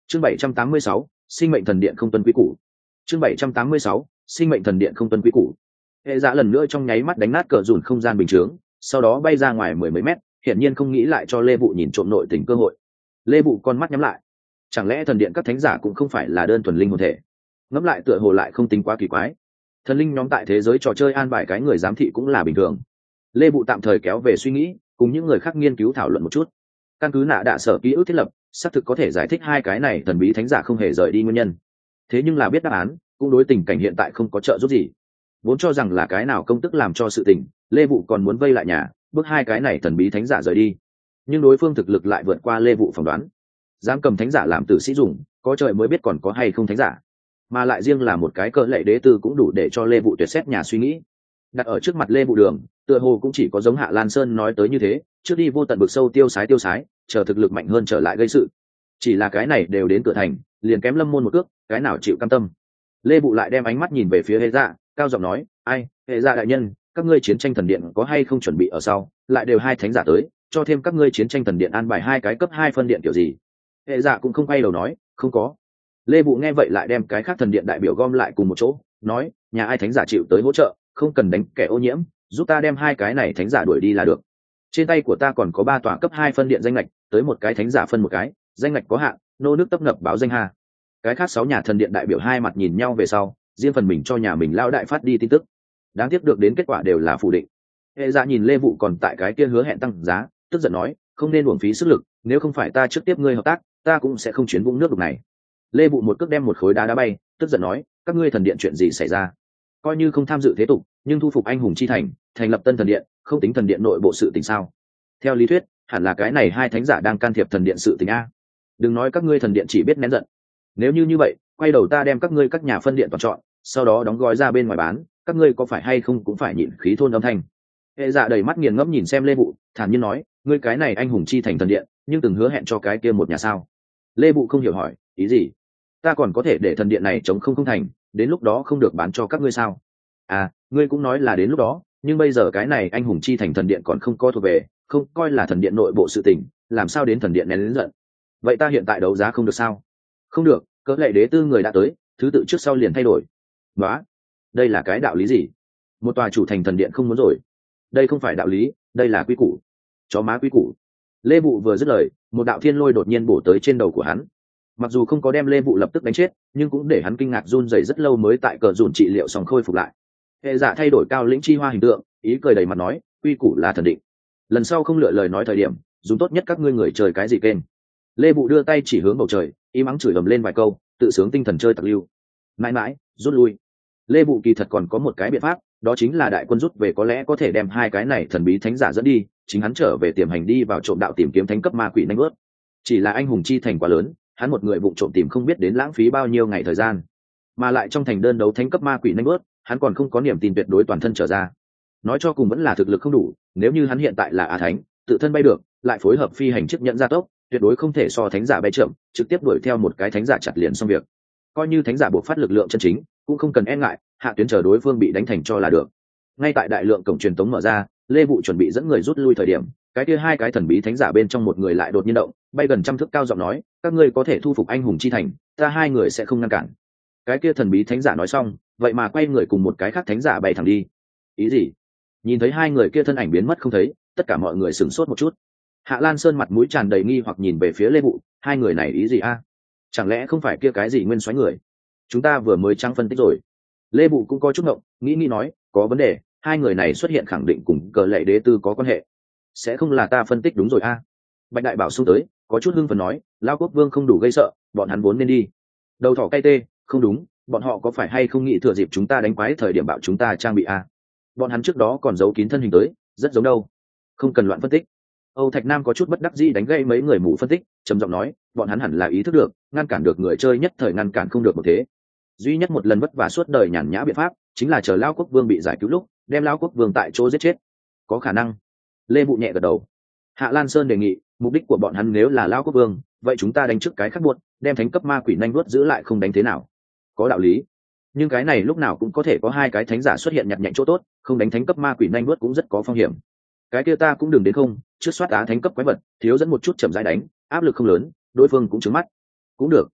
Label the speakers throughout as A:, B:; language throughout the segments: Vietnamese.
A: Chương 786, sinh mệnh thần điện không tuân quy củ. Chương 786, sinh mệnh thần điện không tuân quy củ. Hệ dạ lần nữa trong nháy mắt đánh nát cờ dùn không gian bình chướng, sau đó bay ra ngoài mười mấy mét, hiển nhiên không nghĩ lại cho Lê Vụ nhìn trộm nội tình cơ hội. Lê Vụ con mắt nhắm lại. Chẳng lẽ thần điện các thánh giả cũng không phải là đơn thuần linh hồn thể? Ngẫm lại tựa hồ lại không tính quá kỳ quái. Thần linh nhóm tại thế giới trò chơi an bài cái người giám thị cũng là bình thường. Lê Vụ tạm thời kéo về suy nghĩ, cùng những người khác nghiên cứu thảo luận một chút. Căn cứ nạ đạ sở ký ức thiết lập, xác thực có thể giải thích hai cái này thần bí thánh giả không hề rời đi nguyên nhân. Thế nhưng là biết đáp án, cũng đối tình cảnh hiện tại không có trợ giúp gì. Vốn cho rằng là cái nào công tức làm cho sự tình, Lê Vụ còn muốn vây lại nhà, bước hai cái này thần bí thánh giả rời đi. Nhưng đối phương thực lực lại vượt qua Lê Vụ phỏng đoán. Dám cầm thánh giả làm tử sĩ dùng, có trời mới biết còn có hay không thánh giả. Mà lại riêng là một cái cỡ lệ đế tư cũng đủ để cho Lê Vụ tuyệt xét nhà suy nghĩ. Đặt ở trước mặt Lê Vụ đường, tựa hồ cũng chỉ có giống Hạ Lan Sơn nói tới như thế, trước đi vô tận vực sâu tiêu sái, chờ thực lực mạnh hơn trở lại gây sự. Chỉ là cái này đều đến cửa thành, liền kém Lâm Môn một cước, cái nào chịu cam tâm. Lê Vụ lại đem ánh mắt nhìn về phía Hệ Dạ, cao giọng nói, ai, Hệ Dạ đại nhân, các ngươi chiến tranh thần điện có hay không chuẩn bị ở sau, lại đều hai thánh giả tới, cho thêm các ngươi chiến tranh thần điện an bài hai cái cấp 2 phân điện kiểu gì. Hệ Dạ cũng không quay đầu nói, không có. Lê Vụ nghe vậy lại đem cái khác thần điện đại biểu gom lại cùng một chỗ, nói, nhà ai thánh giả chịu tới hỗ trợ, không cần đánh kẻ ô nhiễm, giúp ta đem hai cái này thánh giả đuổi đi là được. Trên tay của ta còn có 3 tòa cấp 2 phân điện danh lệch, tới một cái thánh giả phân một cái, danh lệch có hạn, nô nước tấp nập báo danh ha. Cái khác 6 nhà thần điện đại biểu hai mặt nhìn nhau về sau, riêng phần mình cho nhà mình lao đại phát đi tin tức. Đáng tiếc được đến kết quả đều là phủ định. Hệ Dạ nhìn Lê Vụ còn tại cái kia hứa hẹn tăng giá, tức giận nói, không nên uổng phí sức lực, nếu không phải ta trước tiếp ngươi hợp tác, ta cũng sẽ không chuyến vũng nước đục này. Lê Vụ một cước đem một khối đá đá bay, tức giận nói, các ngươi thần điện chuyện gì xảy ra? Coi như không tham dự thế tục, nhưng thu phục anh hùng chi thành, thành lập tân thần điện, không tính thần điện nội bộ sự tình sao? Theo lý thuyết, hẳn là cái này hai thánh giả đang can thiệp thần điện sự tình a. Đừng nói các ngươi thần điện chỉ biết nén giận. Nếu như vậy, quay đầu ta đem các ngươi các nhà phân điện toàn chọn, sau đó đóng gói ra bên ngoài bán, các ngươi có phải hay không cũng phải nhịn khí thôn âm thanh. Hệ Dạ đầy mắt nghiền ngẫm nhìn xem Lê Vụ, thản nhiên nói, ngươi cái này anh hùng chi thành thần điện, nhưng từng hứa hẹn cho cái kia một nhà sao? Lê Vụ không hiểu hỏi, ý gì? Ta còn có thể để thần điện này chống không thành, đến lúc đó không được bán cho các ngươi sao? À, ngươi cũng nói là đến lúc đó, nhưng bây giờ cái này anh hùng chi thành thần điện còn không có thuộc về, không coi là thần điện nội bộ sự tình, làm sao đến thần điện nén lớn giận? Vậy ta hiện tại đấu giá không được sao? Không được, cỡ lệ đế tư người đã tới, thứ tự trước sau liền thay đổi. Đó, đây là cái đạo lý gì? Một tòa chủ thành thần điện không muốn rồi. Đây không phải đạo lý, đây là quy củ. Chó má quy củ. Lê Vụ vừa dứt lời, một đạo thiên lôi đột nhiên bổ tới trên đầu của hắn. Mặc dù không có đem Lê Vụ lập tức đánh chết, nhưng cũng để hắn kinh ngạc run rẩy rất lâu mới tại cờ dùn trị liệu xong khôi phục lại. Hệ Dạ thay đổi cao lĩnh chi hoa hình tượng, ý cười đầy mặt nói, quy củ là thần định. Lần sau không lựa lời nói thời điểm, dùng tốt nhất các ngươi người chơi cái gì kênh. Lê Vụ đưa tay chỉ hướng bầu trời, im ắng chửi ầm lên vài câu, tự sướng tinh thần chơi tặc lưu. Mãi mãi, rút lui. Lê Vụ kỳ thật còn có một cái biện pháp, đó chính là đại quân rút về có lẽ có thể đem hai cái này thần bí thánh giả dẫn đi, chính hắn trở về tiềm hành đi vào trộm đạo tìm kiếm thánh cấp ma quỷ nanh bớt. Chỉ là anh hùng chi thành quá lớn, hắn một người vụ trộm tìm không biết đến lãng phí bao nhiêu ngày thời gian, mà lại trong thành đơn đấu thánh cấp ma quỷ nanh bớt, hắn còn không có niềm tin tuyệt đối toàn thân trở ra. Nói cho cùng vẫn là thực lực không đủ, nếu như hắn hiện tại là á thánh, tự thân bay được, lại phối hợp phi hành chức nhận gia tốc, tuyệt đối không thể so thánh giả bay chậm, trực tiếp đuổi theo một cái thánh giả chặt liền xong việc. Coi như thánh giả buộc phát lực lượng chân chính, cũng không cần e ngại, hạ tuyến chờ đối phương bị đánh thành cho là được. Ngay tại đại lượng cổng truyền tống mở ra, Lê Vụ chuẩn bị dẫn người rút lui thời điểm, cái kia hai cái thần bí thánh giả bên trong một người lại đột nhiên động, bay gần trăm thước cao giọng nói, các ngươi có thể thu phục anh hùng chi thành, ta hai người sẽ không ngăn cản. Cái kia thần bí thánh giả nói xong, vậy mà quay người cùng một cái khác thánh giả bay thẳng đi. Ý gì? Nhìn thấy hai người kia thân ảnh biến mất không thấy, tất cả mọi người sửng sốt một chút. Hạ Lan Sơn mặt mũi tràn đầy nghi hoặc nhìn về phía Lê Vụ, hai người này ý gì a? Chẳng lẽ không phải kia cái gì nguyên soái người? Chúng ta vừa mới trăng phân tích rồi. Lê Vụ cũng có chút ngộng, nghĩ nói, có vấn đề, hai người này xuất hiện khẳng định cùng cờ lệ đế tư có quan hệ. Sẽ không là ta phân tích đúng rồi a? Bạch Đại Bảo xung tới, có chút hưng phấn nói, Lao Quốc Vương không đủ gây sợ, bọn hắn vốn nên đi. Đầu thỏ cay tê, không đúng, bọn họ có phải hay không nghĩ thừa dịp chúng ta đánh quái thời điểm bảo chúng ta trang bị a? Bọn hắn trước đó còn giấu kín thân hình tới, rất giống đâu. Không cần loạn phân tích. Âu Thạch Nam có chút bất đắc dĩ đánh gây mấy người mù phân tích, trầm giọng nói, bọn hắn hẳn là ý thức được, ngăn cản được người chơi nhất thời ngăn cản không được một thế. Duy nhất một lần vất vả suốt đời nhàn nhã biện pháp, chính là chờ Lao Quốc Vương bị giải cứu lúc, đem Lao Quốc Vương tại chỗ giết chết. Có khả năng. Lê Vụ nhẹ gật đầu. Hạ Lan Sơn đề nghị, mục đích của bọn hắn nếu là Lao Quốc Vương, vậy chúng ta đánh trước cái khác buộc, đem thánh cấp ma quỷ nhanh vuốt giữ lại không đánh thế nào. Có đạo lý. Nhưng cái này lúc nào cũng có thể có hai cái thánh giả xuất hiện nhặt nhạnh chỗ tốt, không đánh thánh cấp ma quỷ nhanh vuốt cũng rất có phong hiểm. Cái kia ta cũng đừng đến không, trước soát á thánh cấp quái vật, thiếu dẫn một chút chậm rãi đánh, áp lực không lớn, đối phương cũng trứng mắt. Cũng được,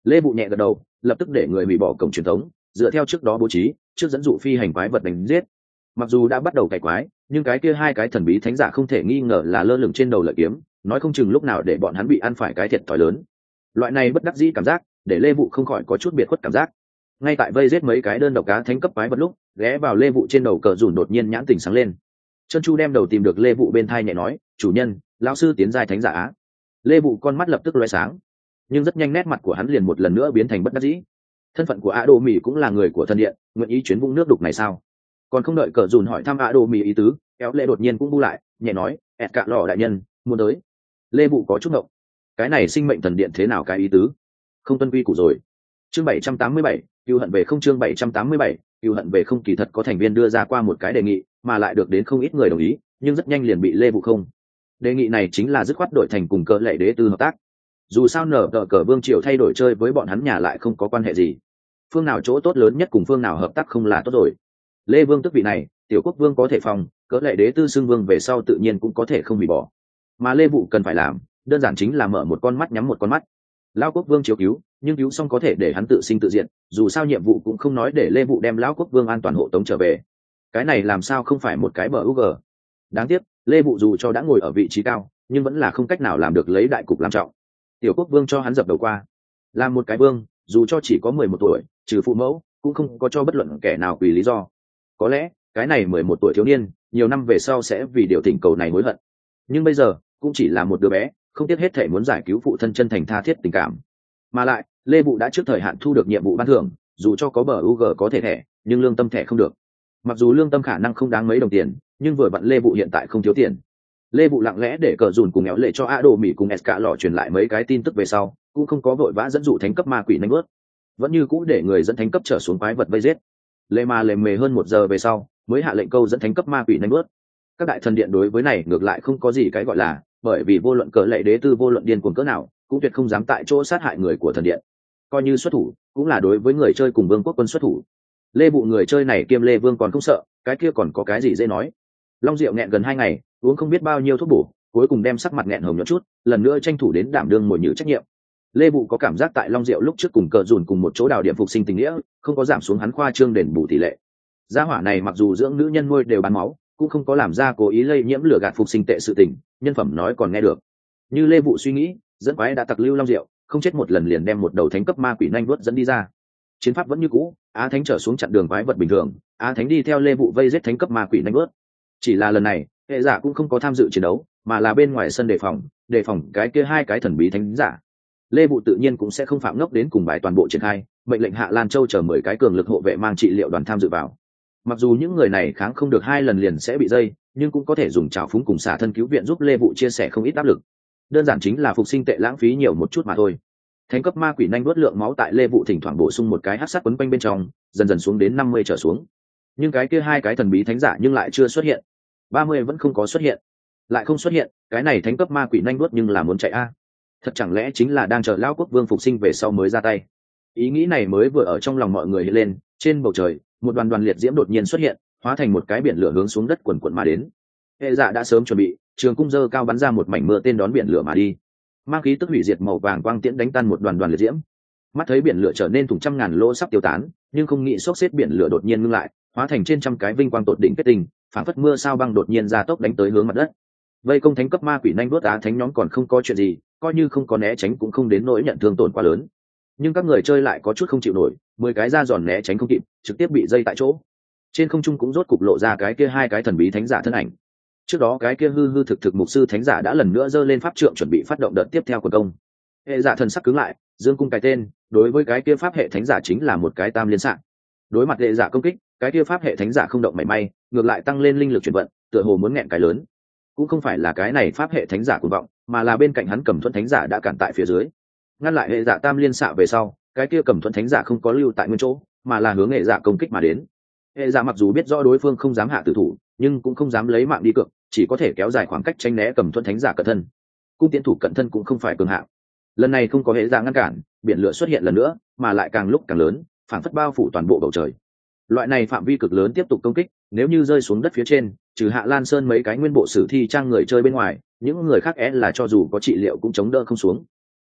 A: Lê Vụ nhẹ gật đầu, lập tức để người hủy bỏ cổng truyền thống, dựa theo trước đó bố trí, trước dẫn dụ phi hành quái vật đánh giết. Mặc dù đã bắt đầu cày quái, nhưng cái kia hai cái thần bí thánh giả không thể nghi ngờ là lơ lửng trên đầu lợi kiếm, nói không chừng lúc nào để bọn hắn bị ăn phải cái thiệt thòi lớn. Loại này bất đắc dĩ cảm giác, để Lê Vụ không khỏi có chút biệt khuất cảm giác. Ngay tại vây giết mấy cái đơn độc cá thánh cấp quái vật lúc, ghé vào Lê Vụ trên đầu cờ dùn đột nhiên nhãn tình sáng lên. Chân Chu đem đầu tìm được Lê Vụ bên thai nhẹ nói, chủ nhân, lão sư tiến giai thánh giả á. Lê Vụ con mắt lập tức lóe sáng, nhưng rất nhanh nét mặt của hắn liền một lần nữa biến thành bất đắc dĩ. Thân phận của A Đô Mì cũng là người của thần điện, nguyện ý chuyến vũng nước đục này sao? Còn không đợi cờ dùn hỏi thăm A Đô Mì ý tứ, kéo Lê đột nhiên cũng bu lại, nhẹ nói, ẹt cạ lò đại nhân muốn tới. Lê Vụ có chút ngộng, cái này sinh mệnh thần điện thế nào cái ý tứ? Không tuân quy củ rồi. Chương 787, cừu hận về không. Chương 787, cừu hận về không. Kỳ thật có thành viên đưa ra qua một cái đề nghị, mà lại được đến không ít người đồng ý, nhưng rất nhanh liền bị Lê Vụ không. Đề nghị này chính là dứt khoát đổi thành cùng cờ lệ đế tư hợp tác. Dù sao nở tờ cờ vương triều thay đổi chơi với bọn hắn nhà lại không có quan hệ gì, phương nào chỗ tốt lớn nhất cùng phương nào hợp tác không là tốt rồi. Lê Vương tước vị này, tiểu quốc vương có thể phòng, cỡ lệ đế tư xưng vương về sau tự nhiên cũng có thể không hủy bỏ. Mà Lê Vụ cần phải làm, đơn giản chính là mở một con mắt nhắm một con mắt. Lão quốc vương chiếu cứu, nhưng cứu xong có thể để hắn tự sinh tự diệt, dù sao nhiệm vụ cũng không nói để Lê Vụ đem lão quốc vương an toàn hộ tống trở về. Cái này làm sao không phải một cái bờ UG. Đáng tiếc, Lê Vụ dù cho đã ngồi ở vị trí cao, nhưng vẫn là không cách nào làm được lấy đại cục làm trọng. Tiểu quốc vương cho hắn dập đầu qua, làm một cái vương, dù cho chỉ có 11 tuổi, trừ phụ mẫu, cũng không có cho bất luận kẻ nào vì lý do. Có lẽ cái này 11 tuổi thiếu niên nhiều năm về sau sẽ vì điều thỉnh cầu này hối hận, nhưng bây giờ cũng chỉ là một đứa bé, không tiếc hết thể muốn giải cứu phụ thân chân thành tha thiết tình cảm. Mà lại Lê Vụ đã trước thời hạn thu được nhiệm vụ ban thưởng, dù cho có bờ UG có thể thẻ, nhưng lương tâm thẻ không được. Mặc dù lương tâm khả năng không đáng mấy đồng tiền, nhưng vừa vặn Lê Vụ hiện tại không thiếu tiền. Lê Vụ lặng lẽ để cờ dùn cùng éo lệ cho A Đồ Mỹ cùng SK lọ truyền lại mấy cái tin tức về sau, cũng không có vội vã dẫn dụ thánh cấp ma quỷ nanh bớt, vẫn như cũ để người dẫn thánh cấp trở xuống quái vật vây giết. Lê Ma lề mề hơn 1 giờ về sau mới hạ lệnh câu dẫn thánh cấp ma quỷ nanh bớt. Các đại thần điện đối với này ngược lại không có gì cái gọi là, bởi vì vô luận cờ lệ đế tư vô luận điên cuồng cỡ nào cũng tuyệt không dám tại chỗ sát hại người của thần điện, coi như xuất thủ cũng là đối với người chơi cùng vương quốc quân xuất thủ. Lê Vụ người chơi này kiêm Lê Vương còn không sợ, cái kia còn có cái gì dễ nói. Long Diệu nghẹn gần 2 ngày, uống không biết bao nhiêu thuốc bổ, cuối cùng đem sắc mặt nghẹn hồng nhợt chút, lần nữa tranh thủ đến đảm đương mồi nhử trách nhiệm. Lê Vụ có cảm giác tại Long Diệu lúc trước cùng cờ dùn cùng một chỗ đào điểm phục sinh tình nghĩa, không có giảm xuống hắn khoa trương đền bù tỷ lệ. Gia hỏa này mặc dù dưỡng nữ nhân nuôi đều bán máu, cũng không có làm ra cố ý lây nhiễm lừa gạt phục sinh tệ sự tình, nhân phẩm nói còn nghe được. Như Lê Vụ suy nghĩ, dẫn quái đã tặc lưu Long Diệu, không chết một lần liền đem một đầu thánh cấp ma quỷ nhanh vuốt dẫn đi ra. Chiến pháp vẫn như cũ, Á Thánh trở xuống chặn đường quái vật bình thường, Á Thánh đi theo Lê Vụ vây giết thánh cấp ma quỷ nhanh vuốt. Chỉ là lần này, hệ giả cũng không có tham dự chiến đấu, mà là bên ngoài sân đề phòng cái kia hai cái thần bí thánh giả. Lê Vụ tự nhiên cũng sẽ không phạm ngốc đến cùng bài toàn bộ triển khai, mệnh lệnh Hạ Lan Châu chờ 10 cái cường lực hộ vệ mang trị liệu đoàn tham dự vào. Mặc dù những người này kháng không được 2 lần liền sẽ bị dây, nhưng cũng có thể dùng trào phúng cùng xả thân cứu viện giúp Lê Vụ chia sẻ không ít áp lực. Đơn giản chính là phục sinh tệ lãng phí nhiều một chút mà thôi. Thánh cấp ma quỷ nhanh nuốt lượng máu tại Lê Vụ thỉnh thoảng bổ sung một cái hắc sát quấn quanh bên trong, dần dần xuống đến 50 trở xuống. Nhưng cái kia hai cái thần bí thánh giả nhưng lại chưa xuất hiện. 30 vẫn không có xuất hiện. Lại không xuất hiện, cái này thánh cấp ma quỷ nhanh nuốt nhưng là muốn chạy a. Thật chẳng lẽ chính là đang chờ lão quốc vương phục sinh về sau mới ra tay. Ý nghĩ này mới vừa ở trong lòng mọi người hiện lên, trên bầu trời, một đoàn liệt diễm đột nhiên xuất hiện, hóa thành một cái biển lửa hướng xuống đất quần quần mà đến. Hệ dạ đã sớm chuẩn bị, trường cung dơ cao bắn ra một mảnh mưa tên đón biển lửa mà đi. Mang khí tức hủy diệt màu vàng quang tiễn đánh tan một đoàn liệt diễm. Mắt thấy biển lửa trở nên thủng trăm ngàn lỗ sắp tiêu tán, nhưng không nghĩ xốc xếp biển lửa đột nhiên ngưng lại, hóa thành trên trăm cái vinh quang tột đỉnh kết tinh, phản phất mưa sao băng đột nhiên ra tốc đánh tới hướng mặt đất. Vây công thánh cấp ma quỷ nhanh đuốt Á Thánh nhóm còn không có chuyện gì, coi như không có né tránh cũng không đến nỗi nhận thương tổn quá lớn. Nhưng các người chơi lại có chút không chịu nổi, 10 cái ra giòn né tránh không kịp, trực tiếp bị dây tại chỗ. Trên không trung cũng rốt cục lộ ra cái kia hai cái thần bí thánh giả thân ảnh. Trước đó cái kia hư thực mục sư thánh giả đã lần nữa giơ lên pháp trượng chuẩn bị phát động đợt tiếp theo của công. Hệ giả thần sắc cứng lại, dương cung cái tên, đối với cái kia pháp hệ thánh giả chính là một cái tam liên sạng. Đối mặt hệ giả công kích, cái kia pháp hệ thánh giả không động mảy may, ngược lại tăng lên linh lực chuyển vận, tựa hồ muốn nghẹn cái lớn. Cũng không phải là cái này pháp hệ thánh giả cuồng vọng, mà là bên cạnh hắn Cầm Thuẫn thánh giả đã cản tại phía dưới, ngăn lại hệ giả tam liên xạ về sau, cái kia Cầm Thuẫn thánh giả không có lưu tại nguyên chỗ, mà là hướng hệ giả công kích mà đến. Hệ giả mặc dù biết rõ đối phương không dám hạ tử thủ, nhưng cũng không dám lấy mạng đi cược, chỉ có thể kéo dài khoảng cách tránh né Cầm Thuẫn thánh giả cận thân. Cung tiến thủ cận thân cũng không phải cường hạng. Lần này không có hệ giả ngăn cản, biển lửa xuất hiện lần nữa, mà lại càng lúc càng lớn, phảng phất bao phủ toàn bộ bầu trời. Loại này phạm vi cực lớn tiếp tục công kích, nếu như rơi xuống đất phía trên, trừ Hạ Lan Sơn mấy cái nguyên bộ sử thi trang người chơi bên ngoài, những người khác là cho dù có trị liệu cũng chống đỡ không xuống.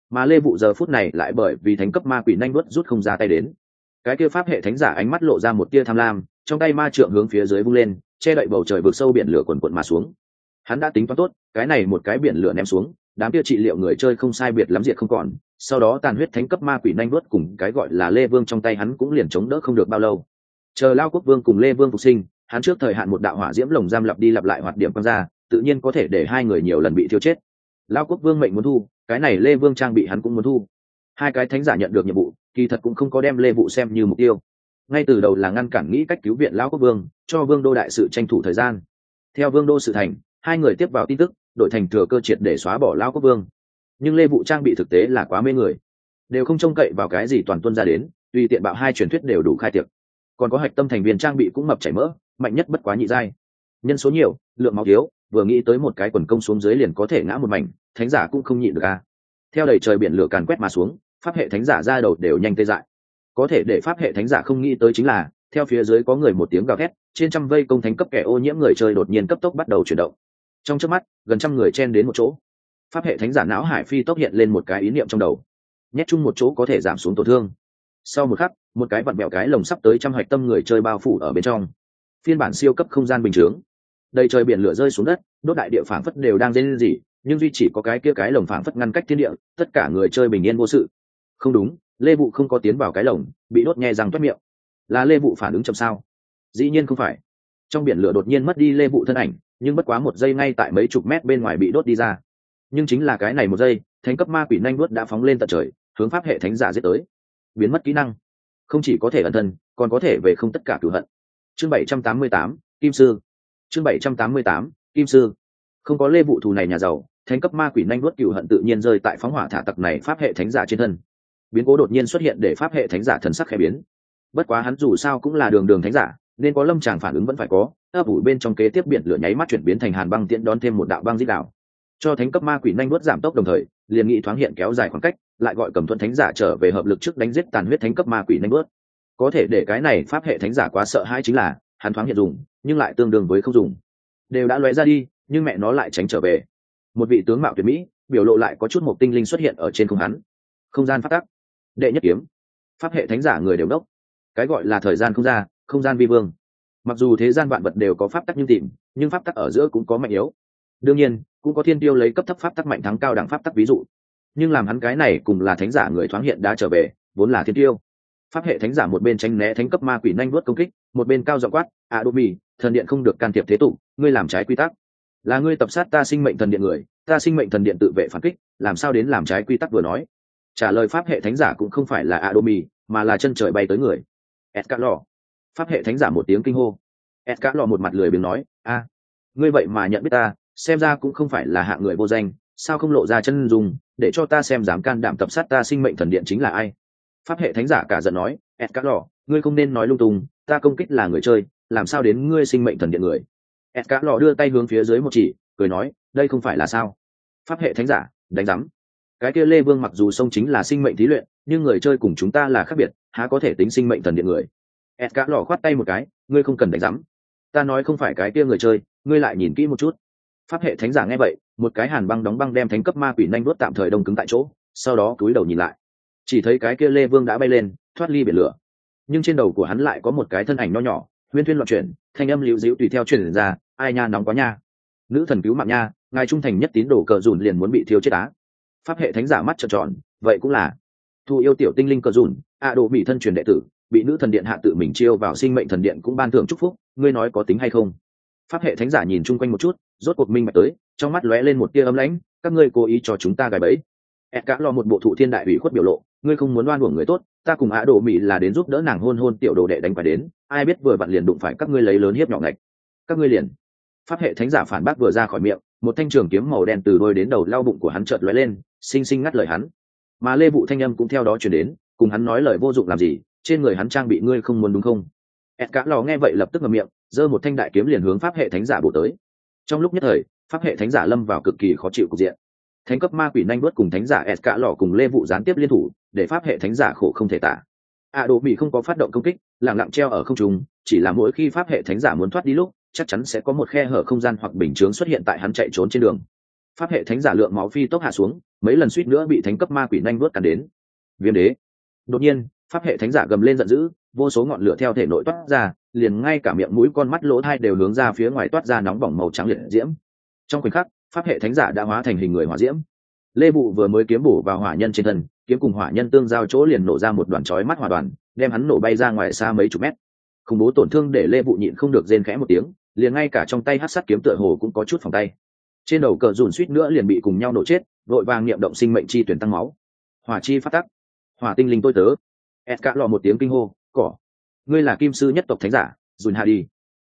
A: mà Lê Vụ giờ phút này lại bởi vì thánh cấp ma quỷ nhanh đuốt rút không ra tay đến. Cái kia pháp hệ thánh giả ánh mắt lộ ra một tia tham lam, trong tay ma trượng hướng phía dưới vung lên, che đậy bầu trời vực sâu biển lửa quần quận mà xuống. Hắn đã tính toán tốt, cái này một cái biển lửa ném xuống, đám kia trị liệu người chơi không sai biệt lắm diệt không còn, sau đó tàn huyết thánh cấp ma quỷ nhanh đuốt cùng cái gọi là Lê Vương trong tay hắn cũng liền chống đỡ không được bao lâu. Chờ Lao Quốc Vương cùng Lê Vương phục sinh, hắn trước thời hạn một đạo hỏa diễm lồng giam lặp đi lặp lại hoạt điểm quang ra, tự nhiên có thể để hai người nhiều lần bị thiêu chết. Lao Quốc Vương mệnh muốn thu, cái này Lê Vương trang bị hắn cũng muốn thu. Hai cái thánh giả nhận được nhiệm vụ, kỳ thật cũng không có đem Lê Vụ xem như mục tiêu. Ngay từ đầu là ngăn cản nghĩ cách cứu viện Lão Quốc Vương, cho Vương đô đại sự tranh thủ thời gian. Theo Vương đô sự thành, hai người tiếp vào tin tức, đổi thành thừa cơ triệt để xóa bỏ Lão Quốc Vương. Nhưng Lê Vụ trang bị thực tế là quá mê người, đều không trông cậy vào cái gì toàn tuân ra đến, tùy tiện bạo hai truyền thuyết đều đủ khai tiệc. Còn có hạch tâm thành viên trang bị cũng mập chảy mỡ, mạnh nhất bất quá nhị giai. Nhân số nhiều, lượng máu thiếu, vừa nghĩ tới một cái quần công xuống dưới liền có thể ngã một mảnh, thánh giả cũng không nhịn được a. Theo đầy trời biển lửa càn quét mà xuống, pháp hệ thánh giả ra đầu đều nhanh tê dại. Có thể để pháp hệ thánh giả không nghĩ tới chính là, theo phía dưới có người một tiếng gào thét, trên trăm vây công thánh cấp kẻ ô nhiễm người chơi đột nhiên cấp tốc bắt đầu chuyển động. Trong chớp mắt, gần trăm người chen đến một chỗ. Pháp hệ thánh giả não hải phi tốc hiện lên một cái ý niệm trong đầu, nhét chung một chỗ có thể giảm xuống tổn thương. Sau một khắc, một cái vặn bẹo cái lồng sắp tới trăm hạch tâm người chơi bao phủ ở bên trong. Phiên bản siêu cấp không gian bình chướng, đầy trời biển lửa rơi xuống đất, đốt đại địa phảng phất đều đang rên rỉ, nhưng duy chỉ có cái kia cái lồng phảng phất ngăn cách thiên địa, tất cả người chơi bình yên vô sự. Không đúng, Lê Vụ không có tiến vào cái lồng, bị đốt nhè răng toét miệng. Là Lê Vụ phản ứng chậm sao? Dĩ nhiên không phải. Trong biển lửa đột nhiên mất đi Lê Vụ thân ảnh, nhưng bất quá một giây ngay tại mấy chục mét bên ngoài bị đốt đi ra. Nhưng chính là cái này một giây, thánh cấp ma quỷ nhanh đuốt đã phóng lên tận trời, hướng pháp hệ thánh giả giết tới. Biến mất kỹ năng, không chỉ có thể ẩn thân, còn có thể về không tất cả cửu hận. Chương 788, Kim Sư. Chương 788, Kim Sư. Không có Lê Vụ thù này nhà giàu, thánh cấp ma quỷ nhanh đuốt cửu hận tự nhiên rơi tại phóng hỏa thả tặc này pháp hệ thánh giả trên thân. Biến cố đột nhiên xuất hiện để pháp hệ thánh giả thần sắc khẽ biến. Bất quá hắn dù sao cũng là đường thánh giả, nên có lâm tràng phản ứng vẫn phải có. Ấp ủ bên trong kế tiếp biển lửa nháy mắt chuyển biến thành hàn băng tiễn đón thêm một đạo băng dít đạo. Cho thánh cấp ma quỷ nhanh đuốt giảm tốc đồng thời, liền nghị thoáng hiện kéo dài khoảng cách, lại gọi Cầm Thuận thánh giả trở về hợp lực trước đánh giết tàn huyết thánh cấp ma quỷ nhanh đuốt. Có thể để cái này pháp hệ thánh giả quá sợ hãi chính là, hắn thoáng hiện dùng, nhưng lại tương đương với không dùng. Đều đã lóe ra đi, nhưng mẹ nó lại tránh trở về. Một vị tướng mạo tuyệt mỹ, biểu lộ lại có chút một tinh linh xuất hiện ở trên không hắn. Không gian pháp tắc, đệ nhất kiếm. Pháp hệ thánh giả người đều đốc. Cái gọi là thời gian không ra, không gian vi vương. Mặc dù thế gian vạn vật đều có pháp tắc nhưng pháp tắc ở giữa cũng có mạnh yếu. Đương nhiên, cũng có thiên tiêu lấy cấp thấp pháp tắc mạnh thắng cao đẳng pháp tắc ví dụ. Nhưng làm hắn cái này cùng là thánh giả người thoáng hiện đã trở về, vốn là thiên tiêu. Pháp hệ thánh giả một bên tránh né thánh cấp ma quỷ nhanh vuốt công kích, một bên cao giọng quát, đô mì, thần điện không được can thiệp thế tục, ngươi làm trái quy tắc. Là ngươi tập sát ta sinh mệnh thần điện người, ta sinh mệnh thần điện tự vệ phản kích, làm sao đến làm trái quy tắc vừa nói. Trả lời pháp hệ thánh giả cũng không phải là đô mì, mà là chân trời bay tới người. Edgar lò. Pháp hệ thánh giả một tiếng kinh hô. Edgar lò một mặt lười biếng nói, ngươi vậy mà nhận biết ta, xem ra cũng không phải là hạng người vô danh, sao không lộ ra chân dung, để cho ta xem dám can đảm tập sát ta sinh mệnh thần điện chính là ai. Pháp hệ thánh giả cả giận nói, Edgar lò, ngươi không nên nói lung tung, ta công kích là người chơi, làm sao đến ngươi sinh mệnh thần điện người. Edgar lò đưa tay hướng phía dưới một chỉ, cười nói, đây không phải là sao. Pháp hệ thánh giả, đánh rắm. Cái kia Lê Vương mặc dù sông chính là sinh mệnh thí luyện, nhưng người chơi cùng chúng ta là khác biệt, há có thể tính sinh mệnh thần điện người. Edgar lò khoát tay một cái, ngươi không cần đánh rắm. Ta nói không phải cái kia người chơi, ngươi lại nhìn kỹ một chút. Pháp hệ thánh giả nghe vậy, một cái hàn băng đóng băng đem thánh cấp ma quỷ nhanh đuốt tạm thời đông cứng tại chỗ, sau đó cúi đầu nhìn lại, chỉ thấy cái kia Lê Vương đã bay lên, thoát ly biển lửa, nhưng trên đầu của hắn lại có một cái thân ảnh nho nhỏ, huyên thuyên loạn chuyển, thanh âm liễu dĩu tùy theo truyền ra, ai nha, nóng quá nha, nữ thần cứu mạng nha, ngài trung thành nhất tín đồ cờ dùn liền muốn bị thiêu chết á. Pháp hệ thánh giả mắt trợn tròn, vậy cũng là thu yêu tiểu tinh linh cờ dùn, đồ bị thân truyền đệ tử, bị nữ thần điện hạ tự mình chiêu vào sinh mệnh thần điện cũng ban thưởng chúc phúc, ngươi nói có tính hay không. Pháp hệ thánh giả nhìn chung quanh một chút, rốt cuộc minh bạch tới, trong mắt lóe lên một tia ấm lãnh, các ngươi cố ý cho chúng ta gài bẫy. Edgar lo một bộ thụ thiên đại ủy khuất biểu lộ, ngươi không muốn oan uổng người tốt, ta cùng đồ mỹ là đến giúp đỡ nàng hôn tiểu đồ đệ đánh phải đến, ai biết vừa vặn liền đụng phải các ngươi lấy lớn hiếp nhỏ ngạch, các ngươi liền. Pháp hệ thánh giả phản bác vừa ra khỏi miệng, một thanh trường kiếm màu đen từ đôi đến đầu lao bụng của hắn chợt lóe lên, xinh xinh ngắt lời hắn. Mà Lê Vụ thanh âm cũng theo đó truyền đến, cùng hắn nói lời vô dụng làm gì, trên người hắn trang bị ngươi không muốn đúng không. Edgar lò nghe vậy lập tức ngậm miệng, giơ một thanh đại kiếm liền hướng pháp hệ thánh giả bổ tới. Trong lúc nhất thời, pháp hệ thánh giả lâm vào cực kỳ khó chịu cục diện. Thánh cấp ma quỷ nhanh đuốt cùng thánh giả Edgar lò cùng Lê Vụ gián tiếp liên thủ, để pháp hệ thánh giả khổ không thể tả. Đồ bị không có phát động công kích, lặng lặng treo ở không trung, chỉ là mỗi khi pháp hệ thánh giả muốn thoát đi lúc, chắc chắn sẽ có một khe hở không gian hoặc bình chướng xuất hiện tại hắn chạy trốn trên đường. pháp hệ thánh giả lượng máu phi tốc hạ xuống, mấy lần suýt nữa bị thánh cấp ma quỷ nhanh vuốt cắn đến. Viêm đế. Đột nhiên pháp hệ thánh giả gầm lên giận dữ, vô số ngọn lửa theo thể nội toát ra, liền ngay cả miệng mũi con mắt lỗ tai đều hướng ra phía ngoài toát ra nóng bỏng màu trắng liệt diễm. Trong khoảnh khắc pháp hệ thánh giả đã hóa thành hình người hỏa diễm. Lê Vụ vừa mới kiếm bổ vào hỏa nhân trên thân, kiếm cùng hỏa nhân tương giao chỗ liền nổ ra một đoàn chói mắt hỏa đoàn, đem hắn nổ bay ra ngoài xa mấy chục mét. Khủng bố tổn thương để Lê Vụ nhịn không được rên khẽ một tiếng, liền ngay cả trong tay hắc sắt kiếm tựa hồ cũng có chút phòng tay. Trên đầu cờ dùn suýt nữa liền bị cùng nhau nổ chết, vội vàng niệm động sinh mệnh chi tuyển tăng máu. Hỏa chi phát tắc, hỏa tinh linh tôi tớ. Edgar lọ một tiếng kinh hô, cỏ, ngươi là kim sư nhất tộc thánh giả, dùn hạ đi.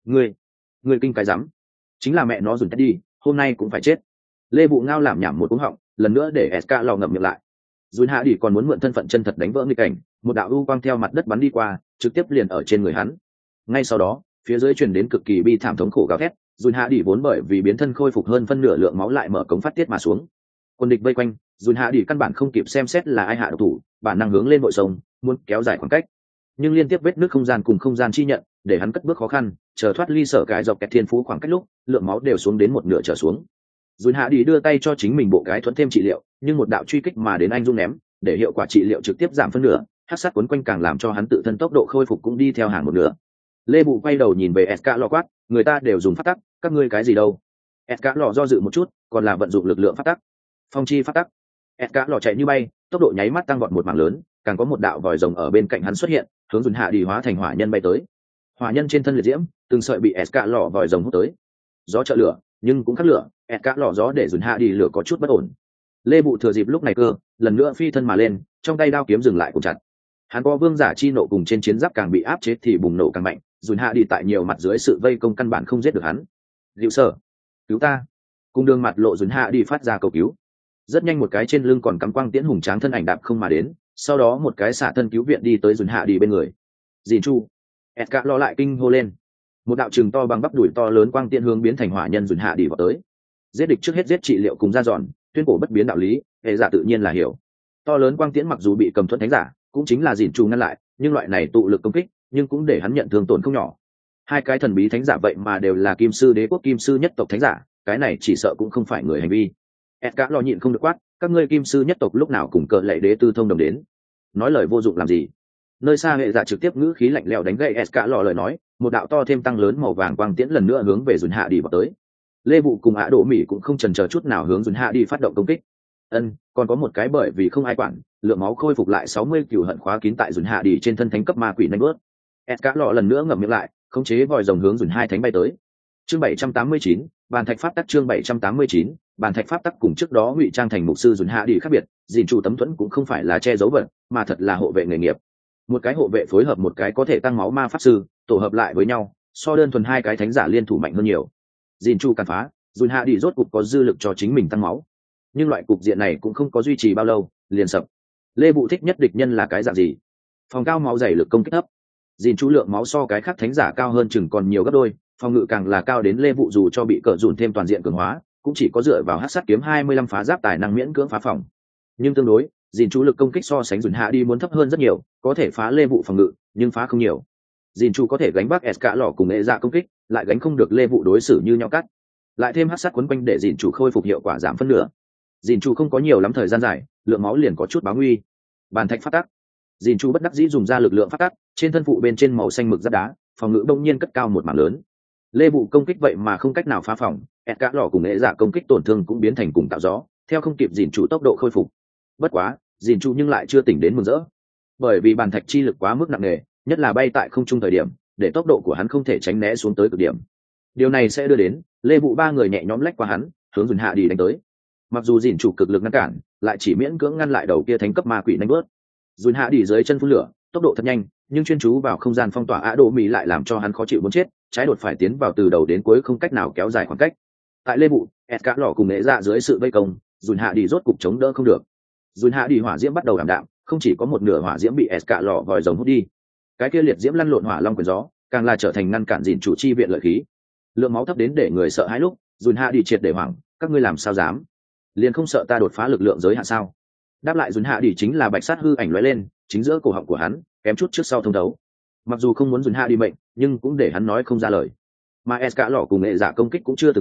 A: Ngươi kinh cái rắm, chính là mẹ nó dùn đi, hôm nay cũng phải chết. Lê Vụ ngao làm nhảm một cú họng, lần nữa để Edgar lọ ngậm miệng lại. Dùn hạ đi còn muốn mượn thân phận chân thật đánh vỡ nghịch cảnh, một đạo u quang theo mặt đất bắn đi qua, trực tiếp liền ở trên người hắn. Ngay sau đó phía dưới truyền đến cực kỳ bi thảm thống khổ gào thét, dùn hạ đi vốn bởi vì biến thân khôi phục hơn phân nửa lượng máu lại mở cống phát tiết mà xuống. Quân địch vây quanh, dùn hạ đi căn bản không kịp xem xét là ai hạ độc thủ, bản năng hướng lên bội sông, muốn kéo dài khoảng cách, nhưng liên tiếp vết nước không gian cùng không gian chi nhận để hắn cất bước khó khăn, chờ thoát ly sở cái dọc kẹt thiên phú khoảng cách lúc lượng máu đều xuống đến một nửa trở xuống. Dùn hạ đi đưa tay cho chính mình bộ cái thuẫn thêm trị liệu, nhưng một đạo truy kích mà đến anh dung ném, để hiệu quả trị liệu trực tiếp giảm phân nửa, hắc sát quấn quanh càng làm cho hắn tự thân tốc độ khôi phục cũng đi theo hàng một nửa. Lê Bụ quay đầu nhìn về Edgar lò quát, người ta đều dùng phát tắc, các ngươi cái gì đâu? Edgar lò do dự một chút, còn là vận dụng lực lượng phát tắc. Phong chi phát tắc. Edgar lò chạy như bay, tốc độ nháy mắt tăng vọt một mảng lớn, càng có một đạo vòi rồng ở bên cạnh hắn xuất hiện, hướng dùn hạ đi hóa thành hỏa nhân bay tới. Hỏa nhân trên thân liệt diễm, từng sợi bị Edgar lò vòi rồng hút tới. Gió trợ lửa, nhưng cũng khắc lửa, Edgar lò gió để dùn hạ đi lửa có chút bất ổn. Lê Bụ thừa dịp lúc này cơ, lần nữa phi thân mà lên, trong tay đao kiếm dừng lại cùng chặt. Hắn có vương giả chi nộ cùng trên chiến giáp càng bị áp chế thì bùng nổ càng mạnh, dùn hạ đi tại nhiều mặt dưới sự vây công căn bản không giết được hắn. Diệu sở, cứu ta! Cùng đường mặt lộ dùn hạ đi phát ra cầu cứu. Rất nhanh một cái trên lưng còn cắm quang tiễn hùng tráng thân ảnh đạp không mà đến, sau đó một cái xả thân cứu viện đi tới dùn hạ đi bên người. Dìn chu! Edgar lo lại kinh hô lên. Một đạo trường to bằng bắp đùi to lớn quang tiễn hướng biến thành hỏa nhân dùn hạ đi vào tới. Giết địch trước hết giết trị liệu cùng ra dọn, tuyên cổ bất biến đạo lý, hệ giả tự nhiên là hiểu. To lớn quang tiễn mặc dù bị cầm thuẫn thánh giả, cũng chính là dìn chu ngăn lại, nhưng loại này tụ lực công kích, nhưng cũng để hắn nhận thương tổn không nhỏ. Hai cái thần bí thánh giả vậy mà đều là kim sư đế quốc kim sư nhất tộc thánh giả, cái này chỉ sợ cũng không phải người hành vi. Edgar lo nhịn không được quát, các ngươi kim sư nhất tộc lúc nào cùng cờ lệ đế tư thông đồng đến, nói lời vô dụng làm gì? Nơi xa hệ giả trực tiếp ngữ khí lạnh lẽo đánh gậy Edgar lo lời nói, một đạo to thêm tăng lớn màu vàng quang tiễn lần nữa hướng về dùn hạ đi vào tới. Lê Vụ cùng Ả Đỗ Mỹ cũng không chần chờ chút nào hướng dùn hạ đi phát động công kích. Còn có một cái bởi vì không ai quản, lượng máu khôi phục lại 60 cừu hận khóa kín tại dùn hạ đi trên thân thánh cấp ma quỷ nhanh bớt. Edgar lọ lần nữa ngậm miệng lại, khống chế vòi rồng hướng dùn hai thánh bay tới. Chương 789, bàn thạch pháp tắc. Chương 789, bàn thạch pháp tắc cùng trước đó ngụy trang thành mục sư dùn hạ đi khác biệt, dìn chủ tấm thuẫn cũng không phải là che giấu vật, mà thật là hộ vệ nghề nghiệp. Một cái hộ vệ phối hợp một cái có thể tăng máu ma pháp sư, tổ hợp lại với nhau, so đơn thuần hai cái thánh giả liên thủ mạnh hơn nhiều. Dìn chủ càn phá, dùn hạ đi rốt cục có dư lực cho chính mình tăng máu, nhưng loại cục diện này cũng không có duy trì bao lâu, liền sập. Lê Bụ thích nhất địch nhân là cái dạng gì? Phòng cao máu dày lực công kích thấp. Dìn chú lượng máu so cái khác thánh giả cao hơn chừng còn nhiều gấp đôi, phòng ngự càng là cao đến Lê Vụ dù cho bị cờ dùn thêm toàn diện cường hóa, cũng chỉ có dựa vào hắc sát kiếm 25 phá giáp tài năng miễn cưỡng phá phòng. Nhưng tương đối, dìn chú lực công kích so sánh dùn hạ đi muốn thấp hơn rất nhiều, có thể phá Lê Vụ phòng ngự, nhưng phá không nhiều. Dìn chú có thể gánh vác Edgar lọ cùng nghệ dạ công kích, lại gánh không được Lê Vụ đối xử như nhau cắt. Lại thêm hắc sát quấn quanh để dìn chủ khôi phục hiệu quả giảm phân nửa. Dìn chủ không có nhiều lắm thời gian dài, lượng máu liền có chút báo nguy. Bàn thạch phát tắc. Dìn chủ bất đắc dĩ dùng ra lực lượng phát tắc, trên thân phụ bên trên màu xanh mực giáp đá, phòng ngự đông nhiên cất cao một mảng lớn. Lê Vụ công kích vậy mà không cách nào phá phòng, Edgar lọ cùng nghệ giả công kích tổn thương cũng biến thành cùng tạo gió, theo không kịp dìn chủ tốc độ khôi phục. Bất quá, dìn chủ nhưng lại chưa tỉnh đến mừng rỡ, bởi vì bàn thạch chi lực quá mức nặng nề, nhất là bay tại không trung thời điểm, để tốc độ của hắn không thể tránh né xuống tới cực điểm. Điều này sẽ đưa đến Lê Vụ ba người nhẹ nhõm lách qua hắn, hướng dùn hạ đi đánh tới. Mặc dù dìn chủ cực lực ngăn cản, lại chỉ miễn cưỡng ngăn lại đầu kia thánh cấp ma quỷ đánh bớt. Dùn hạ đi dưới chân phun lửa, tốc độ thật nhanh, nhưng chuyên chú vào không gian phong tỏa Ả Đỗ Mỹ lại làm cho hắn khó chịu muốn chết, trái đột phải tiến vào từ đầu đến cuối không cách nào kéo dài khoảng cách. Tại Lê Vụ, Edgar lọ cùng nghệ dạ dưới sự vây công, dùn hạ đi rốt cục chống đỡ không được. Dùn hạ đi hỏa diễm bắt đầu ảm đạm, không chỉ có một nửa hỏa diễm bị Edgar lọ vòi rồng hút đi, cái kia liệt diễm lăn lộn hỏa long quyền gió, càng là trở thành ngăn cản dìn chủ chi viện lợi khí. Lượng máu thấp đến để người sợ hãi lúc, dùn hạ đi triệt để hoảng, các ngươi làm sao dám? Liền không sợ ta đột phá lực lượng giới hạn sao? Đáp lại dùn hạ đi chính là bạch sát hư ảnh lóe lên, chính giữa cổ họng của hắn, kém chút trước sau thông đấu. Mặc dù không muốn dùn hạ đi mệnh, nhưng cũng để hắn nói không ra lời. Mà Edgar lọ cùng nghệ giả công kích cũng chưa từng ngừng,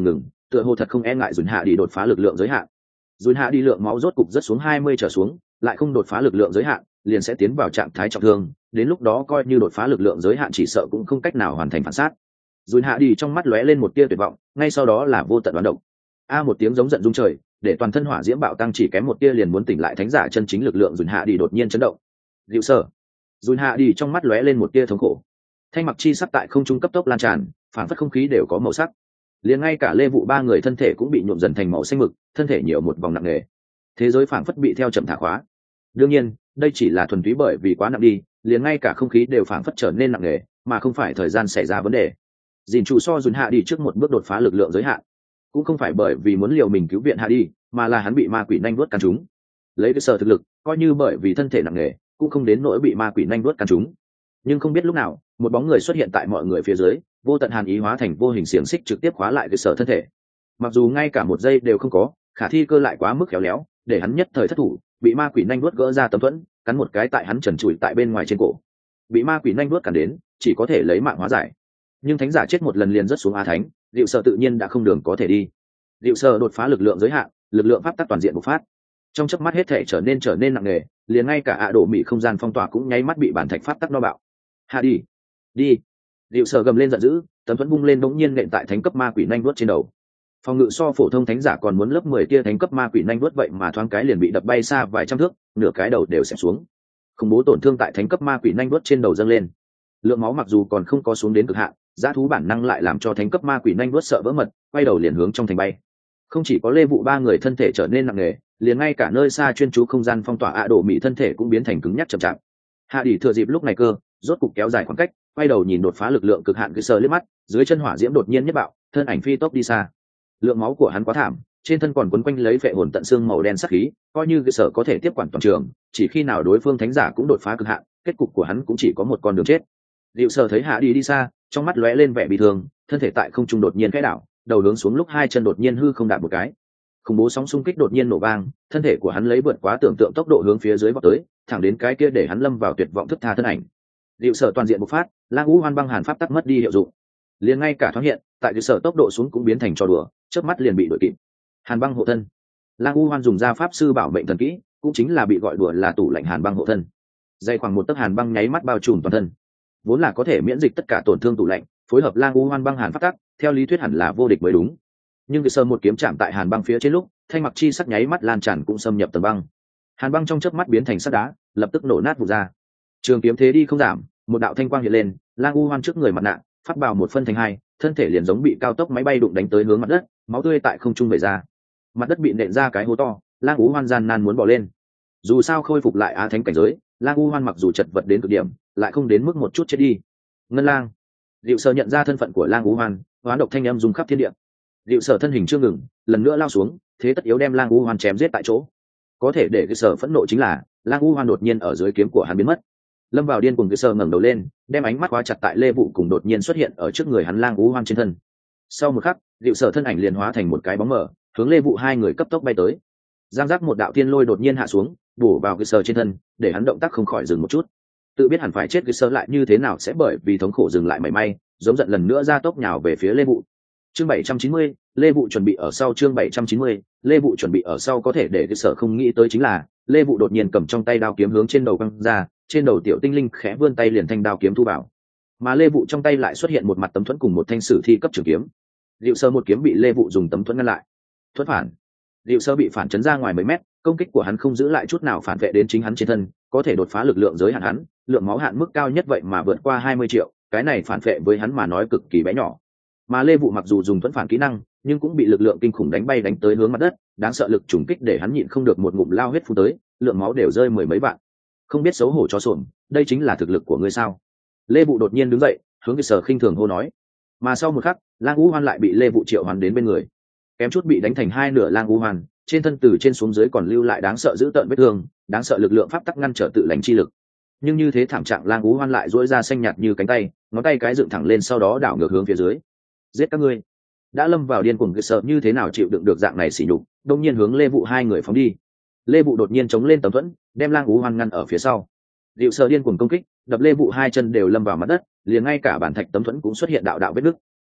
A: tựa hồ thật không e ngại dùn hạ đi đột phá lực lượng giới hạn. Dùn hạ đi lượng máu rốt cục rất xuống 20 trở xuống, lại không đột phá lực lượng giới hạn, liền sẽ tiến vào trạng thái trọng thương, đến lúc đó coi như đột phá lực lượng giới hạn chỉ sợ cũng không cách nào hoàn thành phản sát. Dùn hạ đi trong mắt lóe lên một tia tuyệt vọng, ngay sau đó là vô tận đoán độc. Một tiếng giống giận rung trời, để toàn thân hỏa diễm bạo tăng, chỉ kém một tia liền muốn tỉnh lại thánh giả chân chính lực lượng. Dùn hạ đi đột nhiên chấn động. Dịu sở. Dùn hạ đi trong mắt lóe lên một tia thống khổ. Thanh mặc chi sắc tại không trung cấp tốc lan tràn, phản phất không khí đều có màu sắc. Liền ngay cả Lê Vụ ba người thân thể cũng bị nhuộm dần thành màu xanh mực, thân thể nhiều một vòng nặng nề. Thế giới phản phất bị theo chậm thả khóa. Đương nhiên, đây chỉ là thuần túy bởi vì quá nặng đi, liền ngay cả không khí đều phản phất trở nên nặng nề, mà không phải thời gian xảy ra vấn đề. Dìn chủ so dùn hạ đi trước một bước đột phá lực lượng giới hạn, cũng không phải bởi vì muốn liều mình cứu viện hạ đi, mà là hắn bị ma quỷ nanh đuốt cắn trúng. Lấy cái sở thực lực, coi như bởi vì thân thể nặng nề, cũng không đến nỗi bị ma quỷ nanh đuốt cắn trúng. Nhưng không biết lúc nào, một bóng người xuất hiện tại mọi người phía dưới, vô tận hàn ý hóa thành vô hình xiềng xích trực tiếp khóa lại cái sở thân thể. Mặc dù ngay cả một giây đều không có, khả thi cơ lại quá mức khéo léo, để hắn nhất thời thất thủ, bị ma quỷ nanh đuốt gỡ ra tấm thuẫn, cắn một cái tại hắn trần trụi tại bên ngoài trên cổ. Bị ma quỷ nanh đuốt cắn đến, chỉ có thể lấy mạng hóa giải. Nhưng thánh giả chết một lần liền rất xuống a thánh, Diệu Sở tự nhiên đã không đường có thể đi. Diệu Sở đột phá lực lượng giới hạn, lực lượng pháp tắc toàn diện bộc phát. Trong chớp mắt hết thể trở nên nặng nề, liền ngay cả đổ mị không gian phong tỏa cũng nháy mắt bị bản thạch pháp tắc no bạo. Hạ đi, đi! Diệu Sở gầm lên giận dữ, tấm thuẫn bung lên bỗng nhiên nện tại thánh cấp ma quỷ nanh đuốt trên đầu. Phòng ngự so phổ thông thánh giả còn muốn lớp 10 tia thánh cấp ma quỷ nanh đuốt vậy mà thoáng cái liền bị đập bay xa vài trăm thước, nửa cái đầu đều xẹp xuống. Khủng bố tổn thương tại thánh cấp ma quỷ nanh đuốt trên đầu dâng lên. Lượng máu mặc dù còn không có xuống đến cực hạn, giá thú bản năng lại làm cho thánh cấp ma quỷ nanh đuốt sợ vỡ mật, quay đầu liền hướng trong thành bay. Không chỉ có Lê Vụ ba người thân thể trở nên nặng nề, liền ngay cả nơi xa chuyên chú không gian phong tỏa đổ mị thân thể cũng biến thành cứng nhắc chậm chạp. Hạ đi thừa dịp lúc này cơ, rốt cục kéo dài khoảng cách, quay đầu nhìn đột phá lực lượng cực hạn cái sờ liếc mắt, dưới chân hỏa diễm đột nhiên nhất bạo, thân ảnh phi tốc đi xa. Lượng máu của hắn quá thảm, trên thân còn quấn quanh lấy phệ hồn tận xương màu đen sắc khí, coi như cái sở có thể tiếp quản toàn trường, chỉ khi nào đối phương thánh giả cũng đột phá cực hạn, kết cục của hắn cũng chỉ có một con đường chết. Diệu Sở thấy Hạ đi xa, trong mắt lóe lên vẻ bi thương, thân thể tại không trung đột nhiên khẽ đảo, đầu hướng xuống lúc hai chân đột nhiên hư không đạp một cái. Khủng bố sóng xung kích đột nhiên nổ vang, thân thể của hắn lấy vượt quá tưởng tượng tốc độ hướng phía dưới vọt tới, thẳng đến cái kia để hắn lâm vào tuyệt vọng thức tha thân ảnh. Diệu Sở toàn diện bộc phát, Lang Vũ Hoan băng hàn pháp tắc mất đi hiệu dụng. Liền ngay cả thoáng hiện, tại Diệu Sở tốc độ xuống cũng biến thành trò đùa, chớp mắt liền bị đuổi kịp. Hàn băng hộ thân. Lang Vũ Hoan dùng ra pháp sư bảo mệnh thần kỹ, cũng chính là bị gọi đùa là tủ lạnh hàn băng hộ thân. Dày khoảng một tấc hàn băng nháy mắt bao trùm toàn thân. Vốn là có thể miễn dịch tất cả tổn thương tủ lạnh, phối hợp Lang Vũ Hoan băng hàn pháp tắc, theo lý thuyết hẳn là vô địch mới đúng. Nhưng Diệu Sở một kiếm chạm tại hàn băng phía trên lúc, thanh mặc chi sắc nháy mắt lan tràn cũng xâm nhập tầng băng. Hàn băng trong chớp mắt biến thành sắt đá, lập tức nổ nát vụn ra. Trường kiếm thế đi không giảm, một đạo thanh quang hiện lên, Lang U Hoan trước người mặt nạ phát bào một phân thành hai, thân thể liền giống bị cao tốc máy bay đụng đánh tới hướng mặt đất, máu tươi tại không trung vẩy ra. Mặt đất bị nện ra cái hố to, Lang U Hoan gian nan muốn bỏ lên. Dù sao khôi phục lại á thánh cảnh giới, Lang U Hoan mặc dù chật vật đến cực điểm, lại không đến mức một chút chết đi. Ngân Lang. Diệu Sở nhận ra thân phận của Lang U Hoan, hoán độc thanh âm rung khắp thiên địa. Diệu Sở thân hình chưa ngừng, lần nữa lao xuống, thế tất yếu đem Lang U Hoan chém giết tại chỗ. Có thể để cái Sở phẫn nộ chính là, Lang U Hoan đột nhiên ở dưới kiếm của hắn biến mất. Lâm vào điên cuồng cái Sở ngẩng đầu lên, đem ánh mắt khóa chặt tại Lê Vụ cùng đột nhiên xuất hiện ở trước người hắn Lang U Hoan trên thân. Sau một khắc, Diệu Sở thân ảnh liền hóa thành một cái bóng mờ, hướng Lê Vụ hai người cấp tốc bay tới. Giang giác một đạo tiên lôi đột nhiên hạ xuống, bổ vào cái Sở trên thân, để hắn động tác không khỏi dừng một chút. Tự biết hẳn phải chết cái Sở lại như thế nào sẽ bởi vì thống khổ dừng lại mảy may, giống giận lần nữa ra tốc nhào về phía Lê Vụ. Chương 790, Lê Vụ chuẩn bị ở sau. Chương 790, Lê Vụ chuẩn bị ở sau. Có thể để cái Sở không nghĩ tới chính là, Lê Vụ đột nhiên cầm trong tay đao kiếm hướng trên đầu quăng ra, trên đầu tiểu tinh linh khẽ vươn tay liền thanh đao kiếm thu vào. Mà Lê Vụ trong tay lại xuất hiện một mặt tấm thuẫn cùng một thanh sử thi cấp trường kiếm. Diệu Sở một kiếm bị Lê Vụ dùng tấm thuẫn ngăn lại. Thuẫn phản. Diệu Sở bị phản chấn ra ngoài mấy mét, công kích của hắn không giữ lại chút nào phản vệ đến chính hắn trên thân, có thể đột phá lực lượng giới hạn hắn, lượng máu hạn mức cao nhất vậy mà vượt qua 20 triệu, cái này phản vệ với hắn mà nói cực kỳ bé nhỏ. Mà Lê Vụ mặc dù dùng thuẫn phản kỹ năng, nhưng cũng bị lực lượng kinh khủng đánh bay đánh tới hướng mặt đất, đáng sợ lực trùng kích để hắn nhịn không được một ngụm lao huyết phun tới, lượng máu đều rơi mười mấy vạn. Không biết xấu hổ chó sồn, đây chính là thực lực của ngươi sao? Lê Vụ đột nhiên đứng dậy, hướng cái Sở khinh thường hô nói. Mà sau một khắc, Lang U Hoan lại bị Lê Vụ triệu hoán đến bên người. Kém chút bị đánh thành hai nửa Lang U Hoan, trên thân từ trên xuống dưới còn lưu lại đáng sợ dữ tợn vết thương, đáng sợ lực lượng pháp tắc ngăn trở tự lành chi lực. Nhưng như thế thảm trạng, Lang U Hoan lại duỗi ra xanh nhạt như cánh tay, ngón tay cái dựng thẳng lên sau đó đảo ngược hướng phía dưới. Giết các ngươi! Đã lâm vào điên cuồng cái Sở như thế nào chịu đựng được dạng này sỉ nhục, đột nhiên hướng Lê Vụ hai người phóng đi. Lê Vụ đột nhiên chống lên tấm thuẫn, đem Lang U Hoan ngăn ở phía sau. Diệu Sở điên cuồng công kích, đập Lê Vụ hai chân đều lâm vào mặt đất, liền ngay cả bản thạch tấm thuẫn cũng xuất hiện đạo đạo vết nứt.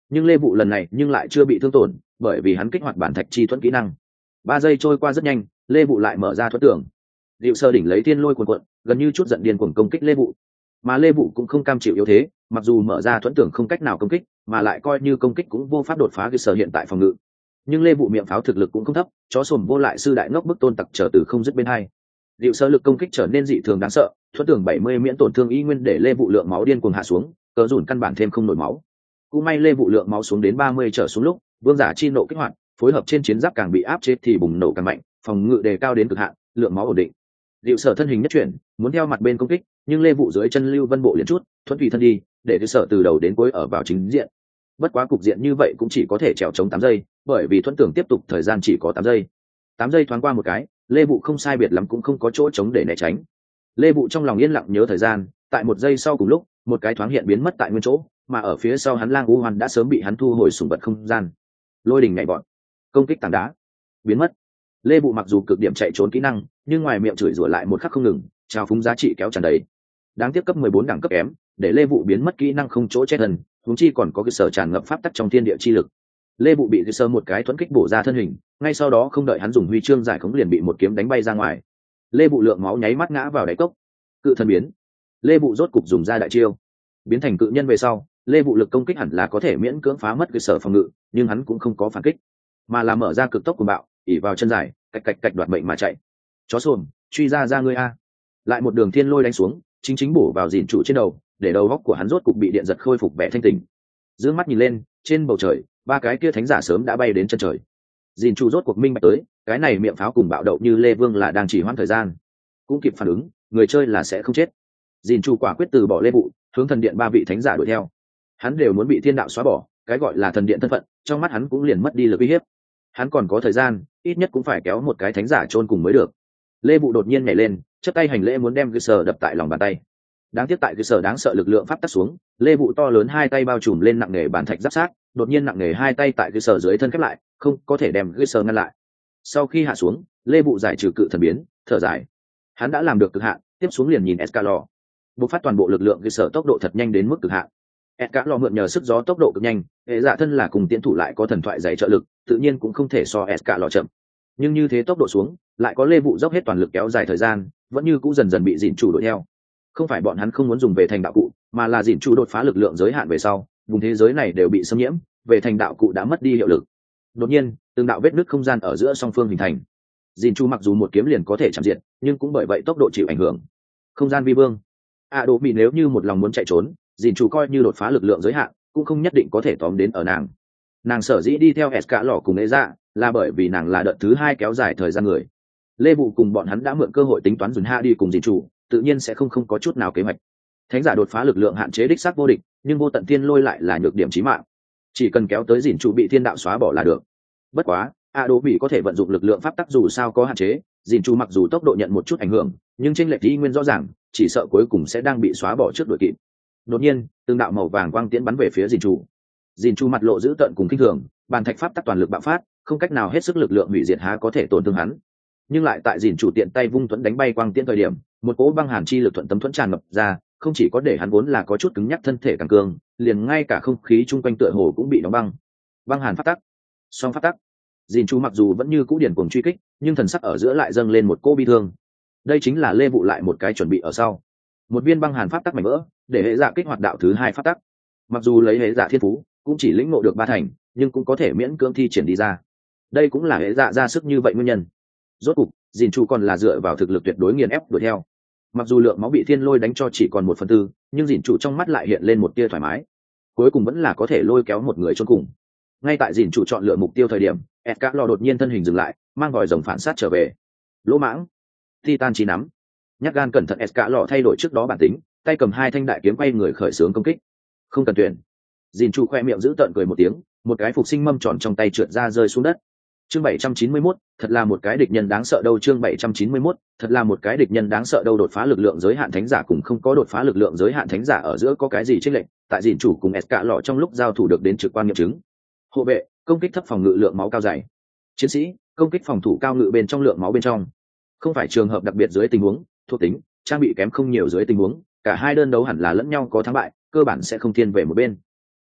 A: nhưng lê vụ lần này nhưng lại chưa bị thương tổn, bởi vì hắn kích hoạt bản thạch chi thuẫn kỹ năng. 3 giây trôi qua rất nhanh, lê vụ lại mở ra thuẫn tường. Diệu sơ đỉnh lấy thiên lôi cuồn cuộn, gần như chút giận điên cuồng công kích lê vụ, mà lê vụ cũng không cam chịu yếu thế, mặc dù mở ra thuẫn tường không cách nào công kích, mà lại coi như công kích cũng vô pháp đột phá cái sở hiện tại phòng ngự. Nhưng lê vụ miệng pháo thực lực cũng không thấp, chó sồn vô lại sư đại ngốc bức tôn tặc trở từ không dứt bên hai. Diệu sơ lực công kích trở nên dị thường đáng sợ, thuẫn tường 70 miễn tổn thương y nguyên để lê vụ lượng máu điên cuồng hạ xuống, cờ dùn căn bản thêm không nổi máu. Cũng may lê vụ lượng máu xuống đến 30 trở xuống lúc, vương giả chi nộ kích hoạt, phối hợp trên chiến giáp càng bị áp chế thì bùng nổ càng mạnh, phòng ngự đề cao đến cực hạn, lượng máu ổn định. Diệu sở thân hình nhất chuyển, muốn theo mặt bên công kích, nhưng lê vụ dưới chân lưu vân bộ liền chút, thuận tùy thân đi, để Diệu sở từ đầu đến cuối ở vào chính diện. Bất quá cục diện như vậy cũng chỉ có thể trèo chống 8 giây, bởi vì thuận tưởng tiếp tục thời gian chỉ có 8 giây. 8 giây thoáng qua một cái, lê vụ không sai biệt lắm cũng không có chỗ chống để né tránh. Lê vụ trong lòng yên lặng nhớ thời gian, tại 1 giây sau cùng lúc, một cái thoáng hiện biến mất tại nguyên chỗ, mà ở phía sau hắn lang u hoàn đã sớm bị hắn thu hồi sủng vật không gian. Lôi đình nhảy vọt, công kích tảng đá, biến mất. Lê vụ mặc dù cực điểm chạy trốn kỹ năng, nhưng ngoài miệng chửi rủa lại một khắc không ngừng, trào phúng giá trị kéo tràn đầy. Đáng tiếc cấp 14 đẳng cấp kém, để lê vụ biến mất kỹ năng không chỗ chết thần, huống chi còn có cái sở tràn ngập pháp tắc trong thiên địa chi lực. Lê vụ bị cái sơ một cái thuẫn kích bổ ra thân hình, ngay sau đó không đợi hắn dùng huy chương giải khống liền bị một kiếm đánh bay ra ngoài. Lê vụ lượng máu nháy mắt ngã vào đáy cốc. Cự thần biến. Lê vụ rốt cục dùng ra đại chiêu, biến thành cự nhân về sau, lê vụ lực công kích hẳn là có thể miễn cưỡng phá mất cái sở phòng ngự, nhưng hắn cũng không có phản kích, mà là mở ra cực tốc cuồng bạo, ỉ vào chân dài, cạch cạch cạch đoạt mệnh mà chạy. Chó sồn, truy ra ngươi a! Lại một đường thiên lôi đánh xuống, chính bổ vào dìn chủ trên đầu, để đầu góc của hắn rốt cục bị điện giật khôi phục vẻ thanh tỉnh. Dương mắt nhìn lên, trên bầu trời, 3 cái kia thánh giả sớm đã bay đến chân trời. Dìn chủ rốt cuộc minh bạch tới, cái này miệng pháo cùng bạo đậu như lê vương là đang chỉ hoãn thời gian, cũng kịp phản ứng, người chơi là sẽ không chết. Dìn chủ quả quyết từ bỏ lê vụ, hướng thần điện 3 vị thánh giả đuổi theo. Hắn đều muốn bị thiên đạo xóa bỏ, cái gọi là thần điện thân phận, trong mắt hắn cũng liền mất đi lực uy hiếp. Hắn còn có thời gian, ít nhất cũng phải kéo một cái thánh giả chôn cùng mới được. Lê vụ đột nhiên nhảy lên, chắp tay hành lễ muốn đem cái sở đập tại lòng bàn tay. Đáng tiếc tại cái sở đáng sợ lực lượng pháp tắc xuống, lê vụ to lớn 2 tay bao trùm lên nặng nề bản thạch giáp sát, đột nhiên nặng nề 2 tay tại cái sở dưới thân khép lại, không có thể đem cái sở ngăn lại. Sau khi hạ xuống, lê vụ giải trừ cự thần biến, thở dài. Hắn đã làm được cực hạn, tiếp xuống liền nhìn Escalor. Bộc phát toàn bộ lực lượng cái sở tốc độ thật nhanh đến mức cực hạn. Escalor mượn nhờ sức gió tốc độ cực nhanh, hệ dạ thân là cùng tiến thủ lại có thần thoại dày trợ lực, tự nhiên cũng không thể so Escalor chậm. Nhưng như thế tốc độ xuống, lại có lê vụ dốc hết toàn lực kéo dài thời gian, vẫn như cũ dần dần bị dìn chủ đuổi theo. Không phải bọn hắn không muốn dùng về thành đạo cụ, mà là dìn chủ đột phá lực lượng giới hạn về sau, vùng thế giới này đều bị xâm nhiễm, về thành đạo cụ đã mất đi hiệu lực. Đột nhiên, từng đạo vết nứt không gian ở giữa song phương hình thành. Dìn chủ mặc dù một kiếm liền có thể chạm diệt, nhưng cũng bởi vậy tốc độ chịu ảnh hưởng. Không gian vi vương, Đồ bị nếu như một lòng muốn chạy trốn, dìn chủ coi như đột phá lực lượng giới hạn, cũng không nhất định có thể tóm đến ở nàng. Nàng sở dĩ đi theo Escalor cùng Ế Dạ, là bởi vì nàng là đợt thứ 2 kéo dài thời gian người. Lê vụ cùng bọn hắn đã mượn cơ hội tính toán dùn ha đi cùng dìn chủ, tự nhiên sẽ không có chút nào kế hoạch. Thánh giả đột phá lực lượng hạn chế đích xác vô địch, nhưng vô tận thiên lôi lại là nhược điểm chí mạng. Chỉ cần kéo tới dìn chủ bị thiên đạo xóa bỏ là được. Bất quá, Đồ bị có thể vận dụng lực lượng pháp tắc dù sao có hạn chế, dìn chủ mặc dù tốc độ nhận một chút ảnh hưởng, nhưng chênh lệch ý nguyên rõ ràng, chỉ sợ cuối cùng sẽ đang bị xóa bỏ trước đuổi kịp. Đột nhiên, từng đạo màu vàng quang tiễn bắn về phía dìn chủ. Dìn chủ mặt lộ dữ tợn cùng kinh thường, bàn thạch pháp tắc toàn lực bạo phát, không cách nào hết sức lực lượng hủy diệt há có thể tổn thương hắn. Nhưng lại tại dìn chủ tiện tay vung thuẫn đánh bay quang tiễn thời điểm, một cỗ băng hàn chi lực thuận tấm thuẫn tràn ngập ra, không chỉ có để hắn vốn là có chút cứng nhắc thân thể càng cường, liền ngay cả không khí chung quanh tựa hồ cũng bị đóng băng. Băng hàn pháp tắc, song pháp tắc. Dìn chủ mặc dù vẫn như cũ điển cuồng truy kích, nhưng thần sắc ở giữa lại dâng lên một cỗ bi thương. Đây chính là lê vụ lại một cái chuẩn bị ở sau. Một viên băng hàn pháp tắc mảnh vỡ, để hệ dạ kích hoạt đạo thứ 2 pháp tắc. Mặc dù lấy hệ dạ thiên phú, cũng chỉ lĩnh ngộ được 3 thành, nhưng cũng có thể miễn cưỡng thi triển đi ra. Đây cũng là hệ dạ ra sức như vậy nguyên nhân. Rốt cục, dìn chủ còn là dựa vào thực lực tuyệt đối nghiền ép đuổi theo. Mặc dù lượng máu bị thiên lôi đánh cho chỉ còn 1/4, nhưng dìn chủ trong mắt lại hiện lên một tia thoải mái. Cuối cùng vẫn là có thể lôi kéo một người chôn cùng. Ngay tại dìn chủ chọn lựa mục tiêu thời điểm, Escalor đột nhiên thân hình dừng lại, mang vòi rồng phản sát trở về. Lỗ mãng, Titan chi nắm. Nhát gan cẩn thận Escalor thay đổi trước đó bản tính, tay cầm 2 thanh đại kiếm quay người khởi xướng công kích. Không cần tuyển. Dìn chủ khoe miệng giữ tợn cười một tiếng, một cái phục sinh mâm tròn trong tay trượt ra rơi xuống đất. Chương 791, thật là một cái địch nhân đáng sợ đâu. Chương 791, thật là một cái địch nhân đáng sợ đâu. Đột phá lực lượng giới hạn thánh giả cùng không có đột phá lực lượng giới hạn thánh giả ở giữa có cái gì chênh lệch? Tại dìn chủ cùng Escalor trong lúc giao thủ được đến trực quan nghiệm chứng. Hộ vệ, công kích thấp phòng ngự lượng máu cao dày. Chiến sĩ, công kích phòng thủ cao ngự bên trong lượng máu bên trong. Không phải trường hợp đặc biệt dưới tình huống, thuộc tính, trang bị kém không nhiều dưới tình huống, cả hai đơn đấu hẳn là lẫn nhau có thắng bại, cơ bản sẽ không thiên về một bên.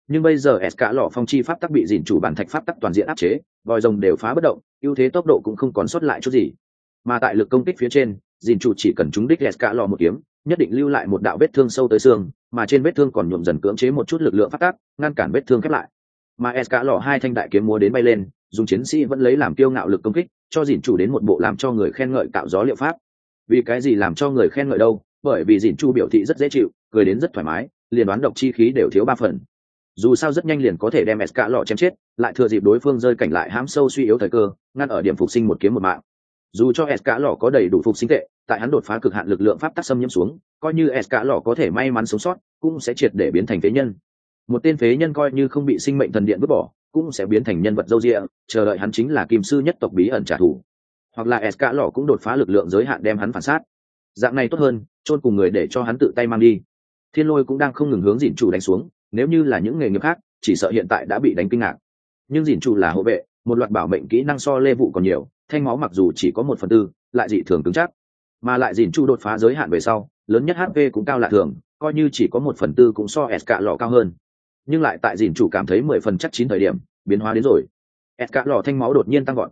A: nhưng bây giờ s cả lọ phong chi pháp tắc bị dìn chủ bản thạch pháp tắc toàn diện áp chế, vòi rồng đều phá bất động, ưu thế tốc độ cũng không còn sót lại chút gì. Mà tại lực công kích phía trên, dìn chủ chỉ cần trúng đích s cả lọ một kiếm, nhất định lưu lại một đạo vết thương sâu tới xương, mà trên vết thương còn nhuộm dần cưỡng chế một chút lực lượng pháp tắc, ngăn cản vết thương khép lại. Mà s cả lọ hai thanh đại kiếm múa đến bay lên, dùng chiến sĩ vẫn lấy làm kiêu ngạo lực công kích, cho dìn chủ đến một bộ làm cho người khen ngợi tạo gió liệu pháp. Vì cái gì làm cho người khen ngợi đâu? Bởi vì dìn chủ biểu thị rất dễ chịu, cười đến rất thoải mái, liền đoán độc chi khí đều thiếu 3 phần. Dù sao rất nhanh liền có thể đem s cả lọ chém chết, lại thừa dịp đối phương rơi cảnh lại hãm sâu suy yếu thời cơ, ngăn ở điểm phục sinh một kiếm một mạng. Dù cho s cả lọ có đầy đủ phục sinh tệ, tại hắn đột phá cực hạn lực lượng pháp tắc xâm nhiễm xuống, coi như s cả lọ có thể may mắn sống sót, cũng sẽ triệt để biến thành phế nhân. Một tên phế nhân coi như không bị sinh mệnh thần điện vứt bỏ, cũng sẽ biến thành nhân vật dâu dịa, chờ đợi hắn chính là kim sư nhất tộc bí ẩn trả thù, hoặc là s cả lọ cũng đột phá lực lượng giới hạn đem hắn phản sát. Dạng này tốt hơn, chôn cùng người để cho hắn tự tay mang đi. Thiên lôi cũng đang không ngừng hướng dìn chủ đánh xuống, nếu như là những nghề nghiệp khác chỉ sợ hiện tại đã bị đánh kinh ngạc, nhưng dìn chủ là hộ vệ, một loạt bảo mệnh kỹ năng so lê vụ còn nhiều, thanh máu mặc dù chỉ có 1/4, lại dị thường cứng chắc, mà lại dìn chủ đột phá giới hạn về sau lớn nhất hp cũng cao lạ thường, coi như chỉ có 1/4 cũng so s cả lọ cao hơn. Nhưng lại tại dìn chủ cảm thấy 10% chắc chín thời điểm, biến hóa đến rồi. S cả lọ thanh máu đột nhiên tăng gọn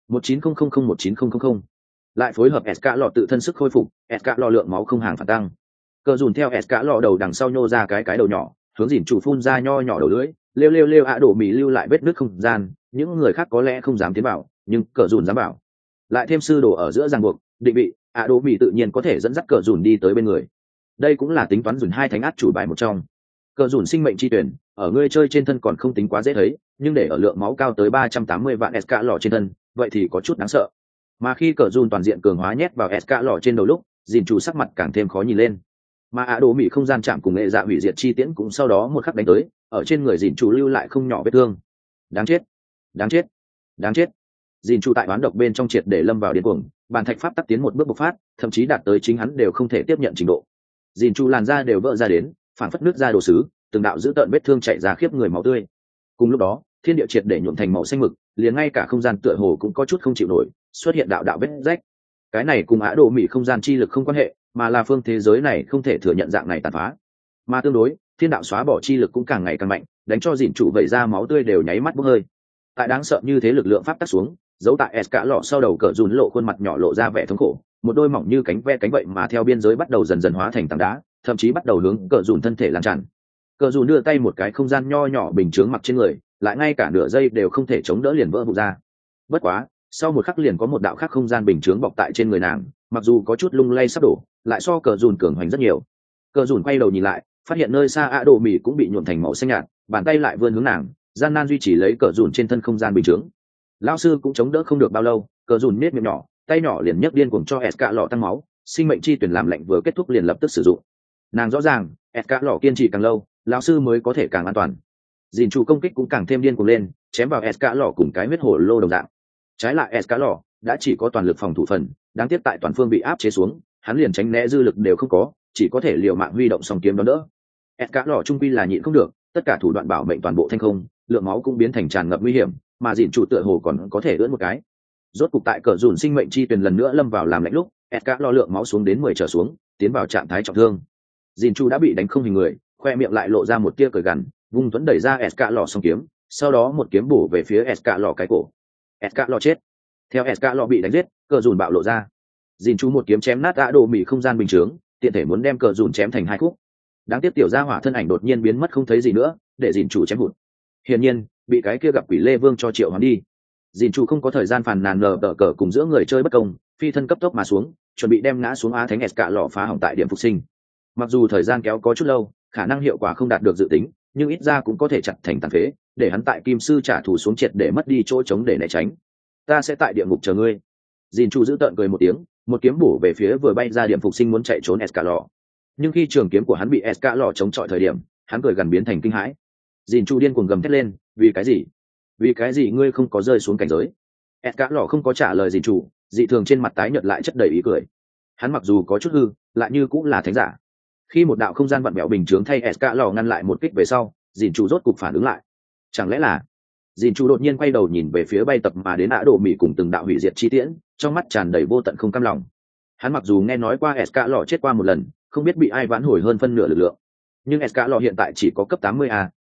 A: 1900-1900, lại phối hợp s cả lọ tự thân sức khôi phục, s cả lọ lượng máu không hàng phản tăng. Cờ dùn theo s cả lọ đầu đằng sau nhô ra cái đầu nhỏ, hướng dìn chủ phun ra nho nhỏ đầu lưỡi, lêu đổ mì lưu lại vết nứt không gian, những người khác có lẽ không dám tiến vào, nhưng cờ dùn dám bảo. Lại thêm sư đồ ở giữa ràng buộc, định vị đổ mì tự nhiên có thể dẫn dắt cờ dùn đi tới bên người. Đây cũng là tính toán dùn hai thánh át chủ bài một trong. Cờ dùn sinh mệnh chi tuyển ở người chơi trên thân còn không tính quá dễ thấy, nhưng để ở lượng máu cao tới 380 vạn s cả lọ trên thân, vậy thì có chút đáng sợ. Mà khi cờ dùn toàn diện cường hóa nhét vào s cả lọ trên đầu lúc, dìn chủ sắc mặt càng thêm khó nhìn lên. Mà đổ mì không gian chạm cùng nghệ dạ hủy diệt chi tiễn cũng sau đó một khắc đánh tới, ở trên người dìn chủ lưu lại không nhỏ vết thương. Đáng chết, đáng chết, đáng chết. Dìn chủ tại oán độc bên trong triệt để lâm vào điên cuồng, bàn thạch pháp tắc tiến một bước bộc phát, thậm chí đạt tới chính hắn đều không thể tiếp nhận trình độ. Dìn chủ làn da đều vỡ ra đến, phản phất nước ra đồ sứ, từng đạo dữ tợn vết thương chảy ra khiếp người máu tươi. Cùng lúc đó, thiên địa triệt để nhuộm thành màu xanh mực, liền ngay cả không gian tựa hồ cũng có chút không chịu nổi, xuất hiện đạo vết rách. Cái này cùng đổ mì không gian chi lực không quan hệ, mà là phương thế giới này không thể thừa nhận dạng này tàn phá. Mà tương đối, thiên đạo xóa bỏ chi lực cũng càng ngày càng mạnh, đánh cho dìn chủ vẩy ra máu tươi đều nháy mắt bốc hơi. Tại đáng sợ như thế lực lượng pháp tắc xuống, giấu tại s cả lọ sau đầu cờ dùn lộ khuôn mặt nhỏ lộ ra vẻ thống khổ, một đôi mỏng như cánh ve cánh vậy mà theo biên giới bắt đầu dần dần hóa thành tảng đá, thậm chí bắt đầu hướng cờ dùn thân thể lan tràn. Cờ dùn đưa tay một cái không gian nho nhỏ bình chướng mặc trên người, lại ngay cả nửa giây đều không thể chống đỡ liền vỡ vụn ra. Bất quá, sau một khắc liền có một đạo khác không gian bình chướng bọc tại trên người nàng, mặc dù có chút lung lay sắp đổ, lại so cờ dùn cường hoành rất nhiều. Cờ dùn quay đầu nhìn lại, phát hiện nơi xa đổ mì cũng bị nhuộm thành màu xanh nhạt, bàn tay lại vươn hướng nàng, gian nan duy trì lấy cờ dùn trên thân không gian bình chướng. Lão sư cũng chống đỡ không được bao lâu, cờ dùn nết miệng nhỏ, tay nhỏ liền nhấc điên cuồng cho s cả lọ tăng máu, sinh mệnh chi tuyển làm lạnh vừa kết thúc liền lập tức sử dụng. Nàng rõ ràng, s cả lọ kiên trì càng lâu, lão sư mới có thể càng an toàn. Dìn chủ công kích cũng càng thêm điên cuồng lên, chém vào s cả lọ cùng cái huyết hổ lô đồng dạng. Trái lại s cả lọ đã chỉ có toàn lực phòng thủ phần, đáng tiếc tại toàn phương bị áp chế xuống, hắn liền tránh né dư lực đều không có, chỉ có thể liều mạng huy động song kiếm đón đỡ. S cả lọ trung quy là nhịn không được, tất cả thủ đoạn bảo mệnh toàn bộ thanh không, lượng máu cũng biến thành tràn ngập nguy hiểm, mà dìn chủ tựa hồ còn có thể ưỡn một cái. Rốt cục tại cờ dùn sinh mệnh chi tuyển lần nữa lâm vào làm lạnh lúc, S cả lọ lượng máu xuống đến 10 trở xuống, tiến vào trạng thái trọng thương. Dìn chủ đã bị đánh không hình người, khoe miệng lại lộ ra một tia cười gằn, vung thuẫn đẩy ra S cả lọ song kiếm, sau đó một kiếm bổ về phía S cả lọ cái cổ. S cả lọ chết. Theo S cả lọ bị đánh giết, cờ dùn bạo lộ ra. Dìn chủ một kiếm chém nát đổ mì không gian bình chướng, tiện thể muốn đem cờ dùn chém thành hai khúc. Đáng tiếc tiểu gia hỏa thân ảnh đột nhiên biến mất không thấy gì nữa, để dìn chủ chém hụt. Hiển nhiên, bị cái kia gặp quỷ lê vương cho triệu hoán đi. Dìn chủ không có thời gian phàn nàn nờ đỡ cờ cùng giữa người chơi bất công, phi thân cấp tốc mà xuống, chuẩn bị đem ngã xuống á thánh s cả lọ phá hỏng tại điểm phục sinh. Mặc dù thời gian kéo có chút lâu, khả năng hiệu quả không đạt được dự tính, nhưng ít ra cũng có thể chặt thành tàn phế, để hắn tại kim sư trả thù xuống triệt để mất đi chỗ trống để né tránh. Ta sẽ tại địa ngục chờ ngươi. Dìn chủ giữ tợn cười một tiếng, một kiếm bổ về phía vừa bay ra điểm phục sinh muốn chạy trốn s cả lọ. Nhưng khi trường kiếm của hắn bị s cả lọ chống chọi thời điểm, hắn cười gần biến thành kinh hãi. Dìn chủ điên cuồng gầm thét lên, vì cái gì? Vì cái gì ngươi không có rơi xuống cảnh giới? S cả lọ không có trả lời dìn chủ, dị thường trên mặt tái nhợt lại chất đầy ý cười. Hắn mặc dù có chút hư, lại như cũng là thánh giả. Khi một đạo không gian vặn vẹo bình chướng thay s cả lọ ngăn lại một kích về sau, dìn chủ rốt cục phản ứng lại. Chẳng lẽ là dìn chủ đột nhiên quay đầu nhìn về phía bay tập mà đến đổ mì cùng từng đạo hủy diệt chi tiễn, trong mắt tràn đầy vô tận không cam lòng. Hắn mặc dù nghe nói qua s cả lọ chết qua một lần, không biết bị ai vãn hồi hơn phân nửa lực lượng, nhưng s cả lọ hiện tại chỉ có cấp 80 a,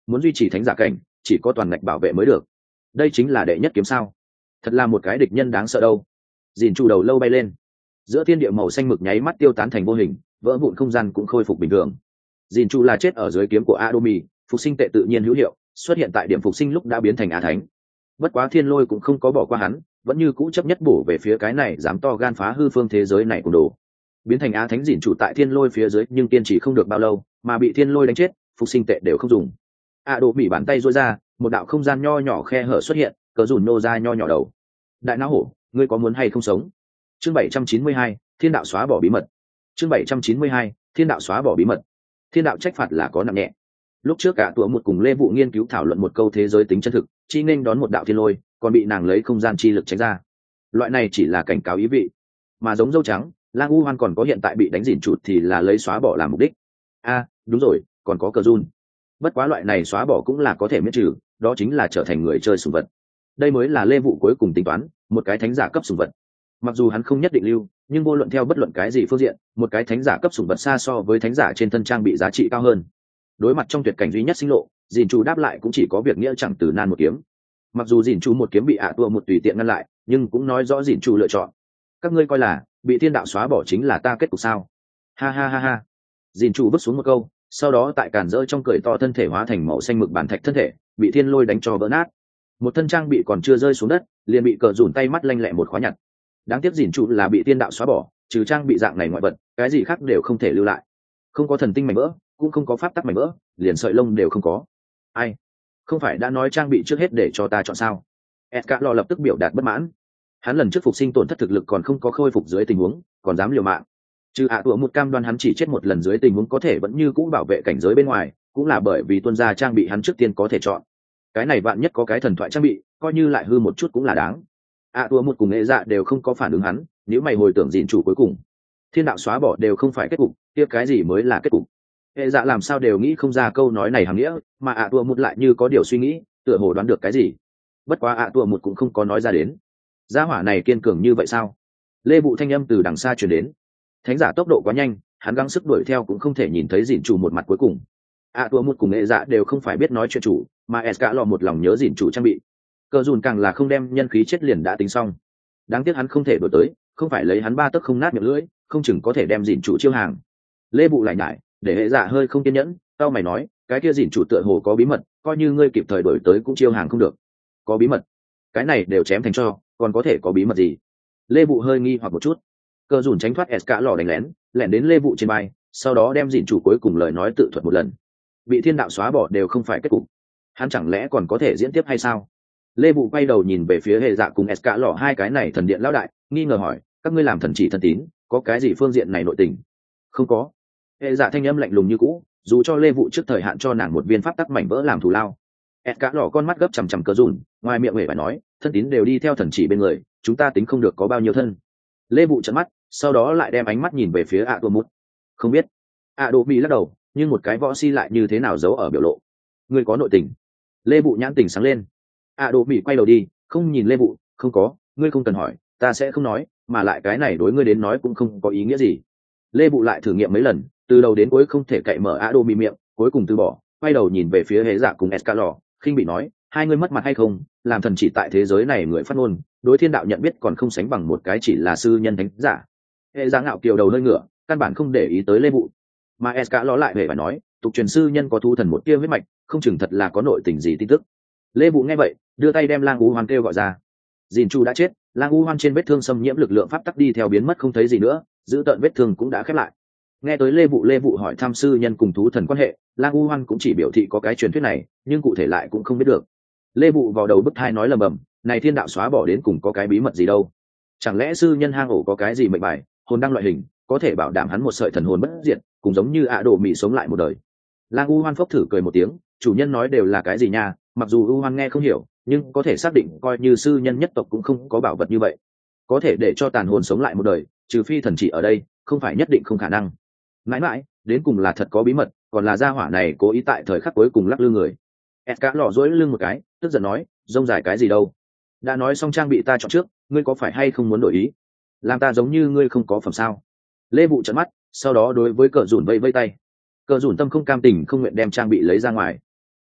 A: muốn duy trì thánh giả cảnh chỉ có toàn ngạch bảo vệ mới được. Đây chính là đệ nhất kiếm sao? Thật là một cái địch nhân đáng sợ đâu. Dìn Chu đầu lâu bay lên, giữa thiên địa màu xanh mực nháy mắt tiêu tán thành vô hình, vỡ vụn không gian cũng khôi phục bình thường. Dìn Chu là chết ở dưới kiếm của Adomi, phục sinh tệ tự nhiên hữu hiệu, xuất hiện tại điểm phục sinh lúc đã biến thành Á Thánh. Bất quá Thiên Lôi cũng không có bỏ qua hắn, vẫn như cũ chấp nhất bổ về phía cái này dám to gan phá hư phương thế giới này của đồ. Biến thành Á Thánh Dìn Chu tại Thiên Lôi phía dưới nhưng kiên trì không được bao lâu, mà bị Thiên Lôi đánh chết, phục sinh tệ đều không dùng. Adomi bàn tay duỗi ra, một đạo không gian nho nhỏ khe hở xuất hiện, cờ dùn nô ra nho nhỏ đầu. Đại não hổ, ngươi có muốn hay không sống? Chương 792, Thiên đạo xóa bỏ bí mật. Chương 792, Thiên đạo xóa bỏ bí mật. Thiên đạo trách phạt là có nặng nhẹ. Lúc trước cả tụa một cùng Lê Vụ nghiên cứu thảo luận một câu thế giới tính chân thực, chi nên đón một đạo thiên lôi, còn bị nàng lấy không gian chi lực tránh ra. Loại này chỉ là cảnh cáo ý vị, mà giống dâu trắng, Lang U Hoan còn có hiện tại bị đánh dỉn chụt thì là lấy xóa bỏ làm mục đích. Đúng rồi, còn có cờ run. Bất quá loại này xóa bỏ cũng là có thể miễn trừ, đó chính là trở thành người chơi sủng vật. Đây mới là Lê Vụ cuối cùng tính toán, một cái thánh giả cấp sủng vật. Mặc dù hắn không nhất định lưu, nhưng vô luận theo bất luận cái gì phương diện, một cái thánh giả cấp sủng vật xa so với thánh giả trên thân trang bị giá trị cao hơn. Đối mặt trong tuyệt cảnh duy nhất sinh lộ, dìn chủ đáp lại cũng chỉ có việc nghĩa chẳng từ nan một kiếm. Mặc dù dìn chủ một kiếm bị tua một tùy tiện ngăn lại, nhưng cũng nói rõ dìn chủ lựa chọn. Các ngươi coi là bị thiên đạo xóa bỏ chính là ta kết cục sao? Ha ha ha ha. Dìn chủ vứt xuống một câu, sau đó tại cản rỡ trong cười to thân thể hóa thành màu xanh mực bản thạch thân thể, bị thiên lôi đánh cho vỡ nát. Một thân trang bị còn chưa rơi xuống đất, liền bị cờ rủn tay mắt lanh lẹ một khóa nhặt. Đáng tiếc dìn chủ là bị thiên đạo xóa bỏ, trừ trang bị dạng này ngoại vật, cái gì khác đều không thể lưu lại. Không có thần tinh mảnh vỡ, cũng không có pháp tắc mảnh vỡ, liền sợi lông đều không có. Ai? Không phải đã nói trang bị trước hết để cho ta chọn sao? Edgar lập tức biểu đạt bất mãn. Hắn lần trước phục sinh tổn thất thực lực còn không có khôi phục dưới tình huống, còn dám liều mạng. Trừ tụa một cam đoan hắn chỉ chết một lần dưới tình huống có thể vẫn như cũ bảo vệ cảnh giới bên ngoài, cũng là bởi vì tuân gia trang bị hắn trước tiên có thể chọn. Cái này vạn nhất có cái thần thoại trang bị, coi như lại hư một chút cũng là đáng. Tụa một cùng nghệ dạ đều không có phản ứng hắn, nếu mày hồi tưởng dìn chủ cuối cùng, thiên đạo xóa bỏ đều không phải kết cục, kia cái gì mới là kết cục? Hệ dạ làm sao đều nghĩ không ra câu nói này hàm nghĩa, mà tụa một lại như có điều suy nghĩ, tựa hồ đoán được cái gì. Bất quá tụa một cũng không có nói ra đến. Gia hỏa này kiên cường như vậy sao? Lê Bụ thanh âm từ đằng xa truyền đến. Thánh giả tốc độ quá nhanh, hắn gắng sức đuổi theo cũng không thể nhìn thấy dìn chủ một mặt cuối cùng. Tụa một cùng nghệ dạ đều không phải biết nói chuyện chủ, mà Esca lò một lòng nhớ dìn chủ trang bị. Cờ dùn càng là không đem nhân khí chết liền đã tính xong. Đáng tiếc hắn không thể đuổi tới, không phải lấy hắn ba tấc không nát miệng lưỡi, không chừng có thể đem dìn chủ chiêu hàng. Lê Bụ lại nhải, để hệ dạ hơi không kiên nhẫn, tao mày nói, cái kia dìn chủ tựa hồ có bí mật, coi như ngươi kịp thời đuổi tới cũng chiêu hàng không được. Có bí mật? Cái này đều chém thành cho, còn có thể có bí mật gì? Lê Bụ hơi nghi hoặc một chút. Cờ dùn tránh thoát Esca lò đánh lén đến Lê Vụ trên bay, sau đó đem dìn chủ cuối cùng lời nói tự thuật một lần. Bị thiên đạo xóa bỏ đều không phải kết cục, hắn chẳng lẽ còn có thể diễn tiếp hay sao? Lê Vụ quay đầu nhìn về phía hệ dạ cùng Esca lò hai cái này thần điện lão đại, nghi ngờ hỏi, các ngươi làm thần chỉ thân tín, có cái gì phương diện này nội tình? Không có. Hệ dạ thanh âm lạnh lùng như cũ, dù cho Lê Vụ trước thời hạn cho nàng một viên pháp tắc mảnh vỡ làm thù lao. Esca lò con mắt gấp chằm chằm Cờ dùn, ngoài miệng hề phải nói, thân tín đều đi theo thần chỉ bên người, chúng ta tính không được có bao nhiêu thân. Lê Vụ trợn mắt, sau đó lại đem ánh mắt nhìn về phía Tô Mút. Không biết. Đỗ Mỹ lắc đầu, nhưng một cái võ si lại như thế nào giấu ở biểu lộ. Ngươi có nội tình. Lê Vụ nhãn tình sáng lên. Đỗ Mỹ quay đầu đi, không nhìn Lê Vụ, không có, ngươi không cần hỏi, ta sẽ không nói, mà lại cái này đối ngươi đến nói cũng không có ý nghĩa gì. Lê Vụ lại thử nghiệm mấy lần, từ đầu đến cuối không thể cậy mở Đỗ Mỹ miệng, cuối cùng từ bỏ, quay đầu nhìn về phía Hề Dạ cùng Escalor, khinh bị nói, hai ngươi mất mặt hay không, làm thần chỉ tại thế giới này người phát ngôn, đối thiên đạo nhận biết còn không sánh bằng một cái chỉ là sư nhân thánh giả. Hệ Dạ ngạo kiều đầu hơi ngửa, căn bản không để ý tới Lê Vụ, mà Escalor lại về phải nói, tục truyền sư nhân có thu thần một tia huyết mạch, không chừng thật là có nội tình gì tin tức. Lê Vụ nghe vậy, đưa tay đem Lang U Hoan kêu gọi ra. Dìn Chu đã chết, Lang U Hoan trên vết thương xâm nhiễm lực lượng pháp tắc đi theo biến mất không thấy gì nữa, giữ tận vết thương cũng đã khép lại. Nghe tới Lê Vụ hỏi thăm sư nhân cùng thú thần quan hệ, Lang U Hoan cũng chỉ biểu thị có cái truyền thuyết này, nhưng cụ thể lại cũng không biết được. Lê Vụ vào đầu bức thai nói lầm bầm, này thiên đạo xóa bỏ đến cùng có cái bí mật gì đâu? Chẳng lẽ sư nhân hang ổ có cái gì mệnh bài, hồn đăng loại hình, có thể bảo đảm hắn một sợi thần hồn bất diệt, cùng giống như Đỗ Mỹ sống lại một đời. Lang U Hoan phốc thử cười một tiếng, chủ nhân nói đều là cái gì nha, mặc dù U Hoan nghe không hiểu, nhưng có thể xác định coi như sư nhân nhất tộc cũng không có bảo vật như vậy, có thể để cho tàn hồn sống lại một đời, trừ phi thần chỉ ở đây, không phải nhất định không khả năng. Mãi mãi, đến cùng là thật có bí mật, còn là gia hỏa này cố ý tại thời khắc cuối cùng lắc lư người. Edgar lò dối lưng một cái, tức giận nói, rông dài cái gì đâu? Đã nói xong trang bị ta chọn trước, ngươi có phải hay không muốn đổi ý? Làm ta giống như ngươi không có phẩm sao? Lê Vụ trợn mắt, sau đó đối với Cờ Dùn vây vây tay. Cờ Dùn tâm không cam tình không nguyện đem trang bị lấy ra ngoài.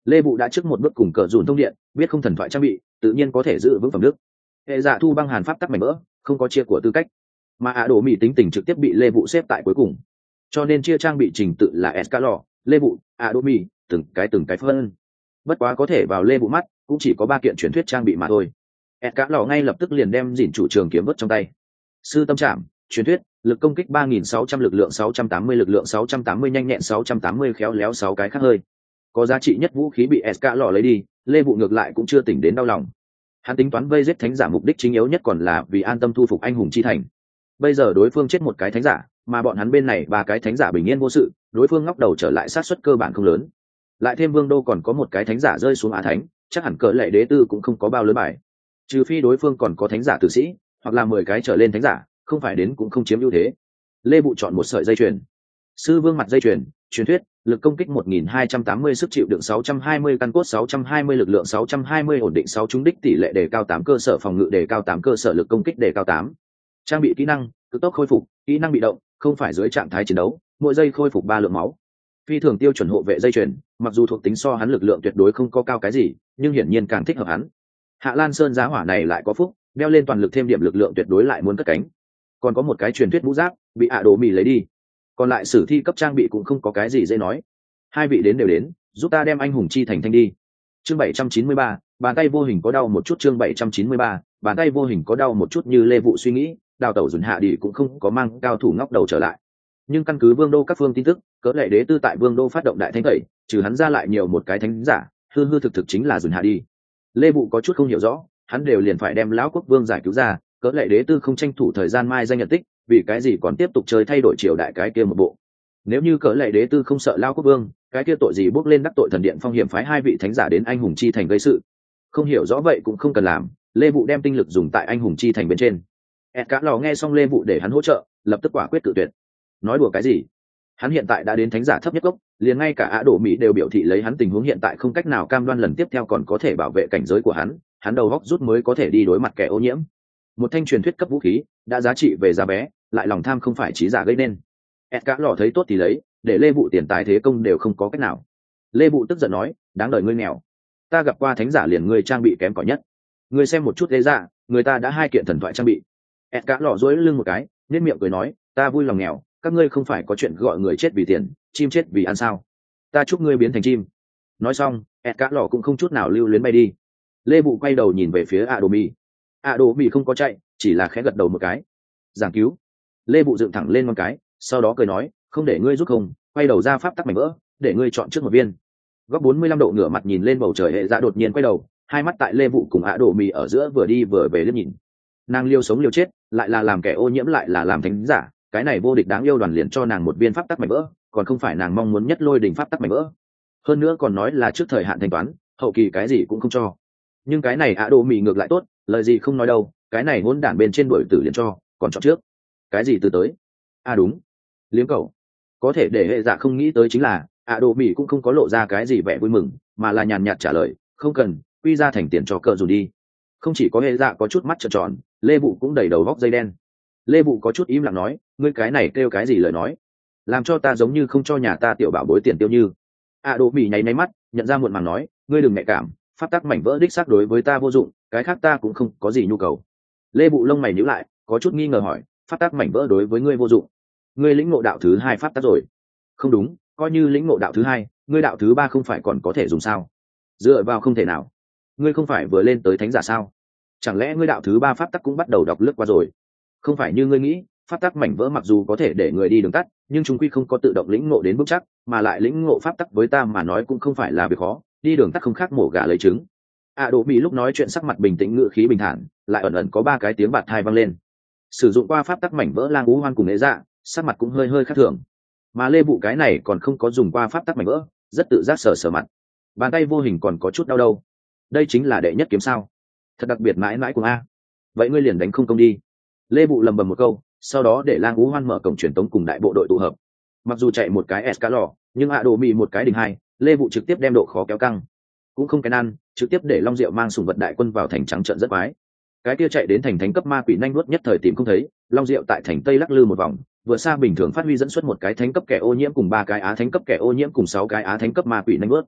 A: Lê Bụ đã trước một bước cùng cờ dùn thông điện, biết không thần thoại trang bị tự nhiên có thể giữ vững phẩm đức. Hệ dạ thu băng hàn pháp tắc mảnh vỡ, không có chia của tư cách, mà ạ đồ mỹ tính tình trực tiếp bị Lê Bụ xếp tại cuối cùng, cho nên chia trang bị trình tự là Escalor, Lê Bụ, ạ đồ mỹ, từng cái phân. Bất quá có thể vào Lê Bụ mắt cũng chỉ có 3 kiện truyền thuyết trang bị mà thôi. Escalor ngay lập tức liền đem dỉn chủ trường kiếm vớt trong tay. Sư tâm trảm, truyền thuyết, lực công kích 3600, lực lượng 680, lực lượng 680, nhanh nhẹn 680, khéo léo 6 cái khác hơi. Có giá trị nhất vũ khí bị Escalor lấy đi, Lê Bụ ngược lại cũng chưa tỉnh đến đau lòng. Hắn tính toán vây giết thánh giả mục đích chính yếu nhất còn là vì an tâm thu phục anh hùng chi thành. Bây giờ đối phương chết một cái thánh giả, mà bọn hắn bên này 3 cái thánh giả bình yên vô sự, đối phương ngóc đầu trở lại sát suất cơ bản không lớn. Lại thêm vương đô còn có một cái thánh giả rơi xuống á thánh, chắc hẳn cỡ lệ đế tư cũng không có bao lớn bài. Trừ phi đối phương còn có thánh giả tử sĩ, hoặc là 10 cái trở lên thánh giả, không phải đến cũng không chiếm ưu thế. Lê Bụ chọn một sợi dây chuyền. Sư vương mặt dây chuyền, truyền thuyết, lực công kích 1280, sức chịu đựng 620, căn cốt 620, lực lượng 620, ổn định 6, trúng đích tỷ lệ đề cao 8, cơ sở phòng ngự đề cao 8, cơ sở lực công kích đề cao 8. Trang bị kỹ năng, cực tốc khôi phục, kỹ năng bị động, không phải dưới trạng thái chiến đấu, mỗi giây khôi phục 3 lượng máu. Phi thường tiêu chuẩn hộ vệ dây chuyền, mặc dù thuộc tính so hắn lực lượng tuyệt đối không có cao cái gì, nhưng hiển nhiên càng thích hợp hắn. Hạ Lan Sơn giá hỏa này lại có phúc, đeo lên toàn lực thêm điểm lực lượng tuyệt đối lại muốn cất cánh. Còn có một cái truyền thuyết mũ giáp, bị ạ đồ mì lấy đi. Còn lại sử thi cấp trang bị cũng không có cái gì dễ nói. Hai vị đến đều đến, giúp ta đem anh hùng chi thành thanh đi. Chương 793, bàn tay vô hình có đau một chút. Chương 793, bàn tay vô hình có đau một chút. Như Lê Vụ suy nghĩ, đào tẩu dùn hạ đi cũng không có mang cao thủ ngóc đầu trở lại. Nhưng căn cứ vương đô các phương tin tức, cỡ lệ đế tư tại vương đô phát động đại thánh tẩy, trừ hắn ra lại nhiều một cái thánh giả, hư hư thực thực chính là dùn hạ đi. Lê Vụ có chút không hiểu rõ, hắn đều liền phải đem lão quốc vương giải cứu ra, cỡ lệ đế tư không tranh thủ thời gian mai danh nhận tích, vì cái gì còn tiếp tục chơi thay đổi triều đại cái kia một bộ. Nếu như cỡ lệ đế tư không sợ lão quốc vương, cái kia tội gì bước lên đắc tội thần điện phong hiểm phái 2 vị thánh giả đến anh hùng chi thành gây sự. Không hiểu rõ vậy cũng không cần làm, Lê Vụ đem tinh lực dùng tại anh hùng chi thành bên trên. Cả lò nghe xong Lê Vụ để hắn hỗ trợ, lập tức quả quyết cự tuyệt. Nói đùa cái gì? Hắn hiện tại đã đến thánh giả thấp nhất gốc, liền ngay cả Á Đổ Mỹ đều biểu thị lấy hắn tình huống hiện tại không cách nào cam đoan lần tiếp theo còn có thể bảo vệ cảnh giới của hắn đầu góc rút mới có thể đi đối mặt kẻ ô nhiễm. Một thanh truyền thuyết cấp vũ khí, đã giá trị về giá bé, lại lòng tham không phải trí giả gây nên. Cả lò thấy tốt thì lấy, để Lê Vụ tiền tài thế công đều không có cách nào. Lê Vụ tức giận nói, đáng đời ngươi nghèo. Ta gặp qua thánh giả liền ngươi trang bị kém cỏi nhất. Ngươi xem một chút thế ra, người ta đã 2 kiện thần thoại trang bị. Cả lò duỗi lưng một cái, nhếch miệng cười nói, ta vui lòng nghèo, các ngươi không phải có chuyện gọi người chết vì tiền, chim chết vì ăn sao? Ta chúc ngươi biến thành chim. Nói xong, Cả lò cũng không chút nào lưu luyến bay đi. Lê Vụ quay đầu nhìn về phía Adomi. Adomi không có chạy, chỉ là khẽ gật đầu một cái. Giảng cứu. Lê Vụ dựng thẳng lên một cái, sau đó cười nói, không để ngươi giúp không, quay đầu ra pháp tắc mảnh vỡ, để ngươi chọn trước một viên. Góc 45 độ ngửa mặt nhìn lên bầu trời, hệ dạ đột nhiên quay đầu, hai mắt tại Lê Vụ cùng Adomi ở giữa vừa đi vừa về liếc nhìn. Nàng liều sống liều chết, lại là làm kẻ ô nhiễm lại là làm thánh giả, cái này vô địch đáng yêu đoàn liền cho nàng một viên pháp tắc mảnh vỡ, còn không phải nàng mong muốn nhất lôi đỉnh pháp tắc mảnh vỡ. Hơn nữa còn nói là trước thời hạn thanh toán, hậu kỳ cái gì cũng không cho. Nhưng cái này Adomi ngược lại tốt, lời gì không nói đâu, cái này hỗn đản bên trên đuổi tử liền cho, còn chọn trước. Cái gì từ tới? Đúng, liếm cậu. Có thể để hệ dạ không nghĩ tới chính là Adomi cũng không có lộ ra cái gì vẻ vui mừng, mà là nhàn nhạt trả lời, không cần, quy ra thành tiền cho cờ dù đi. Không chỉ có hệ dạ có chút mắt trợn tròn, Lê Vụ cũng đầy đầu vóc dây đen. Lê Vụ có chút im lặng nói, ngươi cái này kêu cái gì lời nói, làm cho ta giống như không cho nhà ta tiểu bảo bối tiền tiêu như. Adomi nháy mắt nhận ra muộn màng nói, ngươi đừng nhạy cảm, pháp tắc mảnh vỡ đích xác đối với ta vô dụng, cái khác ta cũng không có gì nhu cầu. Lê Vụ lông mày nhíu lại, có chút nghi ngờ hỏi, pháp tắc mảnh vỡ đối với ngươi vô dụng? Ngươi lĩnh ngộ đạo thứ 2 pháp tắc rồi? Không đúng, coi như lĩnh ngộ đạo thứ 2, ngươi đạo thứ 3 không phải còn có thể dùng sao? Dựa vào không thể nào. Ngươi không phải vừa lên tới thánh giả sao? Chẳng lẽ ngươi đạo thứ 3 pháp tắc cũng bắt đầu đọc lướt qua rồi? Không phải như ngươi nghĩ, pháp tắc mảnh vỡ mặc dù có thể để người đi đường tắt, nhưng chúng quy không có tự động lĩnh ngộ đến vững chắc, mà lại lĩnh ngộ pháp tắc với ta mà nói cũng không phải là việc khó, đi đường tắt không khác mổ gà lấy trứng. Adobe lúc nói chuyện sắc mặt bình tĩnh, ngữ khí bình thản, lại ẩn ẩn có 3 cái tiếng bạt tai vang lên. Sử dụng qua pháp tắc mảnh vỡ Lang Ú Hoan cùng Nghệ Dạ, sắc mặt cũng hơi hơi khác thường. Mà Lê Vụ cái này còn không có dùng qua pháp tắc mảnh vỡ, rất tự giác sờ mặt. Bàn tay vô hình còn có chút đau đâu. Đây chính là đệ nhất kiếm sao? Thật đặc biệt mãi mãi của a. Vậy ngươi liền đánh không công đi. Lê Vụ lầm bầm một câu, sau đó để Lang Ú Hoan mở cổng truyền tống cùng đại bộ đội tụ hợp. Mặc dù chạy một cái Escalor, nhưng Adobe một cái đỉnh 2, Lê Vụ trực tiếp đem độ khó kéo căng. Cũng không cái ăn, trực tiếp để Long Diệu mang sủng vật đại quân vào thành trắng trận rất quái. Cái kia chạy đến thành thánh cấp ma quỷ nhanh nuốt nhất thời tìm không thấy, Long Diệu tại thành Tây lắc lư một vòng, vừa xa bình thường phát huy dẫn xuất một cái thánh cấp kẻ ô nhiễm cùng 3 cái á thánh cấp kẻ ô nhiễm cùng 6 cái á thánh cấp ma quỷ nhanh nuốt.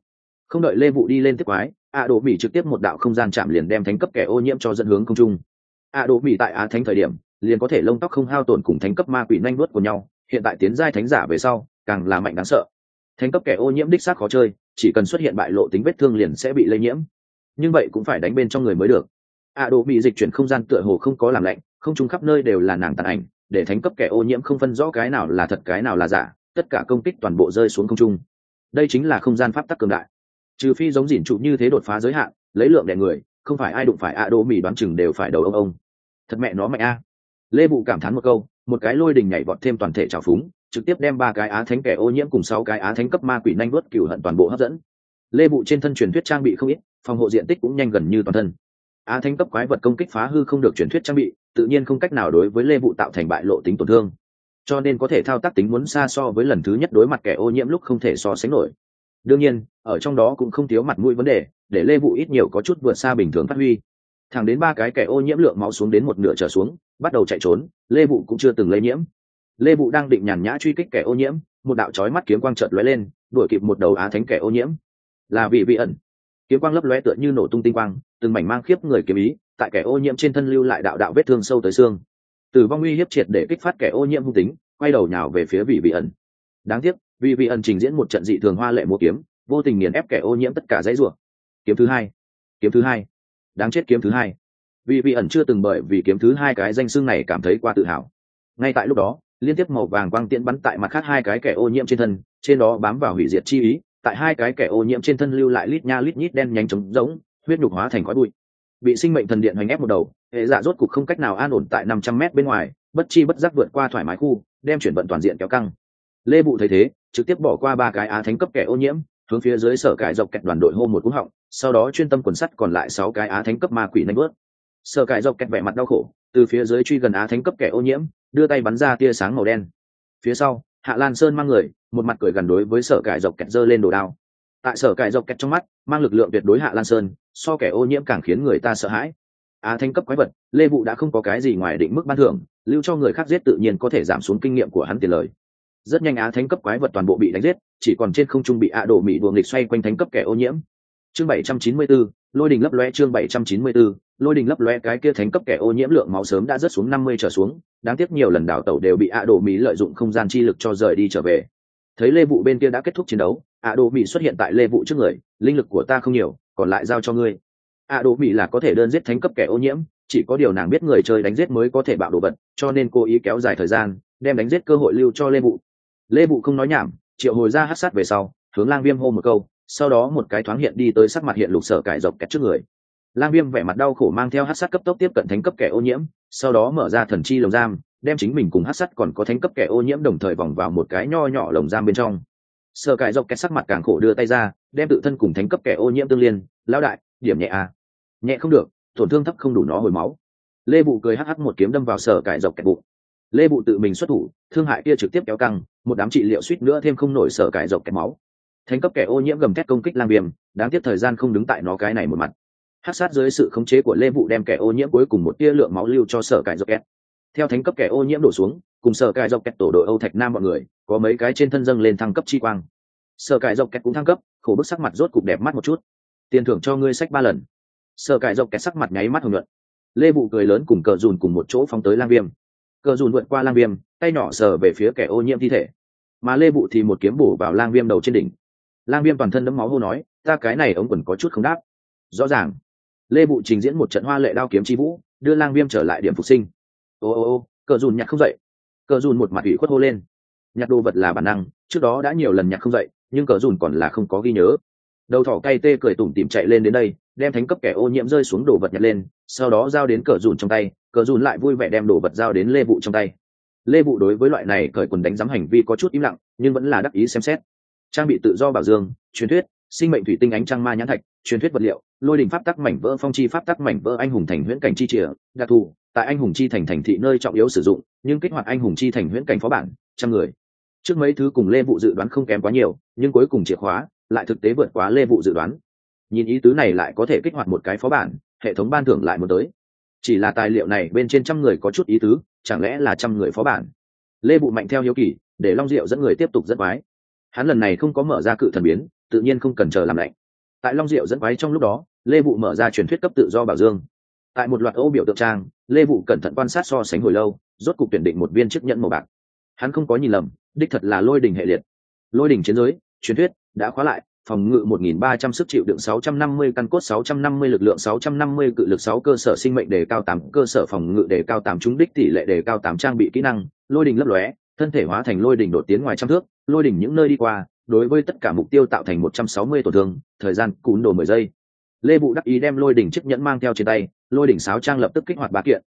A: Không đợi Lê Vụ đi lên tiếp quái, ạ đỗ mỹ trực tiếp một đạo không gian chạm liền đem thánh cấp kẻ ô nhiễm cho dẫn hướng không trung. ạ đỗ mỹ tại á thánh thời điểm liền có thể lông tóc không hao tổn cùng thánh cấp ma quỷ nhanh vuốt của nhau, hiện tại tiến giai thánh giả về sau càng là mạnh đáng sợ. Thánh cấp kẻ ô nhiễm đích xác khó chơi, chỉ cần xuất hiện bại lộ tính vết thương liền sẽ bị lây nhiễm, nhưng vậy cũng phải đánh bên trong người mới được. ạ đỗ mỹ dịch chuyển không gian tựa hồ không có làm lạnh, không trung khắp nơi đều là nàng tàn ảnh, để thánh cấp kẻ ô nhiễm không phân rõ cái nào là thật cái nào là giả, tất cả công kích toàn bộ rơi xuống không trung. Đây chính là không gian pháp tắc cường đại, trừ phi giống dỉn trụ như thế đột phá giới hạn lấy lượng đè người, không phải ai đụng phải ạ đỗ mỹ đoán chừng đều phải đầu ông. Thật mẹ nó mạnh a. Lê Vụ cảm thán một câu, một cái lôi đình nhảy vọt thêm toàn thể trào phúng, trực tiếp đem 3 cái á thánh kẻ ô nhiễm cùng 6 cái á thánh cấp ma quỷ nhanh vớt cửu hận toàn bộ hấp dẫn. Lê Vụ trên thân truyền thuyết trang bị không ít, phòng hộ diện tích cũng nhanh gần như toàn thân. Á thánh cấp quái vật công kích phá hư không được truyền thuyết trang bị, tự nhiên không cách nào đối với Lê Vụ tạo thành bại lộ tính tổn thương, cho nên có thể thao tác tính muốn xa so với lần thứ nhất đối mặt kẻ ô nhiễm lúc không thể so sánh nổi. Đương nhiên ở trong đó cũng không thiếu mặt mũi vấn đề, để Lê Vụ ít nhiều có chút vượt xa bình thường phát huy. Thẳng đến 3 cái kẻ ô nhiễm lượng máu xuống đến một nửa trở xuống bắt đầu chạy trốn, Lê Vụ cũng chưa từng lây nhiễm. Lê Vụ đang định nhàn nhã truy kích kẻ ô nhiễm, một đạo chói mắt kiếm quang chợt lóe lên, đuổi kịp một đầu á thánh kẻ ô nhiễm. Là vị ẩn. Kiếm quang lấp lóe tựa như nổ tung tinh quang, từng mảnh mang khiếp người kiếm ý, tại kẻ ô nhiễm trên thân lưu lại đạo đạo vết thương sâu tới xương. Tử vong uy hiếp triệt để kích phát kẻ ô nhiễm hung tính, quay đầu nhào về phía vị ẩn. Đáng tiếc, vị ẩn trình diễn một trận dị thường hoa lệ múa kiếm, vô tình nghiền ép kẻ ô nhiễm tất cả dãy rủa. Kiếm thứ hai, đáng chết kiếm thứ hai. Vị ẩn chưa từng bởi vì kiếm thứ hai cái danh xưng này cảm thấy qua tự hào. Ngay tại lúc đó, liên tiếp màu vàng quang tiễn bắn tại mặt khác 2 cái kẻ ô nhiễm trên thân, trên đó bám vào hủy diệt chi ý, tại 2 cái kẻ ô nhiễm trên thân lưu lại lít nha lít nhít đen nhánh trống rỗng, huyết nhục hóa thành khói bụi. Bị sinh mệnh thần điện hoành ép một đầu, hệ dạ rốt cục không cách nào an ổn tại 500m bên ngoài, bất chi bất giác vượt qua thoải mái khu, đem chuyển vận toàn diện kéo căng. Lê Vụ thấy thế, trực tiếp bỏ qua 3 cái á thánh cấp kẻ ô nhiễm, hướng phía dưới sở cải dọc kẹt đoàn đội hô một cú họng, sau đó chuyên tâm quần sắt còn lại 6 cái á thánh cấp ma quỷ nhanh bước. Sở cải dọc kẹt vẻ mặt đau khổ, từ phía dưới truy gần á thánh cấp kẻ ô nhiễm, đưa tay bắn ra tia sáng màu đen. Phía sau, Hạ Lan Sơn mang người, một mặt cười gần đối với sở cải dọc kẹt giơ lên đồ đao. Tại sở cải dọc kẹt trong mắt, mang lực lượng tuyệt đối Hạ Lan Sơn, so kẻ ô nhiễm càng khiến người ta sợ hãi. Á thánh cấp quái vật, Lê Vụ đã không có cái gì ngoài định mức ban thưởng, lưu cho người khác giết tự nhiên có thể giảm xuống kinh nghiệm của hắn tiền lời. Rất nhanh á thánh cấp quái vật toàn bộ bị đánh giết, chỉ còn trên không trung bị ạ đổ mị đuồng nghịch xoay quanh thánh cấp kẻ ô nhiễm. Chương 794, lôi đình lấp lóe. Chương 794, lôi đình lấp lóe. Cái kia thánh cấp kẻ ô nhiễm lượng máu sớm đã rớt xuống 50 trở xuống, đáng tiếc nhiều lần đảo tẩu đều bị ạ đổ mị lợi dụng không gian chi lực cho rời đi trở về. Thấy Lê Vụ bên kia đã kết thúc chiến đấu, ạ đổ mị xuất hiện tại Lê Vụ trước người, linh lực của ta không nhiều, còn lại giao cho ngươi. ạ đổ mị là có thể đơn giết thánh cấp kẻ ô nhiễm, chỉ có điều nàng biết người chơi đánh giết mới có thể bạo đồ vật, cho nên cố ý kéo dài thời gian, đem đánh giết cơ hội lưu cho Lê Vụ. Lê Vụ không nói nhảm, triệu hồi ra hắc sát về sau, hướng Lang Viêm hô một câu, sau đó một cái thoáng hiện đi tới sắc mặt hiện lục sở cải dọc kẹt trước người. Lang Viêm vẻ mặt đau khổ mang theo hắc sát cấp tốc tiếp cận thánh cấp kẻ ô nhiễm, sau đó mở ra thần chi lồng giam, đem chính mình cùng hắc sát còn có thánh cấp kẻ ô nhiễm đồng thời vòng vào một cái nho nhỏ lồng giam bên trong. Sở cải dọc kẹt sắc mặt càng khổ đưa tay ra, đem tự thân cùng thánh cấp kẻ ô nhiễm tương liên, lão đại, điểm nhẹ à? Nhẹ không được, tổn thương thấp không đủ nó hồi máu. Lê Vụ cười hắc hắc một kiếm đâm vào sở cải dọc kẹt bụng. Lê Vụ tự mình xuất thủ, thương hại kia trực tiếp kéo căng, một đám trị liệu suýt nữa thêm không nổi sở cải dọc kẹt máu. Thánh cấp kẻ ô nhiễm gầm thét công kích Lang Viêm, đáng tiếc thời gian không đứng tại nó cái này một mặt. Hắc sát dưới sự khống chế của Lê Vụ đem kẻ ô nhiễm cuối cùng một tia lượng máu lưu cho sở cải dọc kẹt. Theo thánh cấp kẻ ô nhiễm đổ xuống, cùng sở cải dọc kẹt tổ đội Âu Thạch Nam mọi người, có mấy cái trên thân dâng lên thăng cấp chi quang. Sở cải dọc kẹt cũng thăng cấp, khổ bức sắc mặt rốt cục đẹp mắt một chút. Tiền thưởng cho ngươi sách 3 lần. Sở cải dọc kẹt sắc mặt nháy mắt hồng nhuận. Lê Vụ cười lớn cùng cờ dùn cùng một chỗ phóng tới Lang Viêm. Cờ dùn vượt qua Lang Viêm, tay nhỏ sờ về phía kẻ ô nhiễm thi thể, mà Lê Vụ thì một kiếm bổ vào Lang Viêm đầu trên đỉnh. Lang Viêm toàn thân đẫm máu hô nói, ta cái này ống quần có chút không đáp. Rõ ràng. Lê Vụ trình diễn một trận hoa lệ đao kiếm chi vũ, đưa Lang Viêm trở lại điểm phục sinh. Ô, cờ dùn nhặt không dậy. Cờ dùn một mặt ủy khuất hô lên. Nhặt đồ vật là bản năng, trước đó đã nhiều lần nhặt không dậy, nhưng cờ dùn còn là không có ghi nhớ. Đầu thỏ cay tê cười tủm tỉm chạy lên đến đây, đem thánh cấp kẻ ô nhiễm rơi xuống đồ vật nhặt lên, sau đó giao đến cờ dùn trong tay, cờ dùn lại vui vẻ đem đồ vật giao đến Lê Vụ trong tay. Lê Vụ đối với loại này cởi quần đánh giám hành vi có chút im lặng, nhưng vẫn là đắc ý xem xét. Trang bị tự do bảo dương, truyền thuyết, sinh mệnh thủy tinh ánh trăng ma nhãn thạch, truyền thuyết vật liệu, lôi đình pháp tắc mảnh vỡ phong chi pháp tắc mảnh vỡ anh hùng thành huyễn cảnh chi chìa, đặc thù, tại anh hùng chi thành thành thị nơi trọng yếu sử dụng, nhưng kích hoạt anh hùng chi thành huyễn cảnh phó bản, trăm người. Trước mấy thứ cùng Lê Vụ dự đoán không kém quá nhiều, nhưng cuối cùng chìa khóa lại thực tế vượt quá Lê Vụ dự đoán. Nhìn ý tứ này lại có thể kích hoạt một cái phó bản, hệ thống ban thưởng lại muốn tới. Chỉ là tài liệu này bên trên trăm người có chút ý tứ, chẳng lẽ là trăm người phó bản? Lê Vụ mạnh theo hiếu kỳ, để Long Diệu dẫn người tiếp tục dẫn quái. Hắn lần này không có mở ra cự thần biến, tự nhiên không cần chờ làm lạnh. Tại Long Diệu dẫn quái trong lúc đó, Lê Vụ mở ra truyền thuyết cấp tự do bảo dương. Tại một loạt ô biểu tượng trang, Lê Vụ cẩn thận quan sát so sánh hồi lâu, rốt cục tuyển định một viên chiếc nhẫn màu bạc. Hắn không có nhìn lầm, đích thật là lôi đỉnh hệ liệt. Lôi đỉnh chiến giới, truyền thuyết đã khóa lại, phòng ngự 1.300 sức chịu đựng 650 căn cốt 650 lực lượng 650 cự lực 6 cơ sở sinh mệnh đề cao 8 cơ sở phòng ngự đề cao 8 trúng đích tỷ lệ đề cao 8 trang bị kỹ năng, lôi đỉnh lấp lóe, thân thể hóa thành lôi đỉnh đột tiến ngoài trăm thước, lôi đỉnh những nơi đi qua, đối với tất cả mục tiêu tạo thành 160 tổn thương, thời gian cún đồ 10 giây. Lê Vụ đắc ý đem lôi đỉnh chiếc nhẫn mang theo trên tay, lôi đỉnh sáo trang lập tức kích hoạt 3 kiện.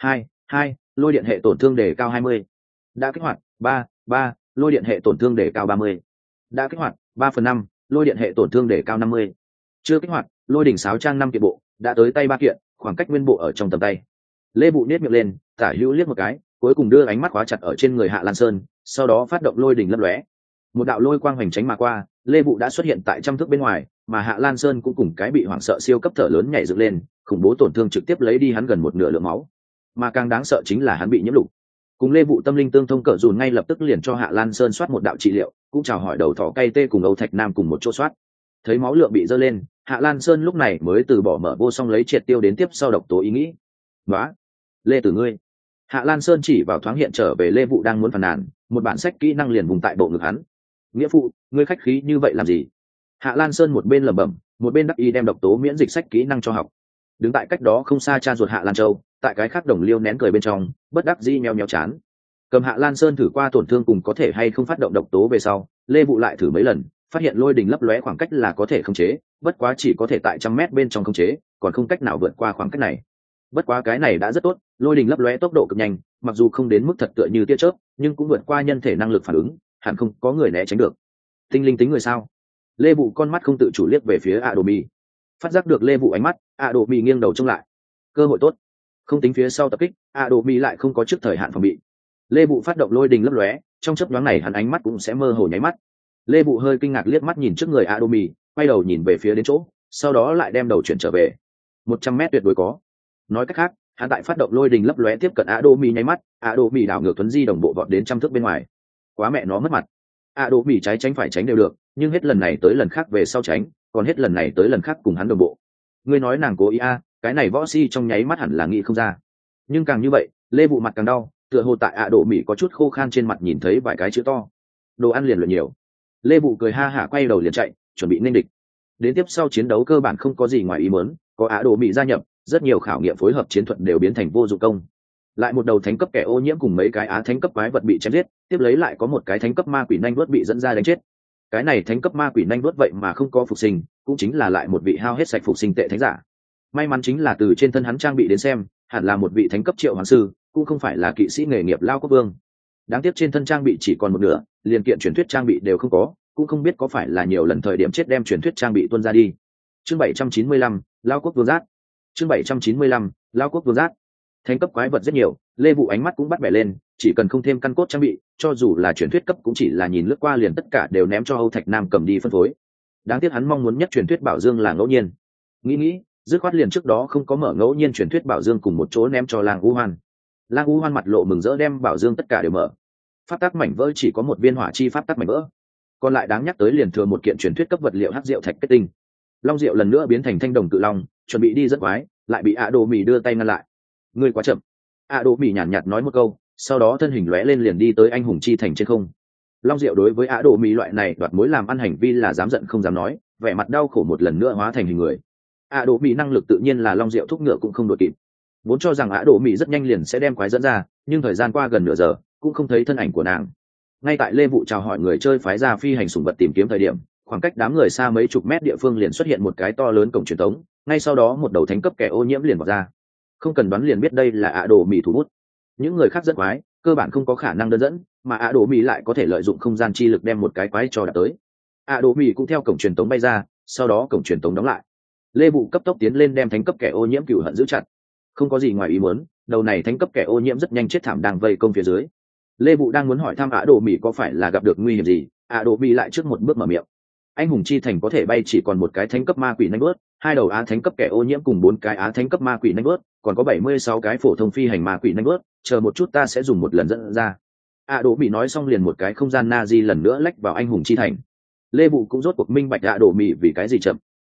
A: 2, lôi điện hệ tổn thương đề cao 20. Đã kích hoạt. 3, lôi điện hệ tổn thương đề cao 30. Đã kích hoạt. 3/5, lôi điện hệ tổn thương đề cao 50. Chưa kích hoạt. Lôi đỉnh sáo trang 5 kiện bộ, đã tới tay 3 kiện, khoảng cách nguyên bộ ở trong tầm tay. Lê Vụ nhếch miệng lên, tả hữu liếc một cái, cuối cùng đưa ánh mắt khóa chặt ở trên người Hạ Lan Sơn, sau đó phát động lôi đỉnh lấp lóe. Một đạo lôi quang hoành tránh mà qua, Lê Vụ đã xuất hiện tại trăm thước bên ngoài, mà Hạ Lan Sơn cũng cùng cái bị hoảng sợ siêu cấp thở lớn nhảy dựng lên, khủng bố tổn thương trực tiếp lấy đi hắn gần một nửa lượng máu. Mà càng đáng sợ chính là hắn bị nhiễm lục. Cùng Lê Vụ tâm linh tương thông cỡ dùn ngay lập tức liền cho Hạ Lan Sơn soát một đạo trị liệu, cũng chào hỏi đầu thỏ cay tê cùng Âu Thạch Nam cùng một chỗ soát. Thấy máu lượng bị dơ lên, Hạ Lan Sơn lúc này mới từ bỏ mở vô song lấy triệt tiêu đến tiếp sau độc tố ý nghĩ. "Nóa, Lê Tử ngươi." Hạ Lan Sơn chỉ vào thoáng hiện trở về Lê Vụ đang muốn phàn nàn, một bản sách kỹ năng liền vùng tại bộ ngực hắn. "Nghĩa phụ, ngươi khách khí như vậy làm gì?" Hạ Lan Sơn một bên lẩm bẩm, một bên đắc ý đem độc tố miễn dịch sách kỹ năng cho học. Đứng tại cách đó không xa cha ruột Hạ Lan Châu, tại cái khác đồng liêu nén cười bên trong, bất đắc dĩ nheo nheo chán. Cầm Hạ Lan Sơn thử qua tổn thương cùng có thể hay không phát động độc tố về sau, Lê Vụ lại thử mấy lần, phát hiện lôi đình lấp lóe khoảng cách là có thể khống chế, bất quá chỉ có thể tại 100 mét bên trong khống chế, còn không cách nào vượt qua khoảng cách này. Bất quá cái này đã rất tốt, lôi đình lấp lóe tốc độ cực nhanh, mặc dù không đến mức thật tựa như tia chớp, nhưng cũng vượt qua nhân thể năng lực phản ứng, hẳn không có người né tránh được. Tinh linh tính người sao? Lê Vụ con mắt không tự chủ liếc về phía A Đồ Mi. Phát giác được Lê Vụ ánh mắt, A Đồ Mi nghiêng đầu trông lại. Cơ hội tốt. Không tính phía sau tập kích, A Đồ Mi lại không có trước thời hạn phòng bị. Lê Vụ phát động lôi đình lấp lóe, trong chớp nhoáng này hắn ánh mắt cũng sẽ mơ hồ nháy mắt. Lê Vụ hơi kinh ngạc liếc mắt nhìn trước người A Đồ Mi, quay đầu nhìn về phía đến chỗ, sau đó lại đem đầu chuyển trở về. 100 mét tuyệt đối có. Nói cách khác, hắn tại phát động lôi đình lấp lóe tiếp cận A Đồ Mi nháy mắt, A Đồ Mi đảo ngược tuấn di đồng bộ vọt đến trăm thước bên ngoài. Quá mẹ nó mất mặt. A Đồ Mi trái tránh phải tránh đều được, nhưng hết lần này tới lần khác về sau tránh, còn hết lần này tới lần khác cùng hắn đồng bộ. Ngươi nói nàng cố ý a, cái này võ si trong nháy mắt hẳn là nghĩ không ra. Nhưng càng như vậy, Lê Vụ mặt càng đau, tựa hồ tại A Đồ Mi có chút khô khan trên mặt nhìn thấy vài cái chữ to. Đồ ăn liền luyện nhiều. Lê Vụ cười ha hả quay đầu liền chạy, chuẩn bị nên địch. Đến tiếp sau chiến đấu cơ bản không có gì ngoài ý muốn, có A Đồ Mi gia nhập, rất nhiều khảo nghiệm phối hợp chiến thuật đều biến thành vô dụng công. Lại một đầu thánh cấp kẻ ô nhiễm cùng mấy cái á thánh cấp quái vật bị chém giết, tiếp lấy lại có một cái thánh cấp ma quỷ nanh vuốt bị dẫn ra đánh chết. Cái này thánh cấp ma quỷ nanh vuốt vậy mà không có phục sinh, cũng chính là lại một vị hao hết sạch phục sinh tệ thánh giả. May mắn chính là từ trên thân hắn trang bị đến xem, hẳn là một vị thánh cấp triệu hoàng sư, cũng không phải là kỵ sĩ nghề nghiệp lao quốc vương. Đáng tiếc trên thân trang bị chỉ còn một nửa, liền kiện truyền thuyết trang bị đều không có, cũng không biết có phải là nhiều lần thời điểm chết đem truyền thuyết trang bị tuôn ra đi. Chương 795, lao quốc vương giác. Chương 795, lao quốc vương giác. Thánh cấp quái vật rất nhiều, Lê Vụ ánh mắt cũng bắt bẻ lên, chỉ cần không thêm căn cốt trang bị, cho dù là truyền thuyết cấp cũng chỉ là nhìn lướt qua liền tất cả đều ném cho Âu Thạch Nam cầm đi phân phối. Đáng tiếc hắn mong muốn nhất truyền thuyết bảo dương là ngẫu nhiên. Nghĩ, dứt khoát liền trước đó không có mở ngẫu nhiên truyền thuyết bảo dương cùng một chỗ ném cho Lang U Hoan. Lang U Hoan mặt lộ mừng rỡ đem bảo dương tất cả đều mở. Pháp tắc mảnh vỡ chỉ có một viên hỏa chi pháp tắc mảnh vỡ. Còn lại đáng nhắc tới liền thừa một kiện truyền thuyết cấp vật liệu hắc diệu thạch kết tinh. Long diệu lần nữa biến thành thanh đồng cự long, chuẩn bị đi rất quái, lại bị A Đồ Mi đưa tay ngăn lại. Ngươi quá chậm. A Đồ Mi nhàn nhạt nói một câu, sau đó thân hình lóe lên liền đi tới anh hùng chi thành trên không. Long diệu đối với A Đồ Mi loại này đoạt mối làm ăn hành vi là dám giận không dám nói, vẻ mặt đau khổ một lần nữa hóa thành hình người. A Đồ Mi năng lực tự nhiên là Long diệu thúc ngựa cũng không đội kịp. Vốn cho rằng A Đồ Mi rất nhanh liền sẽ đem quái dẫn ra, nhưng thời gian qua gần nửa giờ, cũng không thấy thân ảnh của nàng. Ngay tại Lê Vụ chào hỏi người chơi phái ra phi hành sủng vật tìm kiếm thời điểm, khoảng cách đám người xa mấy chục mét địa phương liền xuất hiện một cái to lớn cổng truyền tống, ngay sau đó một đầu thánh cấp kẻ ô nhiễm liền vào ra. Không cần đoán liền biết đây là A Đồ Mi thủ bút. Những người khác rất quái, cơ bản không có khả năng đơn dẫn, mà A Đồ Mi lại có thể lợi dụng không gian chi lực đem một cái quái cho đạt tới. A Đồ Mi cũng theo cổng truyền tống bay ra, sau đó cổng truyền tống đóng lại. Lê Vụ cấp tốc tiến lên đem thánh cấp kẻ ô nhiễm cửu hận giữ chặt. Không có gì ngoài ý muốn, đầu này thánh cấp kẻ ô nhiễm rất nhanh chết thảm đang vây công phía dưới. Lê Vụ đang muốn hỏi thăm A Đồ Mi có phải là gặp được nguy hiểm gì, A Đồ Mi lại trước một bước mở miệng. Anh hùng chi thành có thể bay chỉ còn một cái thánh cấp ma quỷ nanh bớt, hai đầu á thánh cấp kẻ ô nhiễm cùng 4 cái á thánh cấp ma quỷ nanh bớt, còn có 76 cái phổ thông phi hành ma quỷ nanh bớt, chờ một chút ta sẽ dùng một lần dẫn ra. A Đồ Mi nói xong liền một cái không gian na di lần nữa lách vào anh hùng chi thành. Lê Vụ cũng rốt cuộc minh bạch A Đồ Mi vì cái gì chậm.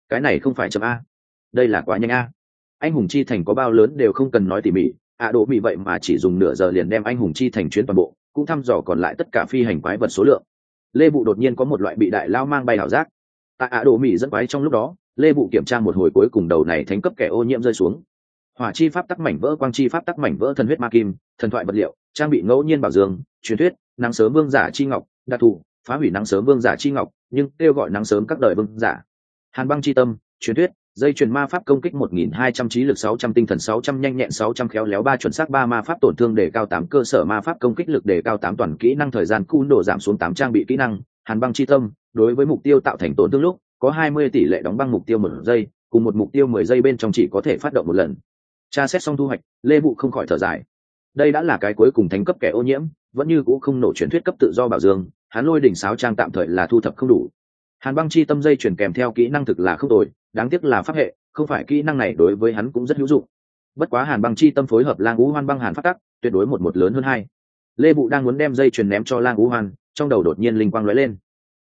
A: cái này không phải chậm a, đây là quá nhanh a. Anh hùng chi thành có bao lớn đều không cần nói tỉ mỉ, Đỗ Mỹ vậy mà chỉ dùng nửa giờ liền đem anh hùng chi thành chuyến toàn bộ, cũng thăm dò còn lại tất cả phi hành quái vật số lượng. Lê Bụ đột nhiên có một loại bị đại lao mang bay ảo giác. Tại Đỗ Mỹ dẫn quái trong lúc đó, Lê Bụ kiểm tra một hồi cuối cùng đầu này thánh cấp kẻ ô nhiễm rơi xuống. Hỏa chi pháp tắc mảnh vỡ, quang chi pháp tắc mảnh vỡ, thần huyết ma kim, thần thoại vật liệu, trang bị ngẫu nhiên bảo dương, truyền thuyết, nắng sớm vương giả chi ngọc, đặc thù, phá hủy nắng sớm vương giả chi ngọc, nhưng kêu gọi nắng sớm các đời vương giả. Hàn băng chi tâm, truyền thuyết, dây chuyền ma pháp công kích 1200 trí lực 600 tinh thần 600 nhanh nhẹn 600 khéo léo 3 chuẩn xác 3 ma pháp tổn thương đề cao 8 cơ sở ma pháp công kích lực đề cao 8 toàn kỹ năng thời gian cún độ giảm xuống 8 trang bị kỹ năng. Hàn băng chi tâm, đối với mục tiêu tạo thành tổn thương lúc có 20 tỷ lệ đóng băng mục tiêu 1 giây, cùng một mục tiêu 10 giây bên trong chỉ có thể phát động một lần. Tra xét xong thu hoạch, Lê Vụ không khỏi thở dài. Đây đã là cái cuối cùng thánh cấp kẻ ô nhiễm, vẫn như cũ không nổ truyền thuyết cấp tự do bảo dương, hắn lôi đỉnh sáo trang tạm thời là thu thập không đủ. Hàn băng chi tâm dây chuyển kèm theo kỹ năng thực là không tồi, đáng tiếc là pháp hệ, không phải kỹ năng này đối với hắn cũng rất hữu dụng. Bất quá Hàn băng chi tâm phối hợp Lang Ú Hoan băng hàn phát tắc, tuyệt đối một lớn hơn hai. Lê Vụ đang muốn đem dây chuyền ném cho Lang Ú Hoan, trong đầu đột nhiên linh quang lóe lên.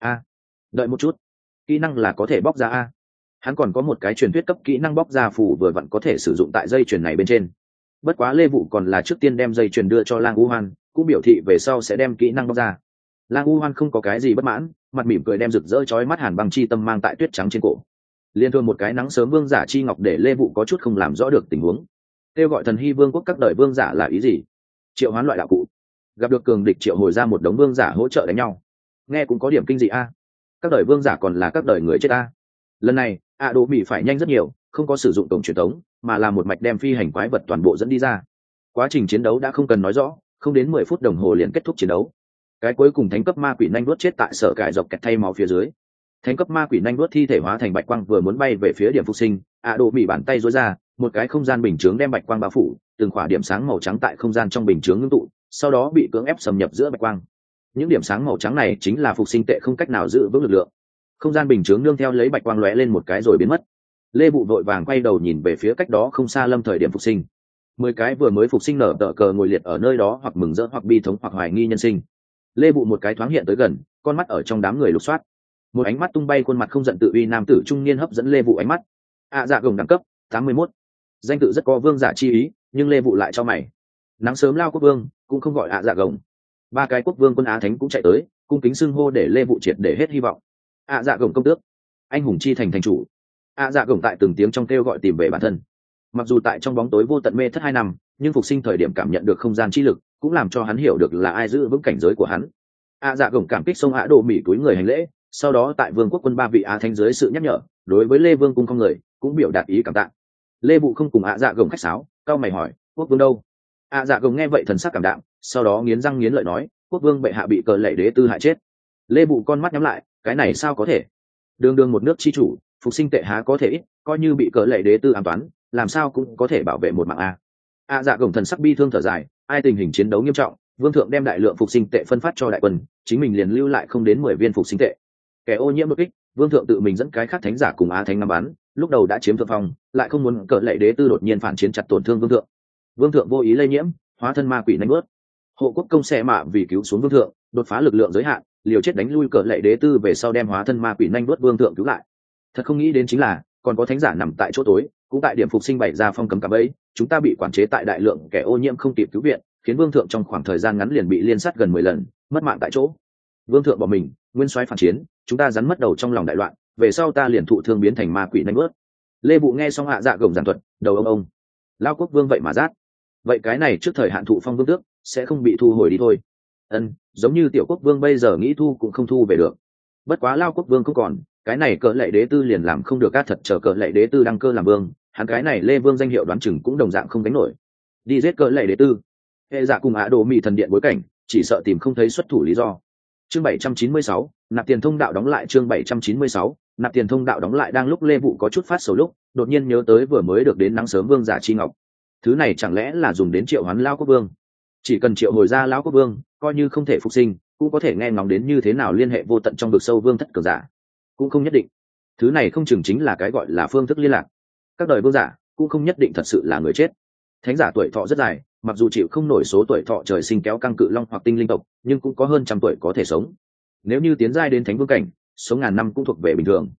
A: Đợi một chút, kỹ năng là có thể bóc ra a. Hắn còn có một cái truyền thuyết cấp kỹ năng bóc ra phù vừa vặn có thể sử dụng tại dây chuyền này bên trên. Bất quá Lê Vụ còn là trước tiên đem dây chuyền đưa cho Lang U Hoan, cũng biểu thị về sau sẽ đem kỹ năng bóc ra. Lang U Hoan không có cái gì bất mãn, mặt mỉm cười đem rực rỡ chói mắt Hàn băng chi tâm mang tại tuyết trắng trên cổ. Liên thường một cái nắng sớm vương giả chi ngọc để Lê Vụ có chút không làm rõ được tình huống. Kêu gọi thần hy vương quốc các đời vương giả là ý gì? Triệu hoán loại đạo cụ. Gặp được cường địch triệu hồi ra một đống vương giả hỗ trợ đánh nhau. Nghe cũng có điểm kinh dị a. Các đời vương giả còn là các đời người chết a. Lần này Đỗ Mỹ phải nhanh rất nhiều, không có sử dụng cổng truyền thống, mà là một mạch đem phi hành quái vật toàn bộ dẫn đi ra. Quá trình chiến đấu đã không cần nói rõ, không đến 10 phút đồng hồ liền kết thúc chiến đấu. Cái cuối cùng thánh cấp ma quỷ nhanh đuốt chết tại sở cải dọc kẹt thay máu phía dưới. Thánh cấp ma quỷ nhanh đuốt thi thể hóa thành bạch quang vừa muốn bay về phía điểm phục sinh, Đỗ Mỹ bàn tay duỗi ra, một cái không gian bình chướng đem bạch quang bao phủ, từng khỏa điểm sáng màu trắng tại không gian trong bình chướng ngưng tụ, sau đó bị cưỡng ép xâm nhập giữa bạch quang. Những điểm sáng màu trắng này chính là phục sinh tệ không cách nào giữ vững lực lượng. Không gian bình chướng nương theo lấy bạch quang lóe lên một cái rồi biến mất. Lê Vụ vội vàng quay đầu nhìn về phía cách đó không xa lâm thời điểm phục sinh. 10 cái vừa mới phục sinh nở tờ cờ ngồi liệt ở nơi đó, hoặc mừng rỡ hoặc bi thống hoặc hoài nghi nhân sinh. Lê Vụ một cái thoáng hiện tới gần, con mắt ở trong đám người lục soát. Một ánh mắt tung bay, khuôn mặt không giận tự uy nam tử trung niên hấp dẫn Lê Vụ ánh mắt. Dạ gồng đẳng cấp 81. Danh tự rất có vương giả chi ý, nhưng Lê Vụ lại cho mày. Nắng sớm lao quốc vương cũng không gọi dạ gồng. 3 cái quốc vương quân Á Thánh cũng chạy tới, cung kính xưng hô để Lê Vụ triệt để hết hy vọng. Dạ gồng công tước, anh hùng chi thành thành chủ. Dạ gồng tại từng tiếng trong kêu gọi tìm về bản thân. Mặc dù tại trong bóng tối vô tận mê thất 2 năm, nhưng phục sinh thời điểm cảm nhận được không gian chi lực, cũng làm cho hắn hiểu được là ai giữ vững cảnh giới của hắn. Dạ gồng cảm kích sông Đỗ Mỹ túi người hành lễ, sau đó tại vương quốc quân 3 vị Á Thánh dưới sự nhắc nhở, đối với Lê Vương cung không người cũng biểu đạt ý cảm tạ. Lê Vụ không cùng dạ gồng khách sáo, cao mày hỏi, quốc vương đâu? Dạ gồng nghe vậy thần sắc cảm đạm, sau đó nghiến răng nghiến lợi nói, quốc vương bệ hạ bị cờ lệ đế tư hại chết. Lê Vụ con mắt nhắm lại, cái này sao có thể? Đường đường một nước chi chủ, phục sinh tệ há có thể ít, coi như bị cờ lệ đế tư ám toán, làm sao cũng có thể bảo vệ một mạng a. Dạ gồng thần sắc bi thương thở dài, ai tình hình chiến đấu nghiêm trọng, vương thượng đem đại lượng phục sinh tệ phân phát cho đại quân, chính mình liền lưu lại không đến 10 viên phục sinh tệ. Kẻ ô nhiễm đột kích, vương thượng tự mình dẫn cái khác thánh giả cùng Á Thánh ngắm bắn, lúc đầu đã chiếm thượng phong, lại không muốn cờ lệ đế tư đột nhiên phản chiến chặt tổn thương vương thượng. Vương thượng vô ý lây nhiễm, hóa thân ma quỷ đánh bớt. Hộ quốc công xe mạ vì cứu xuống vương thượng, đột phá lực lượng giới hạn, liều chết đánh lui cờ lệ đế tư, về sau đem hóa thân ma quỷ nhanh đuốt vương thượng cứu lại. Thật không nghĩ đến chính là còn có thánh giả nằm tại chỗ tối, cũng tại điểm phục sinh bày ra phong cấm cạm bẫy, chúng ta bị quản chế tại đại lượng kẻ ô nhiễm không kịp cứu viện, khiến vương thượng trong khoảng thời gian ngắn liền bị liên sát gần 10 lần, mất mạng tại chỗ. Vương thượng bỏ mình, nguyên soái phản chiến, chúng ta rắn mất đầu trong lòng đại loạn, về sau ta liền thụ thương biến thành ma quỷ nhanh bớt. Lê Vụ nghe xong dạ gồng giảng thuật, đầu ông lao quốc vương vậy mà rát, vậy cái này trước thời hạn thụ phong vương tước sẽ không bị thu hồi đi thôi? Giống như tiểu quốc vương bây giờ nghĩ thu cũng không thu về được. Bất quá lao quốc vương không còn, cái này cờ lệ đế tư liền làm không được. Thật chờ cờ lệ đế tư đăng cơ làm vương, hắn cái này Lê Vương danh hiệu đoán chừng cũng đồng dạng không đánh nổi. Đi giết cờ lệ đế tư. Hệ dạ cùng Đỗ Mỹ thần điện bối cảnh, chỉ sợ tìm không thấy xuất thủ lý do. Chương 796, nạp tiền thông đạo đóng lại. Chương 796, nạp tiền thông đạo đóng lại. Đang lúc Lê Vụ có chút phát sầu lúc, đột nhiên nhớ tới vừa mới được đến nắng sớm vương giả chi ngọc. Thứ này chẳng lẽ là dùng đến triệu hoán lao quốc vương? Chỉ cần triệu hồi ra lão quốc vương, coi như không thể phục sinh, cũng có thể nghe ngóng đến như thế nào liên hệ vô tận trong vực sâu vương thất cường giả. Cũng không nhất định. Thứ này không chừng chính là cái gọi là phương thức liên lạc. Các đời vương giả cũng không nhất định thật sự là người chết. Thánh giả tuổi thọ rất dài, mặc dù chịu không nổi số tuổi thọ trời sinh kéo căng cự long hoặc tinh linh tộc, nhưng cũng có hơn trăm tuổi có thể sống. Nếu như tiến giai đến thánh vương cảnh, sống ngàn năm cũng thuộc về bình thường.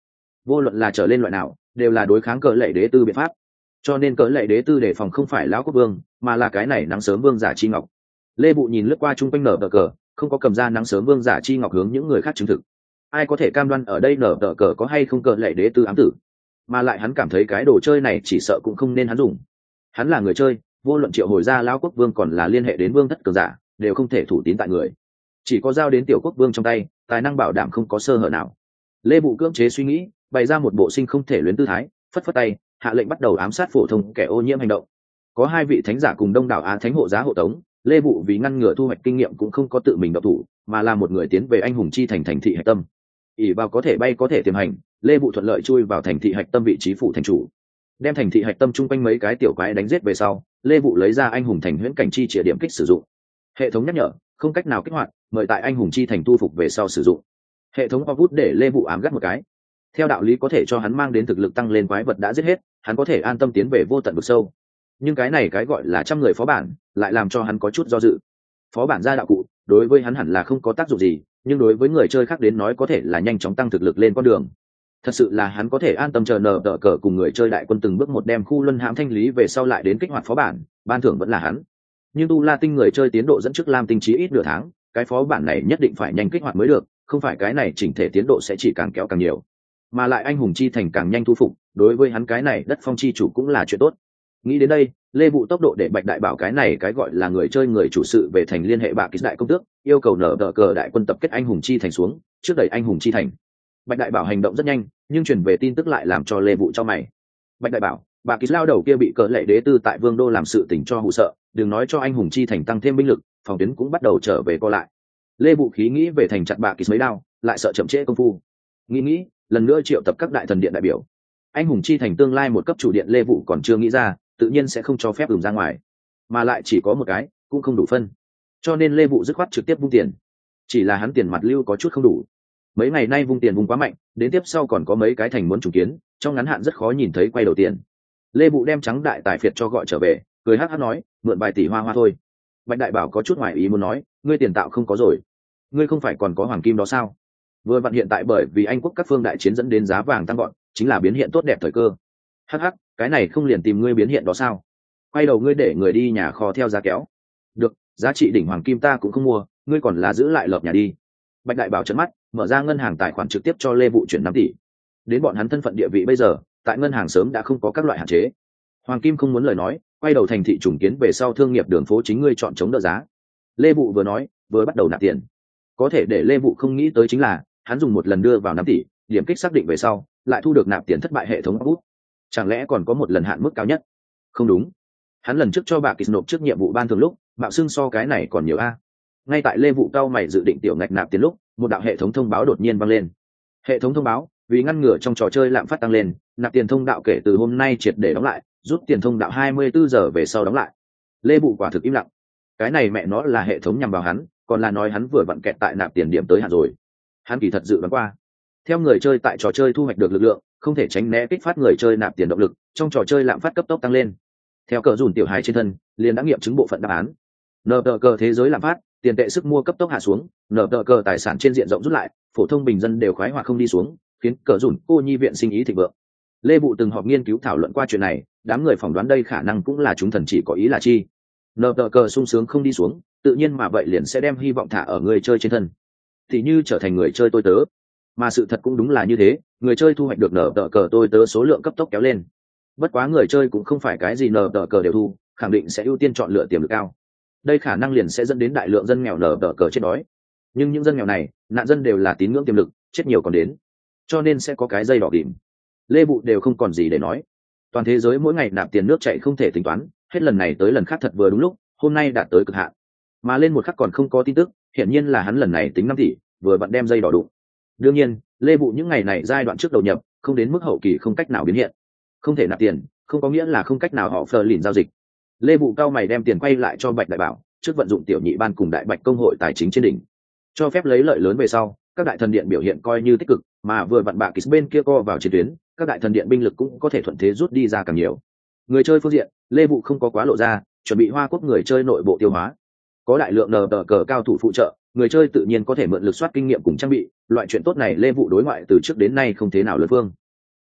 A: vô luận là trở lên loại nào đều là đối kháng cỡ lệ đế tư biện pháp, cho nên cỡ lệ đế tư đề phòng không phải lão quốc vương mà là cái này nắng sớm vương giả chi ngọc. Lê Bụ nhìn lướt qua chung quanh nở tờ cờ, không có cầm ra nắng sớm vương giả chi ngọc hướng những người khác chứng thực. Ai có thể cam đoan ở đây nở tờ cờ có hay không cỡ lệ đế tư ám tử, mà lại hắn cảm thấy cái đồ chơi này chỉ sợ cũng không nên hắn dùng. Hắn là người chơi, vô luận triệu hồi ra lão quốc vương còn là liên hệ đến vương thất cường giả đều không thể thủ tín tại người, chỉ có giao đến tiểu quốc vương trong tay tài năng bảo đảm không có sơ hở nào. Lê Bụ cưỡng chế suy nghĩ, bày ra một bộ sinh không thể luyến tư thái, phất phất tay hạ lệnh bắt đầu ám sát phổ thông kẻ ô nhiễm hành động. Có hai vị thánh giả cùng đông đảo á thánh hộ giá hộ tống, Lê Bụ vì ngăn ngừa thu hoạch kinh nghiệm cũng không có tự mình động thủ, mà là một người tiến về anh hùng chi thành thành thị hạch tâm. ỷ vào có thể bay có thể tiềm hành, Lê Bụ thuận lợi chui vào thành thị hạch tâm vị trí phủ thành chủ, đem thành thị hạch tâm chung quanh mấy cái tiểu quái đánh giết về sau, Lê Vụ lấy ra anh hùng thành huyễn cảnh chi chĩa điểm kích sử dụng. Hệ thống nhắc nhở không cách nào kích hoạt, mời tại anh hùng chi thành tu phục về sau sử dụng. Hệ thống bút để Lê Vụ ám gắt một cái. Theo đạo lý có thể cho hắn mang đến thực lực tăng lên quái vật đã giết hết, hắn có thể an tâm tiến về vô tận vực sâu. Nhưng cái này cái gọi là trăm người phó bản lại làm cho hắn có chút do dự. Phó bản ra đạo cụ đối với hắn hẳn là không có tác dụng gì, nhưng đối với người chơi khác đến nói có thể là nhanh chóng tăng thực lực lên con đường. Thật sự là hắn có thể an tâm chờ nở tờ cờ cùng người chơi đại quân từng bước một đem khu luân hãm thanh lý về sau lại đến kích hoạt phó bản, ban thưởng vẫn là hắn. Nhưng tu la tinh người chơi tiến độ dẫn trước lam tinh trí ít nửa tháng, cái phó bản này nhất định phải nhanh kích hoạt mới được, không phải cái này chỉnh thể tiến độ sẽ chỉ càng kéo càng nhiều. Mà lại anh hùng chi thành càng nhanh thu phục, đối với hắn cái này đất phong chi chủ cũng là chuyện tốt. Nghĩ đến đây, Lê Vụ tốc độ để Bạch Đại Bảo cái này cái gọi là người chơi người chủ sự về thành liên hệ bạ ký đại công tước, yêu cầu nở tờ cờ đại quân tập kết anh hùng chi thành xuống, trước đẩy anh hùng chi thành. Bạch Đại Bảo hành động rất nhanh, nhưng truyền về tin tức lại làm cho Lê Vụ cho mày. Bạch Đại Bảo, bà ký lao đầu kia bị cỡ lệ đế tư tại vương đô làm sự tình cho hù sợ, đừng nói cho anh hùng chi thành tăng thêm binh lực, phòng tuyến cũng bắt đầu trở về co lại. Lê Vụ khí nghĩ về thành chặt bà ký mấy đao, lại sợ chậm trễ công phu. Nghĩ lần nữa triệu tập các đại thần điện đại biểu. Anh hùng chi thành tương lai một cấp chủ điện Lê Vụ còn chưa nghĩ ra, tự nhiên sẽ không cho phép dùng ra ngoài, mà lại chỉ có một cái cũng không đủ phân, cho nên Lê Vụ dứt khoát trực tiếp vung tiền. Chỉ là hắn tiền mặt lưu có chút không đủ, mấy ngày nay vung tiền vung quá mạnh, đến tiếp sau còn có mấy cái thành muốn trùng kiến, trong ngắn hạn rất khó nhìn thấy quay đầu tiền. Lê Vụ đem trắng đại tài phiệt cho gọi trở về, cười hắc hắc nói, mượn vài tỷ hoa hoa thôi. Bạch Đại Bảo có chút ngoài ý muốn nói, ngươi tiền tạo không có rồi, ngươi không phải còn có hoàng kim đó sao? Vừa vặn hiện tại bởi vì Anh quốc các phương đại chiến dẫn đến giá vàng tăng gọn, chính là biến hiện tốt đẹp thời cơ. Hắc hắc, cái này không liền tìm ngươi biến hiện đó sao? Quay đầu ngươi để người đi nhà kho theo giá kéo. Được, giá trị đỉnh hoàng kim ta cũng không mua, ngươi còn là giữ lại lợp nhà đi. Bạch Đại Bảo trợn mắt, mở ra ngân hàng tài khoản trực tiếp cho Lê Vụ chuyển 5 tỷ. Đến bọn hắn thân phận địa vị bây giờ, tại ngân hàng sớm đã không có các loại hạn chế. Hoàng kim không muốn lời nói, quay đầu thành thị trùng kiến về sau thương nghiệp đường phố chính ngươi chọn chống đỡ giá. Lê Vụ vừa nói, vừa bắt đầu nạp tiền. Có thể để Lê Vụ không nghĩ tới chính là, hắn dùng một lần đưa vào 5 tỷ, điểm kích xác định về sau, lại thu được nạp tiền thất bại hệ thống bút. Chẳng lẽ còn có một lần hạn mức cao nhất? Không đúng. Hắn lần trước cho bà Kịch nộp trước nhiệm vụ ban thường lúc, mạo xưng so cái này còn nhiều a. Ngay tại Lê Vụ cao mày dự định tiểu ngạch nạp tiền lúc, một đạo hệ thống thông báo đột nhiên vang lên. Hệ thống thông báo, vì ngăn ngừa trong trò chơi lạm phát tăng lên, nạp tiền thông đạo kể từ hôm nay triệt để đóng lại, rút tiền thông đạo 24 giờ về sau đóng lại. Lê Vụ quả thực im lặng. Cái này mẹ nó là hệ thống nhằm vào hắn, còn là nói hắn vừa vặn kẹt tại nạp tiền điểm tới hạn rồi. Hắn kỳ thật dự đoán qua, theo người chơi tại trò chơi thu hoạch được lực lượng, không thể tránh né kích phát người chơi nạp tiền động lực, trong trò chơi lạm phát cấp tốc tăng lên. Theo cờ dùn tiểu hài trên thân, liền đã nghiệm chứng bộ phận đáp án. Nợ tờ cờ thế giới lạm phát, tiền tệ sức mua cấp tốc hạ xuống, nợ tờ cờ tài sản trên diện rộng rút lại, phổ thông bình dân đều khoái hoạt không đi xuống, khiến cờ dùn cô nhi viện sinh ý thịnh vượng. Lê Vụ từng họp nghiên cứu thảo luận qua chuyện này, đám người phỏng đoán đây khả năng cũng là chúng thần chỉ có ý là chi. Nợ tờ cờ sung sướng không đi xuống, tự nhiên mà vậy liền sẽ đem hy vọng thả ở người chơi trên thân, thì như trở thành người chơi tôi tớ. Mà sự thật cũng đúng là như thế, người chơi thu hoạch được nở tờ cờ tôi tớ số lượng cấp tốc kéo lên. Bất quá người chơi cũng không phải cái gì nở tờ cờ đều thu, khẳng định sẽ ưu tiên chọn lựa tiềm lực cao. Đây khả năng liền sẽ dẫn đến đại lượng dân nghèo nở tờ cờ chết đói. Nhưng những dân nghèo này, nạn dân đều là tín ngưỡng tiềm lực, chết nhiều còn đến, cho nên sẽ có cái dây đỏ điểm. Lê Vụ đều không còn gì để nói. Toàn thế giới mỗi ngày nạp tiền nước chạy không thể tính toán, hết lần này tới lần khác thật vừa đúng lúc, hôm nay đạt tới cực hạn. Mà lên một khắc còn không có tin tức, hiển nhiên là hắn lần này tính 5 tỷ, vừa vặn đem dây đỏ đụng. Đương nhiên, Lê Vụ những ngày này giai đoạn trước đầu nhập, không đến mức hậu kỳ không cách nào biến hiện. Không thể nạp tiền, không có nghĩa là không cách nào họ phờ lìn giao dịch. Lê Vụ cao mày đem tiền quay lại cho Bạch Đại Bảo, trước vận dụng tiểu nhị ban cùng Đại Bạch công hội tài chính trên đỉnh, cho phép lấy lợi lớn về sau, các đại thần điện biểu hiện coi như tích cực, mà vừa vặn bạ Kis bên kia co vào chiến tuyến, các đại thần điện binh lực cũng có thể thuận thế rút đi ra càng nhiều. Người chơi phương diện, Lê Vụ không có quá lộ ra, chuẩn bị Hoa Quốc người chơi nội bộ tiêu hóa. Có đại lượng nờ tờ cờ cao thủ phụ trợ, người chơi tự nhiên có thể mượn lực soát kinh nghiệm cùng trang bị, loại chuyện tốt này Lê Vụ đối ngoại từ trước đến nay không thế nào lớn phương.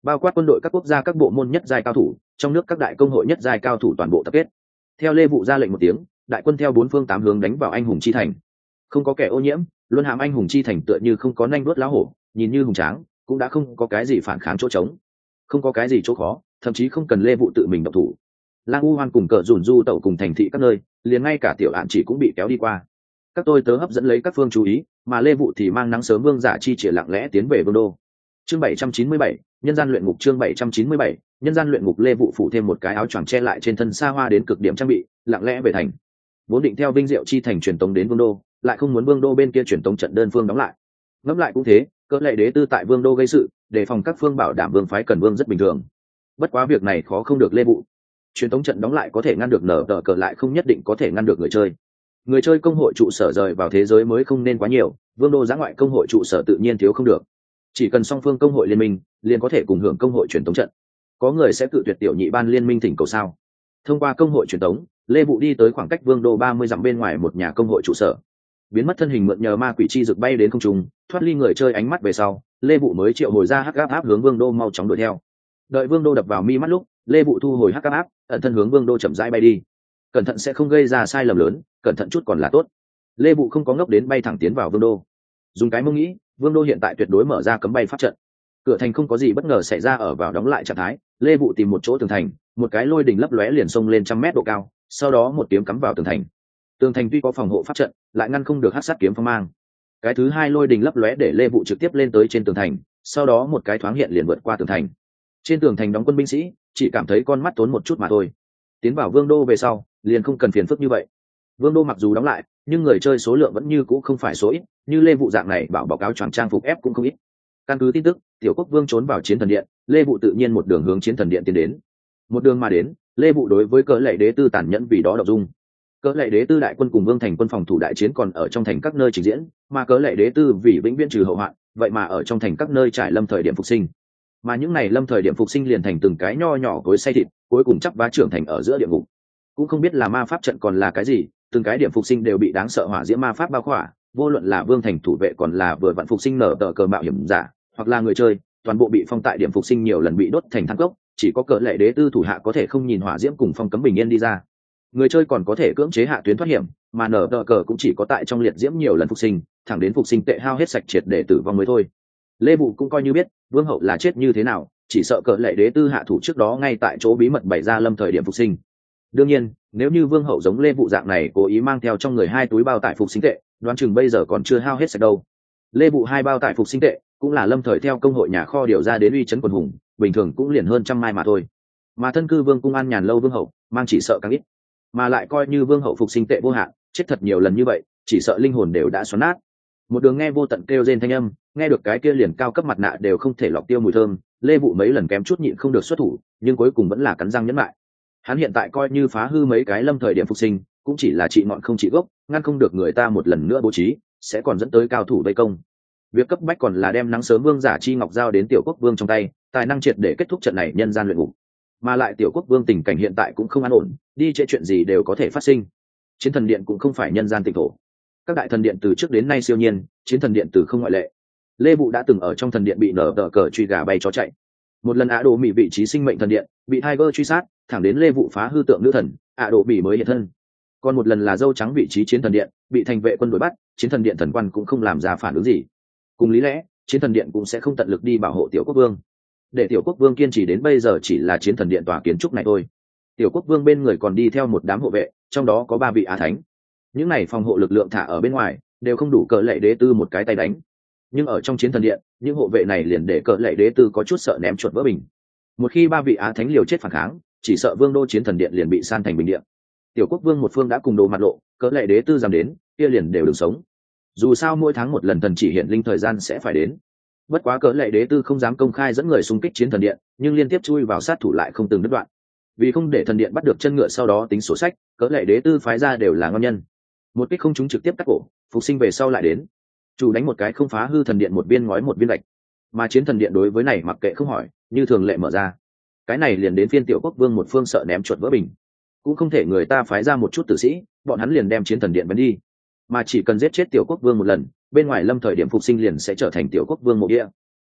A: bao quát quân đội các quốc gia các bộ môn nhất giai cao thủ, trong nước các đại công hội nhất giai cao thủ toàn bộ tập kết. Theo Lê Vụ ra lệnh một tiếng, đại quân theo bốn phương tám hướng đánh vào anh hùng chi thành. Không có kẻ ô nhiễm, luân hãm anh hùng chi thành tựa như không có nanh vuốt lá hổ, nhìn như hùng tráng, cũng đã không có cái gì phản kháng chỗ trống, không có cái gì chỗ khó, thậm chí không cần Lê Vụ tự mình động thủ. Lang U Hoan cùng cờ dùn du tẩu cùng thành thị các nơi, liền ngay cả tiểu ạn chỉ cũng bị kéo đi qua. Các tôi tớ hấp dẫn lấy các phương chú ý, mà Lê Vụ thì mang nắng sớm vương giả chi chỉ lặng lẽ tiến về vương đô. Chương 797, nhân gian luyện ngục. Chương 797, nhân gian luyện ngục. Lê Vụ phủ thêm một cái áo choàng che lại trên thân xa hoa đến cực điểm trang bị, lặng lẽ về thành. Vốn định theo Vinh Diệu chi thành truyền tống đến vương đô, lại không muốn vương đô bên kia truyền tống trận đơn phương đóng lại. Ngẫm lại cũng thế, cỡ lệ đế tư tại vương đô gây sự, đề phòng các phương bảo đảm vương phái cần vương rất bình thường. Bất quá việc này khó không được Lê Vụ. Truyền tống trận đóng lại có thể ngăn được nở tờ cờ, lại không nhất định có thể ngăn được người chơi. Người chơi công hội trụ sở rời vào thế giới mới không nên quá nhiều, vương đô giã ngoại công hội trụ sở tự nhiên thiếu không được. Chỉ cần song phương công hội liên minh, liền có thể cùng hưởng công hội truyền tống trận. Có người sẽ cự tuyệt tiểu nhị ban liên minh thỉnh cầu sao? Thông qua công hội truyền tống, Lê Vụ đi tới khoảng cách vương đô 30 dặm bên ngoài một nhà công hội trụ sở. Biến mất thân hình mượn nhờ ma quỷ chi rực bay đến không trung, thoát ly người chơi ánh mắt về sau, Lê Vụ mới triệu hồi ra hắc áp hướng vương đô mau chóng đuổi theo. Đợi vương đô đập vào mi mắt lúc, Lê Vụ thu hồi hắc áp, ẩn thân hướng vương đô chậm rãi bay đi. Cẩn thận sẽ không gây ra sai lầm lớn, cẩn thận chút còn là tốt. Lê Vụ không có ngốc đến bay thẳng tiến vào vương đô. Dùng cái mông nghĩ, vương đô hiện tại tuyệt đối mở ra cấm bay pháp trận. Cửa thành không có gì bất ngờ xảy ra ở vào đóng lại trạng thái, Lê Vụ tìm một chỗ tường thành, một cái lôi đình lấp lóe liền xông lên 100 mét độ cao, sau đó một kiếm cắm vào tường thành. Tường thành tuy có phòng hộ pháp trận, lại ngăn không được hắc sát kiếm phong mang. Cái thứ hai lôi đình lấp lóe để Lê Vụ trực tiếp lên tới trên tường thành, sau đó một cái thoáng hiện liền vượt qua tường thành. Trên tường thành đóng quân binh sĩ, chỉ cảm thấy con mắt tốn một chút mà thôi. Tiến vào vương đô về sau, liền không cần phiền phức như vậy. Vương đô mặc dù đóng lại, nhưng người chơi số lượng vẫn như cũ không phải số ít, như Lê Vụ dạng này bảo cáo choàng trang phục ép cũng không ít. Căn cứ tin tức, tiểu quốc vương trốn vào chiến thần điện, Lê Vụ tự nhiên một đường hướng chiến thần điện tiến đến. Một đường mà đến, Lê Vụ đối với cỡ lệ đế tư tàn nhẫn vì đó đọc dung. Cỡ lệ đế tư đại quân cùng vương thành quân phòng thủ đại chiến còn ở trong thành các nơi trình diễn, mà cỡ lệ đế tư vì vĩnh viễn trừ hậu hoạn, vậy mà ở trong thành các nơi trải lâm thời điểm phục sinh. Mà những này lâm thời điểm phục sinh liền thành từng cái nho nhỏ cối xay thịt, cuối cùng chắp vá trưởng thành ở giữa địa ngục. Cũng không biết là ma pháp trận còn là cái gì, từng cái điểm phục sinh đều bị đáng sợ hỏa diễm ma pháp bao khỏa, vô luận là vương thành thủ vệ còn là vừa vặn phục sinh nở tờ cờ mạo hiểm giả, hoặc là người chơi, toàn bộ bị phong tại điểm phục sinh nhiều lần bị đốt thành than cốc, chỉ có cỡ lệ đế tư thủ hạ có thể không nhìn hỏa diễm cùng phong cấm bình yên đi ra. Người chơi còn có thể cưỡng chế hạ tuyến thoát hiểm, mà nở tờ cờ cũng chỉ có tại trong liệt diễm nhiều lần phục sinh, thẳng đến phục sinh tệ hao hết sạch triệt để tử vong mới thôi. Lê Vụ cũng coi như biết vương hậu là chết như thế nào, chỉ sợ cỡ lệ đế tư hạ thủ trước đó ngay tại chỗ bí mật bày ra lâm thời điểm phục sinh. Đương nhiên, nếu như vương hậu giống Lê Vụ dạng này cố ý mang theo trong người 2 túi bao tải phục sinh tệ, đoán chừng bây giờ còn chưa hao hết sạch đâu. Lê Vụ 2 bao tải phục sinh tệ cũng là lâm thời theo công hội nhà kho điều ra đến uy chấn quần hùng, bình thường cũng liền hơn 100 mai mà thôi. Mà thân cư vương cung an nhàn lâu vương hậu mang chỉ sợ càng ít, mà lại coi như vương hậu phục sinh tệ vô hạn, chết thật nhiều lần như vậy, chỉ sợ linh hồn đều đã xoắn nát. Một đường nghe vô tận kêu rên thanh âm, nghe được cái kia liền cao cấp mặt nạ đều không thể lọc tiêu mùi thơm, Lê Vụ mấy lần kém chút nhịn không được xuất thủ, nhưng cuối cùng vẫn là cắn răng nhẫn lại. Hắn hiện tại coi như phá hư mấy cái lâm thời điểm phục sinh, cũng chỉ là trị ngọn không trị gốc, ngăn không được người ta một lần nữa bố trí, sẽ còn dẫn tới cao thủ vây công. Việc cấp bách còn là đem nắng sớm vương giả chi ngọc giao đến tiểu quốc vương trong tay, tài năng triệt để kết thúc trận này nhân gian luyện ngục. Mà lại tiểu quốc vương tình cảnh hiện tại cũng không an ổn, đi trễ chuyện gì đều có thể phát sinh. Chiến thần điện cũng không phải nhân gian tịnh thổ, các đại thần điện từ trước đến nay siêu nhiên, chiến thần điện từ không ngoại lệ. Lê Vụ đã từng ở trong thần điện bị nở tờ cờ truy gà bay chó chạy. Một lần Ả Đồ Mị vị trí sinh mệnh thần điện bị Tiger truy sát, thẳng đến Lê Vụ phá hư tượng nữ thần, Ả Đồ Mị mới hiện thân. Còn một lần là dâu trắng vị trí chiến thần điện bị thành vệ quân đuổi bắt, chiến thần điện thần quan cũng không làm ra phản ứng gì. Cùng lý lẽ, chiến thần điện cũng sẽ không tận lực đi bảo hộ tiểu quốc vương. Để tiểu quốc vương kiên trì đến bây giờ chỉ là chiến thần điện tòa kiến trúc này thôi. Tiểu quốc vương bên người còn đi theo một đám hộ vệ, trong đó có 3 vị á thánh. Những này phòng hộ lực lượng thả ở bên ngoài đều không đủ cỡ lệ đế tư một cái tay đánh, nhưng ở trong chiến thần điện những hộ vệ này liền để cỡ lệ đế tư có chút sợ ném chuột vỡ bình. Một khi 3 vị á thánh liều chết phản kháng, chỉ sợ vương đô chiến thần điện liền bị san thành bình điện. Tiểu quốc vương một phương đã cùng đồ mặt lộ, cỡ lệ đế tư dám đến kia liền đều đừng sống. Dù sao mỗi tháng một lần thần chỉ hiện linh thời gian sẽ phải đến. Bất quá cỡ lệ đế tư không dám công khai dẫn người xung kích chiến thần điện, nhưng liên tiếp chui vào sát thủ lại không từng đứt đoạn. Vì không để thần điện bắt được chân ngựa sau đó tính sổ sách, cỡ lệ đế tư phái ra đều là ngon nhân. Một kích không trúng trực tiếp cắt cổ, phục sinh về sau lại đến chủ đánh một cái không phá hư thần điện một viên ngói một viên gạch. Mà chiến thần điện đối với này mặc kệ không hỏi, như thường lệ mở ra. Cái này liền đến phiên tiểu quốc vương một phương sợ ném chuột vỡ bình, cũng không thể người ta phái ra một chút tử sĩ, bọn hắn liền đem chiến thần điện bắn đi. Mà chỉ cần giết chết tiểu quốc vương một lần, bên ngoài lâm thời điểm phục sinh liền sẽ trở thành tiểu quốc vương mộ địa.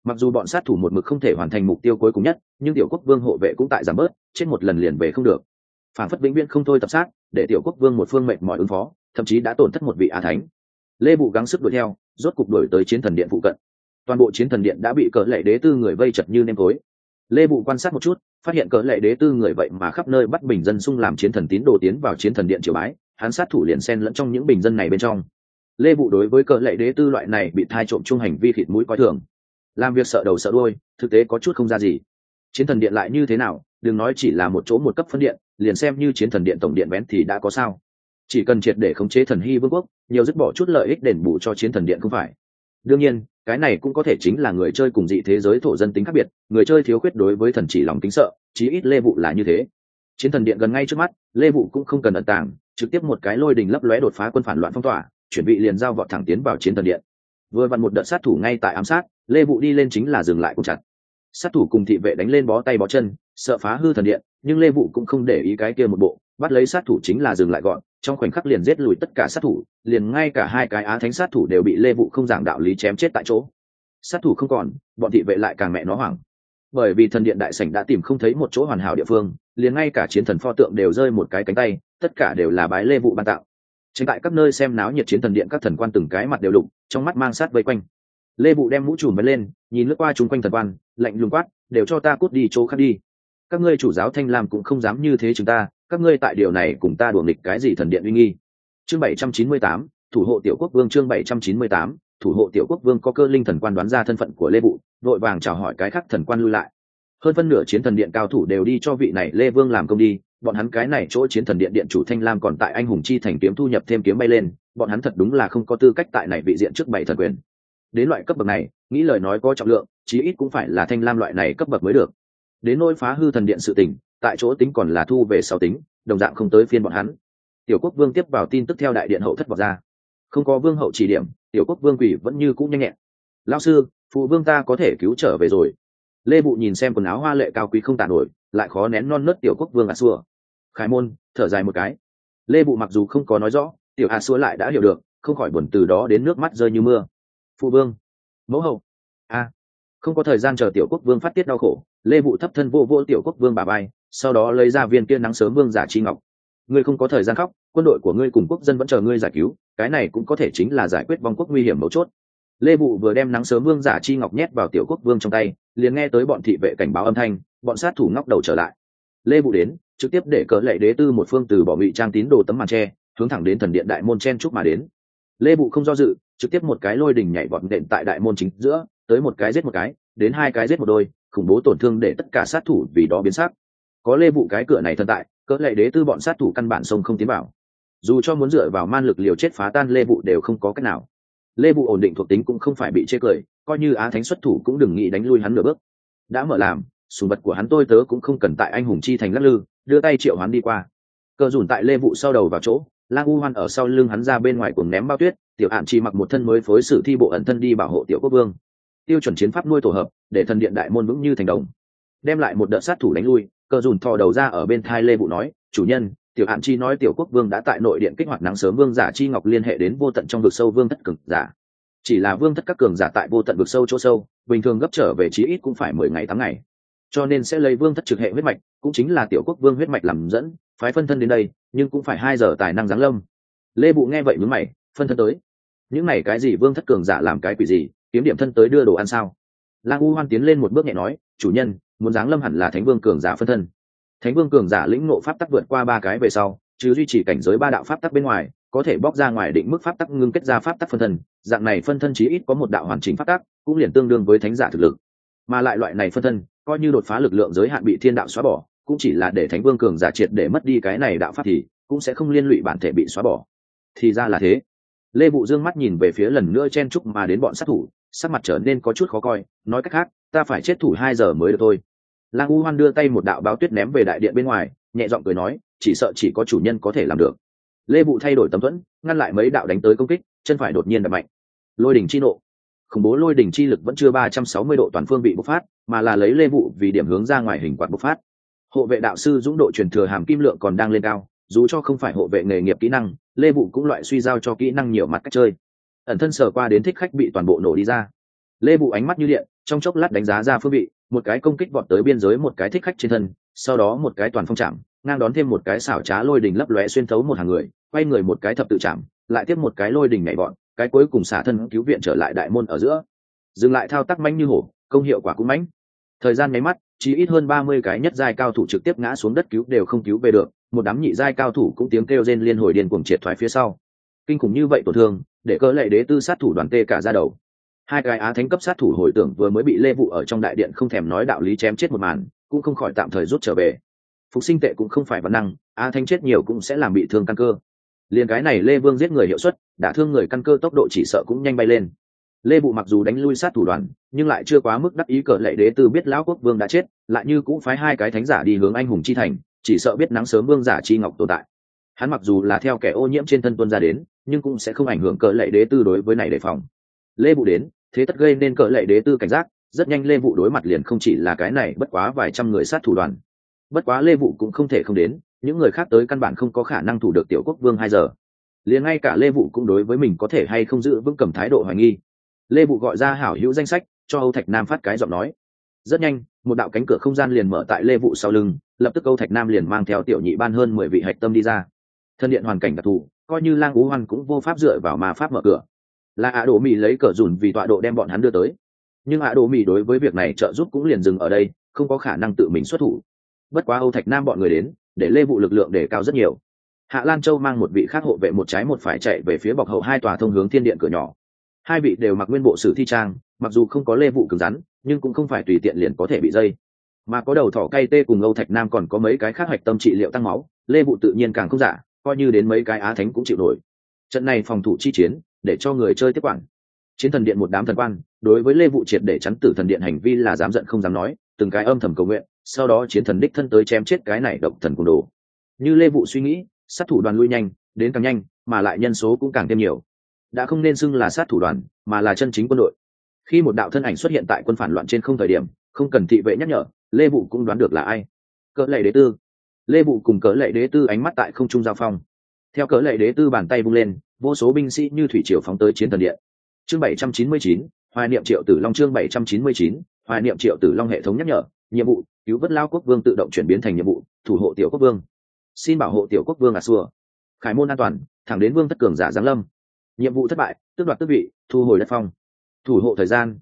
A: Mặc dù bọn sát thủ một mực không thể hoàn thành mục tiêu cuối cùng nhất, nhưng tiểu quốc vương hộ vệ cũng tại giảm bớt, chết một lần liền về không được. Phản phất vĩnh viễn không thôi tập sát, để tiểu quốc vương một phương mệt mỏi ứng phó, thậm chí đã tổn thất một vị á thánh. Lê Bụ gắng sức đuổi theo, rốt cục đuổi tới chiến thần điện phụ cận. Toàn bộ chiến thần điện đã bị cỡ lệ đế tư người vây chật như nêm tối. Lê Bụ quan sát một chút, phát hiện cỡ lệ đế tư người vậy mà khắp nơi bắt bình dân xung làm chiến thần tín đồ tiến vào chiến thần điện triều bái, hắn sát thủ liền xen lẫn trong những bình dân này bên trong. Lê Bụ đối với cỡ lệ đế tư loại này bị thai trộm chung hành vi khịt mũi coi thường, làm việc sợ đầu sợ đuôi, thực tế có chút không ra gì. Chiến thần điện lại như thế nào, đừng nói chỉ là một chỗ một cấp phân điện, liền xem như chiến thần điện tổng điện bén thì đã có sao. Chỉ cần triệt để khống chế thần hy vương quốc, nhiều dứt bỏ chút lợi ích đền bù cho chiến thần điện không phải. Đương nhiên, cái này cũng có thể chính là người chơi cùng dị thế giới thổ dân tính khác biệt, người chơi thiếu khuyết đối với thần chỉ lòng kính sợ, chí ít Lê Vụ là như thế. Chiến thần điện gần ngay trước mắt, Lê Vụ cũng không cần ẩn tàng, trực tiếp một cái lôi đình lấp lóe đột phá quân phản loạn phong tỏa, chuẩn bị liền giao vọt thẳng tiến vào chiến thần điện. Vừa vặn một đợt sát thủ ngay tại ám sát, Lê Vụ đi lên chính là dừng lại cũng chặt. Sát thủ cùng thị vệ đánh lên bó tay bó chân, sợ phá hư thần điện, nhưng Lê Vụ cũng không để ý cái kia một bộ, bắt lấy sát thủ chính là dừng lại gọn, trong khoảnh khắc liền giết lùi tất cả sát thủ, liền ngay cả hai cái á thánh sát thủ đều bị Lê Vụ không giảng đạo lý chém chết tại chỗ. Sát thủ không còn, bọn thị vệ lại càng mẹ nó hoảng. Bởi vì thần điện đại sảnh đã tìm không thấy một chỗ hoàn hảo địa phương, liền ngay cả chiến thần pho tượng đều rơi một cái cánh tay, tất cả đều là bái Lê Vụ ban tạo. Chính tại các nơi xem náo nhiệt chiến thần điện, các thần quan từng cái mặt đều lục, trong mắt mang sát vây quanh. Lê Vụ đem mũ trùm mới lên, nhìn lướt qua chung quanh thần quan, lạnh lùng quát, đều cho ta cút đi chỗ khác đi. Các ngươi chủ giáo Thanh Lam cũng không dám như thế chúng ta, các ngươi tại điều này cùng ta đùa nghịch cái gì thần điện uy nghi. Chương 798, thủ hộ tiểu quốc vương. Chương 798, thủ hộ tiểu quốc vương. Có cơ linh thần quan đoán ra thân phận của Lê Vụ, vội vàng chào hỏi cái khác thần quan lui lại. Hơn phân nửa chiến thần điện cao thủ đều đi cho vị này Lê Vương làm công đi, bọn hắn cái này chỗ chiến thần điện điện chủ Thanh Lam còn tại anh hùng chi thành kiếm thu nhập thêm kiếm bay lên, bọn hắn thật đúng là không có tư cách tại này vị diện trước bảy thần quyền. Đến loại cấp bậc này, nghĩ lời nói có trọng lượng, chí ít cũng phải là Thanh Lam loại này cấp bậc mới được. Đến nỗi phá hư thần điện sự tình, tại chỗ tính còn là thu về sau tính, đồng dạng không tới phiên bọn hắn. Tiểu quốc vương tiếp vào tin tức theo đại điện hậu thất vào ra, không có vương hậu chỉ điểm, tiểu quốc vương quỷ vẫn như cũ nhanh nhẹn. Lão sư, phụ vương ta có thể cứu trở về rồi. Lê Bụ nhìn xem quần áo hoa lệ cao quý không tàn nổi, lại khó nén non nớt tiểu quốc vương xua. Khải Môn thở dài một cái. Lê Bụ mặc dù không có nói rõ, tiểu xua lại đã hiểu được, không khỏi buồn từ đó đến nước mắt rơi như mưa. Phụ vương, mẫu hậu, không có thời gian chờ tiểu quốc vương phát tiết đau khổ. Lê Vụ thấp thân vô vô tiểu quốc vương bà bay, sau đó lấy ra viên kia nắng sớm vương giả chi ngọc. Ngươi không có thời gian khóc, quân đội của ngươi cùng quốc dân vẫn chờ ngươi giải cứu, cái này cũng có thể chính là giải quyết vong quốc nguy hiểm mấu chốt. Lê Vụ vừa đem nắng sớm vương giả chi ngọc nhét vào tiểu quốc vương trong tay, liền nghe tới bọn thị vệ cảnh báo âm thanh, bọn sát thủ ngóc đầu trở lại. Lê Vụ đến, trực tiếp để cỡ lệ đế tư một phương từ bỏ ngụy trang tín đồ tấm màn tre, hướng thẳng đến thần điện đại môn chen chúc mà đến. Lê Vụ không do dự, trực tiếp một cái lôi đỉnh nhảy vọt đệm tại đại môn chính giữa, tới một cái giết một cái, đến hai cái giết một đôi, khủng bố tổn thương để tất cả sát thủ vì đó biến sắc. Có Lê Vụ cái cửa này thần tại, cỡ lệ đế tư bọn sát thủ căn bản sông không tiến vào. Dù cho muốn dựa vào man lực liều chết phá tan Lê Vụ đều không có cách nào. Lê Vụ ổn định thuộc tính cũng không phải bị chê cười, coi như á thánh xuất thủ cũng đừng nghĩ đánh lui hắn nửa bước. Đã mở làm, sùng vật của hắn tôi tớ cũng không cần tại anh hùng chi thành lắc lư, đưa tay triệu hoán đi qua. Cờ dùn tại Lê Vụ sau đầu vào chỗ, Lang U Hoan ở sau lưng hắn ra bên ngoài cùng ném bao tuyết, tiểu Ản chỉ mặc một thân mới phối sử thi bộ ẩn thân đi bảo hộ tiểu quốc vương. Tiêu chuẩn chiến pháp nuôi tổ hợp, để thần điện đại môn vững như thành đồng. Đem lại một đợt sát thủ đánh lui, Cờ dùn thò đầu ra ở bên thai Lê Vụ nói, chủ nhân, tiểu Ản chi nói tiểu quốc vương đã tại nội điện kích hoạt nắng sớm vương giả chi ngọc liên hệ đến vô tận trong vực sâu vương thất cường giả. Chỉ là vương thất các cường giả tại vô tận vực sâu chỗ sâu, bình thường gấp trở về chí ít cũng phải 10 ngày 8 ngày. Cho nên sẽ lấy vương thất trực hệ huyết mạch, cũng chính là tiểu quốc vương huyết mạch làm dẫn, phái phân thân đến đây, nhưng cũng phải 2 giờ tài năng giáng lâm. Lê Bụ nghe vậy nhướng mày, phân thân tới. Những này cái gì vương thất cường giả làm cái quỷ gì, kiếm điểm thân tới đưa đồ ăn sao? Lang U Hoan tiến lên một bước nhẹ nói, chủ nhân, muốn giáng lâm hẳn là thánh vương cường giả phân thân. Thánh vương cường giả lĩnh ngộ pháp tắc vượt qua 3 cái về sau, chứ duy trì cảnh giới 3 đạo pháp tắc bên ngoài, có thể bóc ra ngoài định mức pháp tắc ngưng kết ra pháp tắc phân thân, dạng này phân thân chí ít có một đạo hoàn chỉnh pháp tắc, cũng liền tương đương với thánh giả thực lực. Mà lại loại này phân thân, coi như đột phá lực lượng giới hạn bị thiên đạo xóa bỏ, cũng chỉ là để thánh vương cường giả triệt để mất đi cái này đạo pháp thì cũng sẽ không liên lụy bản thể bị xóa bỏ. Thì ra là thế. Lê Vụ dương mắt nhìn về phía lần nữa chen chúc mà đến bọn sát thủ, sắc mặt trở nên có chút khó coi, nói cách khác, ta phải chết thủ 2 giờ mới được thôi. Lang U Hoan đưa tay một đạo báo tuyết ném về đại điện bên ngoài, nhẹ giọng cười nói, chỉ sợ chỉ có chủ nhân có thể làm được. Lê Vụ thay đổi tấm thuẫn, ngăn lại mấy đạo đánh tới công kích, chân phải đột nhiên đập mạnh. Lôi đỉnh chi nộ. Khủng bố lôi đỉnh chi lực vẫn chưa 360 độ toàn phương bị bộc phát, mà là lấy Lê Vụ vì điểm hướng ra ngoài hình quạt bộc phát. Hộ vệ đạo sư dũng độ truyền thừa hàm kim lượng còn đang lên cao, dù cho không phải hộ vệ nghề nghiệp kỹ năng, Lê Vụ cũng loại suy giao cho kỹ năng nhiều mặt cách chơi. Ẩn thân sờ qua đến thích khách bị toàn bộ nổ đi ra. Lê Vụ ánh mắt như điện, trong chốc lát đánh giá ra phương vị, một cái công kích vọt tới biên giới một cái thích khách trên thân, sau đó một cái toàn phong chạm ngang đón thêm một cái xảo trá lôi đình lấp lóe xuyên thấu một hàng người, quay người một cái thập tự chạm lại tiếp một cái lôi đình nhảy bọn, cái cuối cùng xả thân cứu viện trở lại đại môn ở giữa, dừng lại thao tác mãnh như hổ, công hiệu quả cũng mãnh. Thời gian nháy mắt, chỉ ít hơn 30 cái nhất giai cao thủ trực tiếp ngã xuống đất cứu đều không cứu về được, một đám nhị giai cao thủ cũng tiếng kêu rên liên hồi điên cuồng triệt thoái phía sau. Kinh khủng như vậy tổn thương, để cỡ lệ đế tư sát thủ đoàn tê cả ra đầu. Hai cái á thánh cấp sát thủ hồi tưởng vừa mới bị Lê Vụ ở trong đại điện không thèm nói đạo lý chém chết một màn, cũng không khỏi tạm thời rút trở về. Phục sinh tệ cũng không phải văn năng, á thánh chết nhiều cũng sẽ làm bị thương căn cơ. Liên cái này Lê Vương giết người hiệu suất, đả thương người căn cơ tốc độ chỉ sợ cũng nhanh bay lên. Lê Vụ mặc dù đánh lui sát thủ đoàn, nhưng lại chưa quá mức đắc ý, cỡ lệ đế tư biết lão quốc vương đã chết, lại như cũng phái hai cái thánh giả đi hướng anh hùng chi thành, chỉ sợ biết nắng sớm vương giả chi ngọc tồn tại. Hắn mặc dù là theo kẻ ô nhiễm trên thân tuân ra đến, nhưng cũng sẽ không ảnh hưởng cỡ lệ đế tư đối với này đề phòng. Lê Vụ đến, thế tất gây nên cỡ lệ đế tư cảnh giác, rất nhanh Lê Vụ đối mặt liền không chỉ là cái này bất quá vài trăm người sát thủ đoàn. Bất quá Lê Vụ cũng không thể không đến, những người khác tới căn bản không có khả năng thủ được tiểu quốc vương 2 giờ. Liền ngay cả Lê Vụ cũng đối với mình có thể hay không giữ vững cầm thái độ hoài nghi. Lê Vụ gọi ra hảo hữu danh sách, cho Âu Thạch Nam phát cái giọng nói. Rất nhanh, một đạo cánh cửa không gian liền mở tại Lê Vụ sau lưng, lập tức Âu Thạch Nam liền mang theo tiểu nhị ban hơn 10 vị hạch tâm đi ra. Thân điện hoàn cảnh đặc thù, coi như Lang Ú Hoan cũng vô pháp dựa vào ma pháp mở cửa. Là Ả Đỗ Mị lấy cờ dùn vì tọa độ đem bọn hắn đưa tới. Nhưng Ả Đỗ Mị đối với việc này trợ giúp cũng liền dừng ở đây, không có khả năng tự mình xuất thủ. Bất quá Âu Thạch Nam bọn người đến, để Lê Vụ lực lượng đề cao rất nhiều. Hạ Lan Châu mang một vị khác hộ vệ một trái một phải chạy về phía bọc hậu hai tòa thông hướng thiên điện cửa nhỏ. Hai vị đều mặc nguyên bộ sử thi trang, mặc dù không có Lê Vụ cứng rắn, nhưng cũng không phải tùy tiện liền có thể bị dây. Mà có đầu thỏ cây tê cùng Âu Thạch Nam còn có mấy cái khác hạch tâm trị liệu tăng máu, Lê Vụ tự nhiên càng không giả, coi như đến mấy cái á thánh cũng chịu nổi. Trận này phòng thủ chi chiến, để cho người chơi tiếp quản. Chiến thần điện một đám thần quan, đối với Lê Vụ triệt để chắn tử thần điện hành vi là dám giận không dám nói, từng cái âm thầm cầu nguyện, sau đó chiến thần đích thân tới chém chết cái này độc thần cùng đồ. Như Lê Vụ suy nghĩ, sát thủ đoàn lui nhanh, đến càng nhanh, mà lại nhân số cũng càng thêm nhiều. Đã không nên xưng là sát thủ đoàn, mà là chân chính quân đội. Khi một đạo thân ảnh xuất hiện tại quân phản loạn trên không thời điểm, không cần thị vệ nhắc nhở, Lê Vụ cũng đoán được là ai. Cỡ lệ đế tư. Lê Vụ cùng cỡ lệ đế tư ánh mắt tại không trung giao phong. Theo cỡ lệ đế tư bàn tay vung lên, vô số binh sĩ như thủy triều phóng tới chiến thần điện. Chương 799, hoài niệm Triệu Tử Long. Chương 799, hoài niệm Triệu Tử Long. Hệ thống nhắc nhở, nhiệm vụ cứu vớt lao quốc vương tự động chuyển biến thành nhiệm vụ thủ hộ tiểu quốc vương. Xin bảo hộ tiểu quốc vương Xua. Khải môn an toàn, thẳng đến vương thất cường giả giáng lâm. Nhiệm vụ thất bại, tước đoạt tước vị, thu hồi đất phong. Thủ hộ thời gian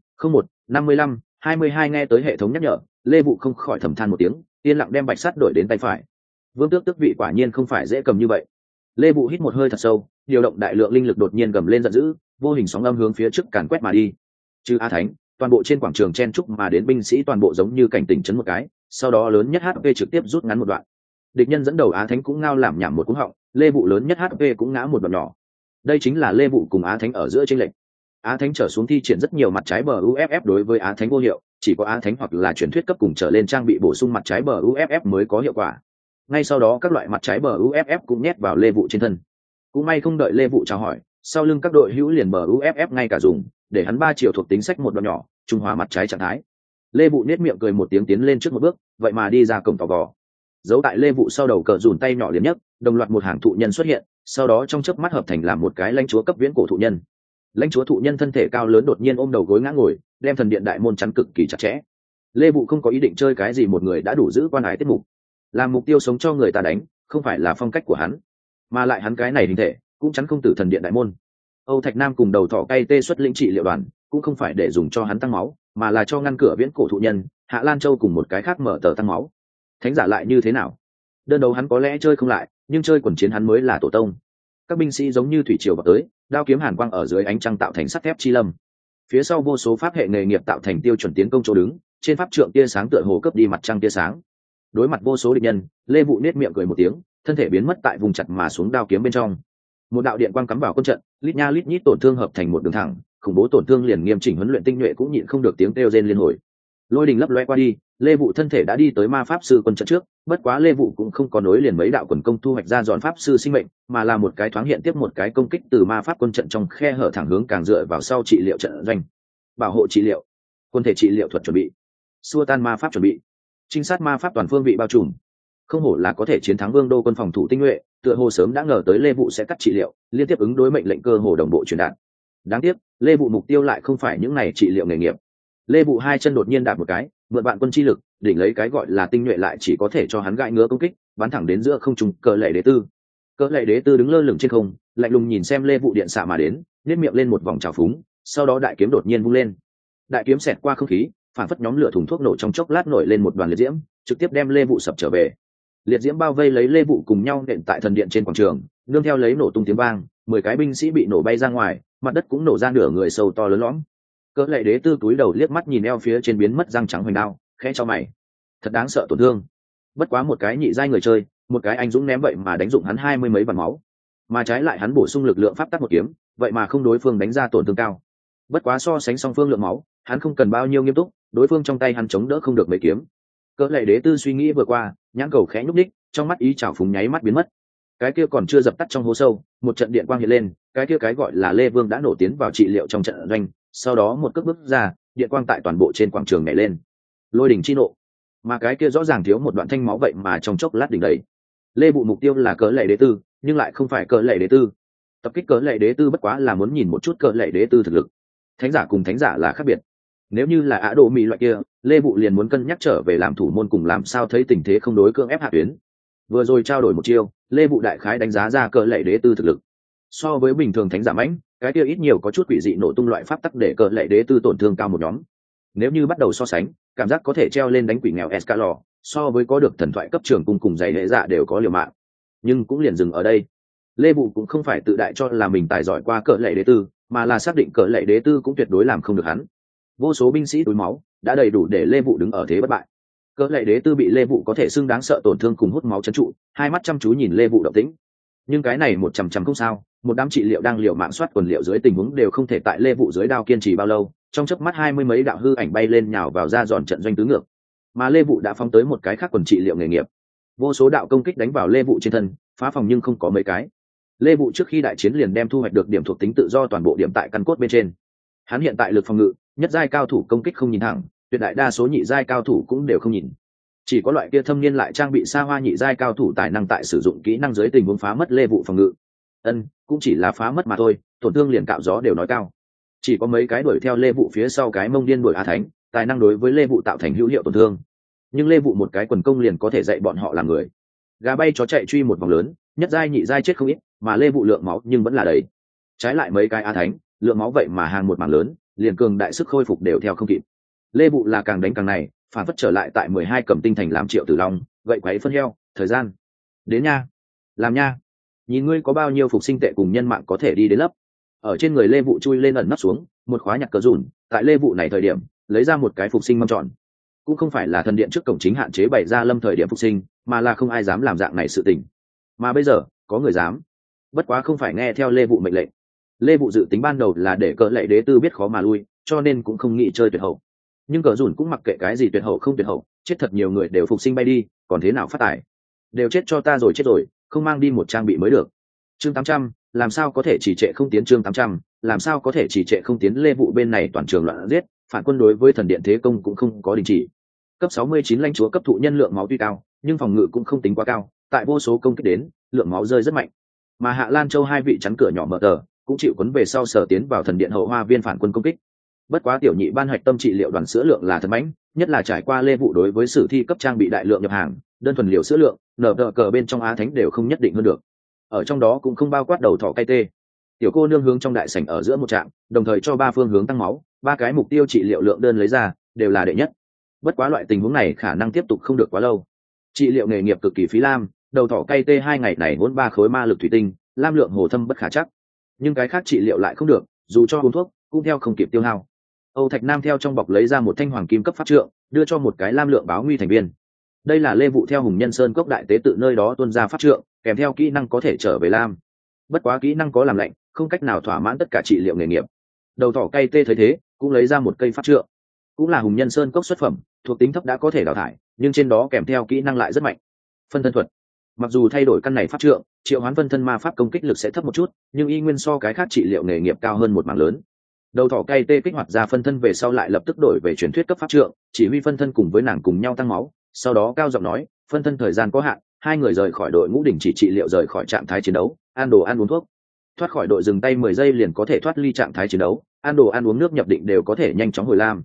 A: 01:55:22. Nghe tới hệ thống nhắc nhở, Lê Vụ không khỏi thầm than một tiếng, yên lặng đem bạch sắt đổi đến tay phải. Vương tước tước vị quả nhiên không phải dễ cầm như vậy. Lê Vụ hít một hơi thật sâu, điều động đại lượng linh lực đột nhiên gầm lên giận dữ, vô hình sóng âm hướng phía trước càn quét mà đi. Trừ A Thánh, toàn bộ trên quảng trường chen trúc mà đến binh sĩ toàn bộ giống như cảnh tỉnh chấn một cái, sau đó lớn nhất HP trực tiếp rút ngắn một đoạn. Địch nhân dẫn đầu Á Thánh cũng ngao làm nhảm một cú họng, Lê Vụ lớn nhất HP cũng ngã một đoạn nhỏ. Đây chính là Lê Vụ cùng Á Thánh ở giữa chênh lệch. Á Thánh trở xuống thi triển rất nhiều mặt trái bờ UFF đối với Á Thánh vô hiệu, chỉ có Á Thánh hoặc là truyền thuyết cấp cùng trở lên trang bị bổ sung mặt trái bờ UFF mới có hiệu quả. Ngay sau đó các loại mặt trái bờ UFF cũng nhét vào Lê Vụ trên thân. Cũng may không đợi Lê Vụ chào hỏi, sau lưng các đội hữu liền bờ UFF ngay cả dùng, để hắn 3 triệu thuộc tính sách một đoạn nhỏ, trung hòa mặt trái trạng thái. Lê Vụ nét miệng cười một tiếng tiến lên trước một bước, vậy mà đi ra cổng tò vò. Giấu tại Lê Vụ sau đầu cờ dùn tay nhỏ liền nhất, đồng loạt một hàng thụ nhân xuất hiện, sau đó trong chớp mắt hợp thành làm một cái lãnh chúa cấp viễn cổ thụ nhân. Lãnh chúa thụ nhân thân thể cao lớn đột nhiên ôm đầu gối ngã ngồi, đem thần điện đại môn chắn cực kỳ chặt chẽ. Lê Vụ không có ý định chơi cái gì một người đã đủ giữ quan ái tiết mục, làm mục tiêu sống cho người ta đánh, không phải là phong cách của hắn, mà lại hắn cái này hình thể cũng chắn không tử thần điện đại môn. Âu Thạch Nam cùng đầu thỏ cây tê xuất lĩnh trị liệu đoàn, cũng không phải để dùng cho hắn tăng máu, mà là cho ngăn cửa viễn cổ thụ nhân. Hạ Lan Châu cùng một cái khác mở tờ tăng máu. Thánh giả lại như thế nào? Đơn đấu hắn có lẽ chơi không lại, nhưng chơi quần chiến hắn mới là tổ tông. Các binh sĩ giống như thủy triều vào tới, đao kiếm hàn quang ở dưới ánh trăng tạo thành sắt thép chi lâm. Phía sau vô số pháp hệ nghề nghiệp tạo thành tiêu chuẩn tiến công chỗ đứng, trên pháp trượng tia sáng tựa hồ cấp đi mặt trăng tia sáng. Đối mặt vô số địch nhân, Lê Vụ nết miệng cười một tiếng, thân thể biến mất tại vùng chặt mà xuống đao kiếm bên trong. Một đạo điện quang cắm vào quân trận, lít nha lít nhít tổn thương hợp thành một đường thẳng, khủng bố tổn thương liền nghiêm chỉnh huấn luyện tinh nhuệ cũng nhịn không được tiếng kêu rên liên hồi. Lôi đình lấp loe qua đi, Lê Vụ thân thể đã đi tới ma pháp sư quân trận trước, bất quá Lê Vụ cũng không có nối liền mấy đạo quần công thu hoạch ra giòn pháp sư sinh mệnh, mà là một cái thoáng hiện tiếp một cái công kích từ ma pháp quân trận trong khe hở thẳng hướng càng dựa vào sau trị liệu trận doanh. Bảo hộ trị liệu, quân thể trị liệu thuật chuẩn bị, xua tan ma pháp chuẩn bị, trinh sát ma pháp toàn phương vị bao trùm. Không hổ là có thể chiến thắng Vương đô quân phòng thủ tinh nhuệ, tựa hồ sớm đã ngờ tới Lê Vụ sẽ cắt trị liệu, liên tiếp ứng đối mệnh lệnh cơ hồ đồng bộ truyền đạt. Đáng tiếc, Lê Vụ mục tiêu lại không phải những này trị liệu nghề nghiệp. Lê Vụ hai chân đột nhiên đạp một cái, mượn vạn quân chi lực, đỉnh lấy cái gọi là tinh nhuệ lại chỉ có thể cho hắn gãi ngứa công kích, bắn thẳng đến giữa không trung Cờ Lệ Đế Tư. Cờ Lệ Đế Tư đứng lơ lửng trên không, lạnh lùng nhìn xem Lê Vụ điện xạ mà đến, nhếch miệng lên một vòng trào phúng, sau đó đại kiếm đột nhiên vung lên. Đại kiếm xẹt qua không khí, phản phất nhóm lửa thùng thuốc nổ trong chốc lát nổi lên một đoàn liệt diễm, trực tiếp đem Lê Vụ sập trở về. Liệt diễm bao vây lấy Lê Vụ cùng nhau nện tại thần điện trên quảng trường, nương theo lấy nổ tung tiếng vang, 10 cái binh sĩ bị nổ bay ra ngoài, mặt đất cũng nổ ra nửa người sâu to lớn lõm. Cỡ Lệ Đế Tư cúi đầu liếc mắt nhìn eo phía trên biến mất răng trắng hoành đao, khẽ cho mày, thật đáng sợ tổn thương. Bất quá một cái nhị giai người chơi, một cái anh dũng ném vậy mà đánh dụng hắn 20 mấy vạn máu, mà trái lại hắn bổ sung lực lượng pháp tắc một kiếm, vậy mà không đối phương đánh ra tổn thương cao. Bất quá so sánh song phương lượng máu, hắn không cần bao nhiêu nghiêm túc, đối phương trong tay hắn chống đỡ không được mấy kiếm. Cỡ Lệ Đế Tư suy nghĩ vừa qua, nhãn cầu khẽ nhúc nhích, trong mắt ý trào phúng nháy mắt biến mất. Cái kia còn chưa dập tắt trong hố sâu, một trận điện quang hiện lên, cái kia cái gọi là Lê Vương đã nổ tiến vào trị liệu trong trận doanh, sau đó một cước bước ra, điện quang tại toàn bộ trên quảng trường nhảy lên. Lôi đỉnh chi nộ, mà cái kia rõ ràng thiếu một đoạn thanh máu vậy mà trong chốc lát đỉnh đầy. Lê Vụ mục tiêu là Cỡ Lệ Đế Tư, nhưng lại không phải Cỡ Lệ Đế Tư. Tập kích Cỡ Lệ Đế Tư bất quá là muốn nhìn một chút Cỡ Lệ Đế Tư thực lực. Thánh giả cùng thánh giả là khác biệt. Nếu như là Á Độ Mỹ loại kia, Lê Vụ liền muốn cân nhắc trở về làm thủ môn cùng làm sao thấy tình thế không đối cưỡng ép hạ tuyến. Vừa rồi trao đổi một chiêu, Lê Vụ đại khái đánh giá ra Cỡ Lệ Đế Tư thực lực. So với bình thường thánh giả mãnh, cái kia ít nhiều có chút quỷ dị nổ tung loại pháp tắc để Cỡ Lệ Đế Tư tổn thương cao một nhóm. Nếu như bắt đầu so sánh, cảm giác có thể treo lên đánh quỷ nghèo Escalor, so với có được thần thoại cấp trường cung cùng giày hệ dạ đều có liều mạng. Nhưng cũng liền dừng ở đây. Lê Vụ cũng không phải tự đại cho là mình tài giỏi qua Cỡ Lệ Đế Tư, mà là xác định Cỡ Lệ Đế Tư cũng tuyệt đối làm không được hắn. Vô số binh sĩ túi máu đã đầy đủ để Lê Vụ đứng ở thế bất bại. Cỡ Lệ Đế Tư bị Lê Vụ có thể xưng đáng sợ tổn thương cùng hút máu trấn trụ, hai mắt chăm chú nhìn Lê Vụ động tĩnh. Nhưng cái này một chằm chằm không sao, một đám trị liệu đang liều mạng soát quần liệu dưới tình huống đều không thể tại Lê Vụ dưới đao kiên trì bao lâu, trong chớp mắt 20 mấy đạo hư ảnh bay lên nhào vào ra giòn trận doanh tứ ngược. Mà Lê Vụ đã phóng tới một cái khác quần trị liệu nghề nghiệp. Vô số đạo công kích đánh vào Lê Vụ trên thân, phá phòng nhưng không có mấy cái. Lê Vụ trước khi đại chiến liền đem thu hoạch được điểm thuộc tính tự do toàn bộ điểm tại căn cốt bên trên. Hắn hiện tại lực phòng ngự, nhất giai cao thủ công kích không nhìn thẳng, tuyệt đại đa số nhị giai cao thủ cũng đều không nhìn. Chỉ có loại kia thâm niên lại trang bị xa hoa nhị giai cao thủ tài năng tại sử dụng kỹ năng dưới tình huống phá mất Lê Vụ phòng ngự. Cũng chỉ là phá mất mà thôi, tổn thương liền cạo gió đều nói cao. Chỉ có mấy cái đuổi theo Lê Vụ phía sau cái mông điên đuổi A Thánh, tài năng đối với Lê Vụ tạo thành hữu hiệu tổn thương. Nhưng Lê Vụ một cái quần công liền có thể dạy bọn họ làm người. Gà bay chó chạy truy một vòng lớn, nhất giai nhị giai chết không ít, mà Lê Vụ lượng máu nhưng vẫn là đầy. Trái lại mấy cái A Thánh, lượng máu vậy mà hàng một mảng lớn, liền cường đại sức khôi phục đều theo không kịp. Lê Vụ là càng đánh càng này, phản phất trở lại tại 12 Cẩm Tinh thành làm Triệu Tử Long, vậy quấy phân heo, thời gian. Đến nha, làm nha. Nhìn ngươi có bao nhiêu phục sinh tệ cùng nhân mạng có thể đi đến lấp. Ở trên người Lê Vụ chui lên ẩn nấp xuống, một khóa nhặt cờ dùn, tại Lê Vụ này thời điểm, lấy ra một cái phục sinh mâm tròn. Cũng không phải là thần điện trước cổng chính hạn chế bày ra lâm thời điểm phục sinh, mà là không ai dám làm dạng này sự tình. Mà bây giờ, có người dám. Bất quá không phải nghe theo Lê Vụ mệnh lệnh. Lê Vụ dự tính ban đầu là để Cỡ Lệ Đế Tư biết khó mà lui, cho nên cũng không nghĩ chơi tuyệt hậu. Nhưng cờ dùn cũng mặc kệ cái gì tuyệt hậu không tuyệt hậu, chết thật nhiều người đều phục sinh bay đi, còn thế nào phát tài. Đều chết cho ta rồi chết rồi, không mang đi một trang bị mới được. Chương 800, làm sao có thể chỉ trệ không tiến chương 800, làm sao có thể chỉ trệ không tiến. Lê Vụ bên này toàn trường loạn giết, phản quân đối với thần điện thế công cũng không có đình chỉ. Cấp 69 lãnh chúa cấp thụ nhân lượng máu tuy cao, nhưng phòng ngự cũng không tính quá cao, tại vô số công kích đến, lượng máu rơi rất mạnh. Mà Hạ Lan Châu hai vị chắn cửa nhỏ mở tờ, cũng chịu quấn về sau sở tiến vào thần điện hậu hoa viên phản quân công kích. Bất quá tiểu nhị ban hoạch tâm trị liệu đoàn sữa lượng là thật mãnh, nhất là trải qua Lê Vụ đối với sử thi cấp trang bị đại lượng nhập hàng, đơn thuần liều sữa lượng, nở tờ cờ bên trong Á Thánh đều không nhất định hơn được. Ở trong đó cũng không bao quát đầu thỏ cay tê. Tiểu cô nương hướng trong đại sảnh ở giữa một trạm, đồng thời cho ba phương hướng tăng máu, ba cái mục tiêu trị liệu lượng đơn lấy ra, đều là đệ nhất. Bất quá loại tình huống này khả năng tiếp tục không được quá lâu. Trị liệu nghề nghiệp cực kỳ phí lam, đầu thỏ cay tê 2 ngày này vốn 3 khối ma lực thủy tinh, lam lượng hồ thâm bất khả chắc. Nhưng cái khác trị liệu lại không được, dù cho uống thuốc, cũng theo không kịp tiêu hao. Âu Thạch Nam theo trong bọc lấy ra một thanh hoàng kim cấp pháp trượng, đưa cho một cái lam lượng báo nguy thành viên. Đây là Lê Vụ theo Hùng Nhân Sơn cốc đại tế tự nơi đó tuôn ra pháp trượng, kèm theo kỹ năng có thể trở về lam. Bất quá kỹ năng có làm lạnh, không cách nào thỏa mãn tất cả trị liệu nghề nghiệp. Đầu thỏ cay tê thấy thế, cũng lấy ra một cây pháp trượng, cũng là Hùng Nhân Sơn cốc xuất phẩm, thuộc tính thấp đã có thể đào thải, nhưng trên đó kèm theo kỹ năng lại rất mạnh. Phân thân thuật. Mặc dù thay đổi căn này pháp trượng, triệu hoán phân thân ma pháp công kích lực sẽ thấp một chút, nhưng y nguyên so cái khác trị liệu nghề nghiệp cao hơn một mảng lớn. Đầu thỏ cay tê kích hoạt ra phân thân về sau lại lập tức đổi về truyền thuyết cấp pháp trượng, chỉ huy phân thân cùng với nàng cùng nhau tăng máu, sau đó cao giọng nói, phân thân thời gian có hạn, 2 người rời khỏi đội ngũ đình chỉ trị liệu rời khỏi trạng thái chiến đấu, ăn đồ ăn uống thuốc. Thoát khỏi đội dừng tay 10 giây liền có thể thoát ly trạng thái chiến đấu, ăn đồ ăn uống nước nhập định đều có thể nhanh chóng hồi lam.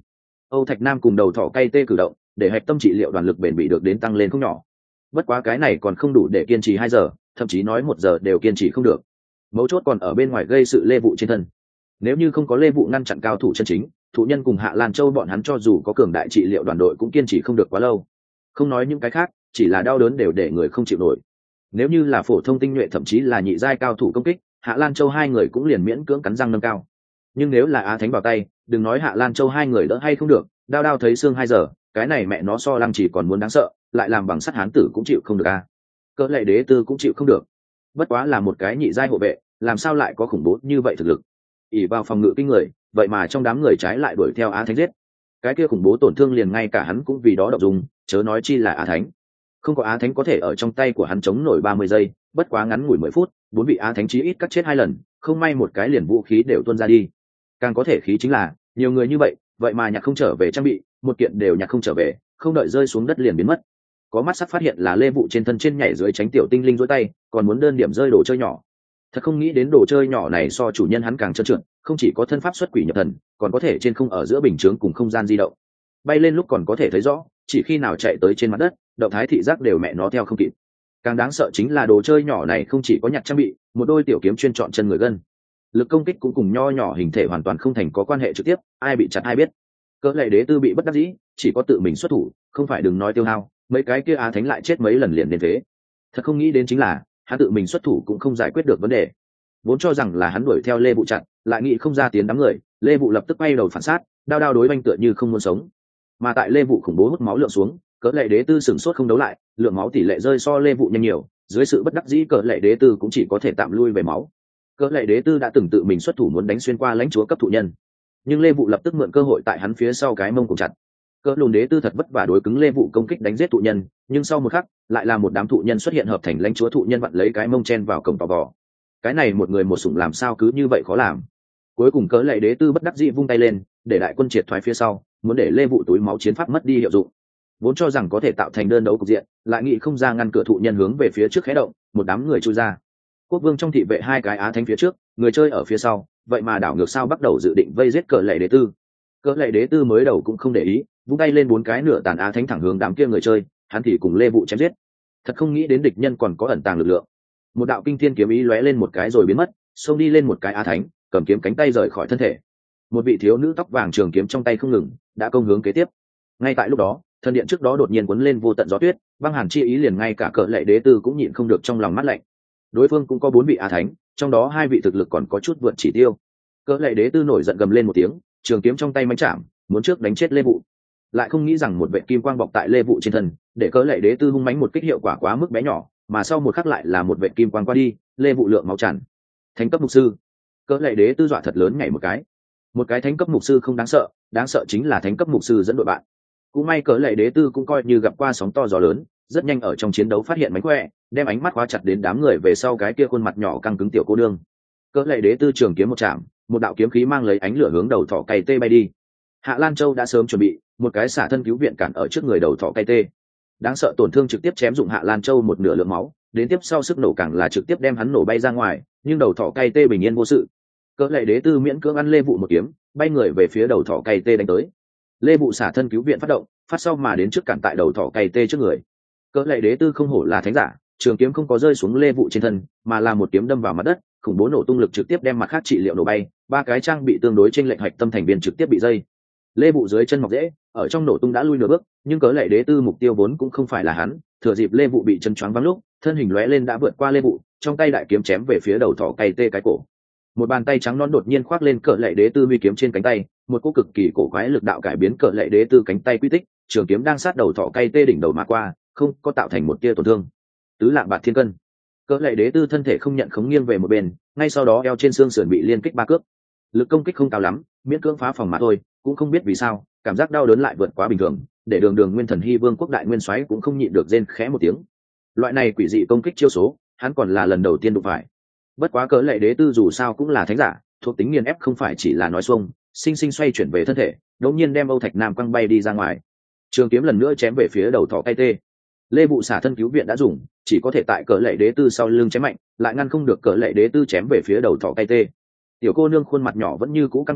A: Âu Thạch Nam cùng đầu thỏ cay tê cử động để hạch tâm trị liệu đoàn lực bền bị được đến tăng lên không nhỏ. Bất quá cái này còn không đủ để kiên trì 2 giờ, thậm chí nói 1 giờ đều kiên trì không được. Mấu chốt còn ở bên ngoài gây sự Lê Vụ trên thân. Nếu như không có Lê Vụ ngăn chặn cao thủ chân chính, thụ nhân cùng Hạ Lan Châu bọn hắn cho dù có cường đại trị liệu đoàn đội cũng kiên trì không được quá lâu. Không nói những cái khác, chỉ là đau đớn đều để người không chịu nổi. Nếu như là phổ thông tinh nhuệ thậm chí là nhị giai cao thủ công kích, Hạ Lan Châu hai người cũng liền miễn cưỡng cắn răng nâng cao. Nhưng nếu là Á Thánh vào tay, đừng nói Hạ Lan Châu hai người đỡ hay không được, đao đao thấy xương 2 giờ, cái này mẹ nó so Lăng Chỉ còn muốn đáng sợ, lại làm bằng sắt hán tử cũng chịu không được a. Cỡ Lệ Đế Tư cũng chịu không được. Bất quá là một cái nhị giai hộ vệ, làm sao lại có khủng bố như vậy thực lực? Ỷ vào phòng ngự kinh người, vậy mà trong đám người trái lại đuổi theo Á Thánh giết. Cái kia khủng bố tổn thương liền ngay cả hắn cũng vì đó động dung, chớ nói chi là Á Thánh. Không có Á Thánh có thể ở trong tay của hắn chống nổi 30 giây, bất quá ngắn ngủi 10 phút, 4 vị Á Thánh chí ít cắt chết 2 lần, không may một cái liền vũ khí đều tuôn ra đi. Càng có thể khí chính là, nhiều người như vậy mà nhặt không trở về trang bị, một kiện đều nhặt không trở về, không đợi rơi xuống đất liền biến mất. Có mắt sắc phát hiện là Lê Vụ trên thân trên nhảy dưới tránh tiểu tinh linh duỗi tay, còn muốn đơn điểm rơi đồ chơi nhỏ. Thật không nghĩ đến đồ chơi nhỏ này so chủ nhân hắn càng trơn trượt, không chỉ có thân pháp xuất quỷ nhập thần, còn có thể trên không ở giữa bình chướng cùng không gian di động. Bay lên lúc còn có thể thấy rõ, chỉ khi nào chạy tới trên mặt đất, động thái thị giác đều mẹ nó theo không kịp. Càng đáng sợ chính là đồ chơi nhỏ này không chỉ có nhặt trang bị, một đôi tiểu kiếm chuyên chọn chân người gân. Lực công kích cũng cùng nho nhỏ hình thể hoàn toàn không thành có quan hệ trực tiếp, ai bị chặt ai biết. Cỡ Lệ Đế Tư bị bất đắc dĩ, chỉ có tự mình xuất thủ, không phải đừng nói tiêu hao, mấy cái kia Á Thánh lại chết mấy lần liền đến thế. Thật không nghĩ đến chính là, hắn tự mình xuất thủ cũng không giải quyết được vấn đề. Vốn cho rằng là hắn đuổi theo Lê Vụ chặn, lại nghĩ không ra tiến đám người, Lê Vụ lập tức bay đầu phản sát, đao đao đối banh tựa như không muốn sống. Mà tại Lê Vụ khủng bố hút máu lượng xuống, Cỡ Lệ Đế Tư sửng sốt không đấu lại, lượng máu tỷ lệ rơi so Lê Vụ nhanh nhiều, dưới sự bất đắc dĩ Cỡ Lệ Đế Tư cũng chỉ có thể tạm lui về máu. Cỡ Lệ Đế Tư đã từng tự mình xuất thủ muốn đánh xuyên qua lãnh chúa cấp thụ nhân, nhưng Lê Vụ lập tức mượn cơ hội tại hắn phía sau cái mông cùng chặt. Cỡ Lùn Đế Tư thật vất vả đối cứng Lê Vụ công kích đánh giết thụ nhân, nhưng sau một khắc lại là một đám thụ nhân xuất hiện hợp thành lãnh chúa thụ nhân vặn lấy cái mông chen vào cổng tò vò. Cái này một người một sủng làm sao cứ như vậy khó làm. Cuối cùng Cỡ Lệ Đế Tư bất đắc dĩ vung tay lên, để đại quân triệt thoái phía sau, muốn để Lê Vụ túi máu chiến pháp mất đi hiệu dụng. Vốn cho rằng có thể tạo thành đơn đấu cục diện, lại nghĩ không ra ngăn cửa thụ nhân hướng về phía trước khé động, một đám người chui ra. Quốc vương trong thị vệ 2 cái Á Thánh phía trước, người chơi ở phía sau, vậy mà đảo ngược sao bắt đầu dự định vây giết Cỡ Lệ Đế Tư. Cỡ Lệ Đế Tư mới đầu cũng không để ý, vung tay lên 4 cái nửa tàn Á Thánh thẳng hướng đám kia người chơi, hắn thì cùng Lê Vụ chém giết. Thật không nghĩ đến địch nhân còn có ẩn tàng lực lượng. Một đạo kinh thiên kiếm ý lóe lên một cái rồi biến mất, xông đi lên một cái Á Thánh, cầm kiếm cánh tay rời khỏi thân thể. Một vị thiếu nữ tóc vàng trường kiếm trong tay không ngừng, đã công hướng kế tiếp. Ngay tại lúc đó, thần điện trước đó đột nhiên cuốn lên vô tận gió tuyết, băng hàn chi ý liền ngay cả Cỡ Lệ Đế Tư cũng nhịn không được trong lòng mát lạnh. Đối phương cũng có 4 vị Á Thánh, trong đó 2 vị thực lực còn có chút vượt chỉ tiêu. Cỡ Lệ Đế Tư nổi giận gầm lên một tiếng, trường kiếm trong tay mãnh chạm, muốn trước đánh chết Lê Vụ. Lại không nghĩ rằng một vệt kim quang bọc tại Lê Vụ trên thân, để Cỡ Lệ Đế Tư hung mãnh một kích hiệu quả quá mức bé nhỏ, mà sau một khắc lại là một vệt kim quang qua đi, Lê Vụ lượng máu tràn. Thánh cấp mục sư. Cỡ Lệ Đế Tư dọa thật lớn nhảy một cái. Một cái thánh cấp mục sư không đáng sợ chính là thánh cấp mục sư dẫn đội bạn. Cũng may Cỡ Lệ Đế Tư cũng coi như gặp qua sóng to gió lớn, rất nhanh ở trong chiến đấu phát hiện mánh khỏe, đem ánh mắt khóa chặt đến đám người về sau cái kia khuôn mặt nhỏ căng cứng tiểu cô đương. Cỡ Lệ Đế Tư trường kiếm một chạm, một đạo kiếm khí mang lấy ánh lửa hướng đầu thỏ cày tê bay đi. Hạ Lan Châu đã sớm chuẩn bị, một cái xả thân cứu viện cản ở trước người đầu thỏ cày tê. Đáng sợ tổn thương trực tiếp chém dụng Hạ Lan Châu một nửa lượng máu, đến tiếp sau sức nổ càng là trực tiếp đem hắn nổ bay ra ngoài, nhưng đầu thỏ cày tê bình yên vô sự. Cỡ Lệ Đế Tư miễn cưỡng ăn Lê Vụ một kiếm, bay người về phía đầu thỏ cày tê đánh tới. Lê Vụ xả thân cứu viện phát động, phát sau mà đến trước cản tại đầu thỏ cày tê trước người. Cỡ Lệ Đế Tư không hổ là thánh giả, trường kiếm không có rơi xuống Lê Vụ trên thân, mà là một kiếm đâm vào mặt đất, khủng bố nổ tung lực trực tiếp đem mặt khác trị liệu nổ bay, 3 cái trang bị tương đối trên lệnh hạch tâm thành viên trực tiếp bị dây. Lê Vụ dưới chân mọc dễ, ở trong nổ tung đã lui nửa bước, nhưng Cỡ Lệ Đế Tư mục tiêu vốn cũng không phải là hắn, thừa dịp Lê Vụ bị chân choáng vắng lúc, thân hình lóe lên đã vượt qua Lê Vụ, trong tay đại kiếm chém về phía đầu thỏ cày tê cái cổ. Một bàn tay trắng non đột nhiên khoác lên Cỡ Lệ Đế Tư huy kiếm trên cánh tay, một cỗ cực kỳ cổ quái lực đạo cải biến Cỡ Lệ Đế Tư cánh tay quy tích, trường kiếm đang sát đầu thỏ cày tê đỉnh đầu mà qua, không có tạo thành một tia tổn thương. Tứ lạng bạc thiên cân. Cỡ Lệ Đế Tư thân thể không nhận khống nghiêng về một bên, ngay sau đó eo trên xương sườn bị liên kích 3 cước. Lực công kích không cao lắm, miễn cưỡng phá phòng mà thôi, cũng không biết vì sao, cảm giác đau đớn lại vượt quá bình thường, để Đường Nguyên Thần Hy Vương quốc đại nguyên soái cũng không nhịn được rên khẽ một tiếng. Loại này quỷ dị công kích chiêu số, hắn còn là lần đầu tiên đụng phải. Bất quá Cỡ Lệ Đế Tư dù sao cũng là thánh giả, thuộc tính nghiền ép không phải chỉ là nói xuông, sinh sinh xoay chuyển về thân thể, đột nhiên đem Âu Thạch Nam quăng bay đi ra ngoài. Trường kiếm lần nữa chém về phía đầu thỏ cày tê. Lê Vụ xả thân cứu viện đã dùng, chỉ có thể tại Cỡ Lệ Đế Tư sau lưng chém mạnh, lại ngăn không được Cỡ Lệ Đế Tư chém về phía đầu thỏ cày tê. Tiểu cô nương khuôn mặt nhỏ vẫn như cũ căng cứng,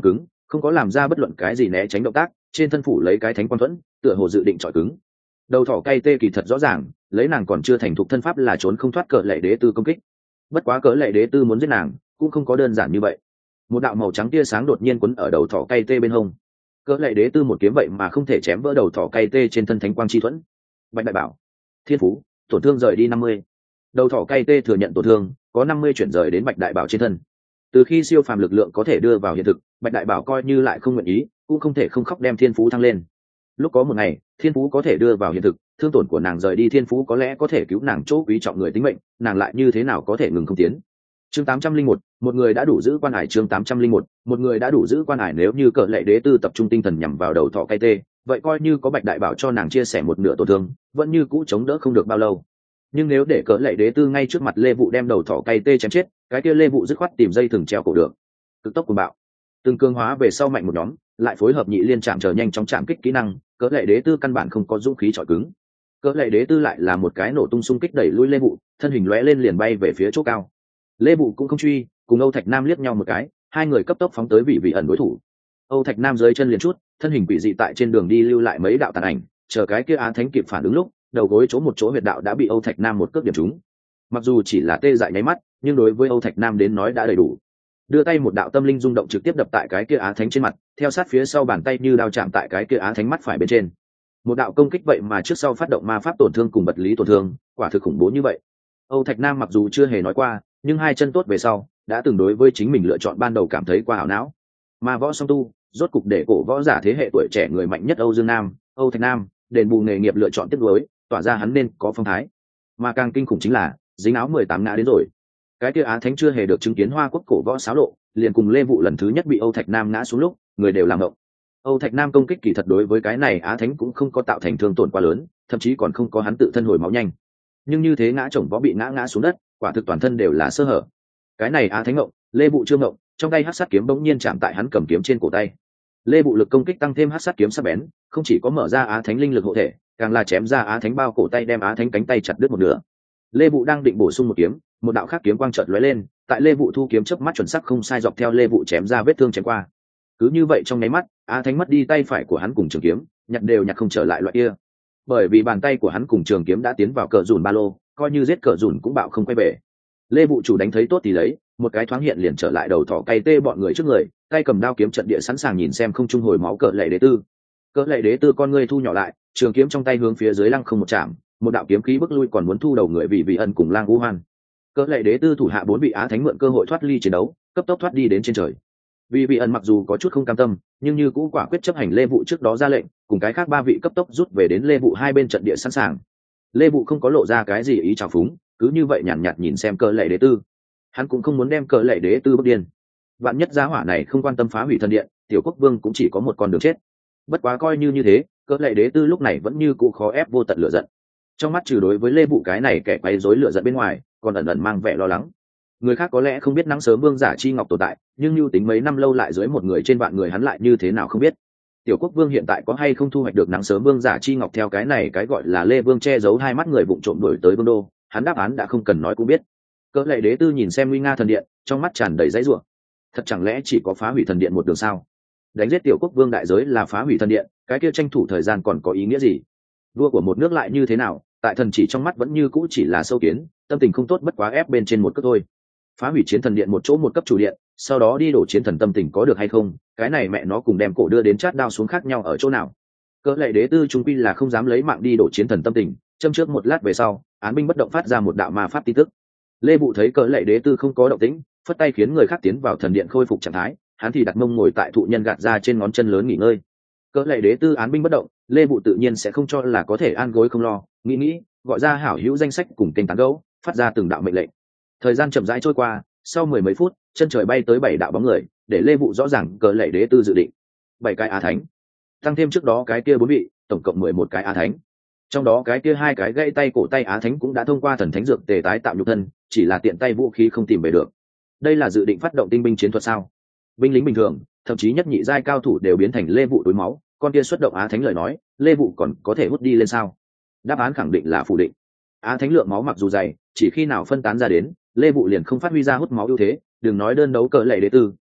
A: không có làm ra bất luận cái gì né tránh động tác, trên thân phủ lấy cái thánh quang thuẫn, tựa hồ dự định chọi cứng. Đầu thỏ cay tê kỳ thật rõ ràng, lấy nàng còn chưa thành thục thân pháp là trốn không thoát cỡ lệ đế tư công kích. Bất quá cỡ lệ đế tư muốn giết nàng cũng không có đơn giản như vậy. Một đạo màu trắng tia sáng đột nhiên quấn ở đầu thỏ cay tê bên hông. Cỡ lệ đế tư một kiếm vậy mà không thể chém vỡ đầu thỏ cay tê trên thân thánh quang chi thuẫn. Bạch đại bảo, thiên phú, tổn thương rời đi 50. Đầu thỏ cay tê thừa nhận tổn thương, có 50 chuyển rời đến bạch đại bảo trên thân. Từ khi siêu phàm lực lượng có thể đưa vào hiện thực, bạch đại bảo coi như lại không nguyện ý cũng không thể không khóc đem thiên phú thăng lên. Lúc có một ngày thiên phú có thể đưa vào hiện thực, thương tổn của nàng rời đi thiên phú có lẽ có thể cứu nàng chỗ quý trọng người tính mệnh, nàng lại như thế nào có thể ngừng không tiến. Chương 801, một người đã đủ giữ quan hải. Chương 801, một người đã đủ giữ quan hải. Nếu như cỡ lệ đế tư tập trung tinh thần nhằm vào đầu thỏ cay tê, vậy coi như có bạch đại bảo cho nàng chia sẻ một nửa tổn thương, vẫn như cũ chống đỡ không được bao lâu. Nhưng nếu để cỡ lệ đế tư ngay trước mặt lê vụ đem đầu thỏ cay tê chém chết, cái kia lê vụ dứt khoát tìm dây thừng treo cổ được. Cực tốc cuồng bạo, từng cương hóa về sau mạnh một nhóm, lại phối hợp nhị liên chạm chờ nhanh chóng chạm kích kỹ năng, cỡ lệ đế tư căn bản không có dũng khí chọi cứng. Cỡ lệ đế tư lại là một cái nổ tung xung kích đẩy lui lê vụ, thân hình lóe lên liền bay về phía chỗ cao. Lê vụ cũng không truy, cùng Âu Thạch Nam liếc nhau một cái, hai người cấp tốc phóng tới vị ẩn đối thủ. Âu Thạch Nam dưới chân liền chút, thân hình quỷ dị tại trên đường đi lưu lại mấy đạo tàn ảnh, chờ cái kia Á Thánh kịp phản ứng lúc, đầu gối chỗ một chỗ huyệt đạo đã bị Âu Thạch Nam một cước điểm trúng. Mặc dù chỉ là tê dại nháy mắt, nhưng đối với Âu Thạch Nam đến nói đã đầy đủ. Đưa tay một đạo tâm linh rung động trực tiếp đập tại cái kia Á Thánh trên mặt, theo sát phía sau bàn tay như đao chạm tại cái kia Á Thánh mắt phải bên trên. Một đạo công kích vậy mà trước sau phát động ma pháp tổn thương cùng vật lý tổn thương, quả thực khủng bố như vậy. Âu Thạch Nam mặc dù chưa hề nói qua, nhưng hai chân tốt về sau, đã từng đối với chính mình lựa chọn ban đầu cảm thấy quá ảo não. Ma võ song tu, rốt cục để cổ võ giả thế hệ tuổi trẻ người mạnh nhất Âu Dương Nam, Âu Thạch Nam, đền bù nghề nghiệp lựa chọn tiếp nối, tỏa ra hắn nên có phong thái. Mà càng kinh khủng chính là, dính áo 18 ngã đến rồi. Cái kia Á Thánh chưa hề được chứng kiến Hoa Quốc cổ võ xáo lộ, liền cùng Lê Vụ lần thứ nhất bị Âu Thạch Nam ngã xuống lúc, người đều làm ngộng. Âu Thạch Nam công kích kỳ thật đối với cái này Á Thánh cũng không có tạo thành thương tổn quá lớn, thậm chí còn không có hắn tự thân hồi máu nhanh. Nhưng như thế ngã chồng võ bị ngã xuống đất, quả thực toàn thân đều là sơ hở. Cái này Á Thánh ngộng, Lê Vụ chưa ngộng, trong tay hắc sát kiếm bỗng nhiên chạm tại hắn cầm kiếm trên cổ tay. Lê Vụ lực công kích tăng thêm hắc sát kiếm sắc bén, không chỉ có mở ra Á Thánh linh lực hộ thể, càng là chém ra Á Thánh bao cổ tay đem Á Thánh cánh tay chặt đứt một nửa. Lê Vụ đang định bổ sung một kiếm, một đạo khác kiếm quang chợt lóe lên, tại Lê Vụ thu kiếm chớp mắt chuẩn xác không sai dọc theo Lê Vụ chém ra vết thương chém qua. Cứ như vậy trong nháy mắt, Á Thánh mất đi tay phải của hắn cùng trường kiếm, nhặt đều nhặt không trở lại loại kia. Bởi vì bàn tay của hắn cùng trường kiếm đã tiến vào cờ dùn ba lô, coi như giết cờ dùn cũng bạo không quay về. Lê Vụ chủ đánh thấy tốt thì lấy, một cái thoáng hiện liền trở lại đầu thỏ cay tê bọn người trước người, tay cầm đao kiếm trận địa sẵn sàng nhìn xem không trung hồi máu cờ lệ đế tư. Cờ lệ đế tư con ngươi thu nhỏ lại, trường kiếm trong tay hướng phía dưới lăng không một chạm, một đạo kiếm khí bức lui còn muốn thu đầu người vì ẩn cùng Lang U Hoan. Cờ lệ đế tư thủ hạ 4 vị Á Thánh mượn cơ hội thoát ly chiến đấu, cấp tốc thoát đi đến trên trời. Vì ẩn mặc dù có chút không cam tâm, nhưng như cũ quả quyết chấp hành Lê Vụ trước đó ra lệnh, cùng cái khác 3 vị cấp tốc rút về đến Lê Vụ hai bên trận địa sẵn sàng. Lê Vụ không có lộ ra cái gì ý trào phúng, cứ như vậy nhàn nhạt nhìn xem cờ lệ đế tư. Hắn cũng không muốn đem cờ lệ đế tư bức điên. Vạn nhất giá hỏa này không quan tâm phá hủy thần điện, tiểu quốc vương cũng chỉ có một con đường chết. Bất quá coi như thế, cờ lệ đế tư lúc này vẫn như cũ khó ép vô tận lửa giận. Trong mắt trừ đối với Lê Vụ cái này kẻ quấy rối lửa giận bên ngoài, còn ẩn ẩn mang vẻ lo lắng. Người khác có lẽ không biết nắng sớm vương giả chi ngọc tồn tại, nhưng lưu tính mấy năm lâu lại dưới một người trên vạn người hắn lại như thế nào không biết. Tiểu quốc vương hiện tại có hay không thu hoạch được nắng sớm vương giả chi ngọc theo cái này cái gọi là Lê Vương che giấu hai mắt người vụng trộm đuổi tới vương đô, hắn đáp án đã không cần nói cũng biết. Cỡ lệ đế tư nhìn xem nguy nga thần điện, trong mắt tràn đầy dãy rủa. Thật chẳng lẽ chỉ có phá hủy thần điện một đường sao? Đánh giết tiểu quốc vương đại giới là phá hủy thần điện, cái kia tranh thủ thời gian còn có ý nghĩa gì? Vua của một nước lại như thế nào, tại thần chỉ trong mắt vẫn như cũ chỉ là sâu kiến, tâm tình không tốt bất quá ép bên trên một cước thôi. Phá hủy chiến thần điện một chỗ một cấp chủ điện, sau đó đi đổ chiến thần tâm tình có được hay không? Cái này mẹ nó cùng đem cổ đưa đến chát đao xuống khác nhau ở chỗ nào? Cỡ lệ đế tư trung quy là không dám lấy mạng đi đổ chiến thần tâm tình, châm trước một lát về sau, án binh bất động phát ra một đạo ma pháp tin tức. Lê Vụ thấy cỡ lệ đế tư không có động tĩnh, phất tay khiến người khác tiến vào thần điện khôi phục trạng thái, hắn thì đặt mông ngồi tại thụ nhân gạt ra trên ngón chân lớn nghỉ ngơi. Cỡ lệ đế tư án binh bất động, Lê Vụ tự nhiên sẽ không cho là có thể an gối không lo, nghĩ gọi ra hảo hữu danh sách cùng kênh tán gấu, phát ra từng đạo mệnh lệnh. Thời gian chậm rãi trôi qua, sau 10 mấy phút, chân trời bay tới 7 đạo bóng người, để Lê Vụ rõ ràng cỡ lệ đế tư dự định 7 cái Á Thánh, tăng thêm trước đó cái kia 4 vị, tổng cộng 11 cái Á Thánh. Trong đó cái kia 2 cái gãy tay cổ tay Á Thánh cũng đã thông qua thần thánh dược tề tái tạo nhục thân, chỉ là tiện tay vũ khí không tìm về được. Đây là dự định phát động tinh binh chiến thuật sao? Binh lính bình thường, thậm chí nhất nhị giai cao thủ đều biến thành Lê Vụ đối máu, con kia xuất động Á Thánh lời nói, Lê Vụ còn có thể hút đi lên sao? Đáp án khẳng định là phủ định. Á Thánh lượng máu mặc dù dày, chỉ khi nào phân tán ra đến, Lê Vụ liền không phát huy ra hút máu ưu thế, đừng nói đơn đấu cỡ lệ đế tư,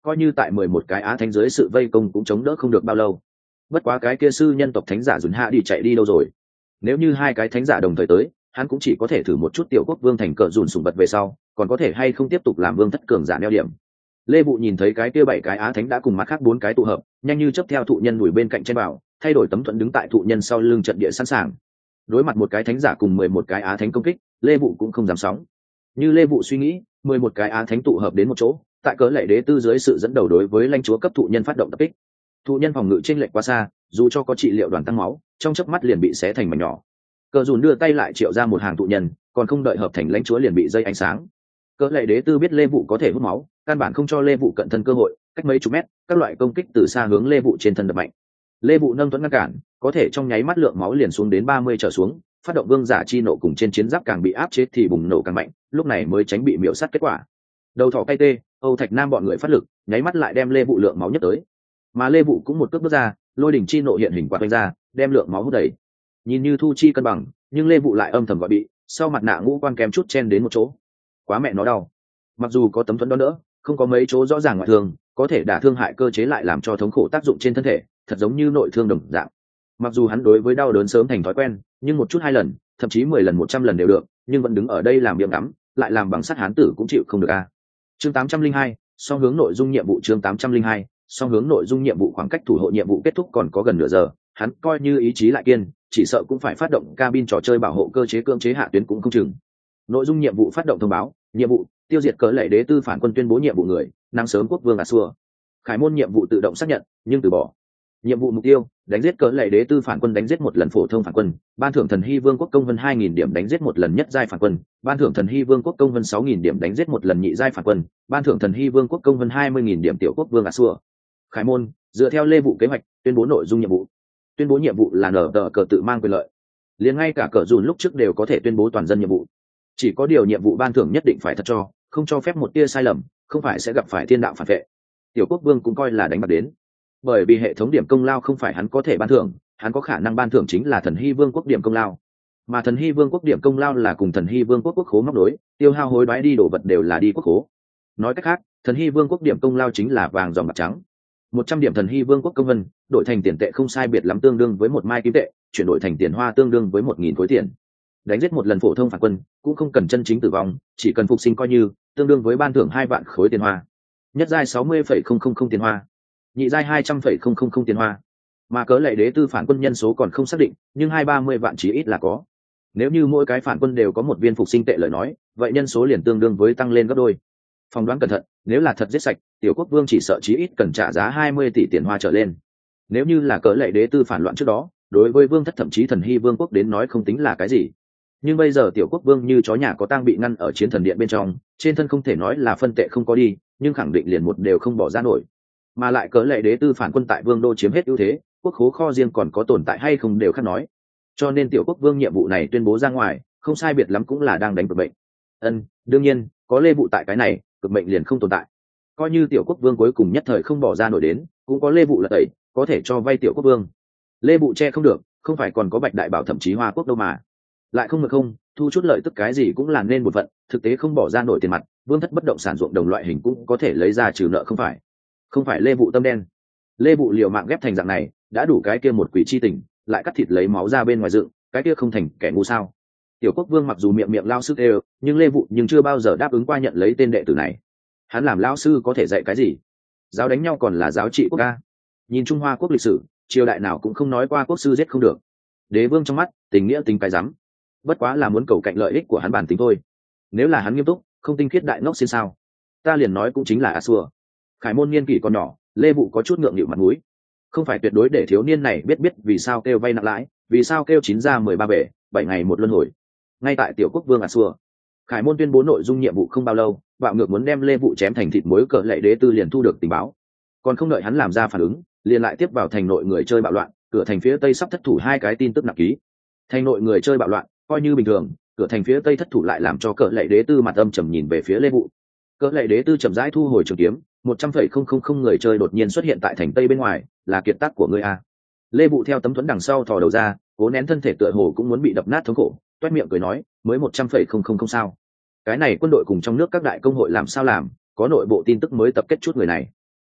A: coi như tại 11 cái á thánh dưới sự vây công cũng chống đỡ không được bao lâu. Bất quá cái kia sư nhân tộc thánh giả dùn hạ đi chạy đi đâu rồi? Nếu như hai cái thánh giả đồng thời tới, hắn cũng chỉ có thể thử một chút tiểu quốc vương thành cờ dùn sùng bật về sau, còn có thể hay không tiếp tục làm vương thất cường giả neo điểm. Lê Vụ nhìn thấy cái kia 7 cái á thánh đã cùng mặt khác 4 cái tụ hợp, nhanh như chớp theo thụ nhân đuổi bên cạnh trên bảo, thay đổi tấm thuẫn đứng tại thụ nhân sau lưng trận địa sẵn sàng. Đối mặt một cái thánh giả cùng 11 cái á thánh công kích, Lê Vụ cũng không dám sóng. Như Lê Vụ suy nghĩ, 11 cái á thánh tụ hợp đến một chỗ, tại cớ lệ đế tư dưới sự dẫn đầu đối với lãnh chúa cấp thụ nhân phát động tập kích. Thụ nhân phòng ngự chênh lệch quá xa, dù cho có trị liệu đoàn tăng máu, trong chớp mắt liền bị xé thành mảnh nhỏ. Cờ dùn đưa tay lại triệu ra một hàng thụ nhân, còn không đợi hợp thành lãnh chúa liền bị dây ánh sáng. Cớ lệ đế tư biết Lê Vụ có thể hút máu, căn bản không cho Lê Vụ cận thân cơ hội, cách mấy chục mét, các loại công kích từ xa hướng Lê Vụ trên thân đập mạnh. Lê Vụ nâng thuẫn ngăn cản, có thể trong nháy mắt lượng máu liền xuống đến 30 trở xuống, phát động vương giả chi nộ cùng trên chiến giáp càng bị áp chế thì bùng nổ càng mạnh, lúc này mới tránh bị miểu sát kết quả. Đầu thỏ cay tê, Âu Thạch Nam bọn người phát lực, nháy mắt lại đem Lê Vụ lượng máu nhất tới. Mà Lê Vụ cũng một cước bước ra, lôi đỉnh chi nộ hiện hình quạt vung ra, đem lượng máu hút đầy. Nhìn như thu chi cân bằng, nhưng Lê Vụ lại âm thầm gọi bị, sau mặt nạ ngũ quan kém chút chen đến một chỗ. Quá mẹ nó đau. Mặc dù có tấm thuẫn đó đỡ, không có mấy chỗ rõ ràng ngoại thương, có thể đả thương hại cơ chế lại làm cho thống khổ tác dụng trên thân thể, thật giống như nội thương đồng dạng. Mặc dù hắn đối với đau đớn sớm thành thói quen, nhưng một chút 2 lần, thậm chí 10 lần 100 lần đều được, nhưng vẫn đứng ở đây làm miệng ngắm, lại làm bằng sắt hán tử cũng chịu không được a. Chương 802, song hướng nội dung nhiệm vụ chương 802, song hướng nội dung nhiệm vụ khoảng cách thủ hộ nhiệm vụ kết thúc còn có gần nửa giờ, hắn coi như ý chí lại kiên, chỉ sợ cũng phải phát động cabin trò chơi bảo hộ cơ chế cưỡng chế hạ tuyến cũng không chừng. Nội dung nhiệm vụ phát động thông báo, nhiệm vụ tiêu diệt cớ lệ đế tư phản quân tuyên bố nhiệm vụ người, năng sớm quốc vương Assur. Khải môn nhiệm vụ tự động xác nhận, nhưng từ bỏ. Nhiệm vụ mục tiêu, đánh giết cớ lệ đế tư phản quân đánh giết một lần phổ thông phản quân, ban thưởng thần hy vương quốc công vân 2000 điểm đánh giết một lần nhất giai phản quân, ban thưởng thần hy vương quốc công vân 6000 điểm đánh giết một lần nhị giai phản quân, ban thưởng thần hy vương quốc công vân 20.000 điểm tiểu quốc vương Assur. Khải môn, dựa theo Lê Vụ kế hoạch, tuyên bố nội dung nhiệm vụ. Tuyên bố nhiệm vụ là nở tờ cờ tự mang quyền lợi. Liền ngay cả cờ dùn lúc trước đều có thể tuyên bố toàn dân nhiệm vụ. Chỉ có điều nhiệm vụ ban thưởng nhất định phải thật cho, không cho phép một tia sai lầm, không phải sẽ gặp phải thiên đạo phản vệ. Tiểu quốc vương cũng coi là đánh bạc đến, bởi vì hệ thống điểm công lao không phải hắn có thể ban thưởng, hắn có khả năng ban thưởng chính là thần hy vương quốc điểm công lao, mà thần hy vương quốc điểm công lao là cùng thần hy vương quốc quốc khố móc đối, tiêu hao hối đoái đi đổ vật đều là đi quốc khố. Nói cách khác, thần hy vương quốc điểm công lao chính là vàng dòng bạc trắng. 100 điểm thần hy vương quốc công vân đổi thành tiền tệ không sai biệt lắm tương đương với 1 mai kim tệ, chuyển đổi thành tiền hoa tương đương với 1000 khối tiền. Đánh giết một lần phổ thông phản quân cũng không cần chân chính tử vong, chỉ cần phục sinh coi như tương đương với ban thưởng 2 vạn khối tiền hoa, nhất giai 60,000 tiền hoa, nhị giai 200,000 tiền hoa. Mà cớ lệ đế tư phản quân nhân số còn không xác định, nhưng 230 vạn chí ít là có. Nếu như mỗi cái phản quân đều có một viên phục sinh tệ lời nói, vậy nhân số liền tương đương với tăng lên gấp đôi. Phỏng đoán cẩn thận, nếu là thật giết sạch, tiểu quốc vương chỉ sợ chí ít cần trả giá 20 tỷ tiền hoa trở lên. Nếu như là cớ lệ đế tư phản loạn trước đó, đối với vương thất thậm chí thần hy vương quốc đến nói không tính là cái gì. Nhưng bây giờ tiểu quốc vương như chó nhà có tang bị ngăn ở chiến thần điện bên trong, trên thân không thể nói là phân tệ không có đi, nhưng khẳng định liền một đều không bỏ ra nổi. Mà lại cớ lệ đế tư phản quân tại vương đô chiếm hết ưu thế, quốc khố kho riêng còn có tồn tại hay không đều khác nói. Cho nên tiểu quốc vương nhiệm vụ này tuyên bố ra ngoài, không sai biệt lắm cũng là đang đánh cực mệnh. Đương nhiên, có Lê Vụ tại cái này, cực mệnh liền không tồn tại. Coi như tiểu quốc vương cuối cùng nhất thời không bỏ ra nổi đến, cũng có Lê Vụ là tẩy, có thể cho vay tiểu quốc vương. Lê Vụ che không được, không phải còn có Bạch Đại Bảo thậm chí Hoa Quốc đâu mà. Lại không được không, thu chút lợi tức cái gì cũng làm nên một phận, thực tế không bỏ ra nổi tiền mặt, vương thất bất động sản ruộng đồng loại hình cũng có thể lấy ra trừ nợ không phải Lê Vụ tâm đen. Lê Vụ liều mạng ghép thành dạng này, đã đủ cái kia một quỷ chi tình, lại cắt thịt lấy máu ra bên ngoài dựng, cái kia không thành kẻ ngu sao? Tiểu quốc vương mặc dù miệng lao sức đều, nhưng Lê Vụ chưa bao giờ đáp ứng qua nhận lấy tên đệ tử này. Hắn làm lao sư có thể dạy cái gì? Giáo đánh nhau còn là giáo trị quốc ca? Nhìn Trung Hoa quốc lịch sử, triều đại nào cũng không nói qua quốc sư giết không được. Đế vương trong mắt, tình nghĩa tính cái rắm. Bất quá là muốn cầu cạnh lợi ích của hắn bản tính thôi. Nếu là hắn nghiêm túc, không tinh khiết đại ngốc xin sao? Ta liền nói cũng chính là Assur. Khải môn niên kỷ còn nhỏ, Lê Vụ có chút ngượng nghịu mặt mũi. Không phải tuyệt đối để thiếu niên này biết vì sao kêu vay nặng lãi, vì sao kêu 9 ra 13 bể, 7 ngày một luân hồi. Ngay tại tiểu quốc vương Assur, Khải môn tuyên bố nội dung nhiệm vụ không bao lâu, bạo ngược muốn đem Lê Vụ chém thành thịt muối, cờ lệ đế tư liền thu được tình báo. Còn không đợi hắn làm ra phản ứng, liền lại tiếp vào thành nội người chơi bạo loạn, cửa thành phía tây sắp thất thủ 2 cái tin tức nặng ký. Thành nội người chơi bạo loạn, coi như bình thường, cửa thành phía tây thất thủ lại làm cho cờ lệ đế tư mặt âm trầm nhìn về phía Lê Vụ. Cờ lệ đế tư chậm rãi thu hồi trường kiếm, 100,000 người chơi đột nhiên xuất hiện tại thành tây bên ngoài, là kiệt tác của ngươi a. Lê Vụ theo tấm thuẫn đằng sau thò đầu ra, cố nén thân thể tựa hồ cũng muốn bị đập nát thống khổ, toét miệng cười nói, mới 100,000 sao? Cái này quân đội cùng trong nước các đại công hội làm sao làm, có nội bộ tin tức mới tập kết chút người này.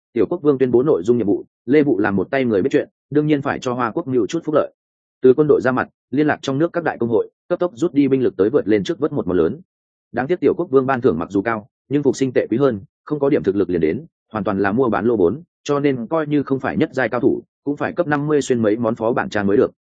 A: Tiểu quốc vương tuyên bố nội dung nhiệm vụ, Lê Vụ làm một tay người biết chuyện, đương nhiên phải cho Hoa Quốc nhiều chút phúc lợi. Từ quân đội ra mặt, liên lạc trong nước các đại công hội, cấp tốc rút đi binh lực tới vượt lên trước vớt một món lớn. Đáng tiếc tiểu quốc vương ban thưởng mặc dù cao, nhưng phục sinh tệ quý hơn, không có điểm thực lực liền đến, hoàn toàn là mua bán lô vốn, cho nên coi như không phải nhất giai cao thủ, cũng phải cấp 50 xuyên mấy món phó bản trang mới được.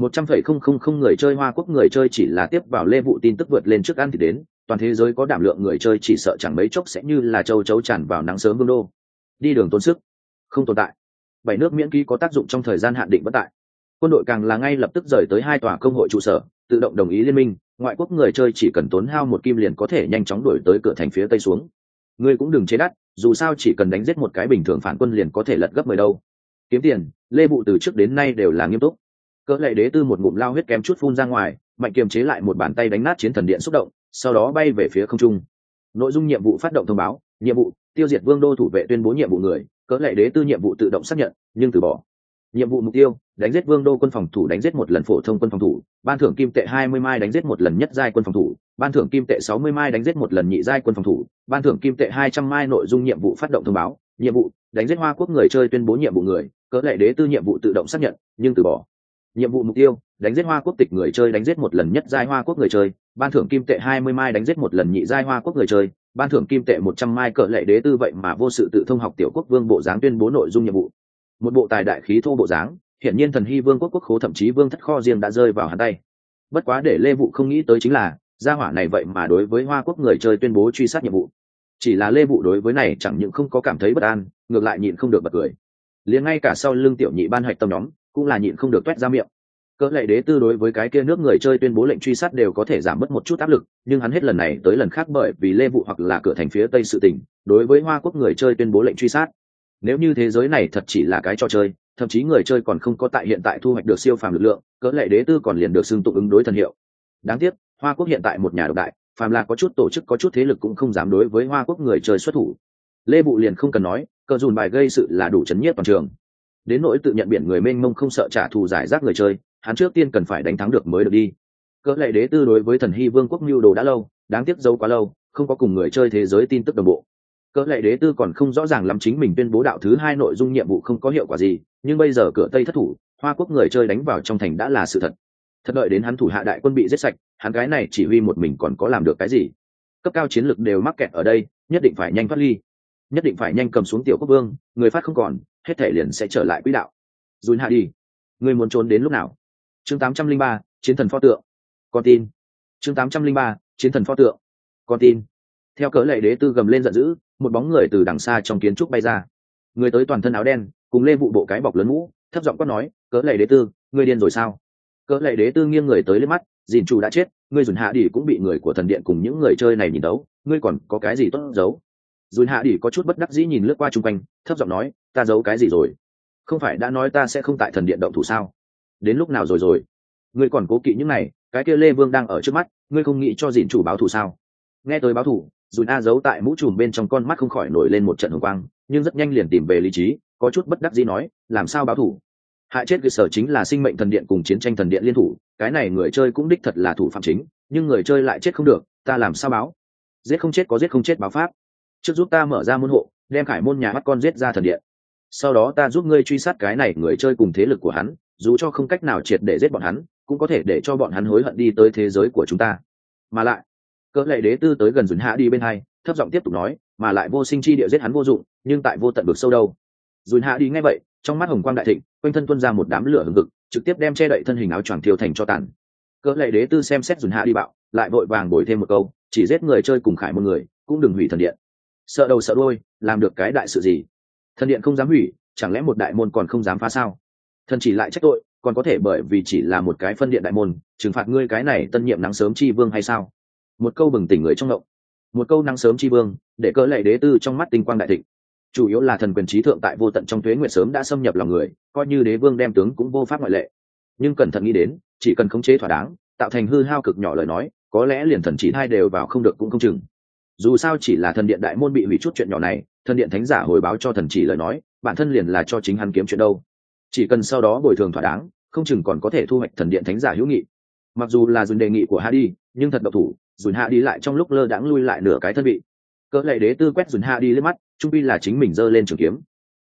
A: 100,000 người chơi Hoa Quốc người chơi chỉ là tiếp vào Lê Vụ tin tức vượt lên trước ăn thì đến, toàn thế giới có đảm lượng người chơi chỉ sợ chẳng mấy chốc sẽ như là châu chấu tràn vào nắng sớm vương đô. Đi đường tốn sức, không tồn tại. 7 nước miễn ký có tác dụng trong thời gian hạn định bất tại. Quân đội càng là ngay lập tức rời tới 2 tòa công hội trụ sở, tự động đồng ý liên minh, ngoại quốc người chơi chỉ cần tốn hao 1 kim liền có thể nhanh chóng đuổi tới cửa thành phía tây xuống. Ngươi cũng đừng chế đắt, dù sao chỉ cần đánh giết một cái bình thường phản quân liền có thể lật gấp 10 đâu. Kiếm tiền, Lê Vụ từ trước đến nay đều là nghiêm túc. Cỡ lệ đế tư một ngụm lao huyết kém chút phun ra ngoài, mạnh kiềm chế lại một bàn tay đánh nát chiến thần điện xúc động, sau đó bay về phía không trung. Nội dung nhiệm vụ phát động thông báo, nhiệm vụ tiêu diệt vương đô thủ vệ tuyên bố nhiệm vụ người, cỡ lệ đế tư nhiệm vụ tự động xác nhận nhưng từ bỏ. Nhiệm vụ mục tiêu đánh giết vương đô quân phòng thủ, đánh giết một lần phổ thông quân phòng thủ, ban thưởng kim tệ 20 mai đánh giết một lần nhất giai quân phòng thủ, ban thưởng kim tệ 60 mai đánh giết một lần nhị giai quân phòng thủ, ban thưởng kim tệ 200 mai. Nội dung nhiệm vụ phát động thông báo, nhiệm vụ đánh giết Hoa Quốc người chơi tuyên bố nhiệm vụ người, cỡ lệ đế tư nhiệm vụ tự động xác nhận nhưng từ bỏ. Nhiệm vụ mục tiêu đánh giết Hoa Quốc tịch người chơi, đánh giết một lần nhất giai Hoa Quốc người chơi, ban thưởng kim tệ 20 mai đánh giết một lần nhị giai Hoa Quốc người chơi, ban thưởng kim tệ 100 mai. Cỡ lệ đế tư vậy mà vô sự tự thông học tiểu quốc vương bộ dáng tuyên bố nội dung nhiệm vụ. Một bộ tài đại khí thô bộ dáng, hiển nhiên thần hy vương quốc quốc khố thậm chí vương thất kho riêng đã rơi vào hắn tay. Bất quá để Lê Vụ không nghĩ tới chính là gia hỏa này vậy mà đối với Hoa Quốc người chơi tuyên bố truy sát nhiệm vụ. Chỉ là Lê Vụ đối với này chẳng những không có cảm thấy bất an, ngược lại nhịn không được bật cười. Liền ngay cả sau lưng tiểu nhị ban hoạch tâm nhóm cũng là nhịn không được toét ra miệng. Cỡ lệ đế tư đối với cái kia nước người chơi tuyên bố lệnh truy sát đều có thể giảm bớt một chút áp lực, nhưng hắn hết lần này tới lần khác bởi vì Lê Vụ hoặc là cửa thành phía tây sự tình, đối với Hoa Quốc người chơi tuyên bố lệnh truy sát. Nếu như thế giới này thật chỉ là cái trò chơi, thậm chí người chơi còn không có tại hiện tại thu hoạch được siêu phàm lực lượng, cỡ lệ đế tư còn liền được xưng tụng ứng đối thần hiệu. Đáng tiếc Hoa Quốc hiện tại một nhà độc đại, phàm là có chút tổ chức có chút thế lực cũng không dám đối với Hoa Quốc người chơi xuất thủ. Lê Vụ liền không cần nói, cờ dùn bài gây sự là đủ chấn nhiếp toàn trường. Đến nỗi tự nhận biển người mênh mông không sợ trả thù giải rác người chơi, hắn trước tiên cần phải đánh thắng được mới được đi. Cỡ lệ đế tư đối với thần hy vương quốc mưu đồ đã lâu, đáng tiếc giấu quá lâu, không có cùng người chơi thế giới tin tức đồng bộ. Cỡ lệ đế tư còn không rõ ràng lắm chính mình tuyên bố đạo thứ 2 nội dung nhiệm vụ không có hiệu quả gì, nhưng bây giờ cửa tây thất thủ, Hoa Quốc người chơi đánh vào trong thành đã là sự thật. Thật đợi đến hắn thủ hạ đại quân bị giết sạch, hắn cái này chỉ huy một mình còn có làm được cái gì? Cấp cao chiến lực đều mắc kẹt ở đây, nhất định phải nhanh thoát ly, nhất định phải nhanh cầm xuống tiểu quốc vương, người phát không còn, hết thể liền sẽ trở lại quỹ đạo. Dùn hạ đi, người muốn trốn đến lúc nào? Chương 803, chiến thần pho tượng. Con tin. Chương 803, chiến thần pho tượng. Con tin. Theo cỡ lệ đế tư gầm lên giận dữ, một bóng người từ đằng xa trong kiến trúc bay ra. Người tới toàn thân áo đen, cùng Lê Vụ bộ cái bọc lớn mũ, thấp giọng quát nói, cỡ lệ đế tư, ngươi điên rồi sao? Cỡ lệ đế tư nghiêng người tới liếc mắt, dìn chủ đã chết, ngươi dùn hạ đi cũng bị người của thần điện cùng những người chơi này nhìn đấu, ngươi còn có cái gì tốt giấu? Dùn hạ đi có chút bất đắc dĩ nhìn lướt qua chung quanh, thấp giọng nói, ta giấu cái gì rồi? Không phải đã nói ta sẽ không tại thần điện động thủ sao? Đến lúc nào rồi? Ngươi còn cố kỵ những này, cái kia Lê Vương đang ở trước mắt, ngươi không nghĩ cho dìn chủ báo thù sao? Nghe tới báo thù, dùn a giấu tại mũ trùm bên trong con mắt không khỏi nổi lên một trận hồng quang, nhưng rất nhanh liền tìm về lý trí, có chút bất đắc dĩ nói, làm sao báo thù? Hại chết cơ sở chính là sinh mệnh thần điện cùng chiến tranh thần điện liên thủ, cái này người chơi cũng đích thật là thủ phạm chính, nhưng người chơi lại chết không được, ta làm sao báo? Giết không chết có giết không chết báo pháp. Trước giúp ta mở ra môn hộ, đem khải môn nhà bắt con giết ra thần điện. Sau đó ta giúp ngươi truy sát cái này người chơi cùng thế lực của hắn, dù cho không cách nào triệt để giết bọn hắn, cũng có thể để cho bọn hắn hối hận đi tới thế giới của chúng ta. Mà lại, cỡ lệ đế tư tới gần dùn hạ đi bên hai, thấp giọng tiếp tục nói, mà lại vô sinh chi địa giết hắn vô dụng, nhưng tại vô tận vực sâu đâu. Dùn hạ đi nghe vậy, trong mắt hồng quang đại thịnh, quanh thân tuôn ra một đám lửa hừng hực, trực tiếp đem che đậy thân hình áo choàng thiêu thành cho tàn. Cỡ lệ đế tư xem xét dùn hạ đi bạo, lại vội vàng bồi thêm một câu, chỉ giết người chơi cùng khải một người, cũng đừng hủy thần điện. Sợ đầu sợ đuôi, làm được cái đại sự gì? Thần điện không dám hủy, chẳng lẽ một đại môn còn không dám phá sao? Thần chỉ lại trách tội, còn có thể bởi vì chỉ là một cái phân điện đại môn, trừng phạt ngươi cái này tân nhiệm nắng sớm chi vương hay sao? Một câu bừng tỉnh người trong ngộng, một câu nắng sớm chi vương, để cỡ lệ đế tư trong mắt tinh quang đại thịnh. Chủ yếu là thần quyền trí thượng tại vô tận trong tuế nguyệt sớm đã xâm nhập lòng người, coi như đế vương đem tướng cũng vô pháp ngoại lệ. Nhưng cẩn thận nghĩ đến, chỉ cần khống chế thỏa đáng, tạo thành hư hao cực nhỏ lời nói, có lẽ liền thần chỉ hai đều vào không được cũng không chừng. Dù sao chỉ là thần điện đại môn bị hủy chút chuyện nhỏ này, thần điện thánh giả hồi báo cho thần chỉ lời nói, bản thân liền là cho chính hắn kiếm chuyện đâu. Chỉ cần sau đó bồi thường thỏa đáng, không chừng còn có thể thu hoạch thần điện thánh giả hữu nghị. Mặc dù là dùn đề nghị của Hadi, nhưng thật độc thủ, dùn Hadi lại trong lúc lơ đãng lui lại nửa cái thân vị. Cỡ lệ đế tư quét dùn Hadi lên mắt, trung pi là chính mình giơ lên trường kiếm.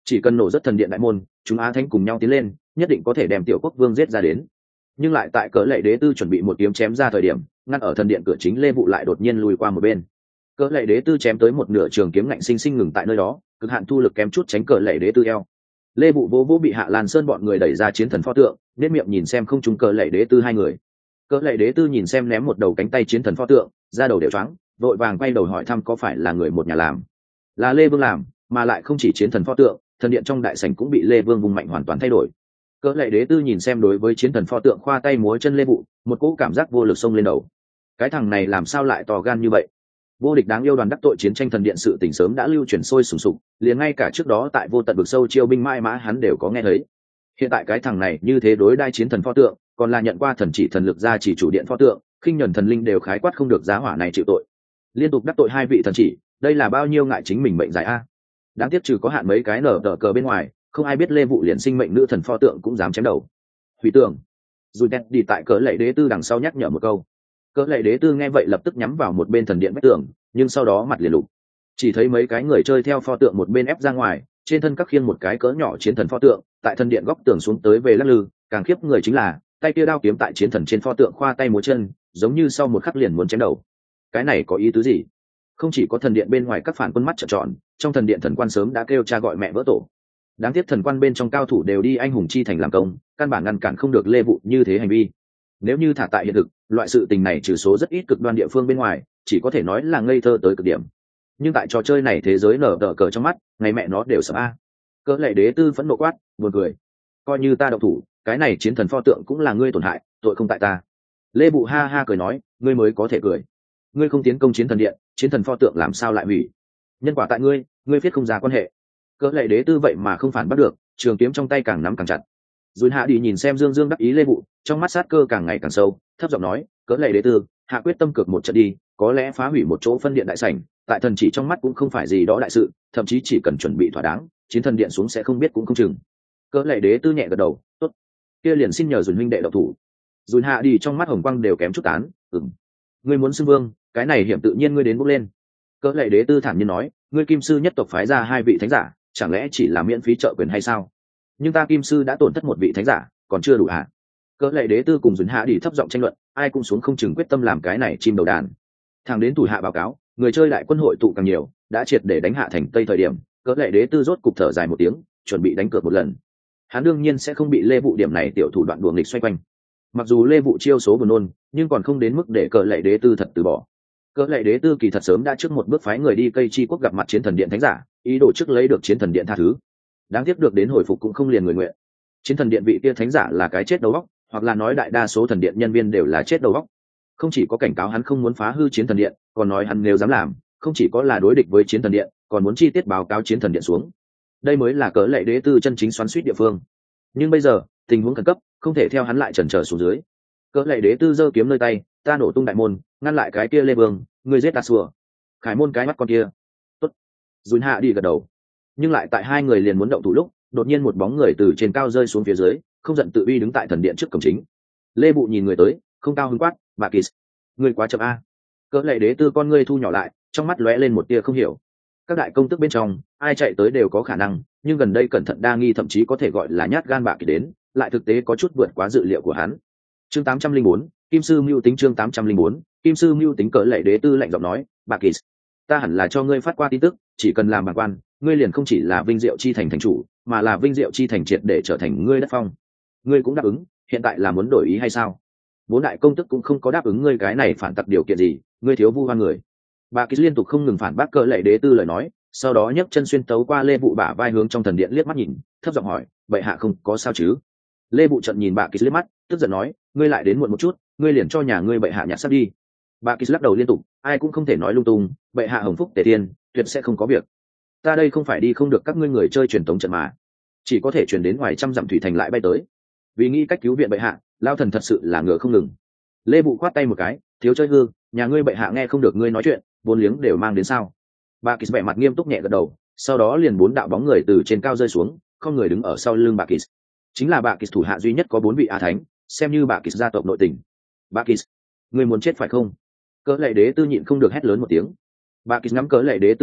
A: chỉ cần nổ rất thần điện đại môn, chúng Á Thánh cùng nhau tiến lên, nhất định có thể đem tiểu quốc vương giết ra đến. Nhưng lại tại cỡ lệ đế tư chuẩn bị một kiếm chém ra thời điểm, ngăn ở thần điện cửa chính Lê Vụ lại đột nhiên lùi qua một bên. Cỡ lệ đế tư chém tới một nửa trường kiếm ngạnh sinh sinh ngừng tại nơi đó, cực hạn thu lực kém chút tránh cỡ lệ đế tư eo. Lê Vụ vô vô bị Hạ Lan Sơn bọn người đẩy ra chiến thần pho tượng, nên miệng nhìn xem không trúng cỡ lệ đế tư hai người. Cỡ lệ đế tư nhìn xem ném một đầu cánh tay chiến thần pho tượng, ra đầu đều choáng, vội vàng quay đầu hỏi thăm có phải là người một nhà làm. Là Lê Vương làm, mà lại không chỉ chiến thần pho tượng, thần điện trong đại sảnh cũng bị Lê Vương vùng mạnh hoàn toàn thay đổi. Cỡ lệ đế tư nhìn xem đối với chiến thần pho tượng khoa tay múa chân Lê Vụ, một cỗ cảm giác vô lực xông lên đầu. Cái thằng này làm sao lại to gan như vậy? Vô địch đáng yêu đoàn đắc tội chiến tranh thần điện sự tình sớm đã lưu truyền sôi sùng sục, liền ngay cả trước đó tại vô tận vực sâu chiêu binh mãi mã hắn đều có nghe thấy. Hiện tại cái thằng này như thế đối đai chiến thần pho tượng, còn là nhận qua thần chỉ thần lực ra chỉ chủ điện pho tượng, khinh nhẫn thần linh đều khái quát không được giá hỏa này chịu tội. Liên tục đắc tội hai vị thần chỉ, đây là bao nhiêu ngại chính mình mệnh dài a. Đáng tiếc trừ có hạn mấy cái nở tờ cờ bên ngoài, không ai biết Lê Vụ liền sinh mệnh nữ thần pho tượng cũng dám chém đầu. Hủy tưởng. Rồi đen đi tại cỡ lệ đế tư đằng sau nhắc nhở một câu. Cỡ lệ đế tư nghe vậy lập tức nhắm vào một bên thần điện vách tường, nhưng sau đó mặt liền lục, chỉ thấy mấy cái người chơi theo pho tượng một bên ép ra ngoài, trên thân các khiêng một cái cỡ nhỏ chiến thần pho tượng, tại thần điện góc tường xuống tới về lắc lư. Càng khiếp người chính là tay kia đao kiếm tại chiến thần trên pho tượng khoa tay múa chân, giống như sau một khắc liền muốn chém đầu. Cái này có ý tứ gì? Không chỉ có thần điện bên ngoài các phản quân mắt trợn tròn, trong thần điện thần quan sớm đã kêu cha gọi mẹ vỡ tổ. Đáng tiếc thần quan bên trong cao thủ đều đi anh hùng chi thành làm công, căn bản ngăn cản không được Lê Vụ như thế hành vi. Nếu như thả tại hiện thực, loại sự tình này trừ số rất ít cực đoan địa phương bên ngoài, chỉ có thể nói là ngây thơ tới cực điểm. Nhưng tại trò chơi này thế giới nở đỡ cờ trong mắt, ngày mẹ nó đều sợ a. Cỡ lệ đế tư phẫn nộ quát, buồn cười. Coi như ta động thủ, cái này chiến thần pho tượng cũng là ngươi tổn hại, tội không tại ta. Lê Vụ ha ha cười nói, ngươi mới có thể cười. Ngươi không tiến công chiến thần điện, chiến thần pho tượng làm sao lại hủy? Nhân quả tại ngươi, ngươi viết không ra quan hệ. Cỡ lệ đế tư vậy mà không phản bắt được, trường kiếm trong tay càng nắm càng chặt. Dùn Hạ đi nhìn xem Dương Dương đắc ý Lê Vụ, trong mắt sát cơ càng ngày càng sâu, thấp giọng nói, cỡ lệ đế tư, hạ quyết tâm cược một trận đi, có lẽ phá hủy một chỗ phân điện đại sảnh, tại thần chỉ trong mắt cũng không phải gì đó đại sự, thậm chí chỉ cần chuẩn bị thỏa đáng, chiến thần điện xuống sẽ không biết cũng không chừng. Cỡ lệ đế tư nhẹ gật đầu, tốt, kia liền xin nhờ Dùn huynh đệ độc thủ. Dùn Hạ đi trong mắt hồng quang đều kém chút tán, ngươi muốn xưng vương, cái này hiểm tự nhiên ngươi đến bốc lên. Cỡ lệ đế tư thản nhiên nói, ngươi kim sư nhất tộc phái ra hai vị thánh giả, chẳng lẽ chỉ là miễn phí trợ quyền hay sao? Nhưng ta kim sư đã tổn thất một vị thánh giả, còn chưa đủ hả? Cỡ lệ đế tư cùng Dùn Hạ đi thấp giọng tranh luận, ai cũng xuống không chừng quyết tâm làm cái này chim đầu đàn. Thằng đến thủ hạ báo cáo, người chơi đại quân hội tụ càng nhiều, đã triệt để đánh hạ thành tây thời điểm, cỡ lệ đế tư rốt cục thở dài một tiếng, chuẩn bị đánh cược một lần. Hắn đương nhiên sẽ không bị Lê Vụ điểm này tiểu thủ đoạn đùa nghịch xoay quanh. Mặc dù Lê Vụ chiêu số buồn nôn, nhưng còn không đến mức để cỡ lệ đế tư thật từ bỏ. Cỡ lệ đế tư kỳ thật sớm đã trước một bước phái người đi Cây Chi quốc gặp mặt chiến thần điện thánh giả, ý đồ trước lấy được chiến thần điện tha thứ. Đáng tiếc được đến hồi phục cũng không liền người nguyện. Chiến thần điện vị kia thánh giả là cái chết đầu óc, hoặc là nói đại đa số thần điện nhân viên đều là chết đầu óc. Không chỉ có cảnh cáo hắn không muốn phá hư chiến thần điện, còn nói hắn nếu dám làm, không chỉ có là đối địch với chiến thần điện, còn muốn chi tiết báo cáo chiến thần điện xuống. Đây mới là cỡ lệ đế tư chân chính xoắn xuýt địa phương. Nhưng bây giờ tình huống khẩn cấp, không thể theo hắn lại chần chờ xuống dưới. Cỡ lệ đế tư giơ kiếm nơi tay, ta nổ tung đại môn, ngăn lại cái kia Lê Vương, người giết ta xua. Khải môn cái mắt con kia. Tốt. Dùn Hạ đi gật đầu. Nhưng lại tại hai người liền muốn động thủ lúc, đột nhiên một bóng người từ trên cao rơi xuống phía dưới, không giận tự uy đứng tại thần điện trước cổng chính. Lê Bụ nhìn người tới, không cao hứng quát, bà kỳ, người quá chậm a. Cỡ lệ đế tư con ngươi thu nhỏ lại, trong mắt lóe lên một tia không hiểu. Các đại công tước bên trong, ai chạy tới đều có khả năng, nhưng gần đây cẩn thận đa nghi thậm chí có thể gọi là nhát gan bạ kỳ đến, lại thực tế có chút vượt quá dự liệu của hắn. Chương 804, Kim sư mưu tính chương 804, Kim sư mưu tính. Cỡ lệ đế tư lạnh giọng nói, bà kỳ, ta hẳn là cho ngươi phát qua tin tức, chỉ cần làm bản quan, ngươi liền không chỉ là vinh diệu chi thành thành chủ, mà là vinh diệu chi thành triệt để trở thành ngươi đất phong. Ngươi cũng đáp ứng, hiện tại là muốn đổi ý hay sao? Bốn đại công tức cũng không có đáp ứng ngươi cái này phản tặc điều kiện gì, ngươi thiếu vu oan người. Bà Kỳ liên tục không ngừng phản bác Cỡ lệ đế tư lời nói, sau đó nhấc chân xuyên tấu qua Lê Vụ bả vai hướng trong thần điện liếc mắt nhìn, thấp giọng hỏi, bệ hạ không có sao chứ? Lê Vụ trận nhìn bà Kỳ liếc mắt, tức giận nói, ngươi lại đến muộn một chút, ngươi liền cho nhà ngươi bệ hạ nhặt sắp đi. Bà Kỳ lắc đầu liên tục, ai cũng không thể nói lung tung, bệ hạ hồng phúc tề tiên, tuyệt sẽ không có việc. Ta đây không phải đi không được các ngươi người chơi truyền tống trận mà, chỉ có thể truyền đến ngoài trăm dặm thủy thành lại bay tới. Vì nghĩ cách cứu viện bệ hạ, lao thần thật sự là ngựa không ngừng. Lê Vụ khoát tay một cái, thiếu chơi hư, nhà ngươi bệ hạ nghe không được ngươi nói chuyện, vốn liếng đều mang đến sao? Bà Kỳ vẻ mặt nghiêm túc nhẹ gật đầu, sau đó liền bốn đạo bóng người từ trên cao rơi xuống, không người đứng ở sau lưng bà Kỳ. Chính là bà Kỳ thủ hạ duy nhất có 4 vị á thánh, xem như bà Kỳ gia tộc nội tình. Bà Kỳ, ngươi muốn chết phải không? Cỡ lệ đế tư nhịn không được hét lớn một tiếng. Bà Kỳ ngắm Cỡ lệ đế tư liếc mắt,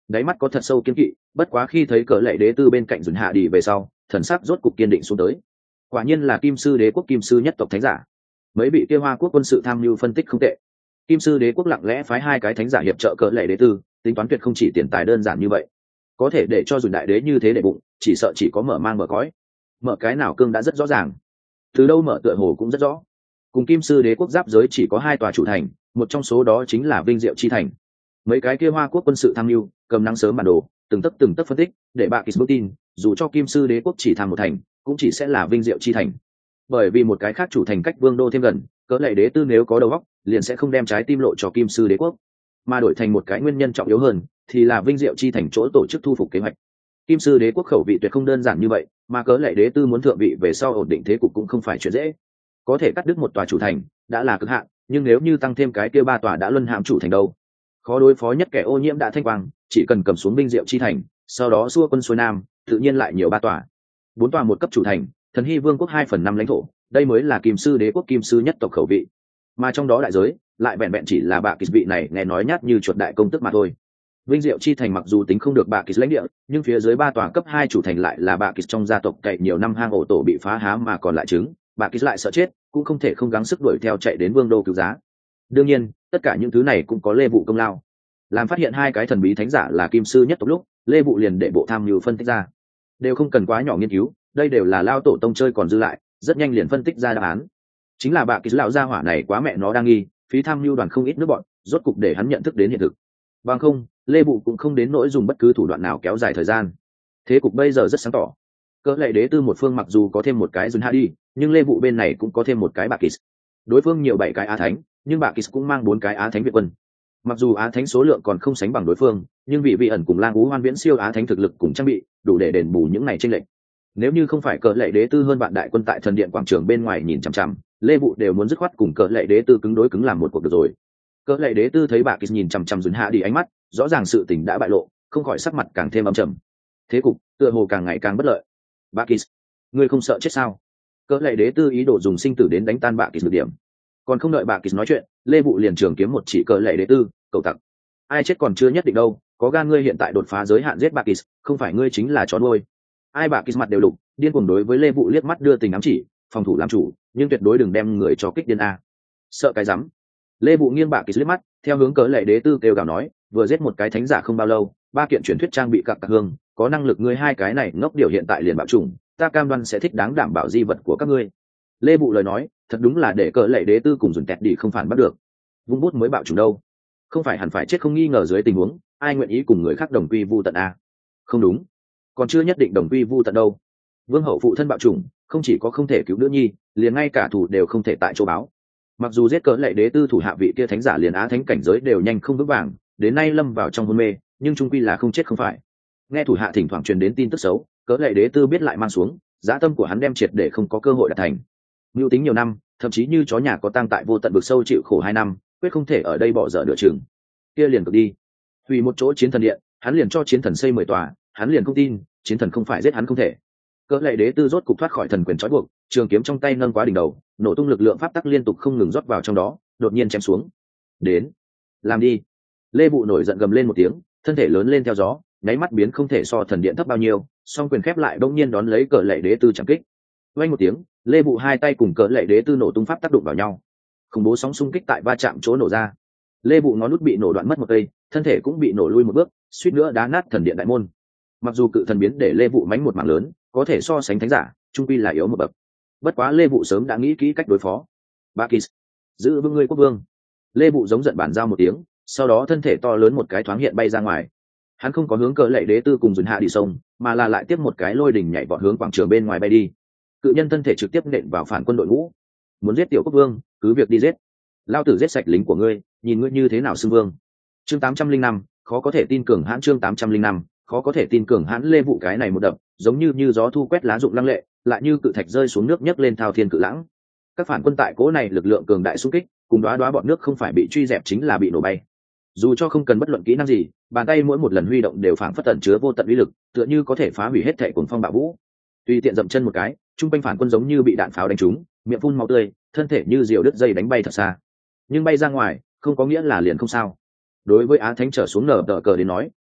A: đáy mắt có thật sâu kiên kỵ, bất quá khi thấy cỡ lệ đế tư bên cạnh dùn hạ đi về sau, thần sắc rốt cục kiên định xuống tới. Quả nhiên là kim sư đế quốc kim sư nhất tộc thánh giả. Mấy vị kia Hoa quốc quân sự tham mưu phân tích không tệ. Kim sư đế quốc lặng lẽ phái hai cái thánh giả hiệp trợ cỡ lệ đế tư, tính toán tuyệt không chỉ tiền tài đơn giản như vậy. Có thể để cho dùn đại đế như thế để bụng, chỉ sợ chỉ có mở mang mở cõi. Mở cái nào cương đã rất rõ ràng, từ đâu mở tựa hồ cũng rất rõ. Cùng kim sư đế quốc giáp giới chỉ có hai tòa chủ thành, một trong số đó chính là Vinh Diệu chi thành. Mấy cái kia Hoa quốc quân sự tham mưu cầm nắng sớm bản đồ, từng tấc phân tích, để bà Kis tin, dù cho kim sư đế quốc chỉ tham một thành, cũng chỉ sẽ là Vinh Diệu chi thành. Bởi vì một cái khác chủ thành cách vương đô thêm gần, cỡ lệ đế tư nếu có đầu óc, liền sẽ không đem trái tim lộ cho kim sư đế quốc, mà đổi thành một cái nguyên nhân trọng yếu hơn, thì là Vinh Diệu chi thành chỗ tổ chức thu phục kế hoạch. Kim sư đế quốc khẩu vị tuyệt không đơn giản như vậy, mà cỡ lệ đế tư muốn thượng vị về sau ổn định thế cục cũng không phải chuyện dễ. Có thể cắt đứt một tòa chủ thành đã là cực hạn, nhưng nếu như tăng thêm cái kia ba tòa đã luân hãm chủ thành đâu, khó đối phó nhất kẻ ô nhiễm đã thanh quang, chỉ cần cầm xuống Vinh Diệu chi thành, sau đó xua quân xuôi nam, tự nhiên lại nhiều ba tòa, bốn tòa một cấp chủ thành, Thần Hy vương quốc 2/5 lãnh thổ, đây mới là kim sư đế quốc kim sư nhất tộc khẩu vị. Mà trong đó đại giới lại vẹn vẹn chỉ là bà Kis vị này nghe nói nhát như chuột đại công tức mà thôi. Vinh Diệu chi thành mặc dù tính không được bà Kis lãnh địa, nhưng phía dưới ba tòa cấp 2 chủ thành lại là bà Kis trong gia tộc cậy nhiều năm hang ổ tổ bị phá há mà còn lại trứng, bà Kis lại sợ chết, cũng không thể không gắng sức đuổi theo chạy đến vương đô cứu giá. Đương nhiên, tất cả những thứ này cũng có Lê Vụ công lao. Làm phát hiện hai cái thần bí thánh giả là kim sư nhất tộc lúc, Lê Vụ liền để bộ tham mưu phân tích ra. Đều không cần quá nhỏ nghiên cứu, đây đều là lao tổ tông chơi còn dư lại, rất nhanh liền phân tích ra đáp án. Chính là bà Kis lão gia hỏa này quá mẹ nó đang nghi, phí tham mưu đoàn không ít nước bọn, rốt cục để hắn nhận thức đến hiện thực. Bằng không, Lê Vụ cũng không đến nỗi dùng bất cứ thủ đoạn nào kéo dài thời gian. Thế cục bây giờ rất sáng tỏ. Cỡ lệ đế tư một phương mặc dù có thêm một cái Jun Hadi, nhưng Lê Vụ bên này cũng có thêm một cái bà Kis. Đối phương nhiều 7 cái á thánh, nhưng bà Kis cũng mang 4 cái á thánh viện quân. Mặc dù á thánh số lượng còn không sánh bằng đối phương, nhưng vị ẩn cùng Lang Ú Hoan Viễn siêu á thánh thực lực cùng trang bị, đủ để đền bù những này chênh lệch. Nếu như không phải cỡ lệ đế tư hơn bạn đại quân tại thần điện quảng trường bên ngoài nhìn chằm chằm, Lê Vụ đều muốn dứt khoát cùng cỡ lệ đế tư cứng đối cứng làm một cuộc được rồi. Cỡ lệ đế tư thấy bà Kis nhìn chằm chằm Jun Hadi ánh mắt, rõ ràng sự tình đã bại lộ, không khỏi sắc mặt càng thêm âm trầm. Thế cục tựa hồ càng ngày càng bất lợi. Bà Kis, ngươi không sợ chết sao? Cỡ lệ đế tư ý đồ dùng sinh tử đến đánh tan bà Kis được điểm. Còn không đợi bà Kis nói chuyện, Lê Vụ liền trường kiếm một chỉ cỡ lệ đế tư, cậu tặc. Ai chết còn chưa nhất định đâu, có gan ngươi hiện tại đột phá giới hạn giết bà Kis, không phải ngươi chính là chó nuôi. Ai bà Kis mặt đều lục, điên cuồng đối với Lê Vụ liếc mắt đưa tình ám chỉ, phòng thủ làm chủ, nhưng tuyệt đối đừng đem người cho kích điên a. Sợ cái rắm. Lê Vụ nghiêng bà Kis liếc mắt, theo hướng cỡ lệ đế tư kêu gào nói, vừa giết một cái thánh giả không bao lâu, 3 kiện truyền thuyết trang bị cặc cặc hương, có năng lực ngươi hai cái này ngốc điều hiện tại liền bạo trùng, ta cam đoan sẽ thích đáng đảm bảo di vật của các ngươi. Lê Vụ lời nói, thật đúng là để cỡ lệ đế tư cùng dùn tẹt đi không phản bắt được. Vung bút mới bạo trùng đâu, không phải hẳn phải chết không nghi ngờ dưới tình huống, ai nguyện ý cùng người khác đồng quy vu tận a? Không đúng, còn chưa nhất định đồng quy vu tận đâu. Vương hậu phụ thân bạo trùng, không chỉ có không thể cứu nữ nhi, liền ngay cả thủ đều không thể tại chỗ báo. Mặc dù giết cỡ lệ đế tư thủ hạ vị kia thánh giả liền á thánh cảnh giới đều nhanh không vững vàng, đến nay lâm vào trong hôn mê, nhưng trung quy là không chết không phải. Nghe thủ hạ thỉnh thoảng truyền đến tin tức xấu, cỡ lệ đế tư biết lại mang xuống, dã tâm của hắn đem triệt để không có cơ hội đạt thành. Mưu tính nhiều năm, thậm chí như chó nhà có tang tại vô tận vực sâu chịu khổ 2 năm, quyết không thể ở đây bỏ dở nửa chừng. Kia liền cực đi, hủy một chỗ chiến thần điện, hắn liền cho chiến thần xây 10 tòa, hắn liền không tin chiến thần không phải giết hắn không thể. Cỡ lệ đế tư rốt cục thoát khỏi thần quyền trói buộc, trường kiếm trong tay nâng quá đỉnh đầu, nổ tung lực lượng pháp tắc liên tục không ngừng rót vào trong đó, đột nhiên chém xuống. Đến, làm đi. Lê Vụ nổi giận gầm lên một tiếng, thân thể lớn lên theo gió, nháy mắt biến không thể so thần điện thấp bao nhiêu, song quyền khép lại bỗng nhiên đón lấy cỡ lệ đế tư chẳng kích. Vang một tiếng, Lê Vụ hai tay cùng cỡ lệ đế tư nổ tung pháp tác động vào nhau, khủng bố sóng xung kích tại va chạm chỗ nổ ra. Lê Vụ ngón nút bị nổ đoạn mất một cây, thân thể cũng bị nổ lui một bước, suýt nữa đá nát thần điện đại môn. Mặc dù cự thần biến để Lê Vụ mánh một mảng lớn, có thể so sánh thánh giả, trung quy là yếu một bậc. Bất quá Lê Vụ sớm đã nghĩ kỹ cách đối phó. Bakis, giữ vững ngươi quốc vương. Lê Vụ giống giận bản giao một tiếng, sau đó thân thể to lớn một cái thoáng hiện bay ra ngoài. Hắn không có hướng cỡ lệ đế tư cùng dùn hạ đi sông, mà là lại tiếp một cái lôi đỉnh nhảy vọt hướng quảng trường bên ngoài bay đi. Cự nhân thân thể trực tiếp nện vào phản quân đội ngũ. Muốn giết tiểu quốc vương, cứ việc đi giết. Lao tử giết sạch lính của ngươi, nhìn ngươi như thế nào xưng vương. Chương 805, khó có thể tin cường hãn. Chương 805, khó có thể tin cường hãn. Lê Vụ cái này một đập, giống như gió thu quét lá rụng lăng lệ, lại như cự thạch rơi xuống nước nhấc lên thao thiên cự lãng. Các phản quân tại cố này lực lượng cường đại xung kích, cùng đóa bọn nước không phải bị truy dẹp chính là bị nổ bay. Dù cho không cần bất luận kỹ năng gì, bàn tay mỗi một lần huy động đều phảng phất tẩn chứa vô tận uy lực, tựa như có thể phá hủy hết thảy cuồng phong bạo vũ. Tùy tiện dậm chân một cái, trung quanh phản quân giống như bị đạn pháo đánh trúng, miệng phun máu tươi, thân thể như diều đứt dây đánh bay thật xa. Nhưng bay ra ngoài, không có nghĩa là liền không sao. Đối với Á Thánh trở xuống nở tờ cờ đến nói,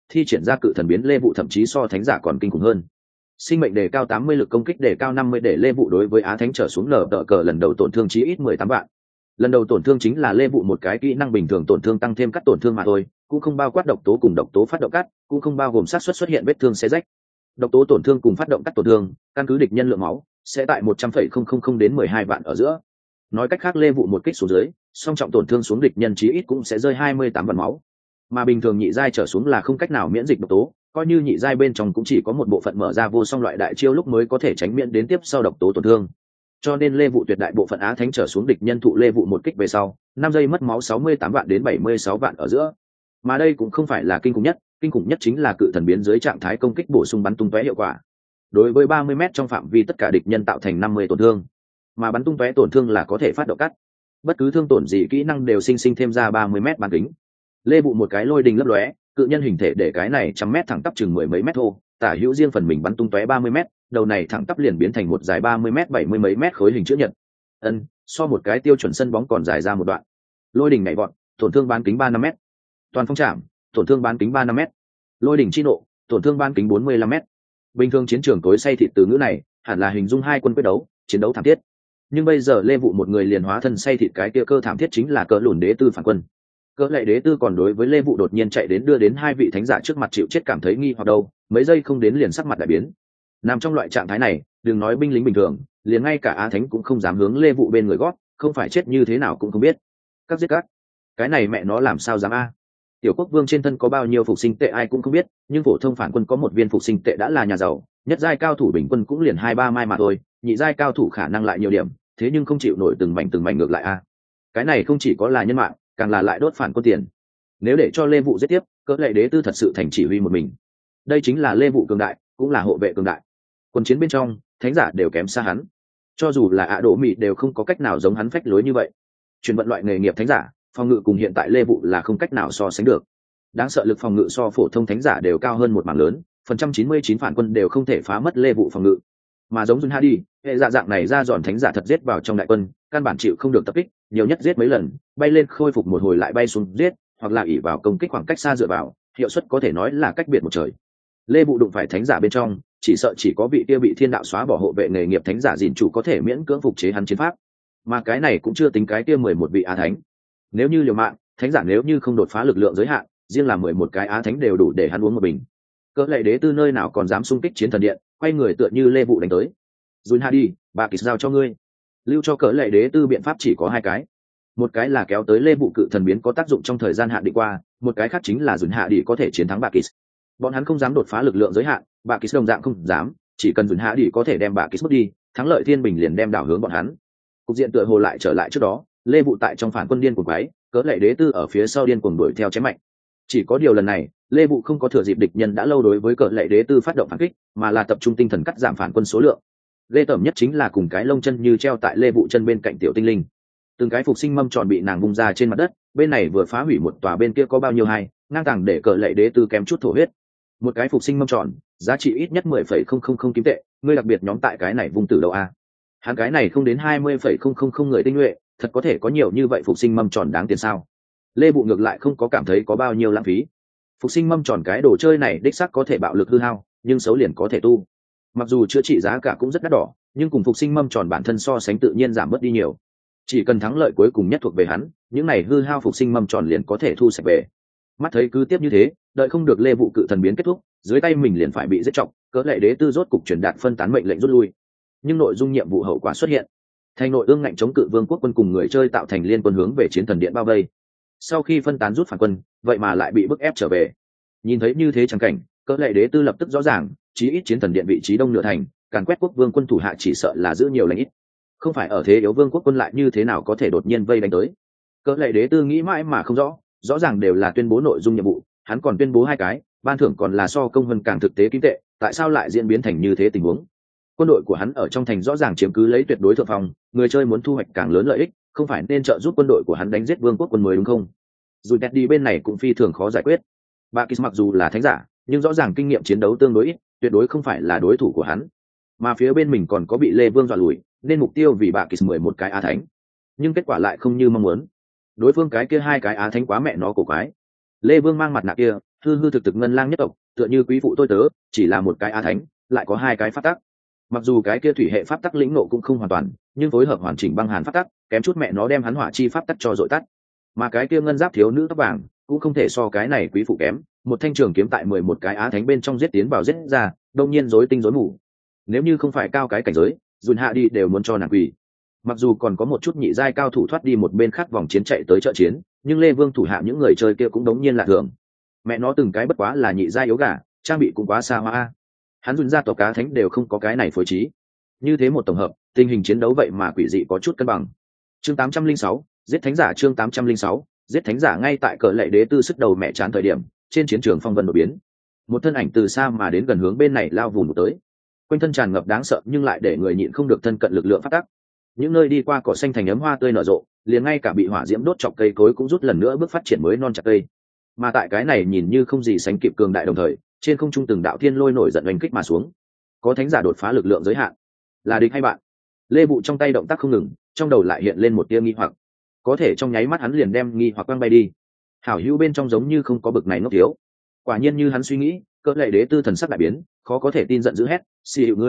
A: thi triển ra cự thần biến lê vụ thậm chí so thánh giả còn kinh khủng hơn. Sinh mệnh đề cao 80, lực công kích đề cao 50 để lê vụ đối với á thánh trở xuống nở tờ cờ lần đầu tổn thương chí ít 18 vạn. Lần đầu tổn thương chính là lê vụ một cái kỹ năng bình thường tổn thương tăng thêm cắt tổn thương mà thôi, cũng không bao quát độc tố cùng độc tố phát động cắt, cũng không bao gồm xác suất xuất hiện vết thương xé rách. Độc tố tổn thương cùng phát động cắt tổn thương, căn cứ địch nhân lượng máu, sẽ tại 100,000 đến 12 vạn ở giữa. Nói cách khác lê vụ một kích xuống dưới, song trọng tổn thương xuống địch nhân chí ít cũng sẽ rơi 28 vạn máu. Mà bình thường nhị giai trở xuống là không cách nào miễn dịch độc tố, coi như nhị giai bên trong cũng chỉ có một bộ phận mở ra vô song loại đại chiêu lúc mới có thể tránh miễn đến tiếp sau độc tố tổn thương. Cho nên lê vụ tuyệt đại bộ phận á thánh trở xuống địch nhân thụ lê vụ một kích về sau 5 giây mất máu 68 vạn đến 76 vạn ở giữa. Mà đây cũng không phải là kinh khủng nhất chính là cự thần biến dưới trạng thái công kích bổ sung bắn tung tóe hiệu quả. Đối với 30 m trong phạm vi tất cả địch nhân tạo thành 50 tổn thương, mà bắn tung tóe tổn thương là có thể phát động cắt. Bất cứ thương tổn gì kỹ năng đều sinh thêm ra 30 m bán kính. Lê vụ một cái lôi đình lấp lóe, cự nhân hình thể để cái này 100 m thẳng tắp chừng 10 mấy mét thô, tả hữu riêng phần mình bắn tung tóe 30 m, đầu này thẳng tắp liền biến thành một dài 30 m 70 mấy mét khối hình chữ nhật. So một cái tiêu chuẩn sân bóng còn dài ra một đoạn. Lôi đỉnh nhảy vọt, tổn thương bán kính 35 m. Toàn phong trảm, tổn thương bán kính 35 m. Lôi đỉnh chi nộ, tổn thương bán kính 45 m. Bình thường chiến trường tối say thịt từ ngữ này, hẳn là hình dung hai quân quyết đấu, chiến đấu thảm thiết. Nhưng bây giờ lê vụ một người liền hóa thân say thịt cái kia cơ thảm thiết chính là cỡ lùn đế tư phản quân. Cỡ lệ đế tư còn đối với lê vụ đột nhiên chạy đến đưa đến hai vị thánh giả trước mặt chịu chết cảm thấy nghi hoặc đâu, mấy giây không đến liền sắc mặt đại biến. Nằm trong loại trạng thái này, đừng nói binh lính bình thường, liền ngay cả á thánh cũng không dám hướng lê vụ bên người gót, không phải chết như thế nào cũng không biết. Các giết các, cái này mẹ nó làm sao dám a? Tiểu quốc vương trên thân có bao nhiêu phục sinh tệ ai cũng không biết, nhưng phổ thông phản quân có một viên phục sinh tệ đã là nhà giàu, nhất giai cao thủ bình quân cũng liền 2-3 mai mà thôi, nhị giai cao thủ khả năng lại nhiều điểm, thế nhưng không chịu nổi từng mảnh ngược lại a. Cái này không chỉ có là nhân mạng, càng là lại đốt phản quân tiền. Nếu để cho lê vụ giết tiếp, cỡ lệ đế tư thật sự thành chỉ huy một mình. Đây chính là lê vụ cường đại, cũng là hộ vệ cường đại. Quân chiến bên trong, thánh giả đều kém xa hắn, cho dù là ạ đỗ mị đều không có cách nào giống hắn phách lối như vậy. Chuyển vận loại nghề nghiệp thánh giả, phòng ngự cùng hiện tại lê vụ là không cách nào so sánh được. Đáng sợ lực phòng ngự so phổ thông thánh giả đều cao hơn một mảng lớn, phần trăm 99 phản quân đều không thể phá mất lê vụ phòng ngự. Mà giống Jun Hadi, hệ dạng này ra dọn thánh giả thật giết vào trong đại quân, căn bản chịu không được tập kích, nhiều nhất giết mấy lần, bay lên khôi phục một hồi lại bay xuống giết, hoặc là ỷ vào công kích khoảng cách xa dựa vào, hiệu suất có thể nói là cách biệt một trời. Lê vụ đụng phải thánh giả bên trong, chỉ sợ chỉ có vị kia bị thiên đạo xóa bỏ hộ vệ nghề nghiệp thánh giả gìn chủ có thể miễn cưỡng phục chế hắn chiến pháp, mà cái này cũng chưa tính cái kia 11 vị á thánh. Nếu như liều mạng, thánh giả nếu như không đột phá lực lượng giới hạn, riêng là 11 cái á thánh đều đủ để hắn uống một bình. Cỡ lệ đế tư nơi nào còn dám xung kích chiến thần điện, quay người tựa như lê vụ đánh tới. Jun Hadi, bà kịch giao cho ngươi. Lưu cho cỡ lệ đế tư biện pháp chỉ có hai cái. Một cái là kéo tới lê vụ cự thần biến có tác dụng trong thời gian hạn định qua, một cái khác chính là Jun Hadi có thể chiến thắng bà kịch. Bọn hắn không dám đột phá lực lượng giới hạn, bà kịch đồng dạng không dám, chỉ cần Jun Hadi có thể đem bà kịch mất đi, thắng lợi thiên bình liền đem đảo hướng bọn hắn. Cục diện tựa hồ lại trở lại trước đó, lê vụ tại trong phản quân điên cuồng quái, cỡ lệ đế tư ở phía sau điên cuồng đuổi theo chém mạnh. Chỉ có điều lần này, lê vụ không có thừa dịp địch nhân đã lâu đối với cỡ lệ đế tư phát động phản kích, mà là tập trung tinh thần cắt giảm phản quân số lượng. Ghê tởm nhất chính là cùng cái lông chân như treo tại lê vụ chân bên cạnh tiểu tinh linh, từng cái phục sinh mâm tròn bị nàng bung ra trên mặt đất, bên này vừa phá hủy một tòa, bên kia có bao nhiêu hai ngang tàng để cỡ lệ đế tư kém chút thổ huyết. Một cái phục sinh mâm tròn giá trị ít nhất 10,000 kim tệ, ngươi đặc biệt nhóm tại cái này vung từ đầu a. Hắn cái này không đến 20,000 người tinh nhuệ, thật có thể có nhiều như vậy phục sinh mâm tròn đáng tiền sao? Lê vụ ngược lại không có cảm thấy có bao nhiêu lãng phí. Phục sinh mâm tròn cái đồ chơi này đích xác có thể bạo lực hư hao, nhưng xấu liền có thể tu. Mặc dù chữa trị giá cả cũng rất đắt đỏ, nhưng cùng phục sinh mâm tròn bản thân so sánh tự nhiên giảm bớt đi nhiều. Chỉ cần thắng lợi cuối cùng nhất thuộc về hắn, những này hư hao phục sinh mâm tròn liền có thể thu sạch về. Mắt thấy cứ tiếp như thế, đợi không được lê vụ cự thần biến kết thúc, dưới tay mình liền phải bị giết trọng, cỡ lệ đế tư rốt cục truyền đạt phân tán mệnh lệnh rút lui. Nhưng nội dung nhiệm vụ hậu quả xuất hiện. Thành nội ương ngạnh chống cự vương quốc quân cùng người chơi tạo thành liên quân hướng về chiến thần điện bao vây. Sau khi phân tán rút phản quân, vậy mà lại bị bức ép trở về. Nhìn thấy như thế chẳng cảnh, cỡ lệ đế tư lập tức rõ ràng, chí ít chiến thần điện vị trí đông nửa thành, càn quét quốc vương quân thủ hạ chỉ sợ là giữ nhiều lãnh ít. Không phải ở thế yếu vương quốc quân lại như thế nào có thể đột nhiên vây đánh tới. Cỡ lệ đế tư nghĩ mãi mà không rõ, rõ ràng đều là tuyên bố nội dung nhiệm vụ, hắn còn tuyên bố hai cái, ban thưởng còn là so công hơn càng thực tế kim tệ, tại sao lại diễn biến thành như thế tình huống? Quân đội của hắn ở trong thành rõ ràng chiếm cứ lấy tuyệt đối thượng phong, người chơi muốn thu hoạch càng lớn lợi ích, không phải nên trợ giúp quân đội của hắn đánh giết vương quốc quân mới đúng không? Dù đi bên này cũng phi thường khó giải quyết. Bakis mặc dù là thánh giả, nhưng rõ ràng kinh nghiệm chiến đấu tương đối ít, tuyệt đối không phải là đối thủ của hắn. Mà phía bên mình còn có bị Lê Vương dọa lùi, nên mục tiêu vì Bakis 11 cái á thánh. Nhưng kết quả lại không như mong muốn. Đối phương cái kia hai cái á thánh quá mẹ nó cổ quái. Lê Vương mang mặt nạ kia hư hư thực thực ngân lang nhất tộc, tựa như quý phụ tôi tớ, chỉ là một cái á thánh lại có hai cái pháp tắc. Mặc dù cái kia thủy hệ pháp tắc lĩnh nộ cũng không hoàn toàn, nhưng phối hợp hoàn chỉnh băng hàn pháp tắc, kém chút mẹ nó đem hắn hỏa chi pháp tắc cho dội tắt. Mà cái kia ngân giáp thiếu nữ tóc vàng cũng không thể so cái này quý phụ kém, một thanh trường kiếm tại 11 cái á thánh bên trong giết tiến vào giết ra, đông nhiên rối tinh rối mù. Nếu như không phải cao cái cảnh giới, dùn hạ đi đều muốn cho nàng quỳ. Mặc dù còn có một chút nhị giai cao thủ thoát đi một bên khác vòng chiến chạy tới trợ chiến, nhưng Lê Vương thủ hạ những người chơi kia cũng đống nhiên lạ thường. Mẹ nó từng cái bất quá là nhị giai yếu gà, trang bị cũng quá xa hoa. Hắn dùn ra tộc cá thánh đều không có cái này phối trí. Như thế một tổng hợp, tình hình chiến đấu vậy mà quỷ dị có chút cân bằng. Chương 806, giết thánh giả. Chương 806, giết thánh giả. Ngay tại cờ lệ đế tư sức đầu mẹ chán thời điểm, trên chiến trường phong vân đột biến, một thân ảnh từ xa mà đến gần hướng bên này lao vùn tới. Quanh thân tràn ngập đáng sợ nhưng lại để người nhịn không được thân cận lực lượng phát tắc. Những nơi đi qua cỏ xanh thành ấm hoa tươi nở rộ, liền ngay cả bị hỏa diễm đốt chọc cây cối cũng rút lần nữa bước phát triển mới non chặt cây. Mà tại cái này nhìn như không gì sánh kịp cường đại đồng thời, trên không trung từng đạo thiên lôi nổi giận oanh kích mà xuống. Có thánh giả đột phá lực lượng giới hạn, là địch hay bạn? Lê Bụ trong tay động tác không ngừng, trong đầu lại hiện lên một tia nghi hoặc. Có thể trong nháy mắt hắn liền đem nghi hoặc quăng bay đi. Hảo hữu bên trong giống như không có bực này ngốc thiếu. Quả nhiên như hắn suy nghĩ, cỡ lệ đế tư thần sắc đại biến, khó có thể tin giận dữ hét, xì hiệu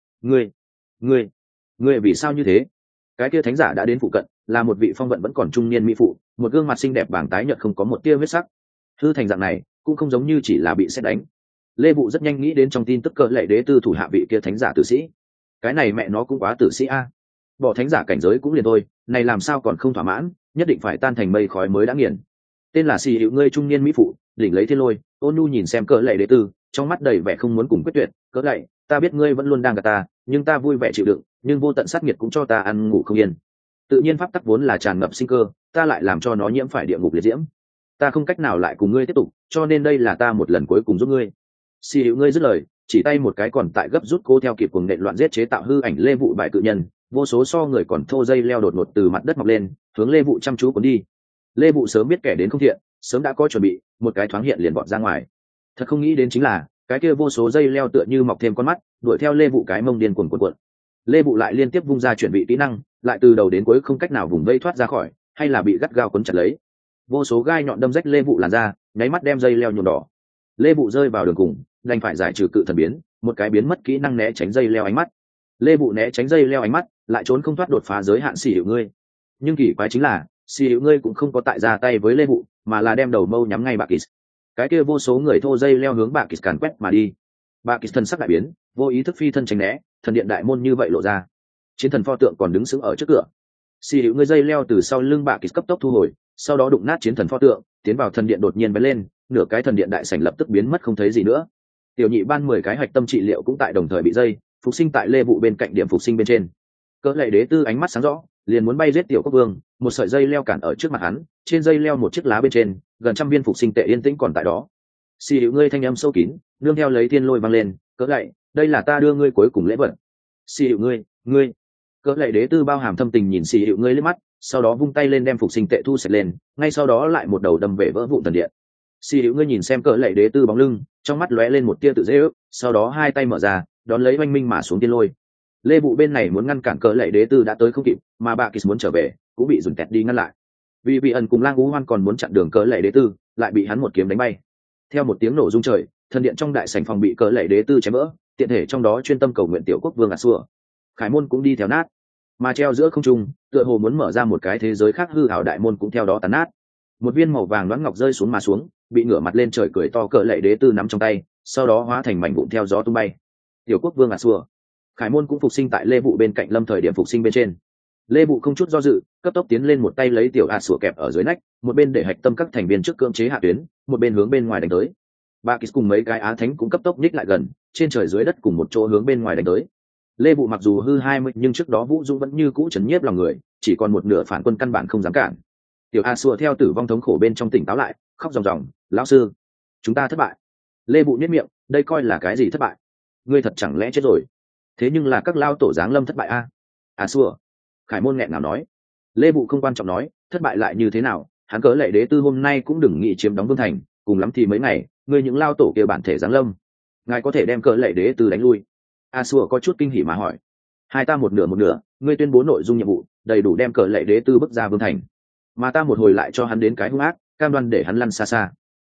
A: ngươi vì sao như thế? Cái kia thánh giả đã đến phụ cận, là một vị phong vận vẫn còn trung niên mỹ phụ, một gương mặt xinh đẹp bảng tái nhợt không có một tia huyết sắc. Hư thành dạng này cũng không giống như chỉ là bị sét đánh. Lê Bụ rất nhanh nghĩ đến trong tin tức cỡ lệ đế tư thủ hạ vị kia thánh giả tử sĩ. Cái này mẹ nó cũng quá tử sĩ a. Bỏ thánh giả cảnh giới cũng liền thôi, này làm sao còn không thỏa mãn, nhất định phải tan thành mây khói mới đã nghiền. Tên là xì hiệu ngươi trung niên mỹ phụ, đỉnh lấy thiên lôi, ôn nhu nhìn xem cỡ lệ đế tư, trong mắt đầy vẻ không muốn cùng quyết tuyệt. Cỡ lệ, ta biết ngươi vẫn luôn đang gạt ta, nhưng ta vui vẻ chịu đựng, nhưng vô tận sát nghiệt cũng cho ta ăn ngủ không yên. Tự nhiên pháp tắc vốn là tràn ngập sinh cơ, ta lại làm cho nó nhiễm phải địa ngục liệt diễm. Ta không cách nào lại cùng ngươi tiếp tục, cho nên đây là ta một lần cuối cùng giúp ngươi. Xì hiệu ngươi dứt lời, chỉ tay một cái còn tại gấp rút cố theo kịp cuồng nện loạn giết chế tạo hư ảnh Lê Vụ bại cự nhân, vô số so người còn thô dây leo đột ngột từ mặt đất mọc lên, hướng Lê Vụ chăm chú cuốn đi. Lê Vụ sớm biết kẻ đến không thiện, sớm đã có chuẩn bị, một cái thoáng hiện liền vọt ra ngoài. Thật không nghĩ đến chính là, cái kia vô số dây leo tựa như mọc thêm con mắt, đuổi theo Lê Vụ cái mông điên cuồng. Lê Vụ lại liên tiếp vung ra chuẩn bị kỹ năng, lại từ đầu đến cuối không cách nào vùng vây thoát ra khỏi, hay là bị gắt gao cuốn chặt lấy. Vô số gai nhọn đâm rách Lê Vụ làn ra, nháy mắt đem dây leo nhuộm đỏ. Lê Vụ rơi vào đường cùng, đành phải giải trừ cự thần biến, một cái biến mất kỹ năng né tránh dây leo ánh mắt. Lê Vụ né tránh dây leo ánh mắt, lại trốn không thoát đột phá giới hạn xỉ hiệu ngươi. Nhưng kỳ quái chính là, xỉ hiệu ngươi cũng không có tại ra tay với Lê Vụ, mà là đem đầu mâu nhắm ngay Bạc Kis. Cái kia vô số người thô dây leo hướng Bạc Kis càn quét mà đi. Bạc Kis thân sắc đại biến, vô ý thức phi thân tránh né, thần điện đại môn như vậy lộ ra. Chiến thần pho tượng còn đứng sững ở trước cửa. Xỉ hiệu ngươi dây leo từ sau lưng Bạc Kis cấp tốc thu hồi, sau đó đụng nát chiến thần pho tượng, tiến vào thần điện đột nhiên bắn lên, nửa cái thần điện đại sảnh lập tức biến mất không thấy gì nữa. Tiểu nhị ban 10 cái hạch tâm trị liệu cũng tại đồng thời bị dây phục sinh tại Lê Vụ bên cạnh điểm phục sinh bên trên. Cỡ lệ đế tư ánh mắt sáng rõ, liền muốn bay giết tiểu quốc vương, một sợi dây leo cản ở trước mặt hắn, trên dây leo một chiếc lá bên trên, gần trăm viên phục sinh tệ yên tĩnh còn tại đó. Xì hiệu ngươi thanh âm sâu kín, nương theo lấy thiên lôi vang lên, cỡ lệ, đây là ta đưa ngươi cuối cùng lễ vật. Xì hiệu ngươi. Cỡ lệ đế tư bao hàm thâm tình nhìn xì hiệu ngươi liếc mắt, sau đó vung tay lên đem phục sinh tệ thu sạch lên, ngay sau đó lại một đầu đâm về vỡ vụn thần điện. Xì hiệu ngươi nhìn xem cỡ lệ đế tư bóng lưng, trong mắt lóe lên một tia tự dễ ước, sau đó hai tay mở ra, đón lấy oanh minh mà xuống tiên lôi. Lê Vụ bên này muốn ngăn cản cỡ lệ đế tư đã tới không kịp, mà bà Kis muốn trở về cũng bị dùn tẹt đi ngăn lại. Vì vị ẩn cùng lang ú hoan còn muốn chặn đường cỡ lệ đế tư, lại bị hắn một kiếm đánh bay. Theo một tiếng nổ rung trời, thần điện trong đại sảnh phòng bị cỡ lệ đế tư chém vỡ, tiện thể trong đó chuyên tâm cầu nguyện tiểu quốc vương Asua. Khải môn cũng đi theo nát, mà treo giữa không trung, tựa hồ muốn mở ra một cái thế giới khác hư ảo đại môn cũng theo đó tàn nát. Một viên màu vàng loãng ngọc rơi xuống mà xuống, bị ngửa mặt lên trời cười to cỡ lệ đế tư nắm trong tay, sau đó hóa thành mảnh vụn theo gió tung bay. Tiểu quốc vương Asua. Khải môn cũng phục sinh tại Lê Vụ bên cạnh lâm thời điểm phục sinh bên trên. Lê Vụ không chút do dự, cấp tốc tiến lên một tay lấy tiểu Asua kẹp ở dưới nách, một bên để hạch tâm các thành viên trước cưỡng chế hạ tuyến, một bên hướng bên ngoài đánh tới. Ba Kis cùng mấy cái á thánh cũng cấp tốc nhích lại gần, trên trời dưới đất cùng một chỗ hướng bên ngoài đánh tới. Lê Vụ mặc dù hư 20 nhưng trước đó Vũ Dũng vẫn như cũ chấn nhiếp lòng người, chỉ còn một nửa phản quân căn bản không dám cản. Tiểu Asua theo tử vong thống khổ bên trong tỉnh táo lại, khóc ròng ròng, lão sư, chúng ta thất bại. Lê Vụ nhếch miệng, đây coi là cái gì thất bại? Ngươi thật chẳng lẽ chết rồi? Thế nhưng là các lao tổ giáng lâm thất bại a. Asua. Khải môn nghẹn ngào nói. Lê Vụ không quan trọng nói, thất bại lại như thế nào, hắn cớ lệ đế tư hôm nay cũng đừng nghĩ chiếm đóng vương thành, cùng lắm thì mấy ngày, ngươi những lao tổ kia bản thể giáng lâm, ngài có thể đem cớ lệ đế tư đánh lui. Asua có chút kinh hỉ mà hỏi. Hai ta một nửa, ngươi tuyên bố nội dung nhiệm vụ, đầy đủ đem cớ lệ đế tư bước ra vương thành, mà ta một hồi lại cho hắn đến cái hung ác, cam đoan để hắn lăn xa xa.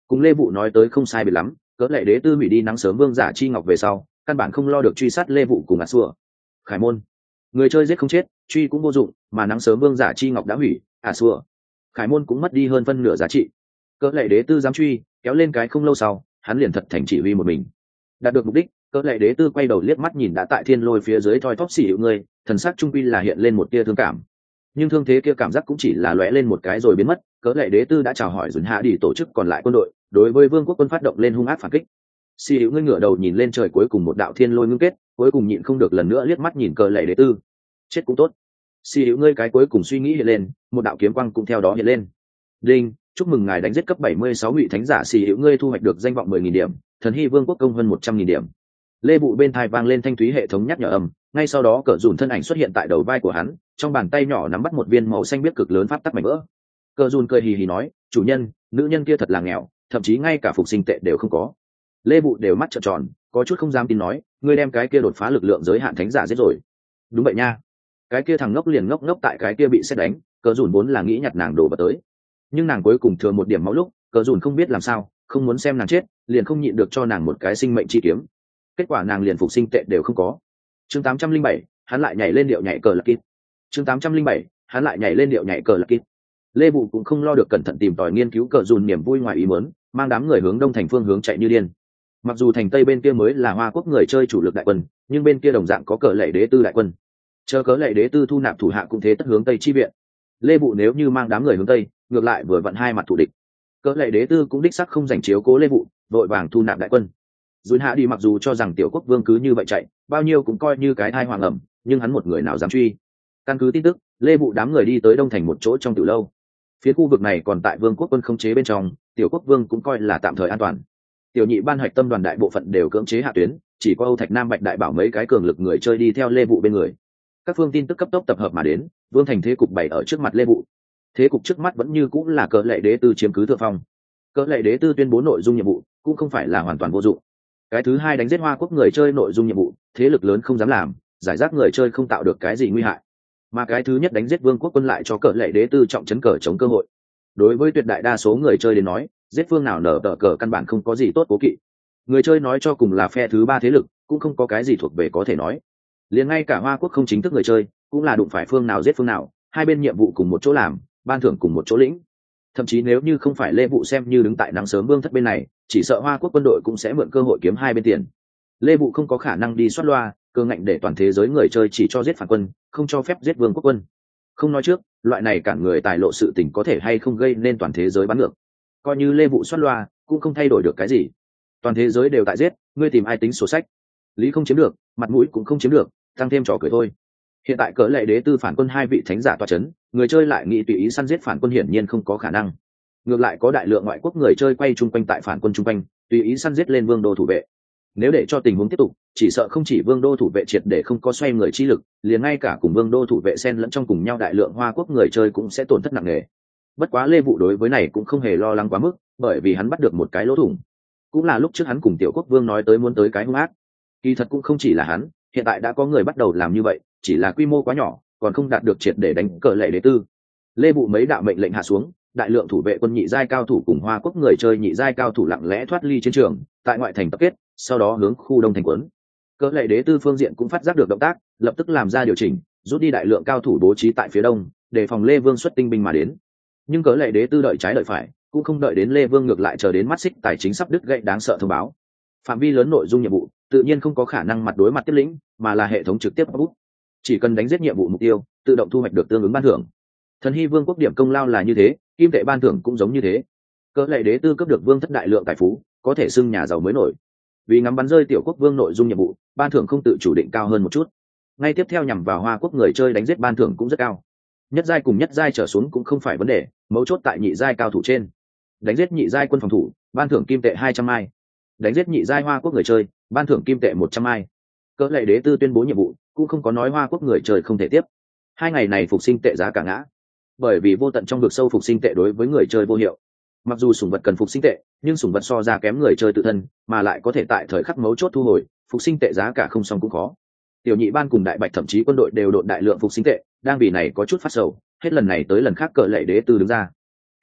A: Cùng Lê Vụ nói tới không sai biệt lắm, cỡ lệ đế tư hủy đi nắng sớm vương giả chi ngọc về sau, căn bản không lo được truy sát Lê Vụ cùng Xua. Khải môn, người chơi giết không chết, truy cũng vô dụng, mà nắng sớm vương giả chi ngọc đã hủy, Xua. Khải môn cũng mất đi hơn phân nửa giá trị. Cỡ lệ đế tư dám truy, kéo lên cái không lâu sau, hắn liền thật thành chỉ huy một mình. Đạt được mục đích, cỡ lệ đế tư quay đầu liếc mắt nhìn đã tại thiên lôi phía dưới thoi thóp xỉ hiệu người, thần sắc trung quy là hiện lên một tia thương cảm. Nhưng thương thế kia cảm giác cũng chỉ là lóe lên một cái rồi biến mất. Cỡ lệ đế tư đã chào hỏi dùn hạ đi tổ chức còn lại quân đội, đối với vương quốc quân phát động lên hung ác phản kích. Xỉ hiệu ngươi ngửa đầu nhìn lên trời, cuối cùng một đạo thiên lôi ngưng kết, cuối cùng nhịn không được lần nữa liếc mắt nhìn cỡ lệ đế tư. Chết cũng tốt. Xỉ hiệu ngươi cái cuối cùng suy nghĩ hiện lên, một đạo kiếm quang cũng theo đó hiện lên. Đinh, chúc mừng ngài đánh giết cấp 76 ngụy thánh giả. Xỉ hiệu ngươi thu hoạch được danh vọng 10.000 điểm, thần hy vương quốc công hơn 100.000 điểm. Lê Vụ bên tai vang lên thanh thúy hệ thống nhắc nhở âm, ngay sau đó cờ dùn thân ảnh xuất hiện tại đầu vai của hắn, trong bàn tay nhỏ nắm bắt một viên màu xanh biếc cực lớn pháp tắc mảnh vỡ. Cờ dùn cười hì hì nói, chủ nhân, nữ nhân kia thật là nghèo, thậm chí ngay cả phục sinh tệ đều không có. Lê Vụ đều mắt trợn tròn, có chút không dám tin nói, ngươi đem cái kia đột phá lực lượng giới hạn thánh giả giết rồi. Đúng vậy nha. Cái kia thằng ngốc liền ngốc ngốc tại cái kia bị sét đánh, cờ dùn vốn là nghĩ nhặt nàng đổ vào tới, nhưng nàng cuối cùng thừa một điểm máu lúc, cờ dùn không biết làm sao, không muốn xem nàng chết, liền không nhịn được cho nàng một cái sinh mệnh chi kiếm. Kết quả nàng liền phục sinh tệ đều không có. Chương 807, hắn lại nhảy lên điệu nhảy cờ lạc kít. Chương 807, hắn lại nhảy lên điệu nhảy cờ lạc kít. Lê Vụ cũng không lo được cẩn thận tìm tòi nghiên cứu cờ dùn niềm vui ngoài ý muốn, mang đám người hướng đông thành phương hướng chạy như điên. Mặc dù thành tây bên kia mới là Hoa Quốc người chơi chủ lực đại quân, nhưng bên kia đồng dạng có cờ lệ đế tư đại quân. Chờ cờ lệ đế tư thu nạp thủ hạ cũng thế tất hướng tây chi viện. Lê Vụ nếu như mang đám người hướng tây, ngược lại vừa vặn hai mặt thủ địch. Cờ lệ đế tư cũng đích sắc không giành chiếu cố Lê Vụ, vội vàng thu nạp đại quân. Dùn hạ đi mặc dù cho rằng tiểu quốc vương cứ như vậy chạy, bao nhiêu cũng coi như cái thai hoàng ẩm, nhưng hắn một người nào dám truy. Căn cứ tin tức, Lê Vụ đám người đi tới đông thành một chỗ trong tiểu lâu. Phía khu vực này còn tại vương quốc quân khống chế bên trong, tiểu quốc vương cũng coi là tạm thời an toàn. Tiểu nhị ban hoạch tâm đoàn đại bộ phận đều cưỡng chế hạ tuyến, chỉ có Âu Thạch Nam Bạch đại bảo mấy cái cường lực người chơi đi theo Lê Vụ bên người. Các phương tin tức cấp tốc tập hợp mà đến, vương thành thế cục bày ở trước mặt Lê Vụ. Thế cục trước mắt vẫn như cũng là cờ lệ đế tư chiếm cứ thượng phong. Cờ lệ đế tư tuyên bố nội dung nhiệm vụ cũng không phải là hoàn toàn vô dụng. Cái thứ hai đánh giết Hoa Quốc người chơi nội dung nhiệm vụ, thế lực lớn không dám làm, giải rác người chơi không tạo được cái gì nguy hại. Mà cái thứ nhất đánh giết vương quốc quân lại cho cờ lệ đế tư trọng trấn cờ chống cơ hội. Đối với tuyệt đại đa số người chơi đến nói, giết phương nào nở tờ cờ căn bản không có gì tốt cố kỵ. Người chơi nói cho cùng là phe thứ ba thế lực, cũng không có cái gì thuộc về có thể nói. Liền ngay cả Hoa Quốc không chính thức người chơi, cũng là đụng phải phương nào giết phương nào, hai bên nhiệm vụ cùng một chỗ làm, ban thưởng cùng một chỗ lĩnh. Thậm chí nếu như không phải Lê Vụ xem như đứng tại nắng sớm vương thất bên này, chỉ sợ Hoa Quốc quân đội cũng sẽ mượn cơ hội kiếm hai bên tiền. Lê Vụ không có khả năng đi soát loa, cơ ngạnh để toàn thế giới người chơi chỉ cho giết phản quân, không cho phép giết vương quốc quân. Không nói trước, loại này cản người tài lộ sự tình có thể hay không gây nên toàn thế giới bắn ngược. Coi như Lê Vụ soát loa, cũng không thay đổi được cái gì. Toàn thế giới đều tại giết, ngươi tìm ai tính sổ sách? Lý không chiếm được, mặt mũi cũng không chiếm được, tăng thêm trò cười thôi. Hiện tại cỡ lệ đế tư phản quân hai vị thánh giả tọa chấn, người chơi lại nghĩ tùy ý săn giết phản quân hiển nhiên không có khả năng. Ngược lại có đại lượng ngoại quốc người chơi quay chung quanh tại phản quân chung quanh, tùy ý săn giết lên vương đô thủ vệ. Nếu để cho tình huống tiếp tục, chỉ sợ không chỉ vương đô thủ vệ triệt để không có xoay người chi lực, liền ngay cả cùng vương đô thủ vệ xen lẫn trong cùng nhau đại lượng Hoa Quốc người chơi cũng sẽ tổn thất nặng nề. Bất quá Lê Vụ đối với này cũng không hề lo lắng quá mức, bởi vì hắn bắt được một cái lỗ thủng. Cũng là lúc trước hắn cùng tiểu quốc vương nói tới muốn tới cái hung ác. Kỳ thật cũng không chỉ là hắn, hiện tại đã có người bắt đầu làm như vậy, chỉ là quy mô quá nhỏ, còn không đạt được triệt để đánh cờ lệ đế tư. Lê Vụ mấy đạo mệnh lệnh hạ xuống, đại lượng thủ vệ quân nhị giai cao thủ cùng Hoa Quốc người chơi nhị giai cao thủ lặng lẽ thoát ly chiến trường, tại ngoại thành tập kết, sau đó hướng khu đông thành quấn. Cờ lệ đế tư phương diện cũng phát giác được động tác, lập tức làm ra điều chỉnh, rút đi đại lượng cao thủ bố trí tại phía đông, để phòng Lê Vương xuất tinh binh mà đến. Nhưng cờ lệ đế tư đợi trái đợi phải, cũng không đợi đến Lê Vương, ngược lại chờ đến mắt xích tài chính sắp đứt gãy đáng sợ thông báo. Phạm vi lớn nội dung nhiệm vụ, tự nhiên không có khả năng mặt đối mặt tiếp lĩnh, mà là hệ thống trực tiếp bút. Chỉ cần đánh giết nhiệm vụ mục tiêu, tự động thu hoạch được tương ứng ban thưởng. Thần hy vương quốc điểm công lao là như thế, kim tệ ban thưởng cũng giống như thế. Cỡ lệ đế tư cấp được vương thất đại lượng tài phú, có thể xưng nhà giàu mới nổi. Vì ngắm bắn rơi tiểu quốc vương nội dung nhiệm vụ, ban thưởng không tự chủ định cao hơn một chút. Ngay tiếp theo nhằm vào Hoa Quốc người chơi đánh giết ban thưởng cũng rất cao. Nhất giai cùng nhất giai trở xuống cũng không phải vấn đề, mấu chốt tại nhị giai cao thủ trên. Đánh giết nhị giai quân phòng thủ, ban thưởng kim tệ 200 mai. Đánh giết nhị giai Hoa Quốc người chơi, ban thưởng kim tệ 100 mai. Cỡ lệ đế tư tuyên bố nhiệm vụ, cũng không có nói Hoa Quốc người chơi không thể tiếp. Hai ngày này phục sinh tệ giá cả ngã, bởi vì vô tận trong vực sâu phục sinh tệ đối với người chơi vô hiệu. Mặc dù sủng vật cần phục sinh tệ, nhưng sủng vật so ra kém người chơi tự thân, mà lại có thể tại thời khắc mấu chốt thu hồi, phục sinh tệ giá cả không xong cũng khó. Tiểu nhị ban cùng đại bạch thậm chí quân đội đều độn đại lượng phục sinh tệ, đang vì này có chút phát sầu, hết lần này tới lần khác cỡ lệ đế tư đứng ra.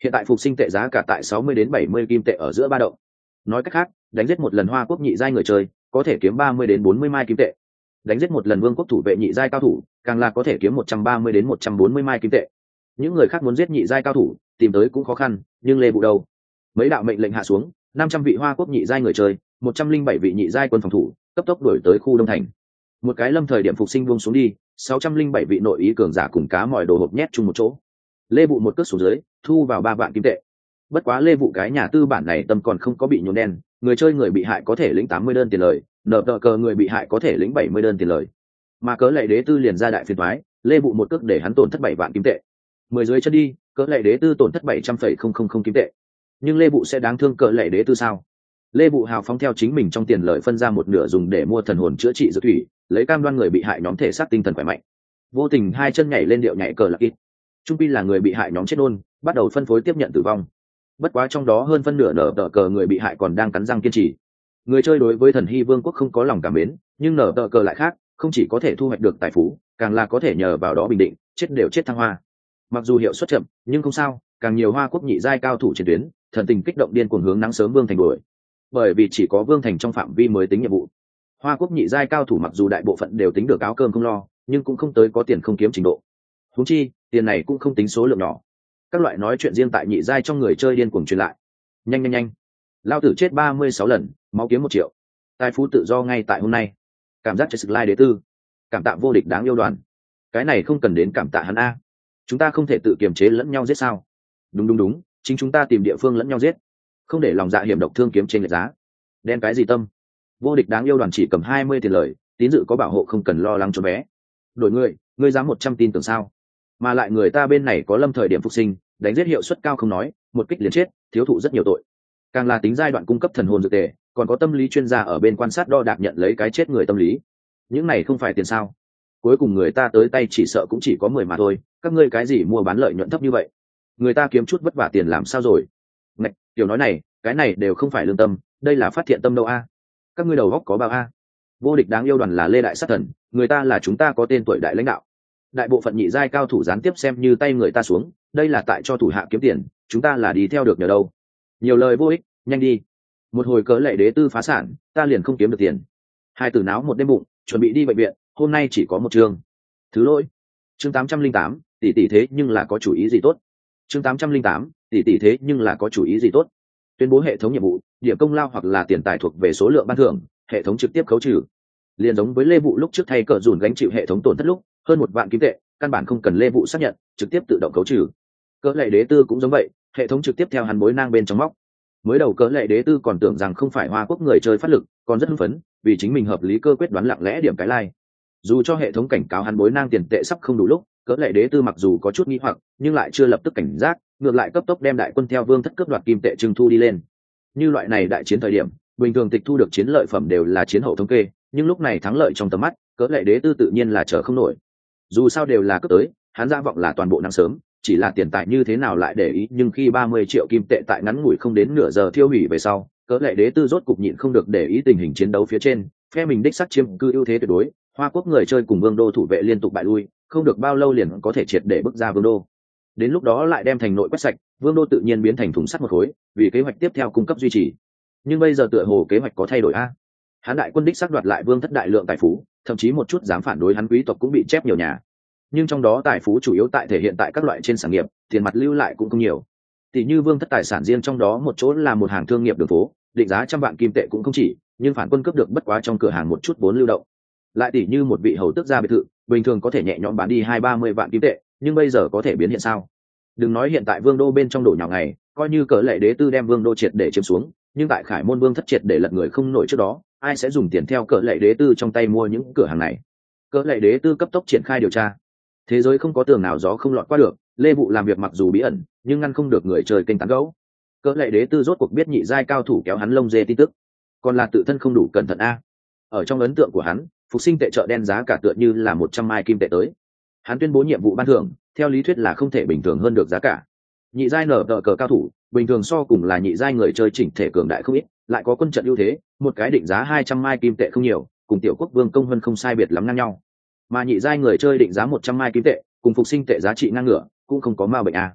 A: Hiện tại phục sinh tệ giá cả tại 60 đến 70 kim tệ ở giữa ba động. Nói cách khác, đánh giết một lần Hoa Quốc nhị giai người chơi, có thể kiếm 30 đến 40 mai kim tệ. Đánh giết một lần Vương quốc thủ vệ nhị giai cao thủ, càng là có thể kiếm 130 đến 140 mai kim tệ. Những người khác muốn giết nhị giai cao thủ, tìm tới cũng khó khăn, nhưng Lê Bụ đâu? Mấy đạo mệnh lệnh hạ xuống, 500 vị Hoa Quốc nhị giai người chơi, 107 vị nhị giai quân phòng thủ, cấp tốc đuổi tới khu Đông Thành. Một cái lâm thời điểm phục sinh buông xuống đi, 607 vị nội ý cường giả cùng cá mỏi đồ hộp nhét chung một chỗ. Lê Vụ một cước xuống dưới, thu vào 3 vạn kim tệ. Bất quá Lê Vụ cái nhà tư bản này tâm còn không có bị nhuộm đen, người chơi người bị hại có thể lĩnh 80 đơn tiền lời, nợ tờ cờ người bị hại có thể lĩnh 70 đơn tiền lời. Mà cớ lệ đế tư liền ra đại phiền toái, Lê Vụ một cước để hắn tổn thất 7 vạn kim tệ. 10 dưới chân đi, cớ lệ đế tư tổn thất 700,000 kim tệ. Nhưng Lê Vụ sẽ đáng thương cớ lệ đế tư sao? Lê Vụ hào phóng theo chính mình trong tiền lợi phân ra một nửa dùng để mua thần hồn chữa trị dược thủy, lấy cam đoan người bị hại nhóm thể xác tinh thần khỏe mạnh. Vô tình hai chân nhảy lên điệu nhảy cờ lạc ít. Trung pi là người bị hại nhóm chết nôn, bắt đầu phân phối tiếp nhận tử vong. Bất quá trong đó hơn phân nửa nở tờ cờ người bị hại còn đang cắn răng kiên trì. Người chơi đối với thần hy vương quốc không có lòng cảm mến, nhưng nở tờ cờ lại khác, không chỉ có thể thu hoạch được tài phú, càng là có thể nhờ vào đó bình định, chết đều chết thăng hoa. Mặc dù hiệu suất chậm, nhưng không sao, càng nhiều Hoa Quốc nhị giai cao thủ trên tuyến, thần tình kích động điên cuồng hướng nắng sớm vương thành đuổi. Bởi vì chỉ có vương thành trong phạm vi mới tính nhiệm vụ. Hoa Quốc nhị giai cao thủ mặc dù đại bộ phận đều tính được áo cơm không lo, nhưng cũng không tới có tiền không kiếm trình độ. Huống chi, tiền này cũng không tính số lượng nhỏ. Các loại nói chuyện riêng tại nhị giai trong người chơi điên cuồng truyền lại. Nhanh nhanh nhanh, lao tử chết 36 lần, máu kiếm 1 triệu. Tài phú tự do ngay tại hôm nay. Cảm giác chết like đế tư. Cảm tạ vô địch đáng yêu đoàn. Cái này không cần đến cảm tạ hắn a. Chúng ta không thể tự kiềm chế lẫn nhau giết sao? Đúng đúng đúng, chính chúng ta tìm địa phương lẫn nhau giết, không để lòng dạ hiểm độc thương kiếm trên lệch giá. Đen cái gì tâm? Vô địch đáng yêu đoàn chỉ cầm 20 tiền lời, tín dự có bảo hộ không cần lo lắng cho bé. Đổi ngươi dám 100 tin tưởng sao? Mà lại người ta bên này có lâm thời điểm phục sinh, đánh giết hiệu suất cao không nói, một kích liền chết, thiếu thụ rất nhiều tội. Càng là tính giai đoạn cung cấp thần hồn dược tề, còn có tâm lý chuyên gia ở bên quan sát đo đạc nhận lấy cái chết người tâm lý. Những này không phải tiền sao? Cuối cùng người ta tới tay chỉ sợ cũng chỉ có 10 mà thôi, các ngươi cái gì mua bán lợi nhuận thấp như vậy? Người ta kiếm chút vất vả tiền làm sao rồi? Ngạch, tiểu nói này, cái này đều không phải lương tâm, đây là phát thiện tâm đâu a? Các ngươi đầu góc có bao a? Vô địch đáng yêu đoàn là Lê Đại Sát Thần, người ta là chúng ta có tên tuổi đại lãnh đạo. Đại bộ phận nhị giai cao thủ gián tiếp xem như tay người ta xuống, đây là tại cho thủ hạ kiếm tiền, chúng ta là đi theo được nhờ đâu. Nhiều lời vô ích, nhanh đi. Một hồi cớ lệ đế tư phá sản, ta liền không kiếm được tiền. Hai tử náo một đêm bụng, chuẩn bị đi bệnh viện, hôm nay chỉ có một chương. Thứ lỗi. Chương 808, tỷ tỷ thế nhưng là có chủ ý gì tốt. Chương 808, tỷ tỷ thế nhưng là có chủ ý gì tốt. Tuyên bố hệ thống nhiệm vụ, điểm công lao hoặc là tiền tài thuộc về số lượng ban thưởng, hệ thống trực tiếp khấu trừ. Liên giống với Lê Vụ lúc trước thay cờ dùn gánh chịu hệ thống tổn thất lúc, hơn 1 vạn kim tệ, căn bản không cần Lê Vụ xác nhận, trực tiếp tự động khấu trừ. Cỡ lệ đế tư cũng giống vậy, hệ thống trực tiếp theo hắn bối nang bên trong móc. Mới đầu cỡ lệ đế tư còn tưởng rằng không phải Hoa Quốc người chơi phát lực, còn rất hưng phấn, vì chính mình hợp lý cơ quyết đoán lặng lẽ điểm cái like. Dù cho hệ thống cảnh cáo hắn bối nang tiền tệ sắp không đủ lúc, cỡ lệ đế tư mặc dù có chút nghi hoặc, nhưng lại chưa lập tức cảnh giác, ngược lại cấp tốc đem đại quân theo vương thất cướp đoạt kim tệ trưng thu đi lên. Như loại này đại chiến thời điểm, bình thường tịch thu được chiến lợi phẩm đều là chiến hậu thống kê, nhưng lúc này thắng lợi trong tầm mắt, cỡ lệ đế tư tự nhiên là chờ không nổi. Dù sao đều là cướp tới, hắn ra vọng là toàn bộ năng sớm, chỉ là tiền tài như thế nào lại để ý, nhưng khi 30 triệu kim tệ tại ngắn ngủi không đến nửa giờ thiêu hủy về sau, cỡ lệ đế tư rốt cục nhịn không được để ý tình hình chiến đấu phía trên, phe mình đích xác chiếm cư ưu thế tuyệt đối, Hoa Quốc người chơi cùng vương đô thủ vệ liên tục bại lui, không được bao lâu liền có thể triệt để bước ra vương đô. Đến lúc đó lại đem thành nội quét sạch, vương đô tự nhiên biến thành thùng sắt một khối, vì kế hoạch tiếp theo cung cấp duy trì. Nhưng bây giờ tựa hồ kế hoạch có thay đổi a. Hán đại quân đích xác đoạt lại vương thất đại lượng tài phú, thậm chí một chút dám phản đối hắn quý tộc cũng bị chép nhiều nhà. Nhưng trong đó tài phú chủ yếu tại thể hiện tại các loại trên sản nghiệp, tiền mặt lưu lại cũng không nhiều. Tỷ như vương thất tài sản riêng trong đó một chỗ là một hàng thương nghiệp đường phố, định giá 100 vạn kim tệ cũng không chỉ, nhưng phản quân cướp được bất quá trong cửa hàng một chút vốn lưu động. Lại tỷ như một vị hầu tước gia biệt thự, bình thường có thể nhẹ nhõm bán đi 20-30 vạn kim tệ, nhưng bây giờ có thể biến hiện sao? Đừng nói hiện tại vương đô bên trong đổ nhỏ ngày, coi như cỡ lệ đế tư đem vương đô triệt để chiếm xuống, nhưng tại Khải Môn vương thất triệt để lật người không nổi trước đó, ai sẽ dùng tiền theo cỡ lệ đế tư trong tay mua những cửa hàng này? Cỡ lệ đế tư cấp tốc triển khai điều tra. Thế giới không có tường nào gió không lọt qua được, Lê Vụ làm việc mặc dù bí ẩn, nhưng ngăn không được người chơi kênh tán gẫu. Cỡ lệ đế tư rốt cuộc biết nhị giai cao thủ kéo hắn lông dê tin tức, còn là tự thân không đủ cẩn thận a. Ở trong ấn tượng của hắn, phục sinh tệ chợ đen giá cả tựa như là 100 mai kim tệ tới. Hắn tuyên bố nhiệm vụ ban thưởng, theo lý thuyết là không thể bình thường hơn được giá cả. Nhị giai nở tờ cờ cao thủ, bình thường so cùng là nhị giai người chơi chỉnh thể cường đại không ít, lại có quân trận ưu thế, một cái định giá 200 mai kim tệ không nhiều, cùng tiểu quốc vương công hơn không sai biệt lắm ngang nhau. Mà nhị giai người chơi định giá 100 mai kim tệ, cùng phục sinh tệ giá trị ngang ngửa, cũng không có ma bệnh a.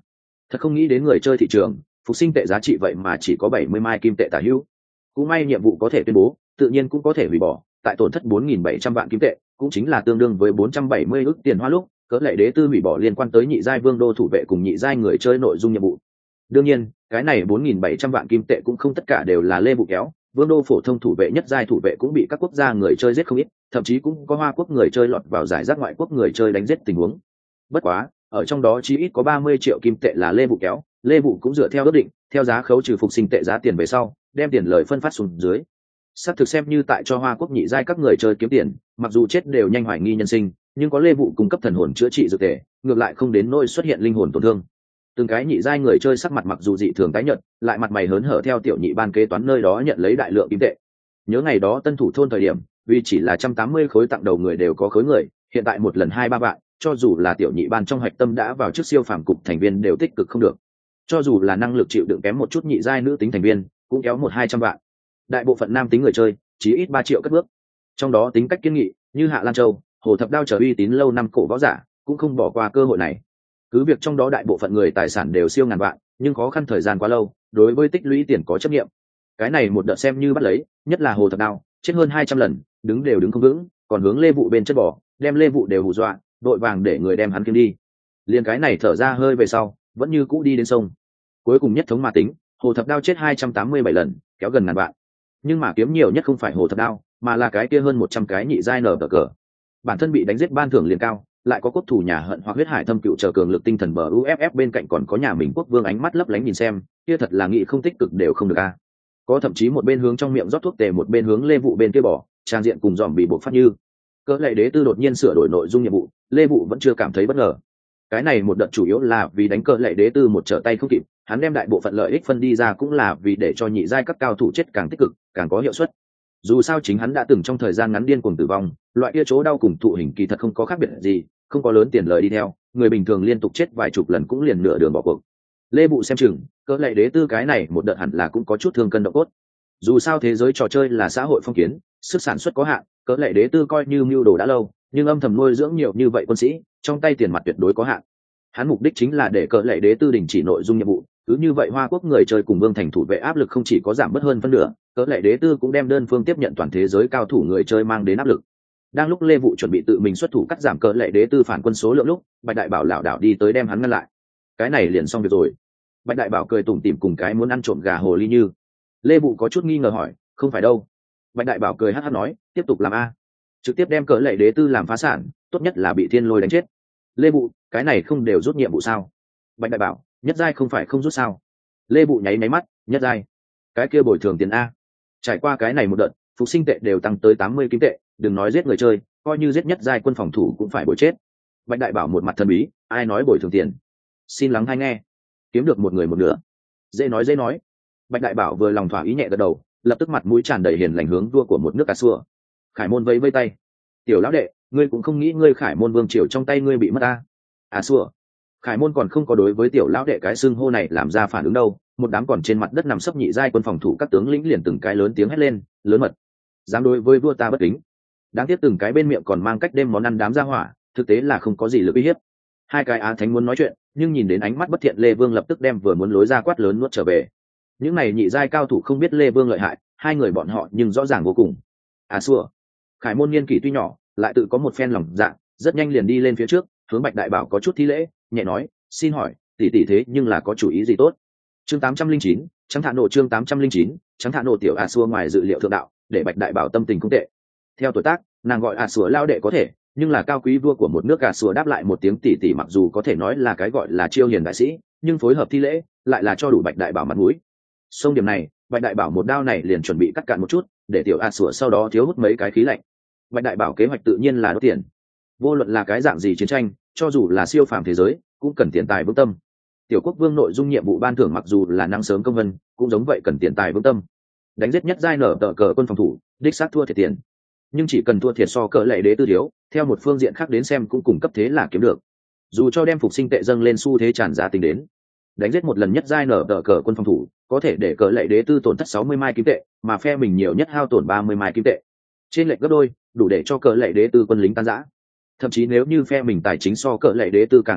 A: Thật không nghĩ đến người chơi thị trường phục sinh tệ giá trị vậy mà chỉ có 70 mai kim tệ tả hữu. Cũng may nhiệm vụ có thể tuyên bố, tự nhiên cũng có thể hủy bỏ, tại tổn thất 4.700 vạn kim tệ, cũng chính là tương đương với 470 ức tiền hoa lúc, cỡ lệ đế tư hủy bỏ liên quan tới nhị giai vương đô thủ vệ cùng nhị giai người chơi nội dung nhiệm vụ. Đương nhiên, cái này 4.700 vạn kim tệ cũng không tất cả đều là lê vụ kéo, vương đô phổ thông thủ vệ nhất giai thủ vệ cũng bị các quốc gia người chơi giết không ít, thậm chí cũng có Hoa quốc người chơi lọt vào giải rác ngoại quốc người chơi đánh giết tình huống. Bất quá, ở trong đó chí ít có 30 triệu kim tệ là lê vụ kéo, lê vụ cũng dựa theo ước định, theo giá khấu trừ phục sinh tệ giá tiền về sau, đem tiền lời phân phát xuống dưới. Sắp thực xem như tại cho Hoa quốc nhị giai các người chơi kiếm tiền, mặc dù chết đều nhanh hoài nghi nhân sinh, nhưng có lê vụ cung cấp thần hồn chữa trị dược tề, ngược lại không đến nỗi xuất hiện linh hồn tổn thương. Từng cái nhị giai người chơi sắc mặt mặc dù dị thường tái nhợt, lại mặt mày hớn hở theo tiểu nhị ban kế toán nơi đó nhận lấy đại lượng kim tệ. Nhớ ngày đó tân thủ thôn thời điểm, vì chỉ là 180 khối tặng đầu người đều có khối người, hiện tại một lần 2-3 vạn, cho dù là tiểu nhị ban trong hạch tâm đã vào trước siêu phàm cục thành viên đều tích cực không được. Cho dù là năng lực chịu đựng kém một chút nhị giai nữ tính thành viên, cũng kéo 100-200 vạn. Đại bộ phận nam tính người chơi, chí ít 3 triệu cất bước. Trong đó tính cách kiên nghị, như Hạ Lan Châu, Hồ Thập Đao trở uy tín lâu năm cổ võ giả, cũng không bỏ qua cơ hội này. Cứ việc trong đó đại bộ phận người tài sản đều siêu ngàn vạn, nhưng khó khăn thời gian quá lâu, đối với tích lũy tiền có chấp nghiệm. Cái này một đợt xem như bắt lấy, nhất là Hồ Thập Đao, chết hơn 200 lần, đứng đều đứng không vững, còn hướng lê vụ bên chân bò, đem lê vụ đều hù dọa, đội vàng để người đem hắn kiếm đi. Liên cái này thở ra hơi về sau, vẫn như cũ đi đến sông. Cuối cùng nhất thống mà tính, Hồ Thập Đao chết 287 lần, kéo gần ngàn vạn. Nhưng mà kiếm nhiều nhất không phải Hồ Thập Đao, mà là cái kia hơn 100 cái nhị giai nở cờ. Bản thân bị đánh giết ban thưởng liền cao, lại có cốt thủ nhà hận hoặc huyết hải thâm cựu chờ cường lực tinh thần bờ uff bên cạnh còn có nhà mình quốc vương ánh mắt lấp lánh nhìn xem, kia thật là nghĩ không tích cực đều không được a. Có thậm chí một bên hướng trong miệng rót thuốc tề một bên hướng lê vụ bên kia bỏ, trang diện cùng dòm bị buộc phát như. Cỡ lệ đế tư đột nhiên sửa đổi nội dung nhiệm vụ, lê vụ vẫn chưa cảm thấy bất ngờ. Cái này một đợt chủ yếu là vì đánh cỡ lệ đế tư một trở tay không kịp, hắn đem đại bộ phận lợi ích phân đi ra cũng là vì để cho nhị giai các cao thủ chết càng tích cực, càng có hiệu suất. Dù sao chính hắn đã từng trong thời gian ngắn điên cuồng tử vong, loại kia chỗ đau cùng thụ hình kỳ thật không có khác biệt gì, không có lớn tiền lời đi theo, người bình thường liên tục chết vài chục lần cũng liền nửa đường bỏ cuộc. Lê Bụ xem chừng, cỡ lệ đế tư cái này một đợt hẳn là cũng có chút thương cân độ cốt. Dù sao thế giới trò chơi là xã hội phong kiến, sức sản xuất có hạn, cỡ lệ đế tư coi như mưu đồ đã lâu, nhưng âm thầm nuôi dưỡng nhiều như vậy quân sĩ, trong tay tiền mặt tuyệt đối có hạn. Hắn mục đích chính là để cỡ lệ đế tư đình chỉ nội dung nhiệm vụ, cứ như vậy Hoa quốc người chơi cùng Vương thành thủ vệ áp lực không chỉ có giảm bớt hơn phân nửa, cỡ lệ đế tư cũng đem đơn phương tiếp nhận toàn thế giới cao thủ người chơi mang đến áp lực. Đang lúc Lê Vụ chuẩn bị tự mình xuất thủ cắt giảm cỡ lệ đế tư phản quân số lượng lúc, Bạch Đại Bảo lảo đảo đi tới đem hắn ngăn lại. Cái này liền xong việc rồi. Bạch Đại Bảo cười tủm tỉm cùng cái muốn ăn trộm gà hồ ly như. Lê Vụ có chút nghi ngờ hỏi, không phải đâu. Bạch Đại Bảo cười hắt hắt nói, tiếp tục làm a, trực tiếp đem cỡ lệ đế tư làm phá sản, tốt nhất là bị thiên lôi đánh chết. Lê Vụ, cái này không đều rút nhiệm vụ sao? Bạch Đại Bảo, nhất giai không phải không rút sao? Lê Vụ nháy máy mắt, nhất giai, cái kia bồi thường tiền a. Trải qua cái này một đợt, phục sinh tệ đều tăng tới 80 kim tệ, đừng nói giết người chơi, coi như giết nhất giai quân phòng thủ cũng phải bồi chết. Bạch Đại Bảo một mặt thần bí, ai nói bồi thường tiền? Xin lắng hay nghe. Kiếm được một người một nửa. Dễ nói dễ nói. Bạch Đại Bảo vừa lòng thỏa ý nhẹ gật đầu, lập tức mặt mũi tràn đầy hiền lành hướng vua của một nước cà xua. Khải Môn vẫy vẫy tay, tiểu lão đệ, ngươi cũng không nghĩ ngươi Khải Môn vương triều trong tay ngươi bị mất ta? À xua. Khải Môn còn không có đối với tiểu lão đệ cái xưng hô này làm ra phản ứng đâu, một đám còn trên mặt đất nằm sấp nhị giai quân phòng thủ các tướng lĩnh liền từng cái lớn tiếng hét lên, lớn mật, dám đối với vua ta bất kính. Đáng tiếc từng cái bên miệng còn mang cách đêm món ăn đám ra hỏa, thực tế là không có gì lực uy hiếp. Hai cái á thánh muốn nói chuyện, nhưng nhìn đến ánh mắt bất thiện Lê Vương lập tức đem vừa muốn lối ra quát lớn nuốt trở về. Những này nhị giai cao thủ không biết Lê Vương lợi hại, hai người bọn họ nhưng rõ ràng vô cùng. À xua. Khải Môn niên kỷ tuy nhỏ, lại tự có một phen lòng dạ, rất nhanh liền đi lên phía trước, hướng Bạch Đại Bảo có chút thi lễ, nhẹ nói, xin hỏi, tỷ tỷ thế nhưng là có chủ ý gì tốt? Chương 809, trắng thả nổ chương 809, trắng thả nổ tiểu à xua ngoài dự liệu thượng đạo, để Bạch Đại Bảo tâm tình không tệ. Theo tuổi tác, nàng gọi à xua lao đệ có thể, nhưng là cao quý vua của một nước à xua đáp lại một tiếng tỷ tỷ mặc dù có thể nói là cái gọi là chiêu hiền đại sĩ, nhưng phối hợp thi lễ, lại là cho đủ Bạch Đại Bảo mặt mũi. Xong điểm này, Bạch Đại Bảo một đao này liền chuẩn bị cắt cạn một chút, để tiểu à xua sau đó thiếu hút mấy cái khí lạnh. Bạch Đại Bảo kế hoạch tự nhiên là đốt tiền. Vô luận là cái dạng gì chiến tranh, cho dù là siêu phàm thế giới, cũng cần tiền tài vững tâm. Tiểu quốc vương nội dung nhiệm vụ ban thưởng mặc dù là năng sớm công vân, cũng giống vậy cần tiền tài vững tâm. Đánh giết nhất giai nở tờ cờ quân phòng thủ, đích xác thua thiệt tiền. Nhưng chỉ cần thua thiệt so cỡ lệ đế tư thiếu, theo một phương diện khác đến xem cũng cùng cấp thế là kiếm được. Dù cho đem phục sinh tệ dâng lên xu thế tràn giá tính đến, đánh giết một lần nhất giai nở tờ cờ quân phòng thủ, có thể để cỡ lệ đế tư tổn thất 60 mai kim tệ, mà phe mình nhiều nhất hao tổn 30 mai kim tệ. Trên lệch gấp đôi, đủ để cho cỡ lệ đế tư quân lính tan rã. Thậm chí nếu như phe mình tài chính so cỡ lệ đế tư càng sung túc,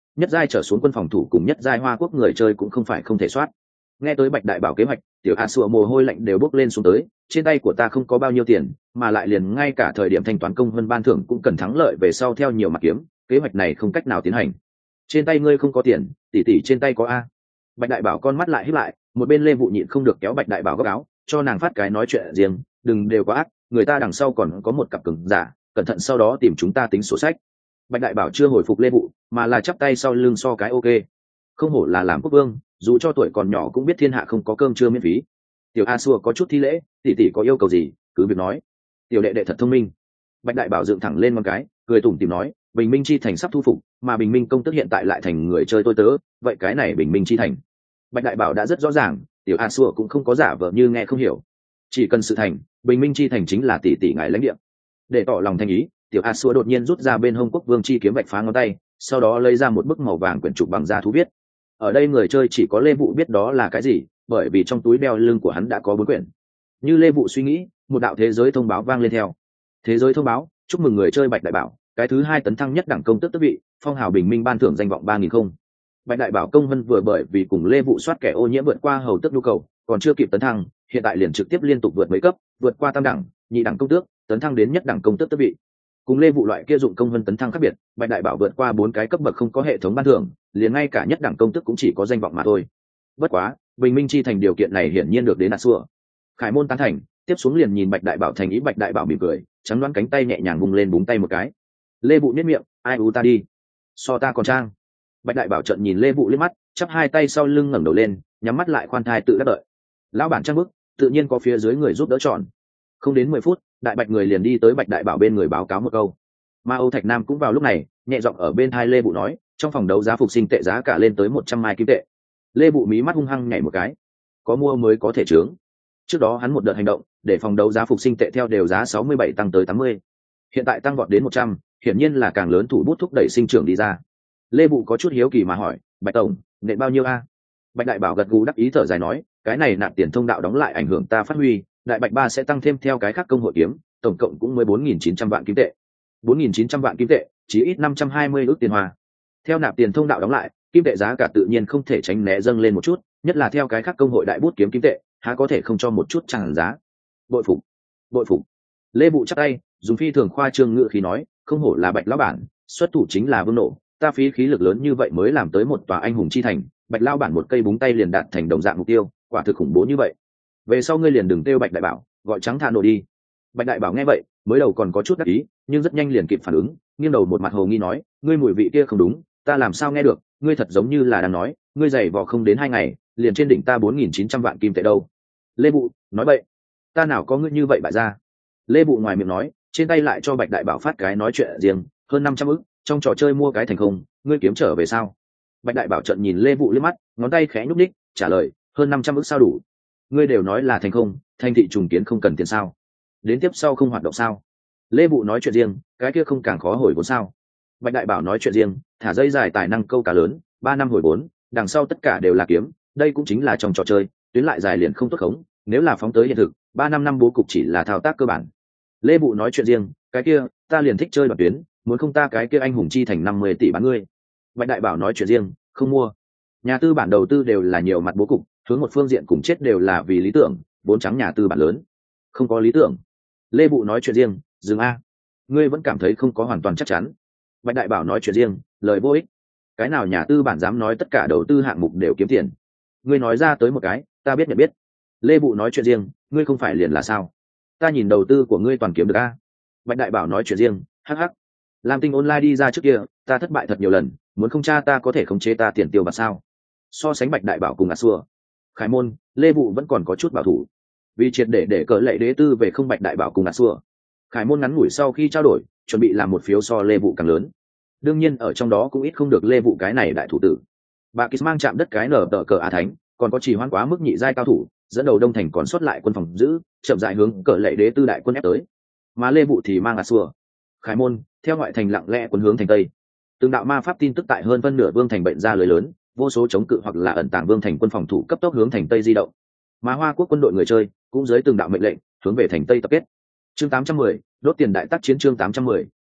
A: nhất giai trở xuống quân phòng thủ cùng nhất giai Hoa Quốc người chơi cũng không phải không thể soát. Nghe tới Bạch Đại Bảo kế hoạch, tiểu A Sủa mồ hôi lạnh đều bốc lên xuống tới, trên tay của ta không có bao nhiêu tiền, mà lại liền ngay cả thời điểm thanh toán công hơn ban thưởng cũng cần thắng lợi về sau theo nhiều mặt kiếm, kế hoạch này không cách nào tiến hành. Trên tay ngươi không có tiền, tỷ tỷ trên tay có a. Bạch Đại Bảo con mắt lại híp lại, một bên Lê Vụ nhịn không được kéo Bạch Đại Bảo góc áo, cho nàng phát cái nói chuyện riêng, đừng đều quá ác, người ta đằng sau còn có một cặp cứng giả, cẩn thận sau đó tìm chúng ta tính sổ sách. Bạch Đại Bảo chưa hồi phục Lê Vụ, mà là chắp tay sau lưng so cái ok. Không hổ là làm quốc vương, dù cho tuổi còn nhỏ cũng biết thiên hạ không có cơm trưa miễn phí. Tiểu A Xua có chút thi lễ, tỷ tỷ có yêu cầu gì cứ việc nói. Tiểu đệ đệ thật thông minh. Bạch Đại Bảo dựng thẳng lên một cái, cười tủm tỉm nói, Bình Minh chi thành sắp thu phục, mà Bình Minh công tức hiện tại lại thành người chơi tôi tớ, vậy cái này Bình Minh chi thành. Bạch Đại Bảo đã rất rõ ràng, Tiểu A Xua cũng không có giả vờ như nghe không hiểu. Chỉ cần sự thành, Bình Minh chi thành chính là tỷ tỷ ngài lãnh địa. Để tỏ lòng thành ý, Tiểu A Xua đột nhiên rút ra bên hông quốc vương chi kiếm vạch phá ngón tay, sau đó lấy ra một bức màu vàng quyển trục bằng da thú viết. Ở đây người chơi chỉ có Lê Vụ biết đó là cái gì, bởi vì trong túi đeo lưng của hắn đã có 4 quyển. Như Lê Vụ suy nghĩ, một đạo thế giới thông báo vang lên theo. Thế giới thông báo, chúc mừng người chơi Bạch Đại Bảo, cái thứ 2 tấn thăng nhất đẳng công tước tước vị, phong hào Bình Minh ban thưởng danh vọng 3000 không. Bạch Đại Bảo công vân vừa bởi vì cùng Lê Vụ soát kẻ ô nhiễm vượt qua hầu tước nhu cầu, còn chưa kịp tấn thăng, hiện tại liền trực tiếp liên tục vượt mấy cấp, vượt qua tam đẳng, nhị đẳng công tước, tấn thăng đến nhất đẳng công tước tước vị. Cùng Lê Vụ loại kia dụng công vân tấn thăng khác biệt, Bạch Đại Bảo vượt qua 4 cái cấp bậc không có hệ thống ban thưởng, liền ngay cả nhất đẳng công tước cũng chỉ có danh vọng mà thôi. Bất quá, Bình Minh chi thành điều kiện này hiển nhiên được đến Xua. Khải Môn tán thành, tiếp xuống liền nhìn Bạch Đại Bảo thành ý. Bạch Đại Bảo mỉm cười, trắng đoán cánh tay nhẹ nhàng vung lên búng tay một cái. Lê Vụ nhếch miệng, ai u ta đi, so ta còn trang. Bạch Đại Bảo trợn nhìn Lê Vụ liếc mắt, chắp hai tay sau lưng ngẩng đầu lên, nhắm mắt lại khoan thai tự đắc đợi. Lão bản trang bức, tự nhiên có phía dưới người giúp đỡ chọn. Không đến 10 phút, Đại Bạch người liền đi tới Bạch Đại Bảo bên người báo cáo một câu. Mà Âu Thạch Nam cũng vào lúc này, nhẹ giọng ở bên tai Lê Vụ nói, trong phòng đấu giá phục sinh tệ giá cả lên tới 100 mai kim tệ. Lê Vụ mí mắt hung hăng nhảy một cái, có mua mới có thể trướng. Trước đó hắn một đợt hành động, để phòng đấu giá phục sinh tệ theo đều giá 67 tăng tới 80. Hiện tại tăng vọt đến 100, hiển nhiên là càng lớn thủ bút thúc đẩy sinh trưởng đi ra. Lê Vụ có chút hiếu kỳ mà hỏi, Bạch tổng, nện bao nhiêu a? Bạch Đại Bảo gật gù đắc ý thở dài nói, cái này nạp tiền thông đạo đóng lại ảnh hưởng ta phát huy, Đại Bạch 3 sẽ tăng thêm theo cái khác công hội kiếm, tổng cộng cũng 14.900 vạn kim tệ. 4.900 vạn kim tệ, chỉ ít 520 ức tiền hoa. Theo nạp tiền thông đạo đóng lại, kim tệ giá cả tự nhiên không thể tránh né dâng lên một chút, nhất là theo cái khác công hội đại bút kiếm kim tệ, há có thể không cho một chút chẳng giá. Bội phục, bội phục. Lê Vụ chắp tay, dùng phi thường khoa trương ngữ khí nói, không hổ là Bạch lão bản, xuất thủ chính là vương nổ, ta phí khí lực lớn như vậy mới làm tới một tòa anh hùng chi thành, Bạch lão bản một cây búng tay liền đạt thành đồng dạng mục tiêu, quả thực khủng bố như vậy. Về sau ngươi liền đừng kêu Bạch Đại Bảo, gọi trắng thà nổ đi. Bạch Đại Bảo nghe vậy, mới đầu còn có chút đắc ý, nhưng rất nhanh liền kịp phản ứng, nghiêng đầu một mặt hồ nghi nói, ngươi mùi vị kia không đúng, ta làm sao nghe được, ngươi thật giống như là đang nói, ngươi giày vò không đến 2 ngày, liền trên đỉnh ta 4.900 vạn kim tệ đâu. Lê Vụ, nói vậy, ta nào có ngươi như vậy bại ra. Lê Vụ ngoài miệng nói, trên tay lại cho Bạch Đại Bảo phát cái nói chuyện riêng, hơn 500 ức, trong trò chơi mua cái thành không, ngươi kiếm trở về sao? Bạch Đại Bảo trợn nhìn Lê Vụ liếc mắt, ngón tay khẽ nhúc nhích, trả lời, hơn 500 ức sao đủ? Ngươi đều nói là thành không, thành thị trùng kiến không cần tiền sao? Đến tiếp sau không hoạt động sao? Lê Vụ nói chuyện riêng, cái kia không càng khó hồi vốn sao? Bạch Đại Bảo nói chuyện riêng, thả dây dài tài năng câu cá lớn, 3 năm hồi vốn, đằng sau tất cả đều là kiếm, đây cũng chính là trong trò chơi, tuyến lại dài liền không tốt khống, nếu là phóng tới hiện thực, 3 năm bố cục chỉ là thao tác cơ bản. Lê Vụ nói chuyện riêng, cái kia, ta liền thích chơi đoạn tuyến, muốn không ta cái kia anh hùng chi thành 50 tỷ bán ngươi. Bạch Đại Bảo nói chuyện riêng, không mua. Nhà tư bản đầu tư đều là nhiều mặt bố cục, hướng một phương diện cùng chết đều là vì lý tưởng, vốn trắng nhà tư bản lớn. Không có lý tưởng. Lê Vụ nói chuyện riêng, dừng a. Ngươi vẫn cảm thấy không có hoàn toàn chắc chắn. Bạch Đại Bảo nói chuyện riêng, lời vô ích. Cái nào nhà tư bản dám nói tất cả đầu tư hạng mục đều kiếm tiền? Ngươi nói ra tới một cái, ta biết nhận biết. Lê Vụ nói chuyện riêng, ngươi không phải liền là sao? Ta nhìn đầu tư của ngươi toàn kiếm được a. Bạch Đại Bảo nói chuyện riêng, hắc hắc. Lam Tinh Online đi ra trước kia, ta thất bại thật nhiều lần, muốn không cha ta có thể khống chế ta tiền tiêu bạc sao? So sánh Bạch Đại Bảo cùng Xua, Khải Môn, Lê Vụ vẫn còn có chút bảo thủ. Vì triệt để cỡ lệ đế tư về không Bạch Đại Bảo cùng Xua, Khải Môn ngắn ngủi sau khi trao đổi, chuẩn bị làm một phiếu so Lê Vụ càng lớn. Đương nhiên ở trong đó cũng ít không được Lê Vụ cái này đại thủ tử. Bà Kis mang chạm đất cái nở tờ cờ Á Thánh, còn có chỉ hoãn quá mức nhị giai cao thủ, dẫn đầu Đông Thành còn xuất lại quân phòng giữ, chậm rãi hướng cỡ lệ đế tư đại quân ép tới. Mà Lê Vụ thì mang Xua, Khải Môn theo ngoại thành lặng lẽ quân hướng thành tây. Từng đạo ma pháp tin tức tại hơn phân nửa vương thành bệnh ra lưới lớn, vô số chống cự hoặc là ẩn tàng vương thành quân phòng thủ cấp tốc hướng thành tây di động. Mà Hoa Quốc quân đội người chơi cũng dưới từng đạo mệnh lệnh hướng về thành tây tập kết. Chương 810, đốt tiền đại tác chiến. Chương 810,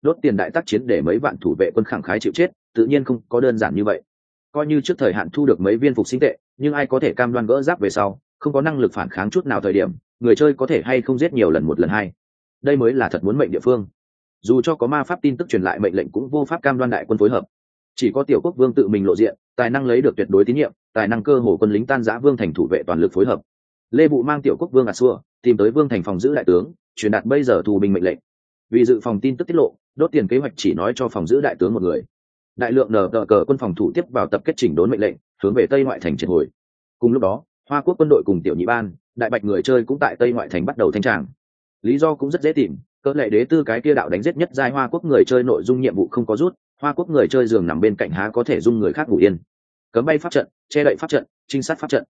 A: đốt tiền đại tác chiến để mấy vạn thủ vệ quân khẳng khái chịu chết tự nhiên không có đơn giản như vậy. Coi như trước thời hạn thu được mấy viên phục sinh tệ, nhưng ai có thể cam đoan gỡ giáp về sau không có năng lực phản kháng chút nào thời điểm người chơi có thể hay không giết nhiều lần một lần hai. Đây mới là thật muốn mệnh địa phương. Dù cho có ma pháp tin tức truyền lại mệnh lệnh cũng vô pháp cam đoan đại quân phối hợp. Chỉ có tiểu quốc vương tự mình lộ diện, tài năng lấy được tuyệt đối tín nhiệm, tài năng cơ hồ quân lính tan rã vương thành thủ vệ toàn lực phối hợp. Lê Vụ mang tiểu quốc vương Assur tìm tới vương thành phòng giữ đại tướng, truyền đạt bây giờ tù binh mệnh lệnh. Vì dự phòng tin tức tiết lộ, đốt tiền kế hoạch chỉ nói cho phòng giữ đại tướng một người. Đại lượng nở tờ cờ quân phòng thủ tiếp vào tập kết chỉnh đốn mệnh lệnh, hướng về tây ngoại thành triệt hồi. Cùng lúc đó, Hoa Quốc quân đội cùng tiểu nhị ban, đại bạch người chơi cũng tại tây ngoại thành bắt đầu thanh tràng. Lý do cũng rất dễ tìm, cỡ lệ đế tư cái kia đạo đánh giết nhất giai Hoa Quốc người chơi nội dung nhiệm vụ không có rút, Hoa Quốc người chơi giường nằm bên cạnh há có thể dung người khác ngủ yên. Cấm bay pháp trận, che đậy pháp trận, trinh sát pháp trận.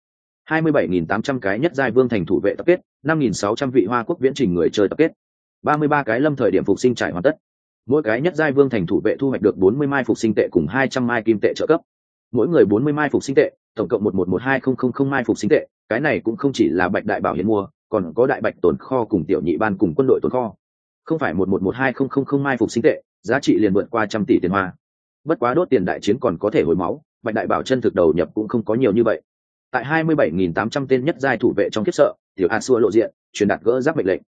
A: 27.800 cái nhất giai vương thành thủ vệ tập kết, 5.600 vị Hoa Quốc viễn trình người chơi tập kết. 33 cái lâm thời điểm phục sinh trải hoàn tất. Mỗi cái nhất giai vương thành thủ vệ thu hoạch được 40 mai phục sinh tệ cùng 200 mai kim tệ trợ cấp. Mỗi người 40 mai phục sinh tệ, tổng cộng 1112.000 mai phục sinh tệ, cái này cũng không chỉ là bạch đại bảo hiến mua, còn có đại bạch tồn kho cùng tiểu nhị ban cùng quân đội tồn kho. Không phải 1112.000 mai phục sinh tệ, giá trị liền vượt qua trăm tỷ tiền hoa. Bất quá đốt tiền đại chiến còn có thể hồi máu, bạch đại bảo chân thực đầu nhập cũng không có nhiều như vậy. Tại 27.800 tên nhất giai thủ vệ trong kiếp sợ, tiểu Assur lộ diện, truyền đạt gỡ giáp mệnh lệnh.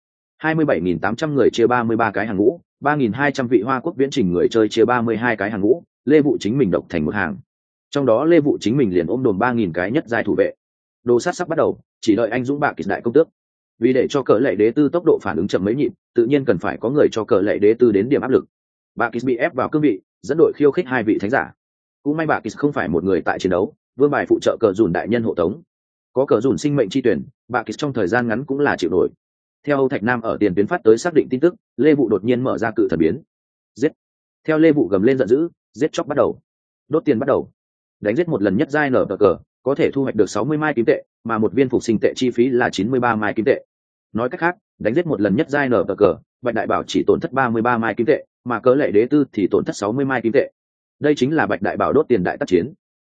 A: 27.800 người chia 33 cái hàng ngũ, 3.200 vị Hoa Quốc viễn trình người chơi chia 32 cái hàng ngũ, Lê Vụ chính mình độc thành một hàng. Trong đó Lê Vụ chính mình liền ôm đồn 3.000 cái nhất giai thủ vệ. Đồ sát sắp bắt đầu, chỉ đợi anh dũng bạc kịch đại công tước. Vì để cho cờ lệ đế tư tốc độ phản ứng chậm mấy nhịp, tự nhiên cần phải có người cho cờ lệ đế tư đến điểm áp lực. Bạc kịch bị ép vào cương vị, dẫn đội khiêu khích hai vị thánh giả. Cũng may bạc kịch không phải một người tại chiến đấu, vương bài phụ trợ cờ dùn đại nhân hộ tống. Có cờ dùn sinh mệnh chi tuyển, bạc kịch trong thời gian ngắn cũng là chịu nổi. Theo Âu Thạch Nam ở tiền tuyến phát tới xác định tin tức, Lê Vụ đột nhiên mở ra cự thần biến. Giết! Theo Lê Vụ gầm lên giận dữ, giết chóc bắt đầu. Đốt tiền bắt đầu. Đánh giết một lần nhất giai nở cờ, có thể thu hoạch được 60 mai kim tệ, mà một viên phục sinh tệ chi phí là 93 mai kim tệ. Nói cách khác, đánh giết một lần nhất giai nở cờ, bạch đại bảo chỉ tổn thất 33 mai kim tệ, mà cớ lệ đế tư thì tổn thất 60 mai kim tệ. Đây chính là bạch đại bảo đốt tiền đại tác chiến.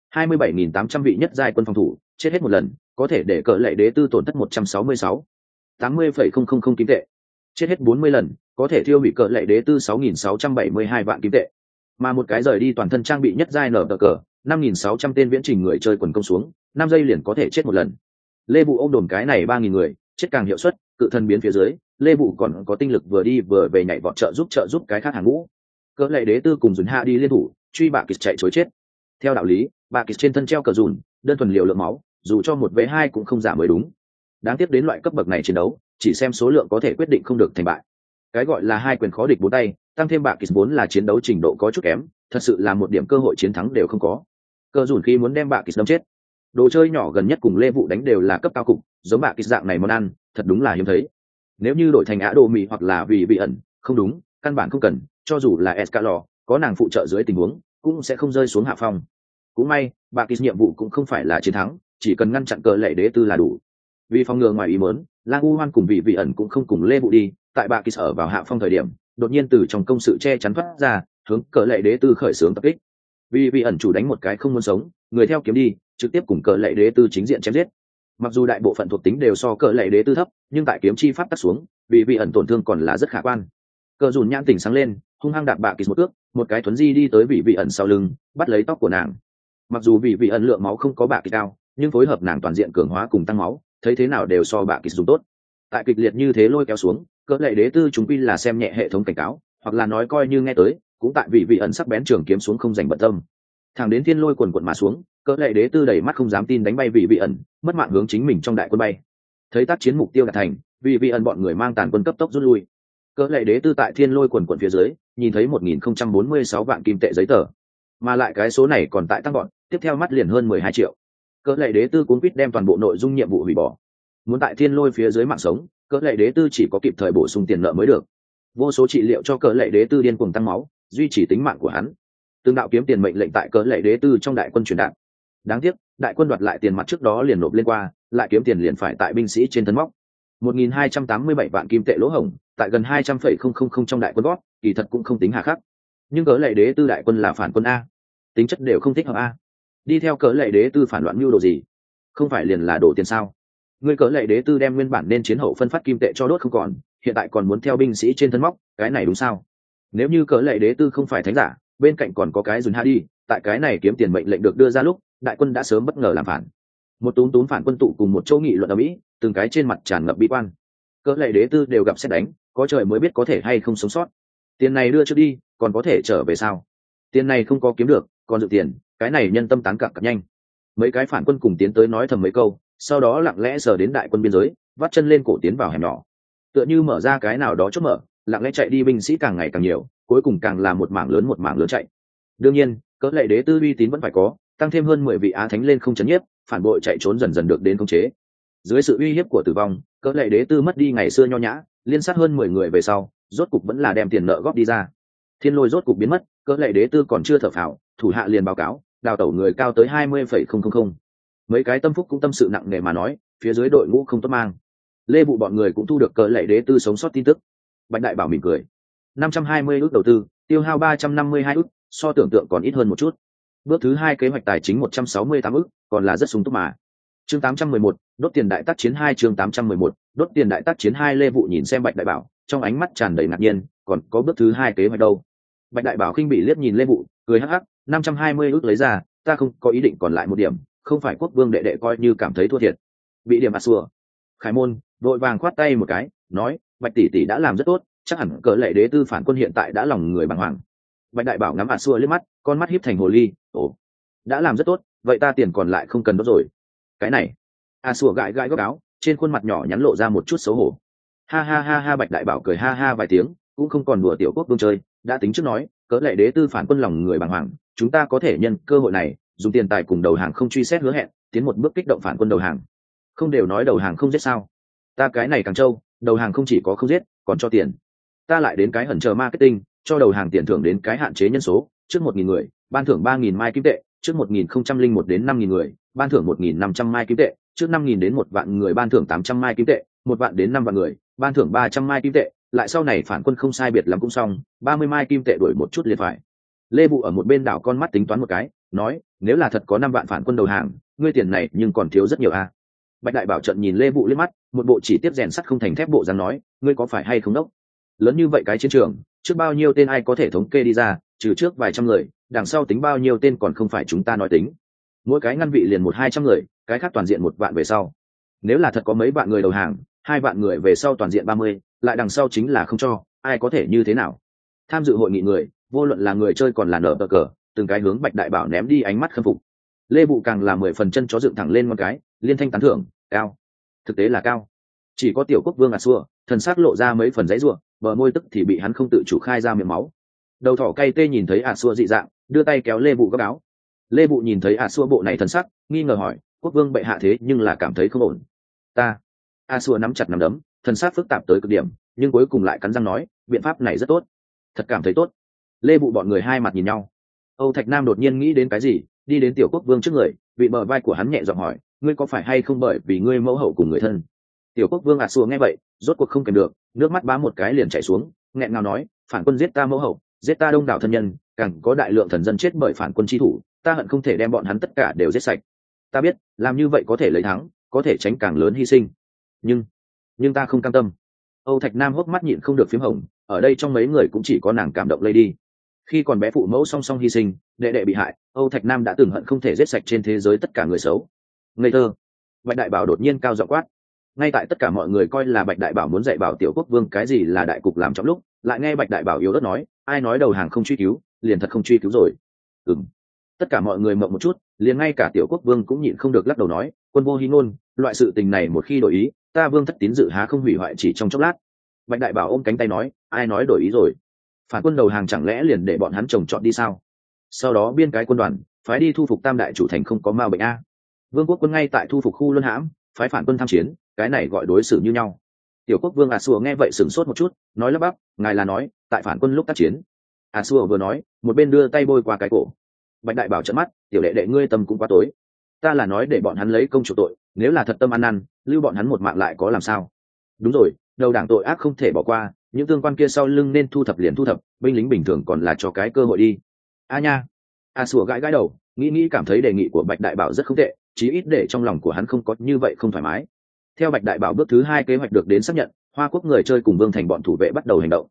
A: 27.800 vị nhất giai quân phòng thủ, chết hết một lần, có thể để cớ lệ đế tư tổn thất 166 80,000 kim tệ. Chết hết 40 lần, có thể thiêu hủy cờ lệ đế tư 6.672 vạn kim tệ. Mà một cái rời đi toàn thân trang bị nhất giai nở cờ, 5.600 tên viễn trình người chơi quần công xuống, 5 giây liền có thể chết một lần. Lê Vụ ôm đồn cái này 3.000 người, chết càng hiệu suất, cự thần biến phía dưới, Lê Vụ còn có tinh lực vừa đi vừa về nhảy vọt trợ giúp cái khác hàng ngũ. Cỡ lệ đế tư cùng Dùn Hạ đi liên thủ, truy bạ kịch chạy chối chết. Theo đạo lý, bạ kịch trên thân treo cờ dùn, đơn thuần liều lượng máu, dù cho 1v2 cũng không giảm mới đúng. Đáng tiếc đến loại cấp bậc này chiến đấu, chỉ xem số lượng có thể quyết định không được thành bại. Cái gọi là hai quyền khó địch bốn tay, tăng thêm bạ kịch vốn là chiến đấu trình độ có chút kém, thật sự là một điểm cơ hội chiến thắng đều không có. Cờ dùn khi muốn đem bạ kịch đâm chết, đồ chơi nhỏ gần nhất cùng Lê Vụ đánh đều là cấp cao cục, giống bạ kịch dạng này món ăn, thật đúng là hiếm thấy. Nếu như đổi thành Á Đồ Mị hoặc là vì vị ẩn, không đúng, căn bản không cần, cho dù là Escalor, có nàng phụ trợ dưới tình huống, cũng sẽ không rơi xuống hạ phong. Cũng may, bạ kịch nhiệm vụ cũng không phải là chiến thắng, chỉ cần ngăn chặn cờ lệ đế tư là đủ. Vì phòng ngừa ngoài ý muốn, Lang U Hoan cùng vị ẩn cũng không cùng Lê Vụ đi, tại bạ kịch ở vào hạ phong thời điểm, đột nhiên từ trong công sự che chắn thoát ra, hướng cờ lệ đế tư khởi xướng tập kích. Vì ẩn chủ đánh một cái không muốn sống, người theo kiếm đi, trực tiếp cùng cờ lệ đế tư chính diện chém giết. Mặc dù đại bộ phận thuộc tính đều so cờ lệ đế tư thấp, nhưng tại kiếm chi pháp tắt xuống, vì ẩn tổn thương còn là rất khả quan. Cờ dùn nhãn tỉnh sáng lên, hung hăng đạp bạ kịch một ước, một cái thuấn di đi tới vị ẩn sau lưng, bắt lấy tóc của nàng. Mặc dù vị ẩn lượng máu không có bạ kịch cao, nhưng phối hợp nàng toàn diện cường hóa cùng tăng máu, thấy thế nào đều so bạ kịch dùng tốt. Tại kịch liệt như thế lôi kéo xuống, cờ lệ đế tư chúng quy là xem nhẹ hệ thống cảnh cáo, hoặc là nói coi như nghe tới, cũng tại vị ẩn sắc bén trường kiếm xuống không dành bận tâm. Thẳng đến thiên lôi quần quần mà xuống, cỡ lệ đế tư đẩy mắt không dám tin đánh bay vị ẩn, mất mạng hướng chính mình trong đại quân bay. Thấy tác chiến mục tiêu đạt thành, vị ẩn bọn người mang tàn quân cấp tốc rút lui. Cỡ lệ đế tư tại thiên lôi quần quần phía dưới, nhìn thấy 1.046 vạn kim tệ giấy tờ, mà lại cái số này còn tại tăng gọn, tiếp theo mắt liền hơn 12 triệu. Cỡ lệ đế tư cuốn quýt đem toàn bộ nội dung nhiệm vụ hủy bỏ. Muốn tại thiên lôi phía dưới mạng sống, cỡ lệ đế tư chỉ có kịp thời bổ sung tiền nợ mới được. Vô số trị liệu cho cỡ lệ đế tư điên cuồng tăng máu, duy trì tính mạng của hắn. Tương đạo kiếm tiền mệnh lệnh tại cỡ lệ đế tư trong đại quân truyền đạt. Đáng tiếc, đại quân đoạt lại tiền mặt trước đó liền nộp lên qua, lại kiếm tiền liền phải tại binh sĩ trên thân móc. 1.287 vạn kim tệ lỗ hổng, tại gần 200,000 trong đại quân gót, kỳ thật cũng không tính hà khắc. Nhưng cỡ lệ đế tư đại quân là phản quân a, tính chất đều không thích hợp a. Đi theo cỡ lệ đế tư phản loạn mưu đồ gì? Không phải liền là đổ tiền sao? Ngươi cỡ lệ đế tư đem nguyên bản nên chiến hậu phân phát kim tệ cho đốt không còn, hiện tại còn muốn theo binh sĩ trên thân móc, cái này đúng sao? Nếu như cỡ lệ đế tư không phải thánh giả, bên cạnh còn có cái dùn ha đi, tại cái này kiếm tiền mệnh lệnh được đưa ra lúc, đại quân đã sớm bất ngờ làm phản. Một túm túm phản quân tụ cùng một chỗ nghị luận ở mỹ, từng cái trên mặt tràn ngập bi quan. Cỡ lệ đế tư đều gặp xét đánh, có trời mới biết có thể hay không sống sót. Tiền này đưa trước đi, còn có thể trở về sao? Tiền này không có kiếm được, còn dự tiền, cái này nhân tâm tán cặc cặp nhanh. Mấy cái phản quân cùng tiến tới nói thầm mấy câu, sau đó lặng lẽ sờ đến đại quân biên giới, vắt chân lên cổ tiến vào hẻm nhỏ. Tựa như mở ra cái nào đó chốt mở, lặng lẽ chạy đi binh sĩ càng ngày càng nhiều, cuối cùng càng là một mảng lớn chạy. Đương nhiên, cỡ lệ đế tư uy tín vẫn phải có, tăng thêm hơn 10 vị á thánh lên không chấn nhiếp, phản bội chạy trốn dần dần được đến khống chế. Dưới sự uy hiếp của tử vong, cỡ lệ đế tư mất đi ngày xưa nho nhã, liên sát hơn 10 người về sau, rốt cục vẫn là đem tiền nợ góp đi ra. Thiên lôi rốt cục biến mất, cỡ lệ đế tư còn chưa thở phào, thủ hạ liền báo cáo, đào tẩu người cao tới 20,000. Mấy cái tâm phúc cũng tâm sự nặng nề mà nói, phía dưới đội ngũ không tốt mang. Lê Vụ bọn người cũng thu được cỡ lệ đế tư sống sót tin tức. Bạch Đại Bảo mỉm cười. 520 ước đầu tư, tiêu hao 352 ước, so tưởng tượng còn ít hơn một chút. Bước thứ 2 kế hoạch tài chính 168 ước, còn là rất sung túc mà. Chương 811, đốt tiền đại tác chiến 2 chương 811, đốt tiền đại tác chiến 2 Lê Vụ nhìn xem Bạch Đại Bảo, trong ánh mắt tràn đầy ngạc nhiên, còn có bước thứ 2 kế hoạch đâu? Bạch Đại Bảo khinh bị liếc nhìn Lê Vụ, cười hắc hắc, 520 ước lấy ra, ta không có ý định còn lại một điểm, không phải quốc vương đệ đệ coi như cảm thấy thua thiệt. Bị điểm xua. Khải Môn vội vàng khoát tay một cái, nói, Bạch tỷ tỷ đã làm rất tốt, chắc hẳn cỡ lệ đế tư phản quân hiện tại đã lòng người bàng hoàng. Bạch Đại Bảo ngắm xua liếc mắt, con mắt híp thành hồ ly, ồ, đã làm rất tốt, vậy ta tiền còn lại không cần đốt rồi. Cái này, xua gãi gãi góc áo, trên khuôn mặt nhỏ nhắn lộ ra một chút xấu hổ. Ha ha ha ha, Bạch Đại Bảo cười ha ha vài tiếng, cũng không còn đùa tiểu quốc vương chơi, đã tính trước nói, cỡ lệ đế tư phản quân lòng người bàng hoàng, chúng ta có thể nhân cơ hội này, dùng tiền tài cùng đầu hàng không truy xét hứa hẹn, tiến một bước kích động phản quân đầu hàng. Không đều nói đầu hàng không giết sao? Ta cái này càng trâu, đầu hàng không chỉ có không giết, còn cho tiền. Ta lại đến cái hẩn chờ marketing, cho đầu hàng tiền thưởng đến cái hạn chế nhân số, trước 1.000 người, ban thưởng 3.000 mai kim tệ, trước 1.001 đến 5.000 người, ban thưởng 1.500 mai kim tệ, trước 5.000 đến 1 vạn người ban thưởng 800 mai kim tệ, 1 vạn đến 5 vạn người, ban thưởng 300 mai kim tệ, lại sau này phản quân không sai biệt lắm cũng xong, 30 mai kim tệ đuổi một chút liền phải. Lê Vụ ở một bên đảo con mắt tính toán một cái, nói, nếu là thật có 5 vạn phản quân đầu hàng, ngươi tiền này nhưng còn thiếu rất nhiều a. Bạch Đại Bảo trận nhìn Lê Vụ liếc mắt, một bộ chỉ tiếp rèn sắt không thành thép bộ dáng nói, ngươi có phải hay không đốc? Lớn như vậy cái chiến trường, trước bao nhiêu tên ai có thể thống kê đi ra, trừ trước vài trăm người, đằng sau tính bao nhiêu tên còn không phải chúng ta nói tính. Mỗi cái ngăn vị liền 100-200 người, cái khác toàn diện 1 vạn về sau. Nếu là thật có mấy vạn người đầu hàng, 2 vạn người về sau toàn diện 30, lại đằng sau chính là không cho, ai có thể như thế nào? Tham dự hội nghị người, vô luận là người chơi còn là nở cờ, từng cái hướng Bạch Đại Bảo ném đi ánh mắt khâm phục. Lê Vụ càng là 10 phần chân chó dựng thẳng lên một cái, liên thanh tán thưởng, cao. Thực tế là cao. Chỉ có tiểu quốc vương xua, thần sắc lộ ra mấy phần dãy rủa, bờ môi tức thì bị hắn không tự chủ khai ra miệng máu. Đầu thỏ cay tê nhìn thấy xua dị dạng, đưa tay kéo Lê Vụ góc áo. Lê Vụ nhìn thấy xua bộ này thần sắc, nghi ngờ hỏi, quốc vương bệ hạ thế nhưng là cảm thấy không ổn. Ta. Xua nắm chặt nắm đấm, thần sắc phức tạp tới cực điểm, nhưng cuối cùng lại cắn răng nói, biện pháp này rất tốt. Thật cảm thấy tốt. Lê Vụ bọn người hai mặt nhìn nhau. Âu Thạch Nam đột nhiên nghĩ đến cái gì, đi đến tiểu quốc vương trước người, vị bờ vai của hắn nhẹ giọng hỏi, ngươi có phải hay không bởi vì ngươi mẫu hậu cùng người thân? Tiểu quốc vương xua nghe vậy, rốt cuộc không kèm được, nước mắt bám một cái liền chảy xuống, nghẹn ngào nói, phản quân giết ta mẫu hậu, giết ta đông đảo thân nhân, càng có đại lượng thần dân chết bởi phản quân chi thủ, ta hận không thể đem bọn hắn tất cả đều giết sạch. Ta biết, làm như vậy có thể lấy thắng, có thể tránh càng lớn hy sinh, nhưng ta không cam tâm. Âu Thạch Nam hốc mắt nhịn không được phím hồng, ở đây trong mấy người cũng chỉ có nàng cảm động lây đi. Khi còn bé phụ mẫu song song hy sinh, đệ đệ bị hại, Âu Thạch Nam đã từng hận không thể giết sạch trên thế giới tất cả người xấu. Ngây thơ. Bạch Đại Bảo đột nhiên cao giọng quát. Ngay tại tất cả mọi người coi là Bạch Đại Bảo muốn dạy bảo tiểu quốc vương cái gì là đại cục làm trong lúc, lại nghe Bạch Đại Bảo yếu ớt nói, ai nói đầu hàng không truy cứu, liền thật không truy cứu rồi. Tất cả mọi người mộng một chút, liền ngay cả tiểu quốc vương cũng nhịn không được lắc đầu nói, quân vô hí ngôn, loại sự tình này một khi đổi ý, ta vương thất tín dự há không hủy hoại chỉ trong chốc lát. Bạch Đại Bảo ôm cánh tay nói, ai nói đổi ý rồi? Phản quân đầu hàng chẳng lẽ liền để bọn hắn trồng trọt đi sao? Sau đó biên cái quân đoàn, phái đi thu phục tam đại chủ thành không có ma bệnh a. Vương quốc quân ngay tại thu phục khu luân hãm, phái phản quân tham chiến, cái này gọi đối xử như nhau. Tiểu quốc vương Xua nghe vậy sửng sốt một chút, nói lắp bắp, ngài là nói tại phản quân lúc tác chiến? Xua vừa nói, một bên đưa tay bôi qua cái cổ. Bạch Đại Bảo trợn mắt, tiểu đệ đệ ngươi tâm cũng quá tối. Ta là nói để bọn hắn lấy công chủ tội, nếu là thật tâm ăn năn, lưu bọn hắn một mạng lại có làm sao? Đúng rồi, đầu đảng tội ác không thể bỏ qua, những tương quan kia sau lưng nên thu thập liền thu thập, binh lính bình thường còn là cho cái cơ hội đi. Nha. Xua gãi gãi đầu, nghĩ cảm thấy đề nghị của Bạch Đại Bảo rất không tệ, chí ít để trong lòng của hắn không có như vậy không thoải mái. Theo Bạch Đại Bảo bước thứ 2 kế hoạch được đến xác nhận, Hoa Quốc người chơi cùng Vương Thành bọn thủ vệ bắt đầu hành động.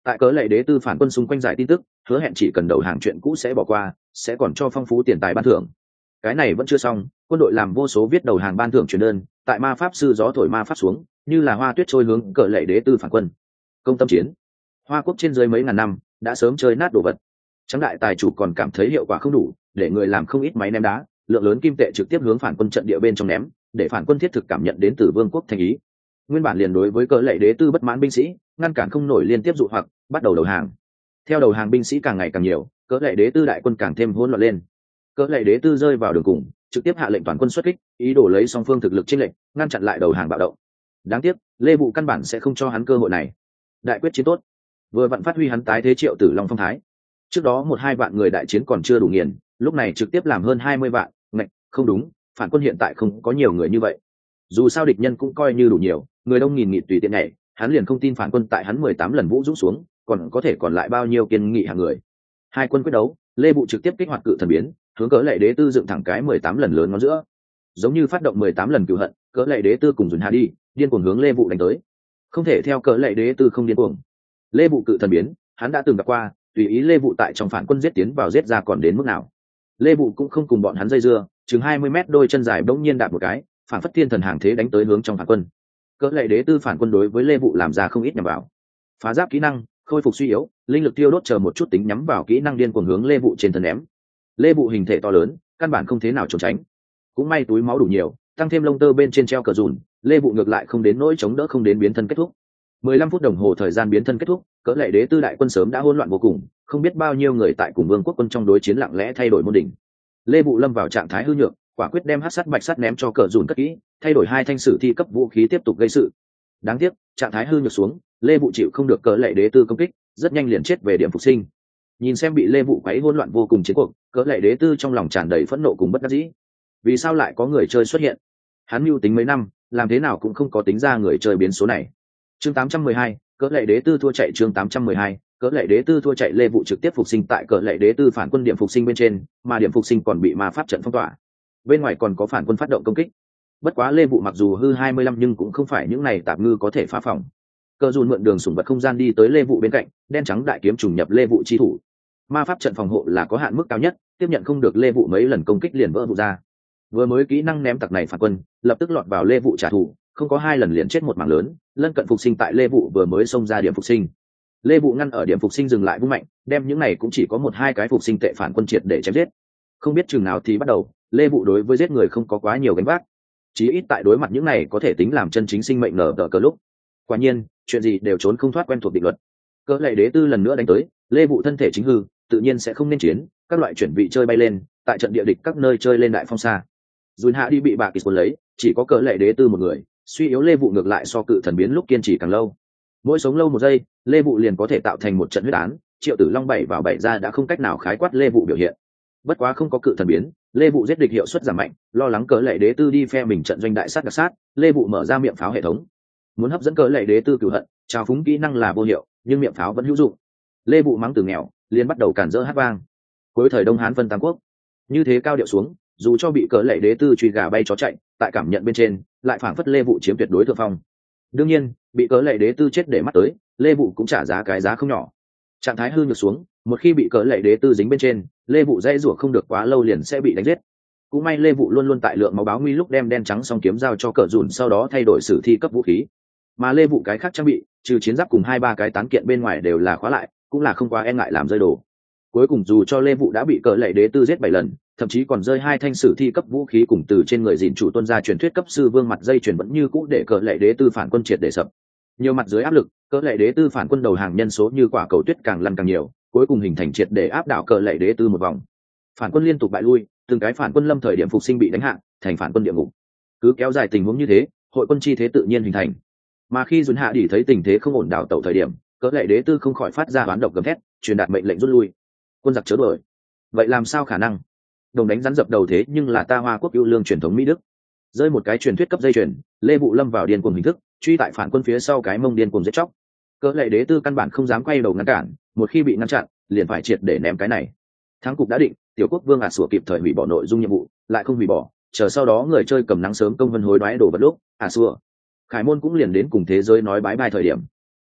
A: tại cớ lệ đế tư phản quân xung quanh giải tin tức, hứa hẹn chỉ cần đầu hàng chuyện cũ sẽ bỏ qua, sẽ còn cho phong phú tiền tài ban thưởng. Cái này vẫn chưa xong, quân đội làm vô số viết đầu hàng ban thưởng truyền đơn, tại ma pháp sư gió thổi ma pháp xuống, như là hoa tuyết trôi hướng cờ lệ đế tư phản quân. Công tâm chiến, Hoa Quốc trên dưới mấy ngàn năm đã sớm chơi nát đồ vật. Trắng đại tài chủ còn cảm thấy hiệu quả không đủ, để người làm không ít máy ném đá, lượng lớn kim tệ trực tiếp hướng phản quân trận địa bên trong ném, để phản quân thiết thực cảm nhận đến từ vương quốc thành ý. Nguyên bản liền đối với cờ lệ đế tư bất mãn binh sĩ, ngăn cản không nổi liên tiếp dụ hoặc bắt đầu đầu hàng. Theo đầu hàng binh sĩ càng ngày càng nhiều, cờ lệ đế tư đại quân càng thêm hỗn loạn lên. Cờ lệ đế tư rơi vào đường cùng, trực tiếp hạ lệnh toàn quân xuất kích, ý đồ lấy song phương thực lực chênh lệch, ngăn chặn lại đầu hàng bạo động. Đáng tiếc, Lê Vụ căn bản sẽ không cho hắn cơ hội này. Đại quyết chiến tốt, vừa vặn phát huy hắn tái thế Triệu Tử Long phong thái. Trước đó 1-2 vạn người đại chiến còn chưa đủ nghiền, lúc này trực tiếp làm hơn 20 vạn, ngạch, không đúng, phản quân hiện tại không có nhiều người như vậy. Dù sao địch nhân cũng coi như đủ nhiều, người đông nghìn nghịt tùy tiện nhảy, hắn liền không tin phản quân tại hắn 18 lần vũ dũng xuống, còn có thể còn lại bao nhiêu kiên nghị hạng người. Hai quân quyết đấu, Lê Vụ trực tiếp kích hoạt cự thần biến, hướng cỡ lệ đế tư dựng thẳng cái 18 lần lớn ngón giữa. Giống như phát động 18 lần cửu hận, cỡ lệ đế tư cùng dùn hạ đi, điên cuồng hướng Lê Vụ đánh tới. Không thể theo cỡ lệ đế tư không điên cuồng. Lê Vụ cự thần biến, hắn đã từng gặp qua, tùy ý Lê Vụ tại trong phản quân giết tiến vào giết ra còn đến mức nào. Lê Vụ cũng không cùng bọn hắn dây dưa, chừng 20 mét đôi chân dài bỗng nhiên đạp một cái, phản phất thiên thần hàng thế đánh tới hướng trong phản quân. Cỡ lệ đế tư phản quân đối với Lê Vụ làm ra không ít nhằm vào. Phá giáp kỹ năng, khôi phục suy yếu, linh lực tiêu đốt chờ một chút tính nhắm vào kỹ năng điên cuồng hướng Lê Vụ trên thân ném. Lê Vụ hình thể to lớn, căn bản không thế nào trốn tránh. Cũng may túi máu đủ nhiều, tăng thêm lông tơ bên trên treo cờ dùn, Lê Vụ ngược lại không đến nỗi chống đỡ không đến biến thân kết thúc. 15 phút đồng hồ thời gian biến thân kết thúc, cỡ lệ đế tư đại quân sớm đã hỗn loạn vô cùng, không biết bao nhiêu người tại cùng vương quốc quân trong đối chiến lặng lẽ thay đổi môn đỉnh. Lê Vụ lâm vào trạng thái hư nhược, quả quyết đem hắc sắt bạch sắt ném cho cờ dùn cất kỹ, thay đổi 2 thanh sử thi cấp vũ khí tiếp tục gây sự. Đáng tiếc, trạng thái hư nhược xuống, Lê Vụ chịu không được cỡ lệ đế tư công kích, rất nhanh liền chết về điểm phục sinh. Nhìn xem bị Lê Vụ quấy hỗn loạn vô cùng chiến cuộc, cỡ lệ đế tư trong lòng tràn đầy phẫn nộ cùng bất đắc dĩ. Vì sao lại có người chơi xuất hiện? Hắn mưu tính mấy năm, làm thế nào cũng không có tính ra người chơi biến số này. Chương 812, cỡ lệ đế tư thua chạy. Chương 812, cỡ lệ đế tư thua chạy. Lê Vụ trực tiếp phục sinh tại cỡ lệ đế tư phản quân điểm phục sinh bên trên, mà điểm phục sinh còn bị ma pháp trận phong tỏa. Bên ngoài còn có phản quân phát động công kích. Bất quá Lê Vụ mặc dù hư 25 nhưng cũng không phải những này tạp ngư có thể phá phòng. Cờ dùn mượn đường sủng vật không gian đi tới Lê Vụ bên cạnh, đen trắng đại kiếm trùng nhập Lê Vụ chi thủ. Ma pháp trận phòng hộ là có hạn mức cao nhất, tiếp nhận không được Lê Vụ mấy lần công kích liền vỡ vụn ra. Vừa mới kỹ năng ném tặc này phản quân, lập tức lọt vào Lê Vụ trả thù, không có 2 lần liền chết một mảng lớn, lân cận phục sinh tại Lê Vụ vừa mới xông ra điểm phục sinh. Lê Vụ ngăn ở điểm phục sinh dừng lại vung mạnh, đem những này cũng chỉ có 1-2 cái phục sinh tệ phản quân triệt để chém giết. Không biết chừng nào thì bắt đầu, Lê Vụ đối với giết người không có quá nhiều gánh vác. Chí ít tại đối mặt những này có thể tính làm chân chính sinh mệnh nở tờ cờ lúc. Quả nhiên, chuyện gì đều trốn không thoát quen thuộc định luật. Cỡ lệ đế tư lần nữa đánh tới, Lê Vụ thân thể chính hư, tự nhiên sẽ không nên chiến, các loại chuyển vị chơi bay lên, tại trận địa địch các nơi chơi lên đại phong xa. Dùn hạ đi bị bạc kịch cuốn lấy, chỉ có cỡ lệ đế tư một người, suy yếu Lê Vụ ngược lại so cự thần biến lúc kiên trì càng lâu. Mỗi sống lâu 1 giây, Lê Vụ liền có thể tạo thành một trận huyết án, Triệu Tử Long 7 vào 7 ra đã không cách nào khái quát Lê Vụ biểu hiện. Bất quá không có cự thần biến, Lê Vụ giết địch hiệu suất giảm mạnh, lo lắng cỡ lệ đế tư đi phe mình trận doanh đại sát đặc sát, Lê Vụ mở ra miệng pháo hệ thống. Muốn hấp dẫn cỡ lệ đế tư cửu hận, trào phúng kỹ năng là vô hiệu, nhưng miệng pháo vẫn hữu dụng. Lê Vụ mắng từ nghèo, liền bắt đầu cản rỡ hát vang. Cuối thời Đông Hán phân tam quốc, như thế cao điệu xuống, dù cho bị cỡ lệ đế tư truy gà bay chó chạy, tại cảm nhận bên trên, lại phảng phất Lê Vụ chiếm tuyệt đối thượng phong. Đương nhiên, bị cỡ lệ đế tư chết để mắt tới, Lê Vụ cũng trả giá cái giá không nhỏ. Trạng thái hư nhược xuống, một khi bị cỡ lệ đế tư dính bên trên, Lê Vụ dây rủa không được quá lâu liền sẽ bị đánh giết. Cũng may Lê Vụ luôn luôn tại lượng máu báo nguy lúc đem đen trắng song kiếm giao cho cỡ dùn, sau đó thay đổi sử thi cấp vũ khí. Mà Lê Vụ cái khác trang bị, trừ chiến giáp cùng 2-3 cái tán kiện bên ngoài đều là khóa lại, cũng là không quá e ngại làm rơi đồ. Cuối cùng dù cho Lê Vụ đã bị cỡ lệ đế tư giết 7 lần, thậm chí còn rơi 2 thanh sử thi cấp vũ khí cùng từ trên người dịn chủ tuân ra truyền thuyết cấp sư vương mặt dây truyền vẫn như cũ để cỡ lệ đế tư phản quân triệt để sập. Nhiều mặt dưới áp lực, cỡ lệ đế tư phản quân đầu hàng nhân số như quả cầu tuyết càng lăn càng nhiều, cuối cùng hình thành triệt để áp đảo cỡ lệ đế tư một vòng. Phản quân liên tục bại lui, từng cái phản quân lâm thời điểm phục sinh bị đánh hạ, thành phản quân địa ngục. Cứ kéo dài tình huống như thế, hội quân chi thế tự nhiên hình thành. Mà khi Dùn Hạ Đỉ thấy tình thế không ổn đảo tẩu thời điểm, cỡ lệ đế tư không khỏi phát ra oán độc gầm thét, truyền đạt mệnh lệnh rút lui. Quân giặc chớ đuổi. Vậy làm sao khả năng? Đồng đánh rắn dập đầu thế nhưng là ta Hoa Quốc yêu lương truyền thống Mỹ Đức. Rơi một cái truyền thuyết cấp dây chuyền, Lê Vụ lâm vào điên cuồng hình thức, truy tại phản quân phía sau cái mông điên cuồng giết chóc. Cỡ lệ đế tư căn bản không dám quay đầu ngăn cản, một khi bị ngăn chặn, liền phải triệt để ném cái này. Thắng cục đã định, tiểu quốc vương sủa kịp thời hủy bỏ nội dung nhiệm vụ, lại không hủy bỏ, chờ sau đó người chơi cầm nắng sớm công vân hối đoái đồ vật lúc, sủa. Khải Môn cũng liền đến cùng thế giới nói bái bai thời điểm.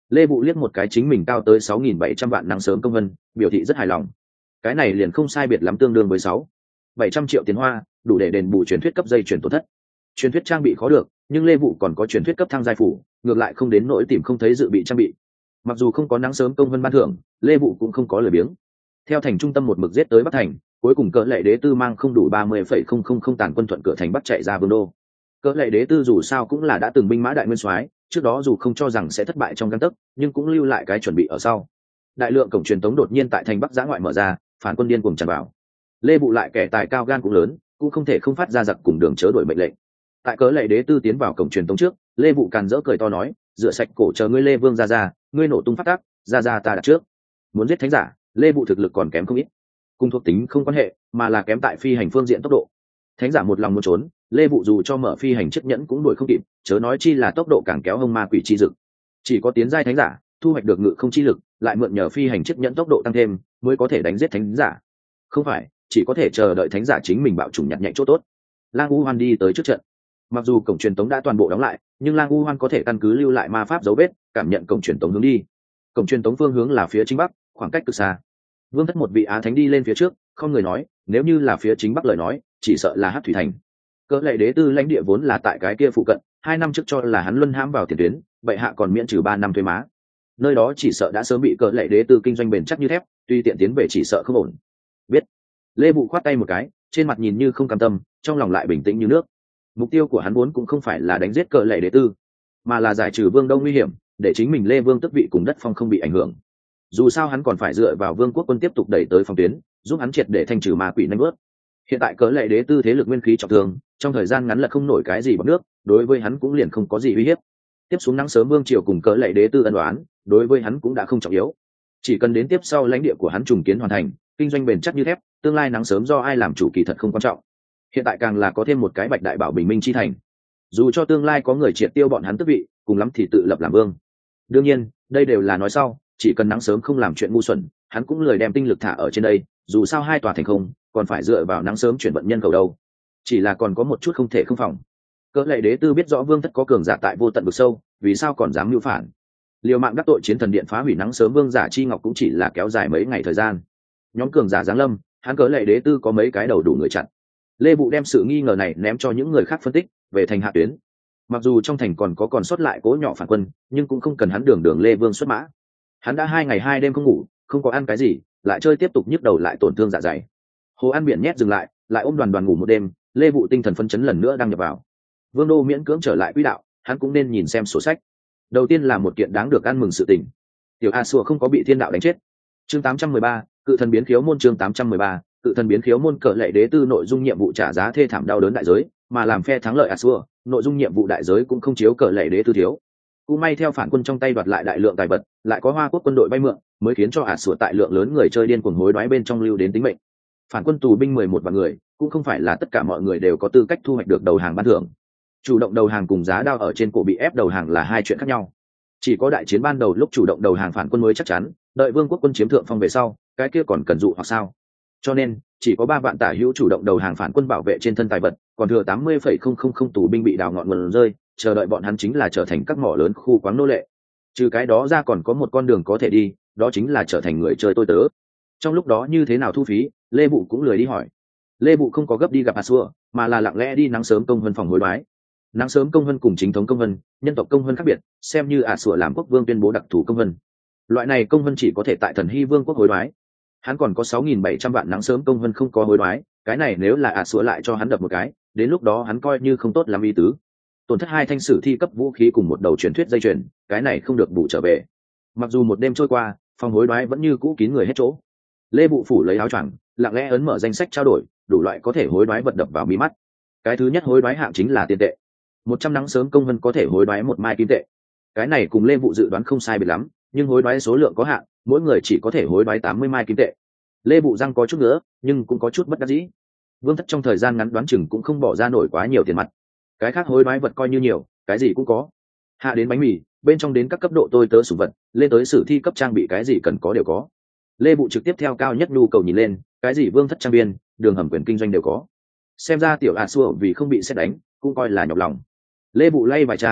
A: Lê Vụ liếc một cái chính mình cao tới 6.700 vạn nắng sớm công vân, biểu thị rất hài lòng. Cái này liền không sai biệt lắm, tương đương với 600-700 triệu tiền hoa, đủ để đền bù truyền thuyết cấp dây chuyển tổn thất. Truyền thuyết trang bị khó được, nhưng Lê Vụ còn có truyền thuyết cấp thăng giai phủ, ngược lại không đến nỗi tìm không thấy dự bị trang bị. Mặc dù không có nắng sớm công vân ban thưởng, Lê Vụ cũng không có lười biếng. Theo thành trung tâm một mực giết tới Bắc thành, cuối cùng Cỡ Lệ Đế Tư mang không đủ 30,000 tàn quân thuận cửa thành Bắc chạy ra Vương đô. Cỡ Lệ Đế Tư dù sao cũng là đã từng binh mã đại nguyên soái, trước đó dù không cho rằng sẽ thất bại trong gang tấc, nhưng cũng lưu lại cái chuẩn bị ở sau. Đại lượng cổng truyền tống đột nhiên tại thành Bắc giã ngoại mở ra, phản quân điên cuồng tràn vào. Lê Vụ lại kẻ tài cao gan cũng lớn, cũng không thể không phát ra giặc cùng đường chớ đổi mệnh lệnh. Tại Cỡ Lệ Đế Tư tiến vào cổng truyền tống trước, Lê Vụ càn rỡ cười to nói, rửa sạch cổ chờ ngươi Lê Vương ra, ngươi nổ tung phát tác, ra ta đặt trước. Muốn giết thánh giả, Lê Vụ thực lực còn kém không ít. Cùng thuộc tính không quan hệ, mà là kém tại phi hành phương diện tốc độ. Thánh giả một lòng muốn trốn, Lê Vụ dù cho mở phi hành chiếc nhẫn cũng đuổi không kịp, chớ nói chi là tốc độ càng kéo hông ma quỷ chi dực. Chỉ có tiến giai thánh giả, thu hoạch được ngự không chi lực, lại mượn nhờ phi hành chiếc nhẫn tốc độ tăng thêm, mới có thể đánh giết thánh giả. Không phải, chỉ có thể chờ đợi thánh giả chính mình bạo chủng nhặt nhạnh chỗ tốt. Lang U Hoan đi tới trước trận. Mặc dù cổng truyền tống đã toàn bộ đóng lại, nhưng Lang U Hoan có thể căn cứ lưu lại ma pháp dấu vết, cảm nhận cổng truyền tống hướng đi. Cổng truyền tống phương hướng là phía chính bắc, khoảng cách cực xa. Vương Thất một vị á thánh đi lên phía trước, không người nói, nếu như là phía chính bắc lời nói, chỉ sợ là Hắc Thủy Thành. Cỡ Lệ Đế Tư lãnh địa vốn là tại cái kia phụ cận, 2 năm trước cho là hắn luân hãm vào tiền tuyến, bệ hạ còn miễn trừ 3 năm thuế má. Nơi đó chỉ sợ đã sớm bị Cỡ Lệ Đế Tư kinh doanh bền chắc như thép, tuy tiện tiến về chỉ sợ không ổn. Biết. Lê Vụ khoát tay một cái, trên mặt nhìn như không cam tâm, trong lòng lại bình tĩnh như nước. Mục tiêu của hắn vốn cũng không phải là đánh giết Cỡ Lệ Đế Tư, mà là giải trừ Vương Đông nguy hiểm, để chính mình Lê Vương tước vị cùng đất phong không bị ảnh hưởng. Dù sao hắn còn phải dựa vào Vương quốc quân tiếp tục đẩy tới phòng tuyến, giúp hắn triệt để thanh trừ ma quỷ nanh bớt. Hiện tại Cỡ Lệ Đế Tư thế lực nguyên khí trọng thương, trong thời gian ngắn là không nổi cái gì bằng nước, đối với hắn cũng liền không có gì uy hiếp. Tiếp xuống nắng sớm Vương triều cùng Cỡ Lệ Đế Tư ân oán, đối với hắn cũng đã không trọng yếu. Chỉ cần đến tiếp sau lãnh địa của hắn trùng kiến hoàn thành, kinh doanh bền chắc như thép, tương lai nắng sớm do ai làm chủ kỳ thật không quan trọng. Hiện tại càng là có thêm một cái Bạch Đại Bảo bình minh chi thành. Dù cho tương lai có người triệt tiêu bọn hắn tước vị, cùng lắm thì tự lập làm vương. Đương nhiên, đây đều là nói sau, chỉ cần nắng sớm không làm chuyện ngu xuẩn, hắn cũng lười đem tinh lực thả ở trên đây, dù sao 2 tòa thành không, còn phải dựa vào nắng sớm chuyển vận nhân cầu đâu. Chỉ là còn có một chút không thể không phòng. Cỡ Lệ Đế Tư biết rõ Vương Thất có cường giả tại vô tận vực sâu, vì sao còn dám mưu phản? Liều mạng đắc tội chiến thần điện phá hủy nắng sớm Vương giả chi ngọc cũng chỉ là kéo dài mấy ngày thời gian. Nhóm cường giả giáng lâm, hắn Cỡ Lệ Đế Tư có mấy cái đầu đủ người chặn. Lê Vụ đem sự nghi ngờ này ném cho những người khác phân tích, về thành hạ tuyến. Mặc dù trong thành còn sót lại cố nhỏ phản quân, nhưng cũng không cần hắn đường Lê Vương xuất mã. Hắn đã 2 ngày 2 đêm không ngủ, không có ăn cái gì, lại chơi tiếp tục nhức đầu lại tổn thương dạ dày. Hồ An Biển nhét dừng lại, lại ôm đoàn ngủ một đêm. Lê Vụ tinh thần phấn chấn lần nữa đang nhập vào. Vương đô miễn cưỡng trở lại quỹ đạo, hắn cũng nên nhìn xem sổ sách. Đầu tiên là một kiện đáng được ăn mừng sự tình. Tiểu A Sùa không có bị thiên đạo đánh chết. Chương 813, cự thần biến khiếu môn. Chương 813, cự thần biến khiếu môn. Cỡ Lệ Đế Tư nội dung nhiệm vụ trả giá thê thảm đau đớn đại giới, mà làm phe thắng lợi A Sùa, nội dung nhiệm vụ đại giới cũng không chiếu Cỡ Lệ Đế Tư thiếu. Cũng may theo phản quân trong tay đoạt lại đại lượng tài vật, lại có Hoa quốc quân đội vay mượn, mới khiến cho A Sùa tại lượng lớn người chơi điên cuồng hối đoái bên trong lưu đến tính mệnh. Phản quân tù binh 11 vạn người, cũng không phải là tất cả mọi người đều có tư cách thu hoạch được đầu hàng ban thưởng. Chủ động đầu hàng cùng giá đao ở trên cổ bị ép đầu hàng là 2 chuyện khác nhau. Chỉ có đại chiến ban đầu lúc chủ động đầu hàng phản quân mới chắc chắn, đợi Vương quốc quân chiếm thượng phong về sau, cái kia còn cần dụ hoặc sao? Cho nên, chỉ có 3 vạn tả hữu chủ động đầu hàng phản quân bảo vệ trên thân tài vật, còn thừa 80,000 tù binh bị đào ngọn nguồn rơi, chờ đợi bọn hắn chính là trở thành các mỏ lớn khu quáng nô lệ. Trừ cái đó ra còn có một con đường có thể đi, đó chính là trở thành người chơi tôi tớ. Trong lúc đó như thế nào thu phí, Lê Vụ cũng lười đi hỏi. Lê Vụ không có gấp đi gặp A Xua, mà là lặng lẽ đi nắng sớm công vân phòng hối đoái. Nắng sớm công vân cùng chính thống công vân, nhân tộc công vân khác biệt, xem như A Xua làm quốc vương tuyên bố đặc thù công vân. Loại này công vân chỉ có thể tại Thần Hy Vương quốc hối đoái. Hắn còn có 6.700 vạn nắng sớm công vân không có hối đoái, cái này nếu là A Xua lại cho hắn đập một cái, đến lúc đó hắn coi như không tốt lắm ý tứ. Tổn thất 2 thanh sử thi cấp vũ khí cùng một đầu truyền thuyết dây chuyền, cái này không được bù trở về. Mặc dù một đêm trôi qua, phòng hối đoái vẫn như cũ kín người hết chỗ. Lê Vụ phủ lấy áo choàng, lặng lẽ ấn mở danh sách trao đổi, đủ loại có thể hối đoái vật đập vào mí mắt. Cái thứ nhất hối đoái hạng chính là tiền tệ. 100 nắng sớm công vân có thể hối đoái 1 mai kim tệ. Cái này cùng Lê Vụ dự đoán không sai biệt lắm, nhưng hối đoái số lượng có hạn, mỗi người chỉ có thể hối đoái 80 mai kim tệ. Lê Vụ răng có chút nữa, nhưng cũng có chút bất đắc dĩ. Vương Thất trong thời gian ngắn đoán chừng cũng không bỏ ra nổi quá nhiều tiền mặt. Cái khác hối đoái vật coi như nhiều, cái gì cũng có. Hạ đến bánh mì, bên trong đến các cấp độ tôi tớ sủng vật, lên tới sử thi cấp trang bị cái gì cần có đều có. Lê Vụ trực tiếp theo cao nhất nhu cầu nhìn lên, cái gì Vương Thất trang biên, đường hầm quyền kinh doanh đều có. Xem ra tiểu A Xua vì không bị xét đánh, cũng coi là nhọc lòng. Lê Vụ lay vài trang,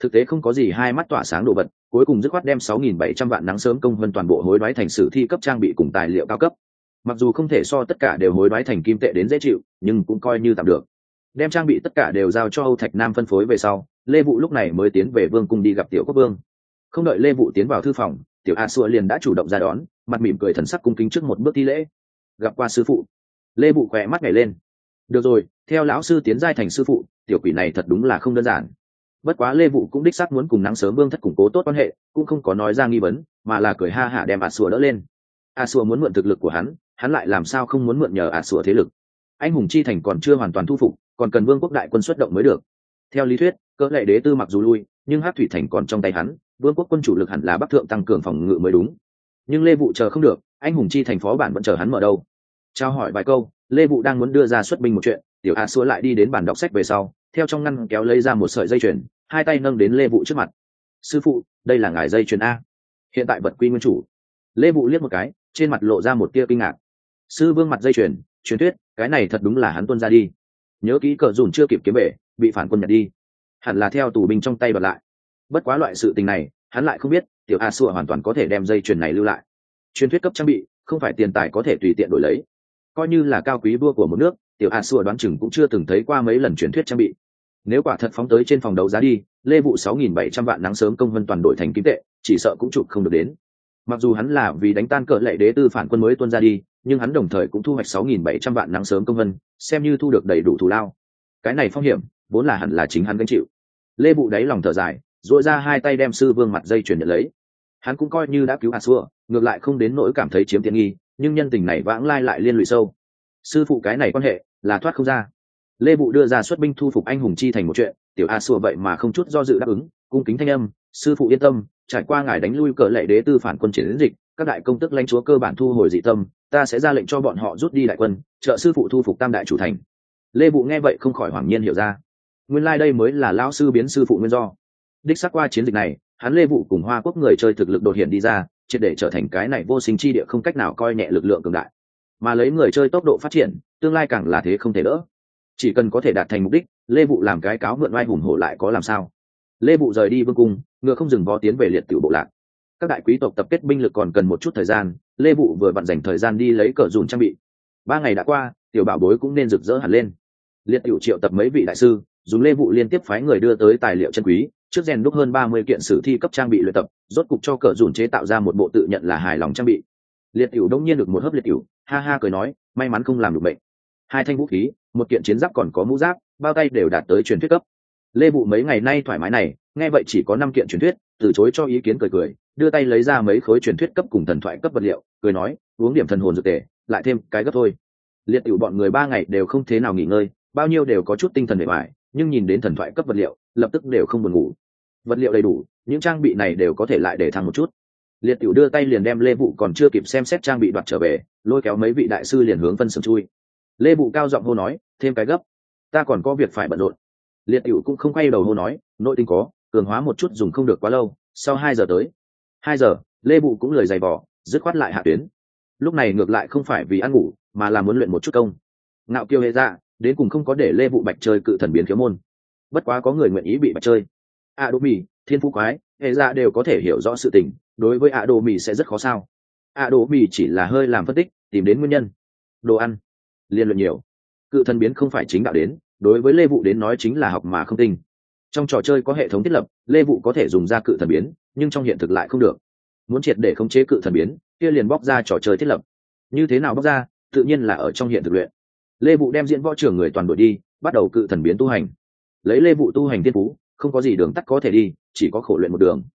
A: thực tế không có gì hai mắt tỏa sáng đồ vật, cuối cùng dứt khoát đem 6.700 vạn nắng sớm công vân toàn bộ hối đoái thành sử thi cấp trang bị cùng tài liệu cao cấp. Mặc dù không thể so tất cả đều hối đoái thành kim tệ đến dễ chịu, nhưng cũng coi như tạm được. Đem trang bị tất cả đều giao cho Âu Thạch Nam phân phối về sau, Lê Vũ lúc này mới tiến về vương cung đi gặp tiểu quốc vương. Không đợi Lê Vũ tiến vào thư phòng, tiểu A Xua liền đã chủ động ra đón, mặt mỉm cười thần sắc cung kính trước một bước thi lễ. Gặp qua sư phụ. Lê Vũ khỏe mắt nhảy lên. Được rồi, theo lão sư tiến giai thành sư phụ, tiểu quỷ này thật đúng là không đơn giản. Bất quá Lê Vũ cũng đích xác muốn cùng nắng sớm vương thất củng cố tốt quan hệ, cũng không có nói ra nghi vấn, mà là cười ha hả đem A Xua đỡ lên. A Xua muốn mượn thực lực của hắn lại làm sao không muốn mượn nhờ A Xua thế lực. Anh hùng chi thành còn chưa hoàn toàn thu phục, còn cần vương quốc đại quân xuất động mới được. Theo lý thuyết, cỡ lệ đế tư mặc dù lui, nhưng Hắc thủy thành còn trong tay hắn, vương quốc quân chủ lực hẳn là bắc thượng tăng cường phòng ngự mới đúng. Nhưng Lê Vũ chờ không được, anh hùng chi thành phó bản vẫn chờ hắn mở đâu. Trao hỏi vài câu, Lê Vũ đang muốn đưa ra xuất binh một chuyện, tiểu A Xua lại đi đến bàn đọc sách về sau, theo trong ngăn kéo lấy ra một sợi dây chuyền, hai tay nâng đến Lê Vũ trước mặt. Sư phụ, đây là ngài dây chuyền a. Hiện tại vật quy nguyên chủ. Lê Vũ liếc một cái, trên mặt lộ ra một tia kinh ngạc. Sư vương mặt dây chuyền, truyền thuyết, cái này thật đúng là hắn tuân ra đi. Nhớ kỹ cờ dùn chưa kịp kiếm về, bị phản quân nhặt đi, hẳn là theo tù binh trong tay đoạt lại. Bất quá loại sự tình này, hắn lại không biết, tiểu A Xua hoàn toàn có thể đem dây chuyền này lưu lại. Truyền thuyết cấp trang bị, không phải tiền tài có thể tùy tiện đổi lấy. Coi như là cao quý vua của một nước, tiểu A Xua đoán chừng cũng chưa từng thấy qua mấy lần truyền thuyết trang bị. Nếu quả thật phóng tới trên phòng đấu giá đi, Lê Vũ 6.700 vạn nắng sớm công vân toàn đổi thành kim tệ, chỉ sợ cũng chụp không được đến. Mặc dù hắn là vì đánh tan cỡ lệ đế tư phản quân mới tuân ra đi, nhưng hắn đồng thời cũng thu hoạch 6.700 vạn nắng sớm công vân, xem như thu được đầy đủ thù lao. Cái này phong hiểm, vốn là hẳn là chính hắn gánh chịu. Lê Vũ đáy lòng thở dài, duỗi ra hai tay đem sư vương mặt dây chuyền nhận lấy. Hắn cũng coi như đã cứu A Xua, ngược lại không đến nỗi cảm thấy chiếm tiện nghi, nhưng nhân tình này vãng lai lại liên lụy sâu. Sư phụ cái này quan hệ là thoát không ra. Lê Vũ đưa ra xuất binh thu phục anh hùng chi thành một chuyện, tiểu A Xua vậy mà không chút do dự đáp ứng, cung kính thanh âm, sư phụ yên tâm, trải qua ngài đánh lui cỡ lệ đế tư phản quân chiến dịch, các đại công tức lãnh chúa cơ bản thu hồi dị tâm, ta sẽ ra lệnh cho bọn họ rút đi đại quân, trợ sư phụ thu phục tam đại chủ thành. Lê Vũ nghe vậy không khỏi hoảng nhiên hiểu ra, nguyên lai đây mới là lão sư biến sư phụ nguyên do. Đích xác qua chiến dịch này, hắn Lê Vũ cùng Hoa Quốc người chơi thực lực đột hiện đi ra, triệt để trở thành cái này vô sinh chi địa không cách nào coi nhẹ lực lượng cường đại. Mà lấy người chơi tốc độ phát triển, tương lai càng là thế không thể đỡ. Chỉ cần có thể đạt thành mục đích, Lê Vũ làm cái cáo mượn oai hùng hổ lại có làm sao. Lê Vũ rời đi vương cung, ngựa không dừng vó tiến về liệt tiểu bộ lạc. Các đại quý tộc tập kết binh lực còn cần một chút thời gian, Lê Vũ vừa vặn dành thời gian đi lấy cờ dùn trang bị. 3 ngày đã qua, tiểu bảo bối cũng nên rực rỡ hẳn lên. Liệt tiểu triệu tập mấy vị đại sư, dùng Lê Vũ liên tiếp phái người đưa tới tài liệu chân quý, trước rèn đúc hơn 30 kiện sử thi cấp trang bị luyện tập, rốt cục cho cờ dùn chế tạo ra một bộ tự nhận là hài lòng trang bị. Liệt tiểu đông nhiên được một hớp liệt tiểu, ha ha cười nói, may mắn không làm được bệnh. 2 thanh vũ khí, 1 kiện chiến giáp còn có mũ giáp, bao tay đều đạt tới truyền thuyết cấp. Lê Vũ mấy ngày nay thoải mái này, nghe vậy chỉ có 5 kiện truyền thuyết, từ chối cho ý kiến cười cười, đưa tay lấy ra mấy khối truyền thuyết cấp cùng thần thoại cấp vật liệu, cười nói, uống điểm thần hồn dược tề, lại thêm cái gấp thôi. Liệt tiểu bọn người 3 ngày đều không thế nào nghỉ ngơi, bao nhiêu đều có chút tinh thần bề ngoài, nhưng nhìn đến thần thoại cấp vật liệu, lập tức đều không buồn ngủ. Vật liệu đầy đủ, những trang bị này đều có thể lại để thăng một chút. Liệt tiểu đưa tay liền đem Lê Vũ còn chưa kịp xem xét trang bị đoạt trở về, lôi kéo mấy vị đại sư liền hướng phân xưởng chui. Lê Vũ cao giọng hô nói, thêm cái gấp, ta còn có việc phải bận rộn. Liệt tiểu cũng không quay đầu hô nói, nội tinh có, cường hóa một chút dùng không được quá lâu, sau 2 giờ tới. 2 giờ, Lê Vũ cũng lười dày vò, dứt khoát lại hạ tuyến. Lúc này ngược lại không phải vì ăn ngủ, mà là muốn luyện một chút công. Ngạo kiêu hệ ra, đến cùng không có để Lê Vũ bạch chơi cự thần biến khiếu môn. Bất quá có người nguyện ý bị bạch chơi. Đô Mì, Thiên Phú Quái, hệ ra đều có thể hiểu rõ sự tình, đối với Đô Mì sẽ rất khó sao. Đô Mì chỉ là hơi làm phân tích, tìm đến nguyên nhân. Đồ ăn, liên luyện nhiều. Cự thần biến không phải chính đạo đến, đối với Lê Vũ đến nói chính là học mà không tinh. Trong trò chơi có hệ thống thiết lập, Lê Vũ có thể dùng ra cự thần biến, nhưng trong hiện thực lại không được. Muốn triệt để khống chế cự thần biến, kia liền bóc ra trò chơi thiết lập. Như thế nào bóc ra? Tự nhiên là ở trong hiện thực luyện. Lê Vũ đem diễn võ trưởng người toàn đội đi, bắt đầu cự thần biến tu hành. Lấy Lê Vũ tu hành thiên phú, không có gì đường tắt có thể đi, chỉ có khổ luyện một đường.